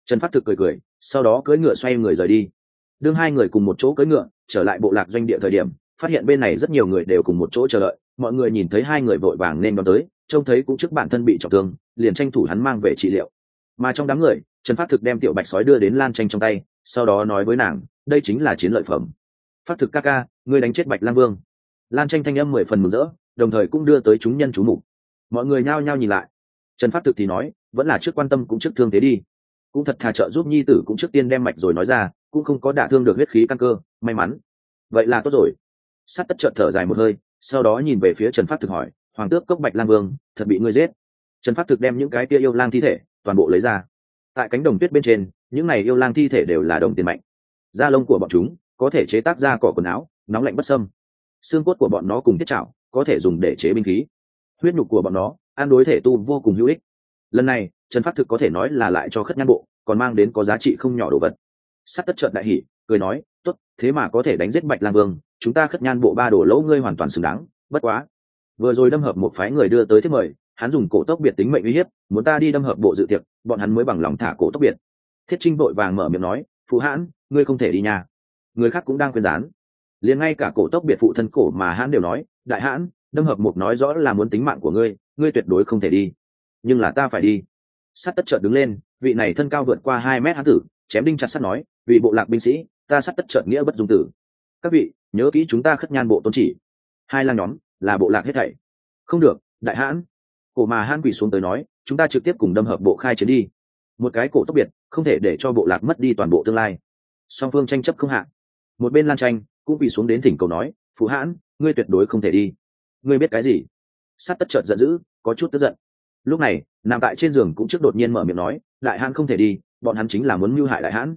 Trần Phát Thực cười cười, sau đó cưỡi ngựa xoay người rời đi. Đương hai người cùng một chỗ cưỡi ngựa trở lại bộ lạc doanh địa thời điểm, phát hiện bên này rất nhiều người đều cùng một chỗ chờ đợi. Mọi người nhìn thấy hai người vội vàng nên đón tới, trông thấy cũng trước bản thân bị trọng thương, liền tranh thủ hắn mang về trị liệu. Mà trong đám người, Trần Phát Thực đem tiểu bạch sói đưa đến Lan Tranh trong tay, sau đó nói với nàng, đây chính là chiến lợi phẩm. Phát Thực ca ca, ngươi đánh chết Bạch Lang Vương. Lan Tranh thanh âm 10 phần mừng rỡ, đồng thời cũng đưa tới chúng nhân chú mục. Mọi người nhao nhao nhìn lại. Trần Phát Thực thì nói, vẫn là trước quan tâm cũng trước thương thế đi, cũng thật thà trợ giúp nhi tử cũng trước tiên đem mạch rồi nói ra, cũng không có đả thương được huyết khí căn cơ, may mắn. Vậy là tốt rồi. Sát tất chợt thở dài một hơi, sau đó nhìn về phía Trần Phát Thực hỏi, hoàng tước cốc Bạch Lang Vương thật bị ngươi giết? Trần Phát Thực đem những cái kia yêu lang thi thể toàn bộ lấy ra. Tại cánh đồng tuyết bên trên, những này yêu lang thi thể đều là đồng tiền mạnh, da lông của bọn chúng có thể chế tác ra cỏ quần áo nóng lạnh bất xâm, xương cốt của bọn nó cùng thiết trảo có thể dùng để chế binh khí, huyết nhục của bọn nó ăn đối thể tu vô cùng hữu ích. Lần này Trần Phát Thực có thể nói là lại cho khất nhan bộ còn mang đến có giá trị không nhỏ đồ vật. Sát tất trợn đại hỉ cười nói, tốt, thế mà có thể đánh giết Bạch Lang Vương, chúng ta khất nhan bộ 3 đồ lỗ ngươi hoàn toàn xứng đáng. Bất quá vừa rồi đâm hợp một phái người đưa tới thiết mời, hắn dùng cổ tốc biệt tính mệnh uy hiếp muốn ta đi đâm hợp bộ dự tiệc, bọn hắn mới bằng lòng thả cổ tốc biệt. Thiết Trinh vội vàng mở miệng nói, phụ hãn, ngươi không thể đi nhà. Người khác cũng đang khuyên gián, liền ngay cả cổ tốc biệt phụ thân cổ mà hãn đều nói, đại hãn, đâm hợp một nói rõ là muốn tính mạng của ngươi, ngươi tuyệt đối không thể đi. Nhưng là ta phải đi. Sát tất chợt đứng lên, vị này thân cao vượt qua 2 mét hán tử chém đinh chặt sắt nói, vì bộ lạc binh sĩ, ta sát tất chợt nghĩa bất dung tử. Các vị nhớ kỹ chúng ta khất nhan bộ tôn chỉ, hai lang nhóm là bộ lạc hết thảy. Không được, đại hãn. Cổ mà hãn quỳ xuống tới nói, chúng ta trực tiếp cùng đâm hợp bộ khai chiến đi. Một cái cổ tốc biệt không thể để cho bộ lạc mất đi toàn bộ tương lai. Song phương tranh chấp không hạ. Một bên Lan Tranh cũng quỳ xuống đến thỉnh cầu nói, phụ hãn, ngươi tuyệt đối không thể đi. Ngươi biết cái gì? Sát tất chợt giận dữ, có chút tức giận. Lúc này nằm tại trên giường cũng trước đột nhiên mở miệng nói, đại hãn không thể đi, bọn hắn chính là muốn mưu hại đại hãn,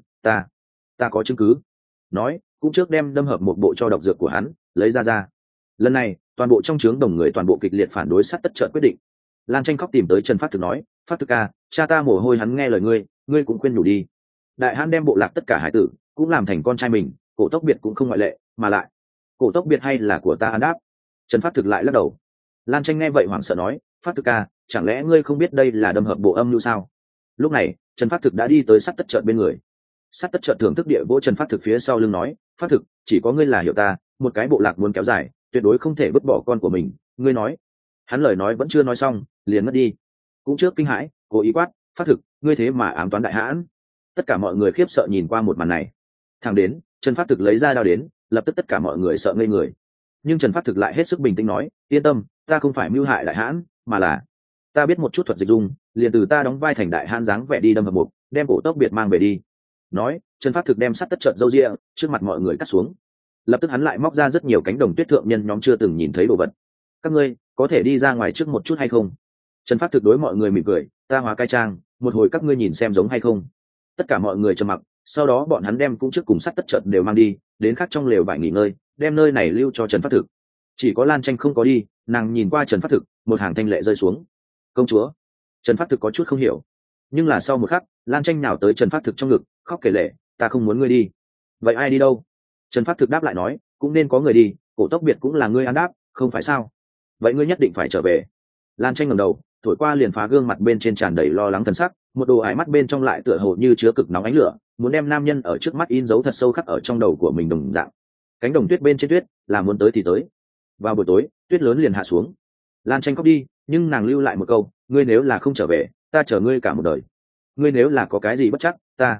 ta có chứng cứ. Nói cũng trước đem đâm hợp một bộ cho độc dược của hắn lấy ra. Lần này toàn bộ trong trướng đồng người toàn bộ kịch liệt phản đối. Sát tất chợt quyết định. Lan Tranh khóc tìm tới Trần Phát Thực nói, Phát Thực ca, cha ta mồ hôi hắn nghe lời ngươi cũng khuyên nhủ đi. Đại hãn đem bộ lạc tất cả hải tử cũng làm thành con trai mình, cổ tốc biệt cũng không ngoại lệ, mà lại cổ tốc biệt hay là của ta ăn đáp. Trần Phát Thực lại lắc đầu. Lan Tranh nghe vậy hoảng sợ nói, Phát Thực ca, chẳng lẽ ngươi không biết đây là đâm hợp bộ âm lưu sao? Lúc này Trần Phát Thực đã đi tới Sát tất chợt bên người. Sát tất chợt thưởng thức địa vỗ Trần Phát Thực phía sau lưng nói, Phát Thực, chỉ có ngươi là hiểu ta, một cái bộ lạc muốn kéo dài tuyệt đối không thể vứt bỏ con của mình, ngươi nói. Hắn lời nói vẫn chưa nói xong liền mất đi. Cũng trước kinh hãi cố ý quát, Phát Thực, ngươi thế mà ám toán đại hãn. Tất cả mọi người khiếp sợ nhìn qua một màn này. Thẳng đến Trần Phát Thực lấy ra đao đến, lập tức tất cả mọi người sợ ngây người. Nhưng Trần Phát Thực lại hết sức bình tĩnh nói, yên tâm, ta không phải mưu hại đại hãn, mà là ta biết một chút thuật dịch dung, liền từ ta đóng vai thành đại hãn dáng vẻ đi đâm hợp mục, đem cổ tốc biệt mang về đi. Nói Trần Phát Thực đem sắt tất trợn râu ria trước mặt mọi người cắt xuống. Lập tức hắn lại móc ra rất nhiều cánh đồng tuyết thượng nhân nhóm chưa từng nhìn thấy đồ vật. Các ngươi có thể đi ra ngoài trước một chút hay không? Trần Phát Thực đối mọi người mỉm cười, ta hóa cai trang, một hồi các ngươi nhìn xem giống hay không. Tất cả mọi người trầm mặc, sau đó bọn hắn đem cũng trước cùng sắt tất trợn đều mang đi đến khác trong lều vải nghỉ ngơi, đem nơi này lưu cho Trần Phát Thực. Chỉ có Lan Tranh không có đi, nàng nhìn qua Trần Phát Thực, một hàng thanh lệ rơi xuống. Công chúa. Trần Phát Thực có chút không hiểu, nhưng là sau một khắc Lan Tranh nhào tới Trần Phát Thực trong ngực khóc kể lể, ta không muốn ngươi đi. Vậy ai đi đâu? Trần Phát Thực đáp lại nói, cũng nên có người đi, cổ tốc biệt cũng là ngươi ăn đáp, không phải sao? Vậy ngươi nhất định phải trở về. Lan Tranh ngẩng đầu thổi qua liền phá gương mặt bên trên tràn đầy lo lắng thần sắc, một đồ ái mắt bên trong lại tựa hồ như chứa cực nóng ánh lửa, muốn đem nam nhân ở trước mắt in dấu thật sâu khắc ở trong đầu của mình đồng dạng. Cánh đồng tuyết bên trên tuyết là muốn tới thì tới. Vào buổi tối tuyết lớn liền hạ xuống. Lan Tranh khóc đi, nhưng nàng lưu lại một câu, ngươi nếu là không trở về, ta chờ ngươi cả một đời. Ngươi nếu là có cái gì bất chắc,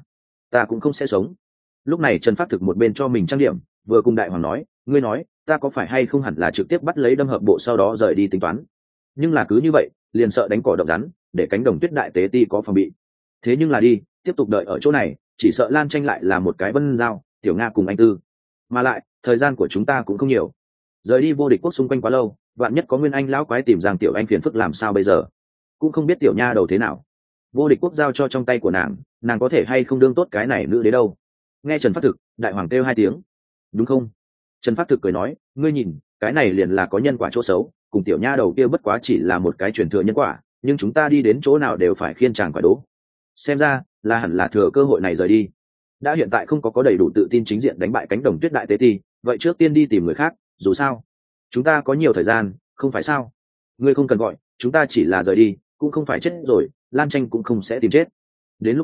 ta cũng không sẽ sống. Lúc này Trần Phát Thực một bên cho mình trang điểm, vừa cùng đại hoàng nói, ngươi nói ta có phải hay không hẳn là trực tiếp bắt lấy đâm hợp bộ sau đó rời đi tính toán. Nhưng là cứ như vậy liền sợ đánh cỏ động rắn, để cánh đồng tuyết đại tế ti có phòng bị. Thế nhưng là đi tiếp tục đợi ở chỗ này, chỉ sợ Lan Tranh lại là một cái Vân Giao, Tiểu Nga cùng anh Tư, mà lại thời gian của chúng ta cũng không nhiều. Rời đi vô địch quốc xung quanh quá lâu, vạn nhất có Nguyên Anh lão quái tìm Giang Tiểu Anh phiền phức làm sao bây giờ? Cũng không biết Tiểu Nha đầu thế nào. Vô địch quốc giao cho trong tay của nàng có thể hay không đương tốt cái này nữ đế đâu. Nghe Trần Phát Thực, đại hoàng kêu 2 tiếng. Đúng không? Trần Phát Thực cười nói, ngươi nhìn, cái này liền là có nhân quả chỗ xấu, cùng Tiểu Nha đầu kia bất quá chỉ là một cái truyền thừa nhân quả, nhưng chúng ta đi đến chỗ nào đều phải khiên chàng quả đố. Xem ra là hẳn là thừa cơ hội này rời đi. Đã hiện tại không có đầy đủ tự tin chính diện đánh bại cánh đồng tuyết đại tế ti, vậy trước tiên đi tìm người khác, dù sao chúng ta có nhiều thời gian, không phải sao? Ngươi không cần gọi, chúng ta chỉ là rời đi, cũng không phải chết rồi, Lan Tranh cũng không sẽ tìm chết. Đến lúc đó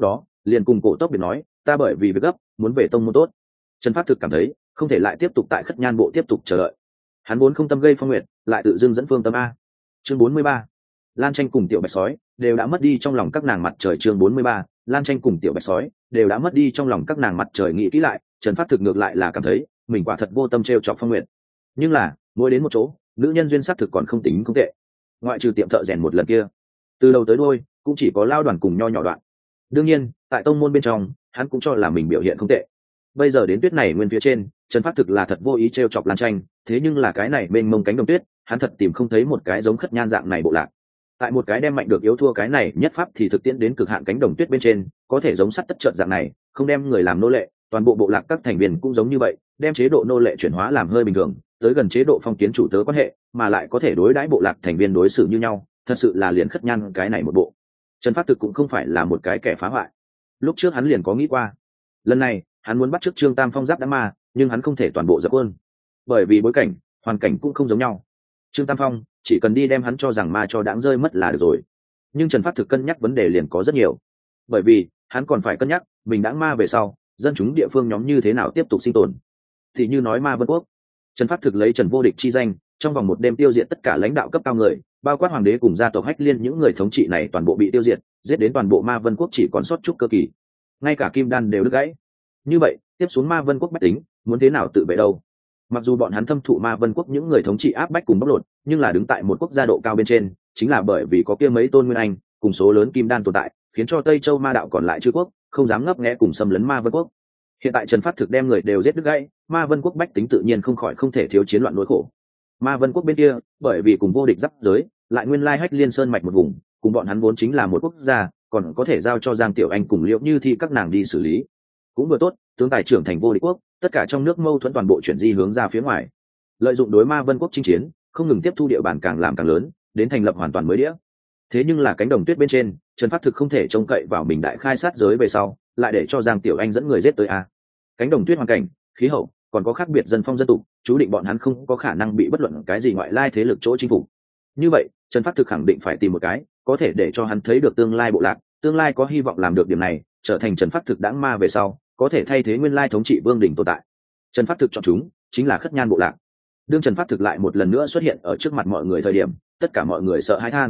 liền cùng cổ tốc biệt nói, ta bởi vì việc gấp muốn về tông môn tốt. Trần Phát Thực cảm thấy không thể lại tiếp tục tại Khất Nhan bộ tiếp tục chờ đợi, hắn vốn không tâm gây phong nguyệt, lại tự dưng dẫn Phương Tâm a. Chương 43. Lan Tranh cùng Tiểu Bạch Sói đều đã mất đi trong lòng các nàng mặt trời. Chương 43. Lan Tranh cùng Tiểu Bạch Sói đều đã mất đi trong lòng các nàng mặt trời. Nghĩ kỹ lại, Trần Phát Thực ngược lại là cảm thấy mình quả thật vô tâm trêu chọc Phong Nguyệt, nhưng là mỗi đến một chỗ, nữ nhân duyên sắc thực còn không tính không tệ. Ngoại trừ tiệm thợ rèn một lần kia, từ đầu tới đuôi cũng chỉ có Lao Đoàn cùng Nho nhỏ đoạn. Đương nhiên, tại tông môn bên trong, hắn cũng cho là mình biểu hiện không tệ. Bây giờ đến Tuyết này nguyên phía trên, Trần Phát Thực là thật vô ý trêu chọc Lan Tranh, thế nhưng là cái này mênh mông cánh đồng tuyết, hắn thật tìm không thấy một cái giống Khất Nhan dạng này bộ lạc. Tại một cái đem mạnh được yếu thua cái này nhất pháp thì thực tiễn đến cực hạn cánh đồng tuyết bên trên, có thể giống sắt tất trợn dạng này, không đem người làm nô lệ, toàn bộ bộ lạc các thành viên cũng giống như vậy, đem chế độ nô lệ chuyển hóa làm hơi bình thường, tới gần chế độ phong kiến chủ tớ quan hệ, mà lại có thể đối đãi bộ lạc thành viên đối xử như nhau, thật sự là liền Khất Nhan cái này một bộ. Trần Phát Thực cũng không phải là một cái kẻ phá hoại. Lúc trước hắn liền có nghĩ qua, lần này hắn muốn bắt chước Trương Tam Phong giáp đám ma, nhưng hắn không thể toàn bộ dập quân, bởi vì bối cảnh hoàn cảnh cũng không giống nhau. Trương Tam Phong chỉ cần đi đem hắn cho rằng ma cho đãng rơi mất là được rồi, nhưng Trần Phát Thực cân nhắc vấn đề liền có rất nhiều, bởi vì hắn còn phải cân nhắc mình đãng ma về sau dân chúng địa phương nhóm như thế nào tiếp tục sinh tồn. Thì như nói Ma Vân Quốc, Trần Phát Thực lấy Trần Vô Địch chi danh, trong vòng một đêm tiêu diệt tất cả lãnh đạo cấp cao người, bao quát hoàng đế cùng gia tộc Hách Liên, những người thống trị này toàn bộ bị tiêu diệt, giết đến toàn bộ Ma Vân Quốc chỉ còn sót chút cơ kỳ, ngay cả kim đan đều đứt gãy. Như vậy tiếp xuống Ma Vân Quốc bách tính muốn thế nào tự vệ đâu? Mặc dù bọn hắn thâm thụ Ma Vân Quốc những người thống trị áp bách cùng bóc lột, nhưng là đứng tại một quốc gia độ cao bên trên, chính là bởi vì có kia mấy tôn nguyên anh cùng số lớn kim đan tồn tại, khiến cho Tây Châu ma đạo còn lại chư quốc không dám ngấp nghé cùng xâm lấn Ma Vân Quốc. Hiện tại Trần Phát Thực đem người đều giết đứt gãy, Ma Vân Quốc bách tính tự nhiên không khỏi không thể thiếu chiến loạn nỗi khổ. Ma Vân Quốc bên kia, bởi vì cùng Vô Địch giáp giới, lại nguyên lai Hách Liên Sơn mạch một vùng, cùng bọn hắn vốn chính là một quốc gia, còn có thể giao cho Giang Tiểu Anh cùng Liễu Như Thi các nàng đi xử lý. Cũng vừa tốt, tướng tài trưởng thành Vô Địch quốc, tất cả trong nước mâu thuẫn toàn bộ chuyển di hướng ra phía ngoài, lợi dụng đối Ma Vân Quốc chinh chiến, không ngừng tiếp thu địa bàn càng làm càng lớn, đến thành lập hoàn toàn mới đĩa. Thế nhưng là cánh đồng tuyết bên trên, Trần Phát Thực không thể trông cậy vào mình đại khai sát giới về sau, lại để cho Giang Tiểu Anh dẫn người giết tới a. Cánh đồng tuyết hoàn cảnh, khí hậu, còn có khác biệt dân phong dân tục, chú định bọn hắn không có khả năng bị bất luận cái gì ngoại lai thế lực chỗ chinh phục. Như vậy, Trần Phát Thực khẳng định phải tìm một cái có thể để cho hắn thấy được tương lai bộ lạc, tương lai có hy vọng làm được điểm này, trở thành Trần Phát Thực đãng ma về sau, có thể thay thế nguyên lai thống trị vương đỉnh tồn tại. Trần Phát Thực chọn chúng chính là Khất Nhan bộ lạc. Đương Trần Phát Thực lại một lần nữa xuất hiện ở trước mặt mọi người thời điểm, tất cả mọi người sợ hãi than.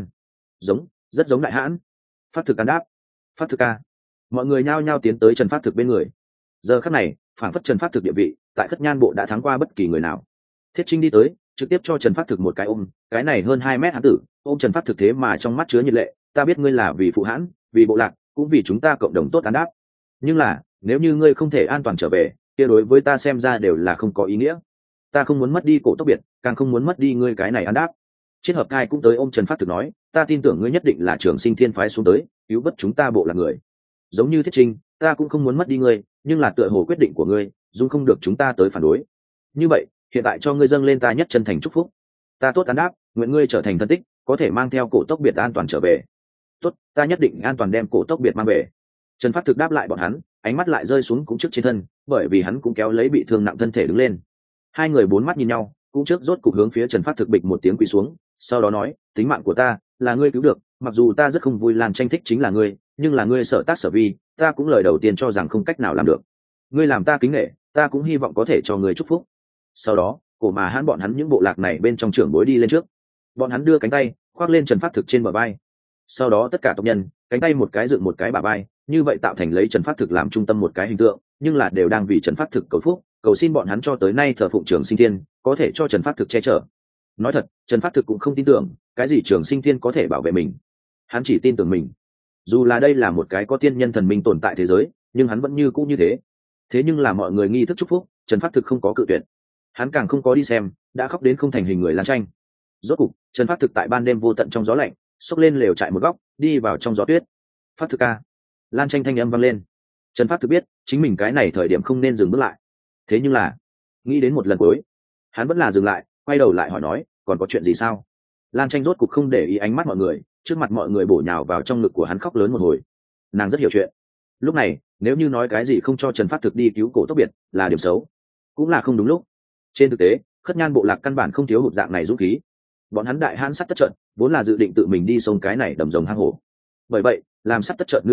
Rất giống đại hãn. Phát Thực ăn đáp. Phát Thực ca. Mọi người nhao nhao tiến tới Trần Phát Thực bên người. Giờ khắc này, phản phất Trần Phát Thực địa vị tại Khất Nhan bộ đã thắng qua bất kỳ người nào. Thiết Trinh đi tới, trực tiếp cho Trần Phát Thực một cái ôm, cái này hơn 2 mét hán tử, ôm Trần Phát Thực thế mà trong mắt chứa nhiệt lệ, ta biết ngươi là vì phụ hãn, vì bộ lạc, cũng vì chúng ta cộng đồng tốt ăn đáp. Nhưng là, nếu như ngươi không thể an toàn trở về, kia đối với ta xem ra đều là không có ý nghĩa. Ta không muốn mất đi Cổ Tốc Biệt, càng không muốn mất đi ngươi cái này ăn đáp. Triết Hợp Cai cũng tới ôm Trần Phát Thực nói, ta tin tưởng ngươi nhất định là Trường Sinh Thiên phái xuống tới, cứu vớt chúng ta bộ lạc người. Giống như Thiết Trinh, ta cũng không muốn mất đi ngươi, nhưng là tựa hồ quyết định của ngươi, dung không được chúng ta tới phản đối. Như vậy, hiện tại cho ngươi dâng lên ta nhất chân thành chúc phúc. Ta tốt ăn đáp, nguyện ngươi trở thành thân tích, có thể mang theo Cổ Tốc Biệt an toàn trở về. Tốt, ta nhất định an toàn đem Cổ Tốc Biệt mang về. Trần Phát Thực đáp lại bọn hắn, ánh mắt lại rơi xuống cũng trước trên thân, bởi vì hắn cũng kéo lấy bị thương nặng thân thể đứng lên. Hai người bốn mắt nhìn nhau, cũng trước rốt cục hướng phía Trần Phát Thực bịch một tiếng quỳ xuống, sau đó nói, tính mạng của ta là ngươi cứu được, mặc dù ta rất không vui Lan Tranh thích chính là ngươi, nhưng là ngươi sở tác sở vi, ta cũng lời đầu tiên cho rằng không cách nào làm được. Ngươi làm ta kính nể, ta cũng hy vọng có thể cho ngươi chúc phúc. Sau đó, Cổ Mà Hãn bọn hắn những bộ lạc này bên trong trưởng bối đi lên trước, bọn hắn đưa cánh tay khoác lên Trần Phát Thực trên bờ vai. Sau đó tất cả tộc nhân cánh tay một cái dựng một cái bả vai, như vậy tạo thành lấy Trần Phát Thực làm trung tâm một cái hình tượng, nhưng là đều đang vì Trần Phát Thực cầu phúc, cầu xin bọn hắn cho tới nay thờ phụng Trường Sinh Thiên có thể cho Trần Phát Thực che chở. Nói thật, Trần Phát Thực cũng không tin tưởng cái gì Trường Sinh Thiên có thể bảo vệ mình, hắn chỉ tin tưởng mình. Dù là đây là một cái có tiên nhân thần minh tồn tại thế giới, nhưng hắn vẫn như cũ như thế. Thế nhưng là mọi người nghi thức chúc phúc, Trần Phát Thực không có cự tuyệt, hắn càng không có đi xem đã khóc đến không thành hình người Lan Tranh. Rốt cục, Trần Phát Thực tại ban đêm vô tận trong gió lạnh, xốc lên lều trại một góc, đi vào trong gió tuyết. Phát Thực ca. Lan Tranh thanh âm vang lên. Trần Phát Thực biết chính mình cái này thời điểm không nên dừng bước lại, thế nhưng là nghĩ đến một lần cuối, hắn vẫn là dừng lại, quay đầu lại hỏi nói, còn có chuyện gì sao? Lan Tranh rốt cục không để ý ánh mắt mọi người, trước mặt mọi người bổ nhào vào trong ngực của hắn khóc lớn một hồi. Nàng rất hiểu chuyện. Lúc này, nếu như nói cái gì không cho Trần Phát Thực đi cứu Cổ Tốc Biệt là điểm xấu, cũng là không đúng lúc. Trên thực tế, Khất Nhan bộ lạc căn bản không thiếu hụt dạng này dũng khí. Bọn hắn đại hãn sắt tất trận, vốn là dự định tự mình đi sông cái này đầm rồng hang hổ. Bởi vậy, làm sắt tất trận nữ nhi,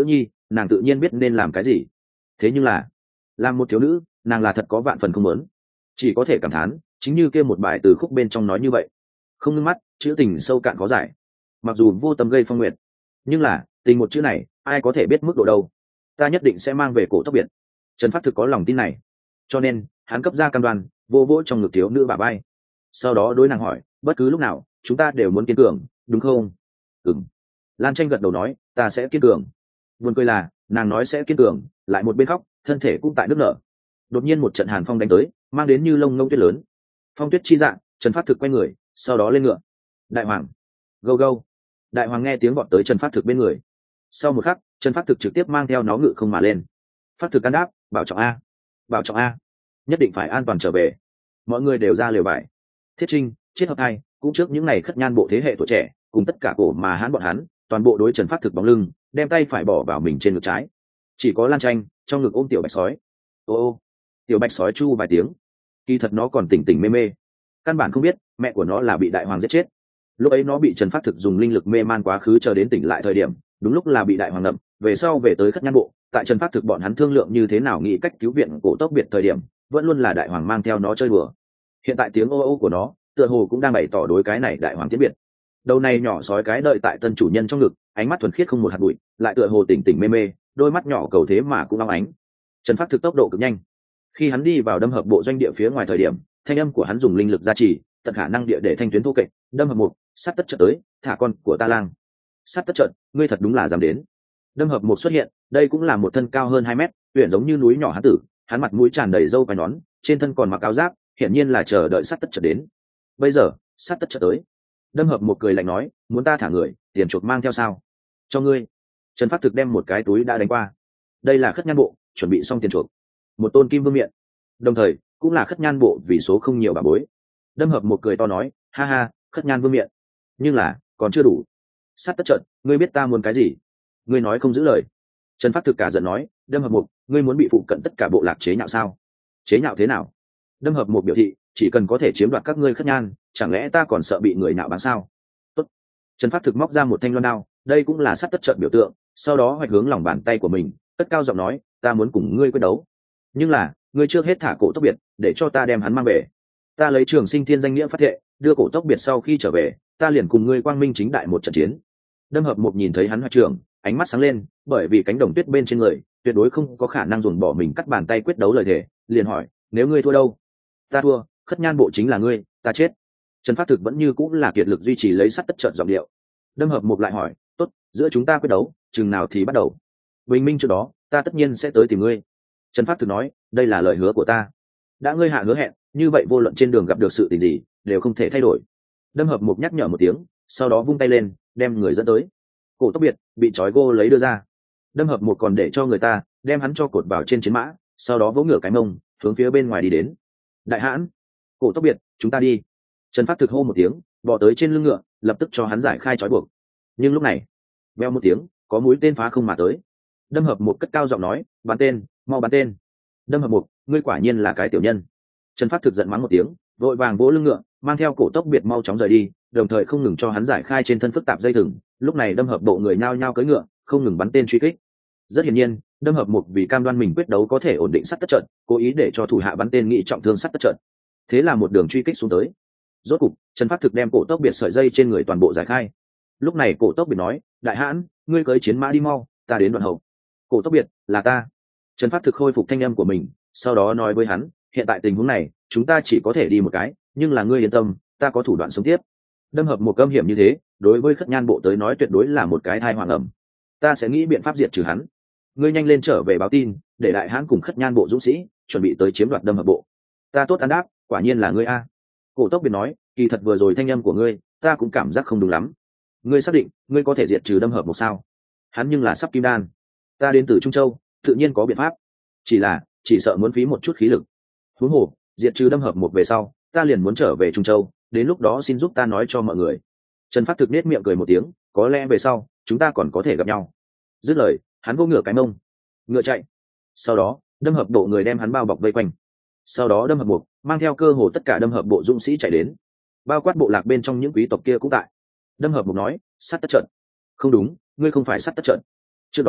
nàng tự nhiên biết nên làm cái gì. Thế nhưng là làm một thiếu nữ, nàng là thật có vạn phần không muốn, chỉ có thể cảm thán, chính như kia một bài từ khúc bên trong nói như vậy, không ngưng mắt chữ tình sâu cạn khó giải, mặc dù vô tâm gây phong nguyệt, nhưng là tình một chữ này ai có thể biết mức độ đâu. Ta nhất định sẽ mang về cổ tốc biệt. Trần Phát Thực có lòng tin này, cho nên hắn cấp ra cam đoan, vô vỗ trong ngực thiếu nữ bả vai, sau đó đối nàng hỏi, bất cứ lúc nào chúng ta đều muốn kiên cường, đúng không? Ừm. Lan Tranh gật đầu nói, ta sẽ kiên cường. Buồn cười là nàng nói sẽ kiên cường, lại một bên khóc, thân thể cũng tại nước nở. Đột nhiên một trận hàn phong đánh tới, mang đến như lông ngông tuyết lớn. Phong tuyết chi dạng, Trần Phát Thực quay người, sau đó lên ngựa. Đại hoàng, go go. Đại hoàng nghe tiếng vọt tới Trần Phát Thực bên người. Sau một khắc, Trần Phát Thực trực tiếp mang theo nó ngự không mà lên. Phát Thực can đáp, bảo trọng a, bảo trọng a, nhất định phải an toàn trở về. Mọi người đều ra lều vải. Thiết Trinh, Triết Hợp Hai cũng trước những ngày khất nhan bộ thế hệ tuổi trẻ, cùng tất cả cổ mà hán bọn hắn, toàn bộ đối Trần Phát Thực bóng lưng, đem tay phải bỏ vào mình trên ngực trái. Chỉ có Lan Tranh trong ngực ôm tiểu bạch sói. Ô ô, tiểu bạch sói chu vài tiếng, kỳ thật nó còn tỉnh tỉnh mê mê, căn bản không biết mẹ của nó là bị đại hoàng giết chết. Lúc ấy nó bị Trần Phát Thực dùng linh lực mê man quá khứ chờ đến tỉnh lại thời điểm, đúng lúc là bị đại hoàng ngậm, về sau về tới khất nhan bộ, tại Trần Phát Thực bọn hắn thương lượng như thế nào nghĩ cách cứu viện cổ tốc biệt thời điểm, vẫn luôn là đại hoàng mang theo nó chơi đùa. Hiện tại tiếng ô ô của nó tựa hồ cũng đang bày tỏ đối cái này đại hoàng tiến biệt. Đầu này nhỏ sói cái đợi tại tân chủ nhân trong ngực, ánh mắt thuần khiết không một hạt bụi, lại tựa hồ tỉnh tỉnh mê mê, đôi mắt nhỏ cầu thế mà cũng long ánh. Trần Phát Thực tốc độ cực nhanh, khi hắn đi vào Đâm Hợp bộ doanh địa phía ngoài thời điểm, thanh âm của hắn dùng linh lực gia trì, tận khả năng địa để thanh tuyến thô kệch. Đâm Hợp một, sát tất trận tới, thả con của ta lang. Sát tất trận, ngươi thật đúng là dám đến. Đâm Hợp một xuất hiện, đây cũng là một thân cao hơn 2 mét, uyển giống như núi nhỏ hán tử, hắn mặt mũi tràn đầy râu quai nón, trên thân còn mặc áo giáp, hiển nhiên là chờ đợi sát tất trận đến. Bây giờ, sát tất trận tới. Đâm Hợp một cười lạnh nói, muốn ta thả người, tiền chuộc mang theo sao? Cho ngươi. Trần Phát Thực đem một cái túi đã đánh qua. Đây là khất nhan bộ, chuẩn bị xong tiền chuộc. Một tôn kim vương miện, đồng thời cũng là khất nhan bộ vì số không nhiều bà bối. Đâm Hợp một cười to nói, ha ha, khất nhan vương miện, nhưng là còn chưa đủ. Sát tất trận, ngươi biết ta muốn cái gì? Ngươi nói không giữ lời. Trần Phát Thực cả giận nói, Đâm Hợp một, ngươi muốn bị phụ cận tất cả bộ lạc chế nhạo sao? Chế nhạo thế nào? Đâm Hợp một biểu thị, chỉ cần có thể chiếm đoạt các ngươi khất nhan, chẳng lẽ ta còn sợ bị người nhạo báng sao? Tốt. Trần Phát Thực móc ra một thanh loan đao, đây cũng là sát tất trận biểu tượng, sau đó hoạch hướng lòng bàn tay của mình, cất cao giọng nói, ta muốn cùng ngươi quyết đấu, nhưng là ngươi trước hết thả cổ tốc biệt, để cho ta đem hắn mang về. Ta lấy Trường Sinh Thiên danh nghĩa phát thệ, đưa cổ tốc biệt sau khi trở về, ta liền cùng ngươi quang minh chính đại một trận chiến. Đâm Hợp một nhìn thấy hắn hoạch trưởng, ánh mắt sáng lên, bởi vì cánh đồng tuyết bên trên người tuyệt đối không có khả năng dùng bỏ mình cắt bàn tay quyết đấu lời thề, liền hỏi, nếu ngươi thua đâu? Ta thua, khất nhan bộ chính là ngươi, ta chết. Trần Phát Thực vẫn như cũng là kiệt lực duy trì lấy sắt tất trận giọng điệu. Đâm Hợp một lại hỏi, tốt, giữa chúng ta quyết đấu, chừng nào thì bắt đầu? Bình minh trước đó, ta tất nhiên sẽ tới tìm ngươi. Trần Phát Thực nói, đây là lời hứa của ta. Đã ngươi hạ hứa hẹn, như vậy vô luận trên đường gặp được sự tình gì, đều không thể thay đổi. Đâm Hợp một nhắc nhở một tiếng, sau đó vung tay lên, đem người dẫn tới. Cổ tốc biệt bị trói gô lấy đưa ra. Đâm Hợp một còn để cho người ta đem hắn cho cột vào trên chiến mã, sau đó vỗ ngựa cái mông, hướng phía bên ngoài đi đến. Đại hãn, cổ tốc biệt, chúng ta đi. Trần Phát Thực hô một tiếng, bò tới trên lưng ngựa, lập tức cho hắn giải khai trói buộc. Nhưng lúc này, veo một tiếng, có mũi tên phá không mà tới. Đâm Hợp một cất cao giọng nói, bắn tên, mau bắn tên. Đâm Hợp một, ngươi quả nhiên là cái tiểu nhân. Trần Phát Thực giận mắng một tiếng, vội vàng vỗ lưng ngựa, mang theo cổ tốc biệt mau chóng rời đi, đồng thời không ngừng cho hắn giải khai trên thân phức tạp dây thừng. Lúc này Đâm Hợp bộ người nhao nhao cưỡi ngựa, không ngừng bắn tên truy kích. Rất hiển nhiên, Đâm Hợp một vì cam đoan mình quyết đấu có thể ổn định sắt tất trận, cố ý để cho thủ hạ bắn tên nghị trọng thương sắt tất trận. Thế là một đường truy kích xuống tới. Rốt cục, Trần Phát Thực đem cổ tốc biệt sợi dây trên người toàn bộ giải khai. Lúc này cổ tốc biệt nói, đại hãn, ngươi cưỡi chiến mã đi mau, ta đến đoạn hậu. Cổ tốc biệt, là ta. Trần Phát Thực khôi phục thanh âm của mình, sau đó nói với hắn, hiện tại tình huống này, chúng ta chỉ có thể đi một cái, nhưng là ngươi yên tâm, ta có thủ đoạn sống tiếp. Đâm Hợp một câm hiểm như thế, đối với khất nhan bộ tới nói tuyệt đối là một cái thai hoàng ẩm. Ta sẽ nghĩ biện pháp diệt trừ hắn. Ngươi nhanh lên trở về báo tin, để đại hãn cùng khất nhan bộ dũng sĩ chuẩn bị tới chiếm đoạt Đâm Hợp bộ. Ta tốt ăn đáp, quả nhiên là ngươi a. Cổ tốc biệt nói, kỳ thật vừa rồi thanh âm của ngươi, ta cũng cảm giác không đúng lắm. Ngươi xác định, ngươi có thể diệt trừ Đâm Hợp một sao? Hắn nhưng là sắp kim đan. Ta đến từ Trung Châu, tự nhiên có biện pháp. Chỉ sợ muốn phí một chút khí lực. Huống hồ, diệt trừ Đâm Hợp một về sau, ta liền muốn trở về Trung Châu, đến lúc đó xin giúp ta nói cho mọi người. Trần Phát Thực nết miệng cười một tiếng, có lẽ về sau chúng ta còn có thể gặp nhau. Dứt lời, hắn vô ngựa cái mông, ngựa chạy. Sau đó, Đâm Hợp bộ người đem hắn bao bọc vây quanh. Sau đó Đâm Hợp một mang theo cơ hồ tất cả Đâm Hợp bộ dũng sĩ chạy đến, bao quát bộ lạc bên trong những quý tộc kia cũng tại. Đâm Hợp một nói, sát tất trận. Không đúng, ngươi không phải sát tất trận. Trước đó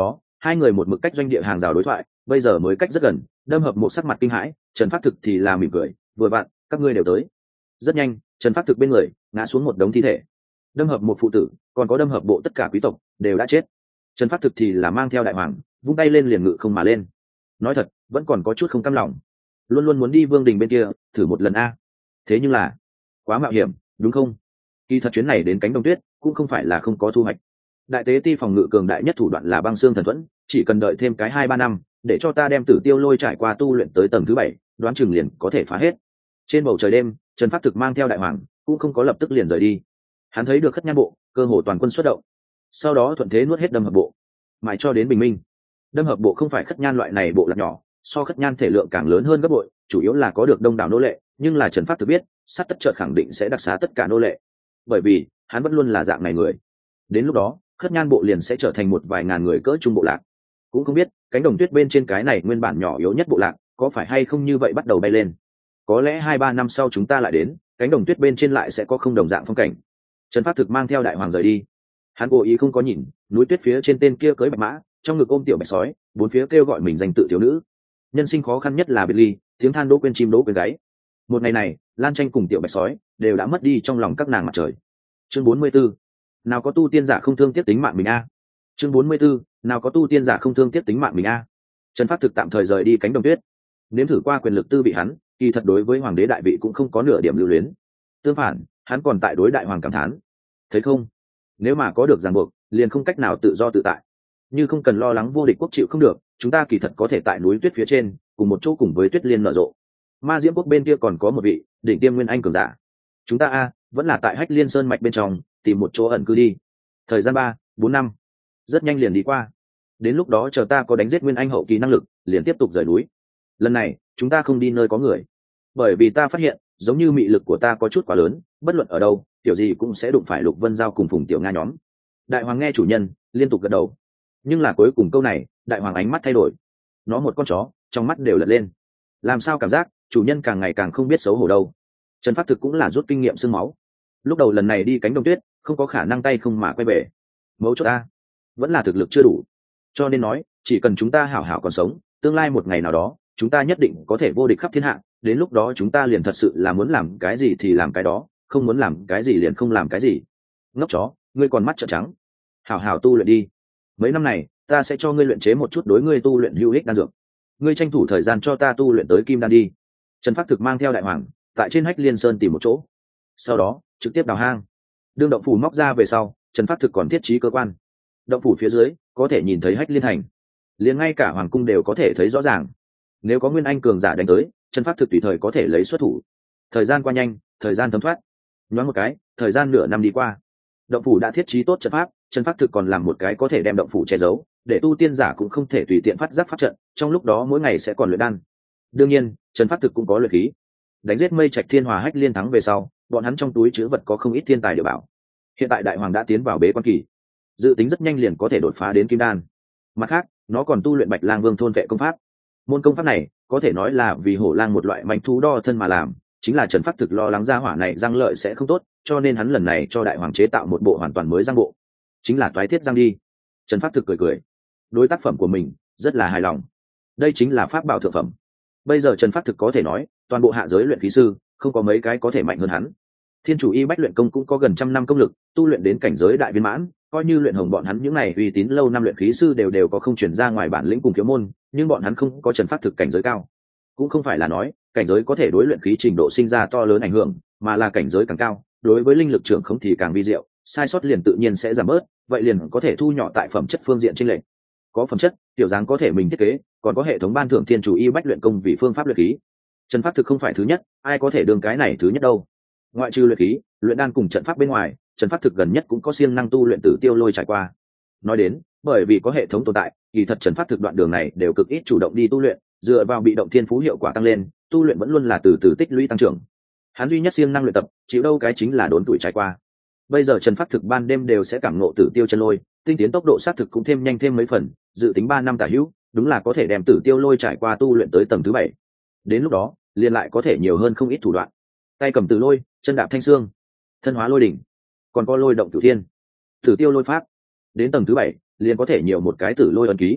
Hai người một mực cách doanh địa hàng rào đối thoại, bây giờ mới cách rất gần. Đâm Hợp Mộ sắc mặt kinh hãi, Trần Phát Thực thì là mỉm cười, vừa vặn các ngươi đều tới. Rất nhanh, Trần Phát Thực bên người ngã xuống một đống thi thể. Đâm Hợp Một phụ tử, còn có Đâm Hợp Bộ tất cả quý tộc đều đã chết. Trần Phát Thực thì là mang theo đại hoàng, vung tay lên liền ngự không mà lên. Nói thật, vẫn còn có chút không cam lòng, luôn luôn muốn đi Vương Đình bên kia thử một lần a. Thế nhưng là quá mạo hiểm, đúng không? Kỳ thật chuyến này đến cánh đồng tuyết cũng không phải là không có thu hoạch. Đại tế ti phòng ngự cường đại nhất thủ đoạn là băng xương thần thuẫn, chỉ cần đợi thêm cái 2-3 năm để cho ta đem Tử Tiêu Lôi trải qua tu luyện tới tầng thứ 7, đoán chừng liền có thể phá hết. Trên bầu trời đêm, Trần Phát Thực mang theo đại hoàng cũng không có lập tức liền rời đi. Hắn thấy được Khất Nhan Bộ cơ hồ toàn quân xuất động, sau đó thuận thế nuốt hết Đâm Hợp Bộ, mãi cho đến bình minh. Đâm Hợp Bộ không phải Khất Nhan loại này bộ lạc nhỏ, so Khất Nhan thể lượng càng lớn hơn gấp bội, chủ yếu là có được đông đảo nô lệ, nhưng là Trần Phát Thực biết sát tất chợt khẳng định sẽ đặc xá tất cả nô lệ, bởi vì hắn vẫn luôn là dạng này người. Đến lúc đó Khất Nhan Bộ liền sẽ trở thành một vài ngàn người cỡ trung bộ lạc. Cũng không biết cánh đồng tuyết bên trên cái này nguyên bản nhỏ yếu nhất bộ lạc có phải hay không như vậy bắt đầu bay lên. Có lẽ 2-3 năm sau chúng ta lại đến, cánh đồng tuyết bên trên lại sẽ có không đồng dạng phong cảnh. Trần Phát Thực mang theo đại hoàng rời đi. Hắn cố ý không có nhìn núi tuyết phía trên tên kia cưỡi bạch mã, trong ngực ôm tiểu bạch sói, bốn phía kêu gọi mình danh tự thiếu nữ. Nhân sinh khó khăn nhất là biệt ly, tiếng than đỗ quên chim đỗ quên gáy. Một ngày này, Lan Tranh cùng tiểu bạch sói đều đã mất đi trong lòng các nàng mặt trời. Chương 44. Nào có tu tiên giả không thương tiếc tính mạng mình a. Chương 44. Nào có tu tiên giả không thương tiếc tính mạng mình a. Trần Phát Thực tạm thời rời đi cánh đồng tuyết, nếm thử qua quyền lực tư vị hắn, kỳ thật đối với hoàng đế đại vị cũng không có nửa điểm lưu luyến. Tương phản, hắn còn tại đối đại hoàng cảm thán. Thấy không? Nếu mà có được ràng buộc, liền không cách nào tự do tự tại. Như không cần lo lắng vô địch quốc chịu không được, chúng ta kỳ thật có thể tại núi tuyết phía trên, cùng một chỗ cùng với tuyết liên nở rộ. Ma Diễm quốc bên kia còn có một vị đỉnh tiêm nguyên anh cường giả. Chúng ta vẫn là tại Hách Liên Sơn mạch bên trong, tìm một chỗ ẩn cư đi. Thời gian 3-4 năm rất nhanh liền đi qua. Đến lúc đó chờ ta có đánh giết nguyên anh hậu kỳ năng lực, liền tiếp tục rời núi. Lần này chúng ta không đi nơi có người, bởi vì ta phát hiện giống như mị lực của ta có chút quá lớn, bất luận ở đâu kiểu gì cũng sẽ đụng phải Lục Vân Giao cùng Phùng Tiểu Nga nhóm. Đại hoàng nghe chủ nhân liên tục gật đầu, nhưng là cuối cùng câu này đại hoàng ánh mắt thay đổi. Nó một con chó trong mắt đều lật lên. Làm sao cảm giác chủ nhân càng ngày càng không biết xấu hổ đâu. Trần Phát Thực cũng là rút kinh nghiệm xương máu. Lúc đầu lần này đi cánh đồng tuyết không có khả năng tay không mà quay về. Mấu chốt ta vẫn là thực lực chưa đủ, cho nên nói chỉ cần chúng ta hảo hảo còn sống, tương lai một ngày nào đó chúng ta nhất định có thể vô địch khắp thiên hạ. Đến lúc đó chúng ta liền thật sự là muốn làm cái gì thì làm cái đó, không muốn làm cái gì liền không làm cái gì. Ngốc chó, ngươi còn mắt trợn trắng. Hảo hảo tu luyện đi, mấy năm này ta sẽ cho ngươi luyện chế một chút đối ngươi tu luyện hữu ích đan dược. Ngươi tranh thủ thời gian cho ta tu luyện tới kim đan đi. Trần Phát Thực mang theo đại hoàng tại trên Hách Liên Sơn tìm một chỗ, sau đó trực tiếp đào hang. Đương động phủ móc ra về sau, Trần Phát Thực còn thiết trí cơ quan. Động phủ phía dưới có thể nhìn thấy Hách Liên thành, liền ngay cả hoàng cung đều có thể thấy rõ ràng. Nếu có nguyên anh cường giả đánh tới, Trần Phát Thực tùy thời có thể lấy xuất thủ. Thời gian qua nhanh, thời gian thấm thoát, nhoáng một cái thời gian nửa năm đi qua. Động phủ đã thiết trí tốt trận pháp, Trần Phát Thực còn làm một cái có thể đem động phủ che giấu, để tu tiên giả cũng không thể tùy tiện phát giác pháp trận. Trong lúc đó mỗi ngày sẽ còn luyện đan. Đương nhiên Trần Phát Thực cũng có luyện khí. Đánh giết Mây Trạch Thiên Hòa Hách Liên thắng về sau, bọn hắn trong túi chứa vật có không ít thiên tài địa bảo. Hiện tại đại hoàng đã tiến vào bế quan kỳ, dự tính rất nhanh liền có thể đột phá đến kim đan. Mặt khác nó còn tu luyện Bạch Lang Vương thôn vệ công pháp. Môn công pháp này có thể nói là vì hổ lang một loại manh thú đo thân mà làm, chính là Trần Phát Thực lo lắng gia hỏa này răng lợi sẽ không tốt, cho nên hắn lần này cho đại hoàng chế tạo một bộ hoàn toàn mới răng bộ, chính là toái thiết răng đi. Trần Phát Thực cười cười, đối tác phẩm của mình rất là hài lòng. Đây chính là pháp bảo thượng phẩm. Bây giờ Trần Phát Thực có thể nói toàn bộ hạ giới luyện khí sư không có mấy cái có thể mạnh hơn hắn. Thiên Chủ Y Bách luyện công cũng có gần 100 năm công lực, tu luyện đến cảnh giới đại viên mãn, coi như luyện hồng bọn hắn những này uy tín lâu năm luyện khí sư đều có không chuyển ra ngoài bản lĩnh cùng khiếu môn, nhưng bọn hắn không có Trần Phát Thực cảnh giới cao. Cũng không phải là nói cảnh giới có thể đối luyện khí trình độ sinh ra to lớn ảnh hưởng, mà là cảnh giới càng cao, đối với linh lực trưởng không thì càng vi diệu, sai sót liền tự nhiên sẽ giảm bớt, vậy liền có thể thu nhỏ tại phẩm chất phương diện chênh lệch. Có phẩm chất, tiểu dáng có thể mình thiết kế, còn có hệ thống ban thưởng Thiên Chủ Y Bách luyện công vì phương pháp luyện khí. Trần Phát Thực không phải thứ nhất, ai có thể đương cái này thứ nhất đâu. Ngoại trừ luyện khí, luyện đan cùng trận pháp bên ngoài, Trần Phát Thực gần nhất cũng có siêng năng tu luyện Tử Tiêu Lôi trải qua. Nói đến, bởi vì có hệ thống tồn tại, kỳ thật Trần Phát Thực đoạn đường này đều cực ít chủ động đi tu luyện, dựa vào bị động thiên phú hiệu quả tăng lên, tu luyện vẫn luôn là từ từ tích lũy tăng trưởng. Hắn duy nhất siêng năng luyện tập, chịu đâu cái chính là đốn tuổi trải qua. Bây giờ Trần Phát Thực ban đêm đều sẽ cảm ngộ Tử Tiêu chân lôi, tinh tiến tốc độ sát thực cũng thêm nhanh thêm mấy phần, dự tính 3 năm tả hữu, đúng là có thể đem Tử Tiêu Lôi trải qua tu luyện tới tầng thứ 7. Đến lúc đó, liền lại có thể nhiều hơn không ít thủ đoạn. Tay cầm Tử Lôi, chân đạp thanh xương, thân hóa lôi đỉnh, còn có lôi động cửu thiên, Tử Tiêu Lôi pháp. Đến tầng thứ 7, liền có thể nhiều một cái Tử Lôi ấn ký,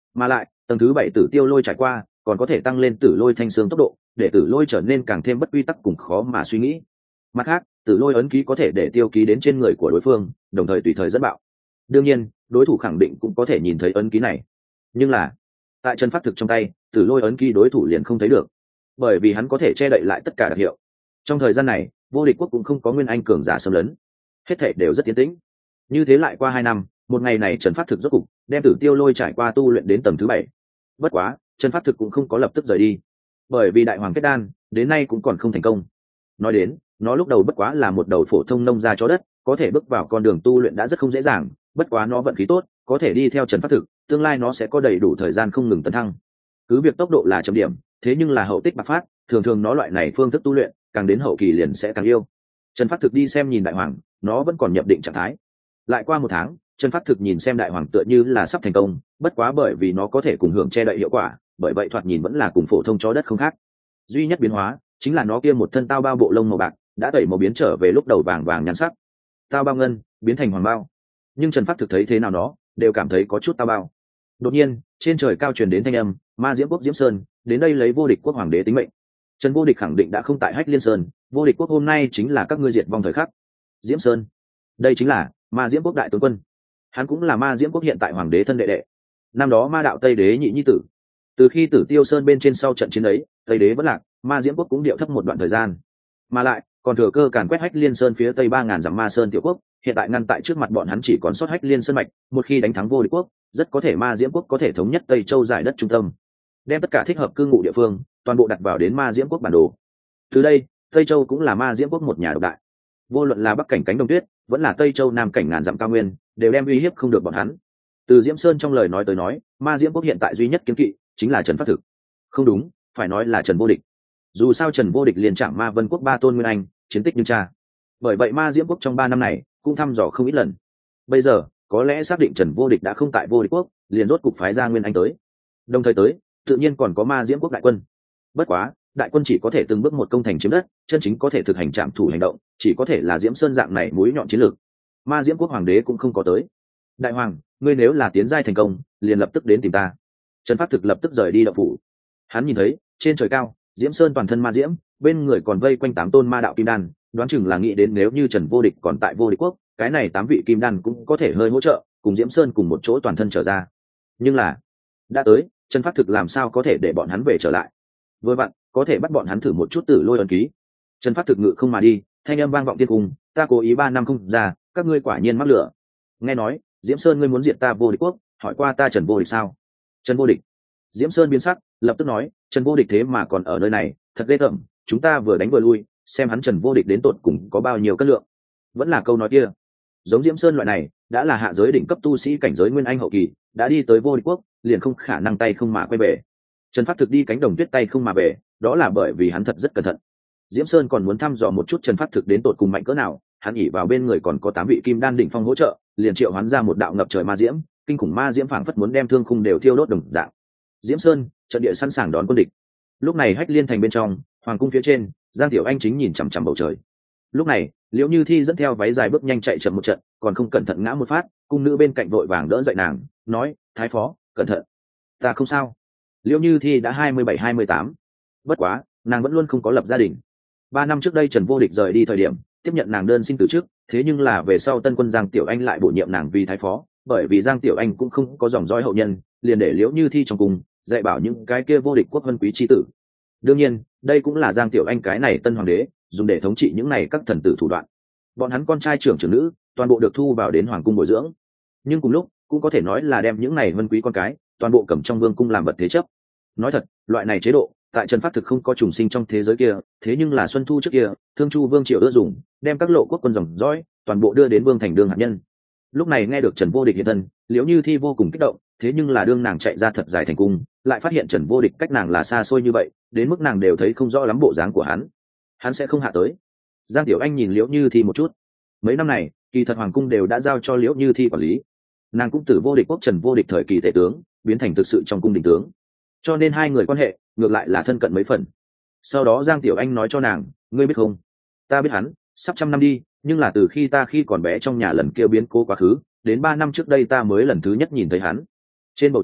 Mà lại tầng thứ 7 tử tiêu lôi trải qua còn có thể tăng lên tử lôi thanh xương tốc độ, để tử lôi trở nên càng thêm bất quy tắc cùng khó mà suy nghĩ. Mặt khác, tử lôi ấn ký có thể để tiêu ký đến trên người của đối phương, đồng thời tùy thời dẫn bạo. Đương nhiên, đối thủ khẳng định cũng có thể nhìn thấy ấn ký này, nhưng là tại chân pháp thực trong tay, tử lôi ấn ký đối thủ liền không thấy được, bởi vì hắn có thể che đậy lại tất cả đặc hiệu. Trong thời gian này, vô địch quốc cũng không có nguyên anh cường giả xâm lấn, hết thảy đều rất yên tĩnh. Như thế lại qua 2 năm, một ngày này trần pháp thực rốt cục đem tử tiêu lôi trải qua tu luyện đến tầng thứ 7. Bất quá trần pháp thực cũng không có lập tức rời đi, bởi vì đại hoàng kết đan đến nay cũng còn không thành công. Nói đến, nó lúc đầu bất quá là một đầu phổ thông nông gia chó đất, có thể bước vào con đường tu luyện đã rất không dễ dàng. Bất quá nó vận khí tốt, có thể đi theo trần pháp thực, tương lai nó sẽ có đầy đủ thời gian không ngừng tấn thăng. Cứ việc tốc độ là chậm điểm, thế nhưng là hậu tích bạc phát, thường thường nó loại này phương thức tu luyện càng đến hậu kỳ liền sẽ càng yêu. Trần pháp thực đi xem nhìn đại hoàng, nó vẫn còn nhập định trạng thái. Lại qua 1 tháng, Trần pháp thực nhìn xem đại hoàng tựa như là sắp thành công, bất quá bởi vì nó có thể cùng hưởng che đậy hiệu quả, bởi vậy thoạt nhìn vẫn là cùng phổ thông chó đất không khác. Duy nhất biến hóa chính là nó kia một thân tao bao bộ lông màu bạc đã tẩy màu biến trở về lúc đầu vàng vàng nhăn sắc, tao bao ngân biến thành hoàng bao. Nhưng Trần pháp thực thấy thế nào nó đều cảm thấy có chút tao bao. Đột nhiên trên trời cao truyền đến thanh âm, ma diễm quốc Diễm Sơn đến đây lấy vô địch quốc hoàng đế tính mệnh. Trần vô địch khẳng định đã không tại Hách Liên Sơn, vô địch quốc hôm nay chính là các ngươi diệt vong thời khắc. Diễm Sơn, đây chính là ma diễm quốc đại tướng quân, hắn cũng là ma diễm quốc hiện tại hoàng đế thân đệ đệ, năm đó ma đạo Tây Đế nhị nhi tử. Từ khi Tử Tiêu Sơn bên trên sau trận chiến ấy, Tây Đế vẫn lạc, ma diễm quốc cũng điệu thấp một đoạn thời gian, mà lại còn thừa cơ càn quét Hách Liên Sơn phía tây 3000 dặm ma sơn tiểu quốc, hiện tại ngăn tại trước mặt bọn hắn chỉ còn sót Hách Liên Sơn mạch, một khi đánh thắng vô địch quốc, rất có thể ma diễm quốc có thể thống nhất Tây Châu giải đất trung tâm, đem tất cả thích hợp cư ngụ địa phương toàn bộ đặt vào đến ma diễm quốc bản đồ. Từ đây, Tây Châu cũng là ma diễm quốc một nhà độc đại. Vô luận là bắc cảnh cánh đồng tuyết, vẫn là Tây Châu nam cảnh ngàn dặm cao nguyên, đều đem uy hiếp không được bọn hắn. Từ Diễm Sơn trong lời nói tới nói, ma diễm quốc hiện tại duy nhất kiêng kỵ chính là Trần Pháp Thực. Không đúng, phải nói là Trần Vô Địch. Dù sao Trần Vô Địch liền chạm ma vân quốc 3 tôn nguyên anh, chiến tích như cha. Bởi vậy ma diễm quốc trong 3 năm này cũng thăm dò không ít lần. Bây giờ có lẽ xác định Trần Vô Địch đã không tại vô địch quốc, liền rốt cục phái ra nguyên anh tới. Đồng thời tới, tự nhiên còn có ma diễm quốc đại quân. Bất quá đại quân chỉ có thể từng bước một công thành chiếm đất, chân chính có thể thực hành trạm thủ hành động chỉ có thể là Diễm Sơn dạng này mũi nhọn chiến lược. Ma diễm quốc hoàng đế cũng không có tới. Đại hoàng, ngươi nếu là tiến giai thành công, liền lập tức đến tìm ta. Trần Pháp Thực lập tức rời đi động phủ. Hắn nhìn thấy trên trời cao, Diễm Sơn toàn thân ma diễm, bên người còn vây quanh 8 tôn ma đạo kim đan, đoán chừng là nghĩ đến nếu như Trần Vô Địch còn tại vô địch quốc, cái này 8 vị kim đan cũng có thể hơi hỗ trợ, cùng Diễm Sơn cùng một chỗ toàn thân trở ra. Nhưng là đã tới, Trần Pháp Thực làm sao có thể để bọn hắn về trở lại? Vừa vặn có thể bắt bọn hắn thử một chút tử lôi ấn ký. Trần Pháp Thực ngự không mà đi, thanh âm vang vọng thiên cung, ta cố ý 3 năm không ra, các ngươi quả nhiên mắc lửa. Nghe nói Diễm Sơn ngươi muốn diệt ta vô địch quốc, hỏi qua ta Trần Vô Địch sao? Trần Vô Địch. Diễm Sơn biến sắc, lập tức nói, Trần Vô Địch thế mà còn ở nơi này, thật ghê tởm, chúng ta vừa đánh vừa lui, xem hắn Trần Vô Địch đến tột cùng có bao nhiêu cân lượng. Vẫn là câu nói kia, giống Diễm Sơn loại này đã là hạ giới đỉnh cấp tu sĩ cảnh giới nguyên anh hậu kỳ, đã đi tới vô địch quốc, liền không khả năng tay không mà quay về. Trần Pháp Thực đi cánh đồng tuyết tay không mà về, đó là bởi vì hắn thật rất cẩn thận. Diễm Sơn còn muốn thăm dò một chút Trần Pháp Thực đến tột cùng mạnh cỡ nào, hắn ỉ vào bên người còn có 8 vị kim đan đỉnh phong hỗ trợ, liền triệu hắn ra một đạo ngập trời ma diễm, kinh khủng ma diễm phảng phất muốn đem thương khung đều thiêu đốt đồng dạng. Diễm Sơn, trận địa sẵn sàng đón quân địch. Lúc này Hách Liên thành bên trong, hoàng cung phía trên, Giang Tiểu Anh chính nhìn chằm chằm bầu trời. Lúc này, Liễu Như Thi dẫn theo váy dài bước nhanh chạy chậm một trận, còn không cẩn thận ngã một phát, cung nữ bên cạnh vội vàng đỡ dậy nàng, nói: "Thái phó, cẩn thận." "Ta không sao." Liễu Như Thi đã 27-28, bất quá nàng vẫn luôn không có lập gia đình. 3 năm trước đây Trần Vô Địch rời đi thời điểm, tiếp nhận nàng đơn xin từ chức, thế nhưng là về sau tân quân Giang Tiểu Anh lại bổ nhiệm nàng vì thái phó, bởi vì Giang Tiểu Anh cũng không có dòng dõi hậu nhân, liền để Liễu Như Thi trong cung dạy bảo những cái kia vô địch quốc vân quý chi tử. Đương nhiên, đây cũng là Giang Tiểu Anh cái này tân hoàng đế dùng để thống trị những này các thần tử thủ đoạn. Bọn hắn con trai trưởng trưởng nữ toàn bộ được thu vào đến hoàng cung bồi dưỡng, nhưng cùng lúc cũng có thể nói là đem những này vân quý con cái toàn bộ cầm trong vương cung làm vật thế chấp. Nói thật, loại này chế độ tại Trần Pháp Thực không có trùng sinh trong thế giới kia, thế nhưng là Xuân Thu trước kia Thương Chu Vương Triều ưa dùng, đem các lộ quốc quân dòng dõi toàn bộ đưa đến vương thành đương hạt nhân. Lúc này nghe được Trần Vô Địch hiện thân, Liễu Như Thi vô cùng kích động, thế nhưng là đương nàng chạy ra thật dài thành cung, lại phát hiện Trần Vô Địch cách nàng là xa xôi như vậy, đến mức nàng đều thấy không rõ lắm bộ dáng của hắn sẽ không hạ tới. Giang Tiểu Anh nhìn Liễu Như Thi một chút. Mấy năm này, kỳ thật hoàng cung đều đã giao cho Liễu Như Thi quản lý. Nàng cũng từ vô địch quốc Trần Vô Địch thời kỳ tể tướng, biến thành thực sự trong cung đình tướng. Cho nên hai người quan hệ ngược lại là thân cận mấy phần. Sau đó Giang Tiểu Anh nói cho nàng, ngươi biết không, ta biết hắn sắp 100 năm đi, nhưng là từ khi ta khi còn bé trong nhà lần kia biến cố quá khứ, đến 3 năm trước đây ta mới lần thứ nhất nhìn thấy hắn. Trên bầu trời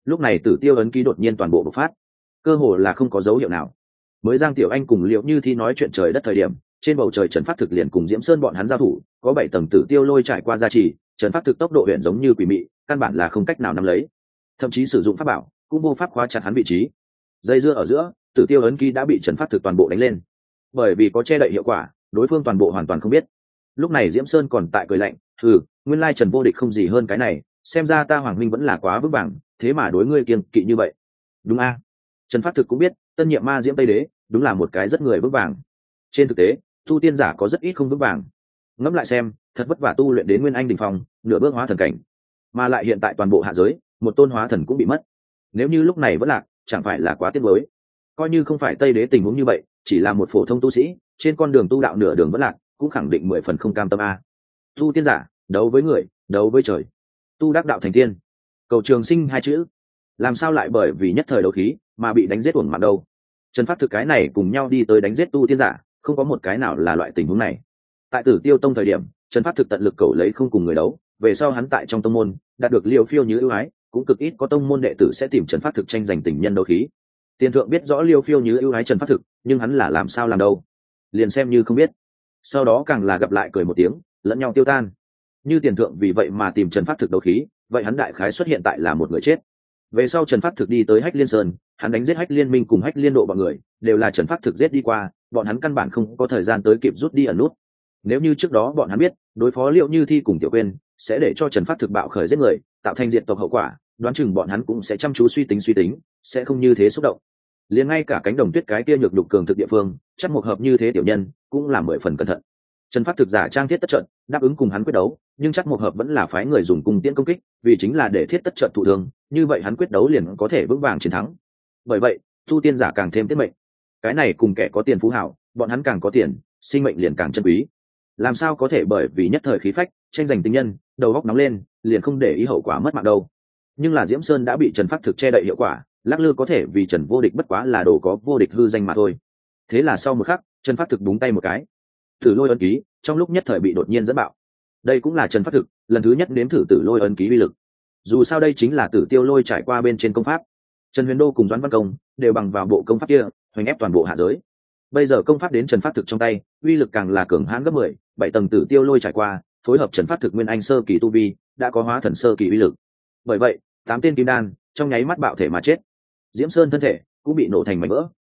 lúc này tử tiêu ấn ký đột nhiên toàn bộ bộc phát, cơ hồ là không có dấu hiệu nào. Mới Giang Tiểu Anh cùng Liệu Như Thi nói chuyện trời đất thời điểm, trên bầu trời Trần Phát Thực liền cùng Diễm Sơn bọn hắn giao thủ, có 7 tầng tử tiêu lôi trải qua gia trì, Trần Phát Thực tốc độ huyền giống như quỷ mị, căn bản là không cách nào nắm lấy, thậm chí sử dụng pháp bảo cũng vô pháp khóa chặt hắn vị trí. Dây dưa ở giữa, tử tiêu ấn ký đã bị Trần Phát Thực toàn bộ đánh lên. Bởi vì có che đậy hiệu quả, đối phương toàn bộ hoàn toàn không biết. Lúc này Diễm Sơn còn tại cười lạnh, nguyên lai Trần vô địch không gì hơn cái này, xem ra ta Hoàng Minh vẫn là quá vững vàng, thế mà đối ngươi kiêng kỵ như vậy. Đúng a? Trần Phát Thực cũng biết, tân nhiệm ma Diễm Tây Đế đúng là một cái rất người vững vàng. Trên thực tế, tu tiên giả có rất ít không vững vàng. Ngẫm lại xem, thật vất vả tu luyện đến nguyên anh đỉnh phong, nửa bước hóa thần cảnh, mà lại hiện tại toàn bộ hạ giới, một tôn hóa thần cũng bị mất. Nếu như lúc này vẫn lạc, chẳng phải là quá tiếc nuối. Coi như không phải Tây Đế tình huống như vậy, chỉ là một phổ thông tu sĩ, trên con đường tu đạo nửa đường vẫn lạc, cũng khẳng định 10 phần không cam tâm a. Tu tiên giả, đấu với người, đấu với trời. Tu đắc đạo thành tiên. Cầu trường sinh hai chữ, làm sao lại bởi vì nhất thời đấu khí mà bị đánh giết uổng mạng đâu? Trần Phát Thực cái này cùng nhau đi tới đánh giết tu tiên giả, không có một cái nào là loại tình huống này. Tại Tử Tiêu Tông thời điểm, Trần Phát Thực tận lực cầu lấy không cùng người đấu, về sau hắn tại trong tông môn đạt được Liêu Phiêu Như ưu ái, cũng cực ít có tông môn đệ tử sẽ tìm Trần Phát Thực tranh giành tình nhân đấu khí. Tiền thượng biết rõ Liêu Phiêu Như ưu ái Trần Phát Thực, nhưng hắn là làm sao làm đâu, liền xem như không biết. Sau đó càng là gặp lại cười một tiếng, lẫn nhau tiêu tan. Như Tiền thượng vì vậy mà tìm Trần Phát Thực đấu khí, vậy hắn đại khái xuất hiện tại là một người chết. Về sau Trần Phát Thực đi tới Hách Liên Sơn, hắn đánh giết Hách Liên Minh cùng Hách Liên Độ bọn người, đều là Trần Phát Thực giết đi qua, bọn hắn căn bản không có thời gian tới kịp rút đi ẩn nút. Nếu như trước đó bọn hắn biết đối phó Liệu Như Thi cùng Tiểu Quyên sẽ để cho Trần Phát Thực bạo khởi giết người, tạo thành diệt tộc hậu quả, đoán chừng bọn hắn cũng sẽ chăm chú suy tính, sẽ không như thế xúc động. Liền ngay cả cánh đồng tuyết cái kia nhược đục cường thực địa phương, chắc một hợp như thế tiểu nhân cũng là 10 phần cẩn thận. Trần Phát Thực giả trang thiết tất trận, đáp ứng cùng hắn quyết đấu, nhưng chắc một hợp vẫn là phái người dùng cung tiễn công kích, vì chính là để thiết tất trận thụ thương, như vậy hắn quyết đấu liền có thể vững vàng chiến thắng. Bởi vậy, tu tiên giả càng thêm tiết mệnh. Cái này cùng kẻ có tiền phú hảo, bọn hắn càng có tiền, sinh mệnh liền càng chân quý. Làm sao có thể bởi vì nhất thời khí phách, tranh giành tình nhân, đầu óc nóng lên, liền không để ý hậu quả mất mạng đâu. Nhưng là Diễm Sơn đã bị Trần Phát Thực che đậy hiệu quả, lắc lư có thể vì Trần vô địch bất quá là đồ có vô địch hư danh mà thôi. Thế là sau một khắc, Trần Phát Thực búng tay một cái, Tử Lôi ấn ký trong lúc nhất thời bị đột nhiên dẫn bạo. Đây cũng là Trần Phát Thực lần thứ nhất nếm thử Tử Lôi ấn ký uy lực. Dù sao đây chính là Tử Tiêu Lôi trải qua bên trên công pháp. Trần Huyền Đô cùng Doãn Văn Công đều bằng vào bộ công pháp kia, hoành ép toàn bộ hạ giới. Bây giờ công pháp đến Trần Phát Thực trong tay, uy lực càng là cường hãn gấp 10, 7 tầng Tử Tiêu Lôi trải qua, phối hợp Trần Phát Thực nguyên anh sơ kỳ tu vi, đã có hóa thần sơ kỳ uy lực. Bởi vậy, 8 tên kim đan trong nháy mắt bạo thể mà chết. Diễm Sơn thân thể cũng bị nổ thành mảnh vỡ.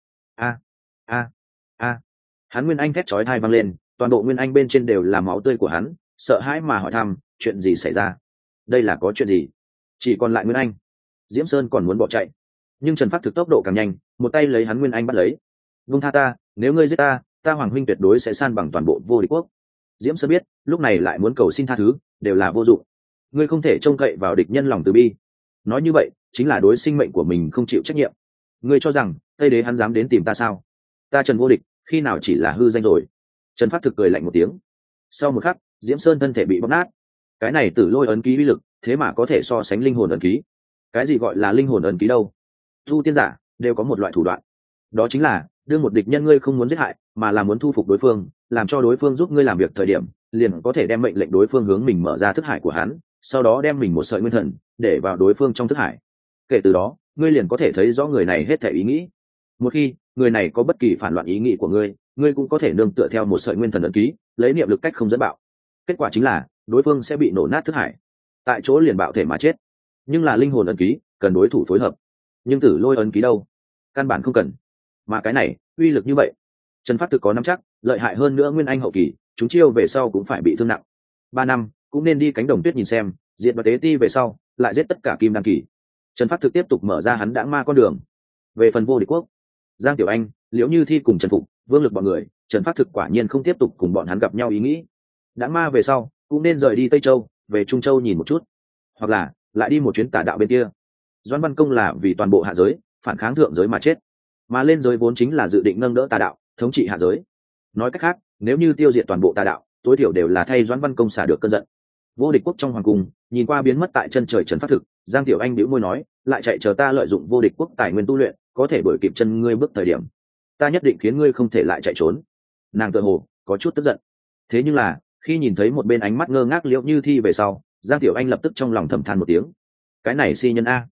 A, hắn nguyên anh thét chói tai vang lên, toàn bộ nguyên anh bên trên đều là máu tươi của hắn, sợ hãi mà hỏi thăm, chuyện gì xảy ra? Đây là có chuyện gì? Chỉ còn lại nguyên anh. Diễm Sơn còn muốn bỏ chạy, nhưng Trần Phát Thực tốc độ càng nhanh, một tay lấy hắn nguyên anh bắt lấy. Vung tha ta, nếu ngươi giết ta, ta Hoàng huynh tuyệt đối sẽ san bằng toàn bộ vô địch quốc. Diễm Sơn biết, lúc này lại muốn cầu xin tha thứ, đều là vô dụng. Ngươi không thể trông cậy vào địch nhân lòng từ bi. Nói như vậy, chính là đối sinh mệnh của mình không chịu trách nhiệm. Ngươi cho rằng Tây Đế hắn dám đến tìm ta sao? Ta Trần vô địch, khi nào chỉ là hư danh rồi? Trần Phát Thực cười lạnh một tiếng. Sau một khắc, Diễm Sơn thân thể bị bóp nát. Cái này Tử Lôi ấn ký uy lực, thế mà có thể so sánh linh hồn ấn ký. Cái gì gọi là linh hồn ấn ký đâu? Tu tiên giả đều có một loại thủ đoạn, đó chính là đưa một địch nhân ngươi không muốn giết hại, mà là muốn thu phục đối phương, làm cho đối phương giúp ngươi làm việc thời điểm, liền có thể đem mệnh lệnh đối phương hướng mình mở ra thức hải của hắn, sau đó đem mình một sợi nguyên thần để vào đối phương trong thức hải. Kể từ đó, ngươi liền có thể thấy rõ người này hết thảy ý nghĩ. Một khi người này có bất kỳ phản loạn ý nghĩ của ngươi, ngươi cũng có thể nương tựa theo một sợi nguyên thần ấn ký, lấy niệm lực cách không dẫn bạo. Kết quả chính là đối phương sẽ bị nổ nát thức hải, tại chỗ liền bạo thể mà chết. Nhưng là linh hồn ấn ký cần đối thủ phối hợp, nhưng Tử Lôi ấn ký đâu, căn bản không cần. Mà cái này uy lực như vậy, Trần Phát Thực có nắm chắc, lợi hại hơn nữa nguyên anh hậu kỳ, chúng chiêu về sau cũng phải bị thương nặng. 3 năm cũng nên đi cánh đồng tuyết nhìn xem, diệt và tế ti về sau lại giết tất cả kim đan kỳ. Trần Phát Thực tiếp tục mở ra hắn đãng ma con đường. Về phần vô địch quốc, Giang Tiểu Anh, Liễu Như Thi cùng Trần Phục, Vương Lực bọn người, Trần Phát Thực quả nhiên không tiếp tục cùng bọn hắn gặp nhau ý nghĩ. Đãng ma về sau cũng nên rời đi Tây Châu, về Trung Châu nhìn một chút, hoặc là lại đi một chuyến tà đạo bên kia. Doãn Văn Công là vì toàn bộ hạ giới phản kháng thượng giới mà chết, mà lên giới vốn chính là dự định nâng đỡ tà đạo, thống trị hạ giới. Nói cách khác, nếu như tiêu diệt toàn bộ tà đạo, tối thiểu đều là thay Doãn Văn Công xả được cơn giận. Vô địch quốc trong hoàng cung, nhìn qua biến mất tại chân trời Trần Phát Thực, Giang Tiểu Anh bĩu môi nói, lại chạy chờ ta lợi dụng vô địch quốc tài nguyên tu luyện, có thể đuổi kịp chân ngươi bước thời điểm, ta nhất định khiến ngươi không thể lại chạy trốn. Nàng tựa hồ có chút tức giận. Thế nhưng là, khi nhìn thấy một bên ánh mắt ngơ ngác Liễu Như Thi về sau, Giang Tiểu Anh lập tức trong lòng thầm than một tiếng. Cái này si nhân a.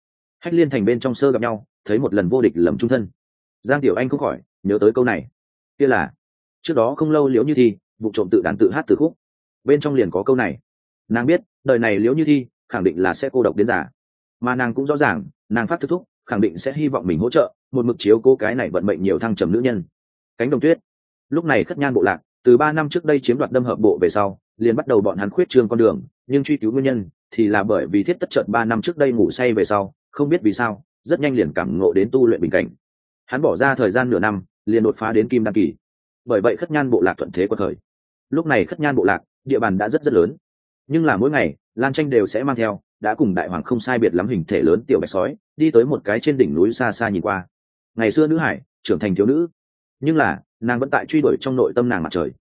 Hách liên thành bên trong sơ gặp nhau, thấy một lần vô địch lầm trung thân. Giang Tiểu Anh không khỏi nhớ tới câu này, kia là trước đó không lâu Liễu Như Thi vụ trộm tự đàn tự hát từ khúc, bên trong liền có câu này. Nàng biết đời này Liễu Như Thi khẳng định là sẽ cô độc đến già, mà nàng cũng rõ ràng nàng phát thức thúc khẳng định sẽ hy vọng mình hỗ trợ một mực chiếu cố cái này vận mệnh nhiều thăng trầm nữ nhân. Cánh đồng tuyết lúc này Khất Nhan bộ lạc từ 3 năm trước đây chiếm đoạt Đâm Hợp bộ về sau liền bắt đầu bọn hắn khuyết trương con đường, nhưng truy cứu nguyên nhân thì là bởi vì Thiết Tất Trợn 3 năm trước đây ngủ say về sau không biết vì sao rất nhanh liền cảm ngộ đến tu luyện bình cảnh. Hắn bỏ ra thời gian nửa năm liền đột phá đến kim đăng kỳ, bởi vậy Khất Nhan bộ lạc thuận thế của thời. Lúc này Khất Nhan bộ lạc địa bàn đã rất lớn, nhưng là mỗi ngày Lan Tranh đều sẽ mang theo đã cùng đại hoàng không sai biệt lắm hình thể lớn tiểu bạch sói đi tới một cái trên đỉnh núi xa xa nhìn qua. Ngày xưa nữ hải trưởng thành thiếu nữ, nhưng là nàng vẫn tại truy đuổi trong nội tâm nàng mặt trời.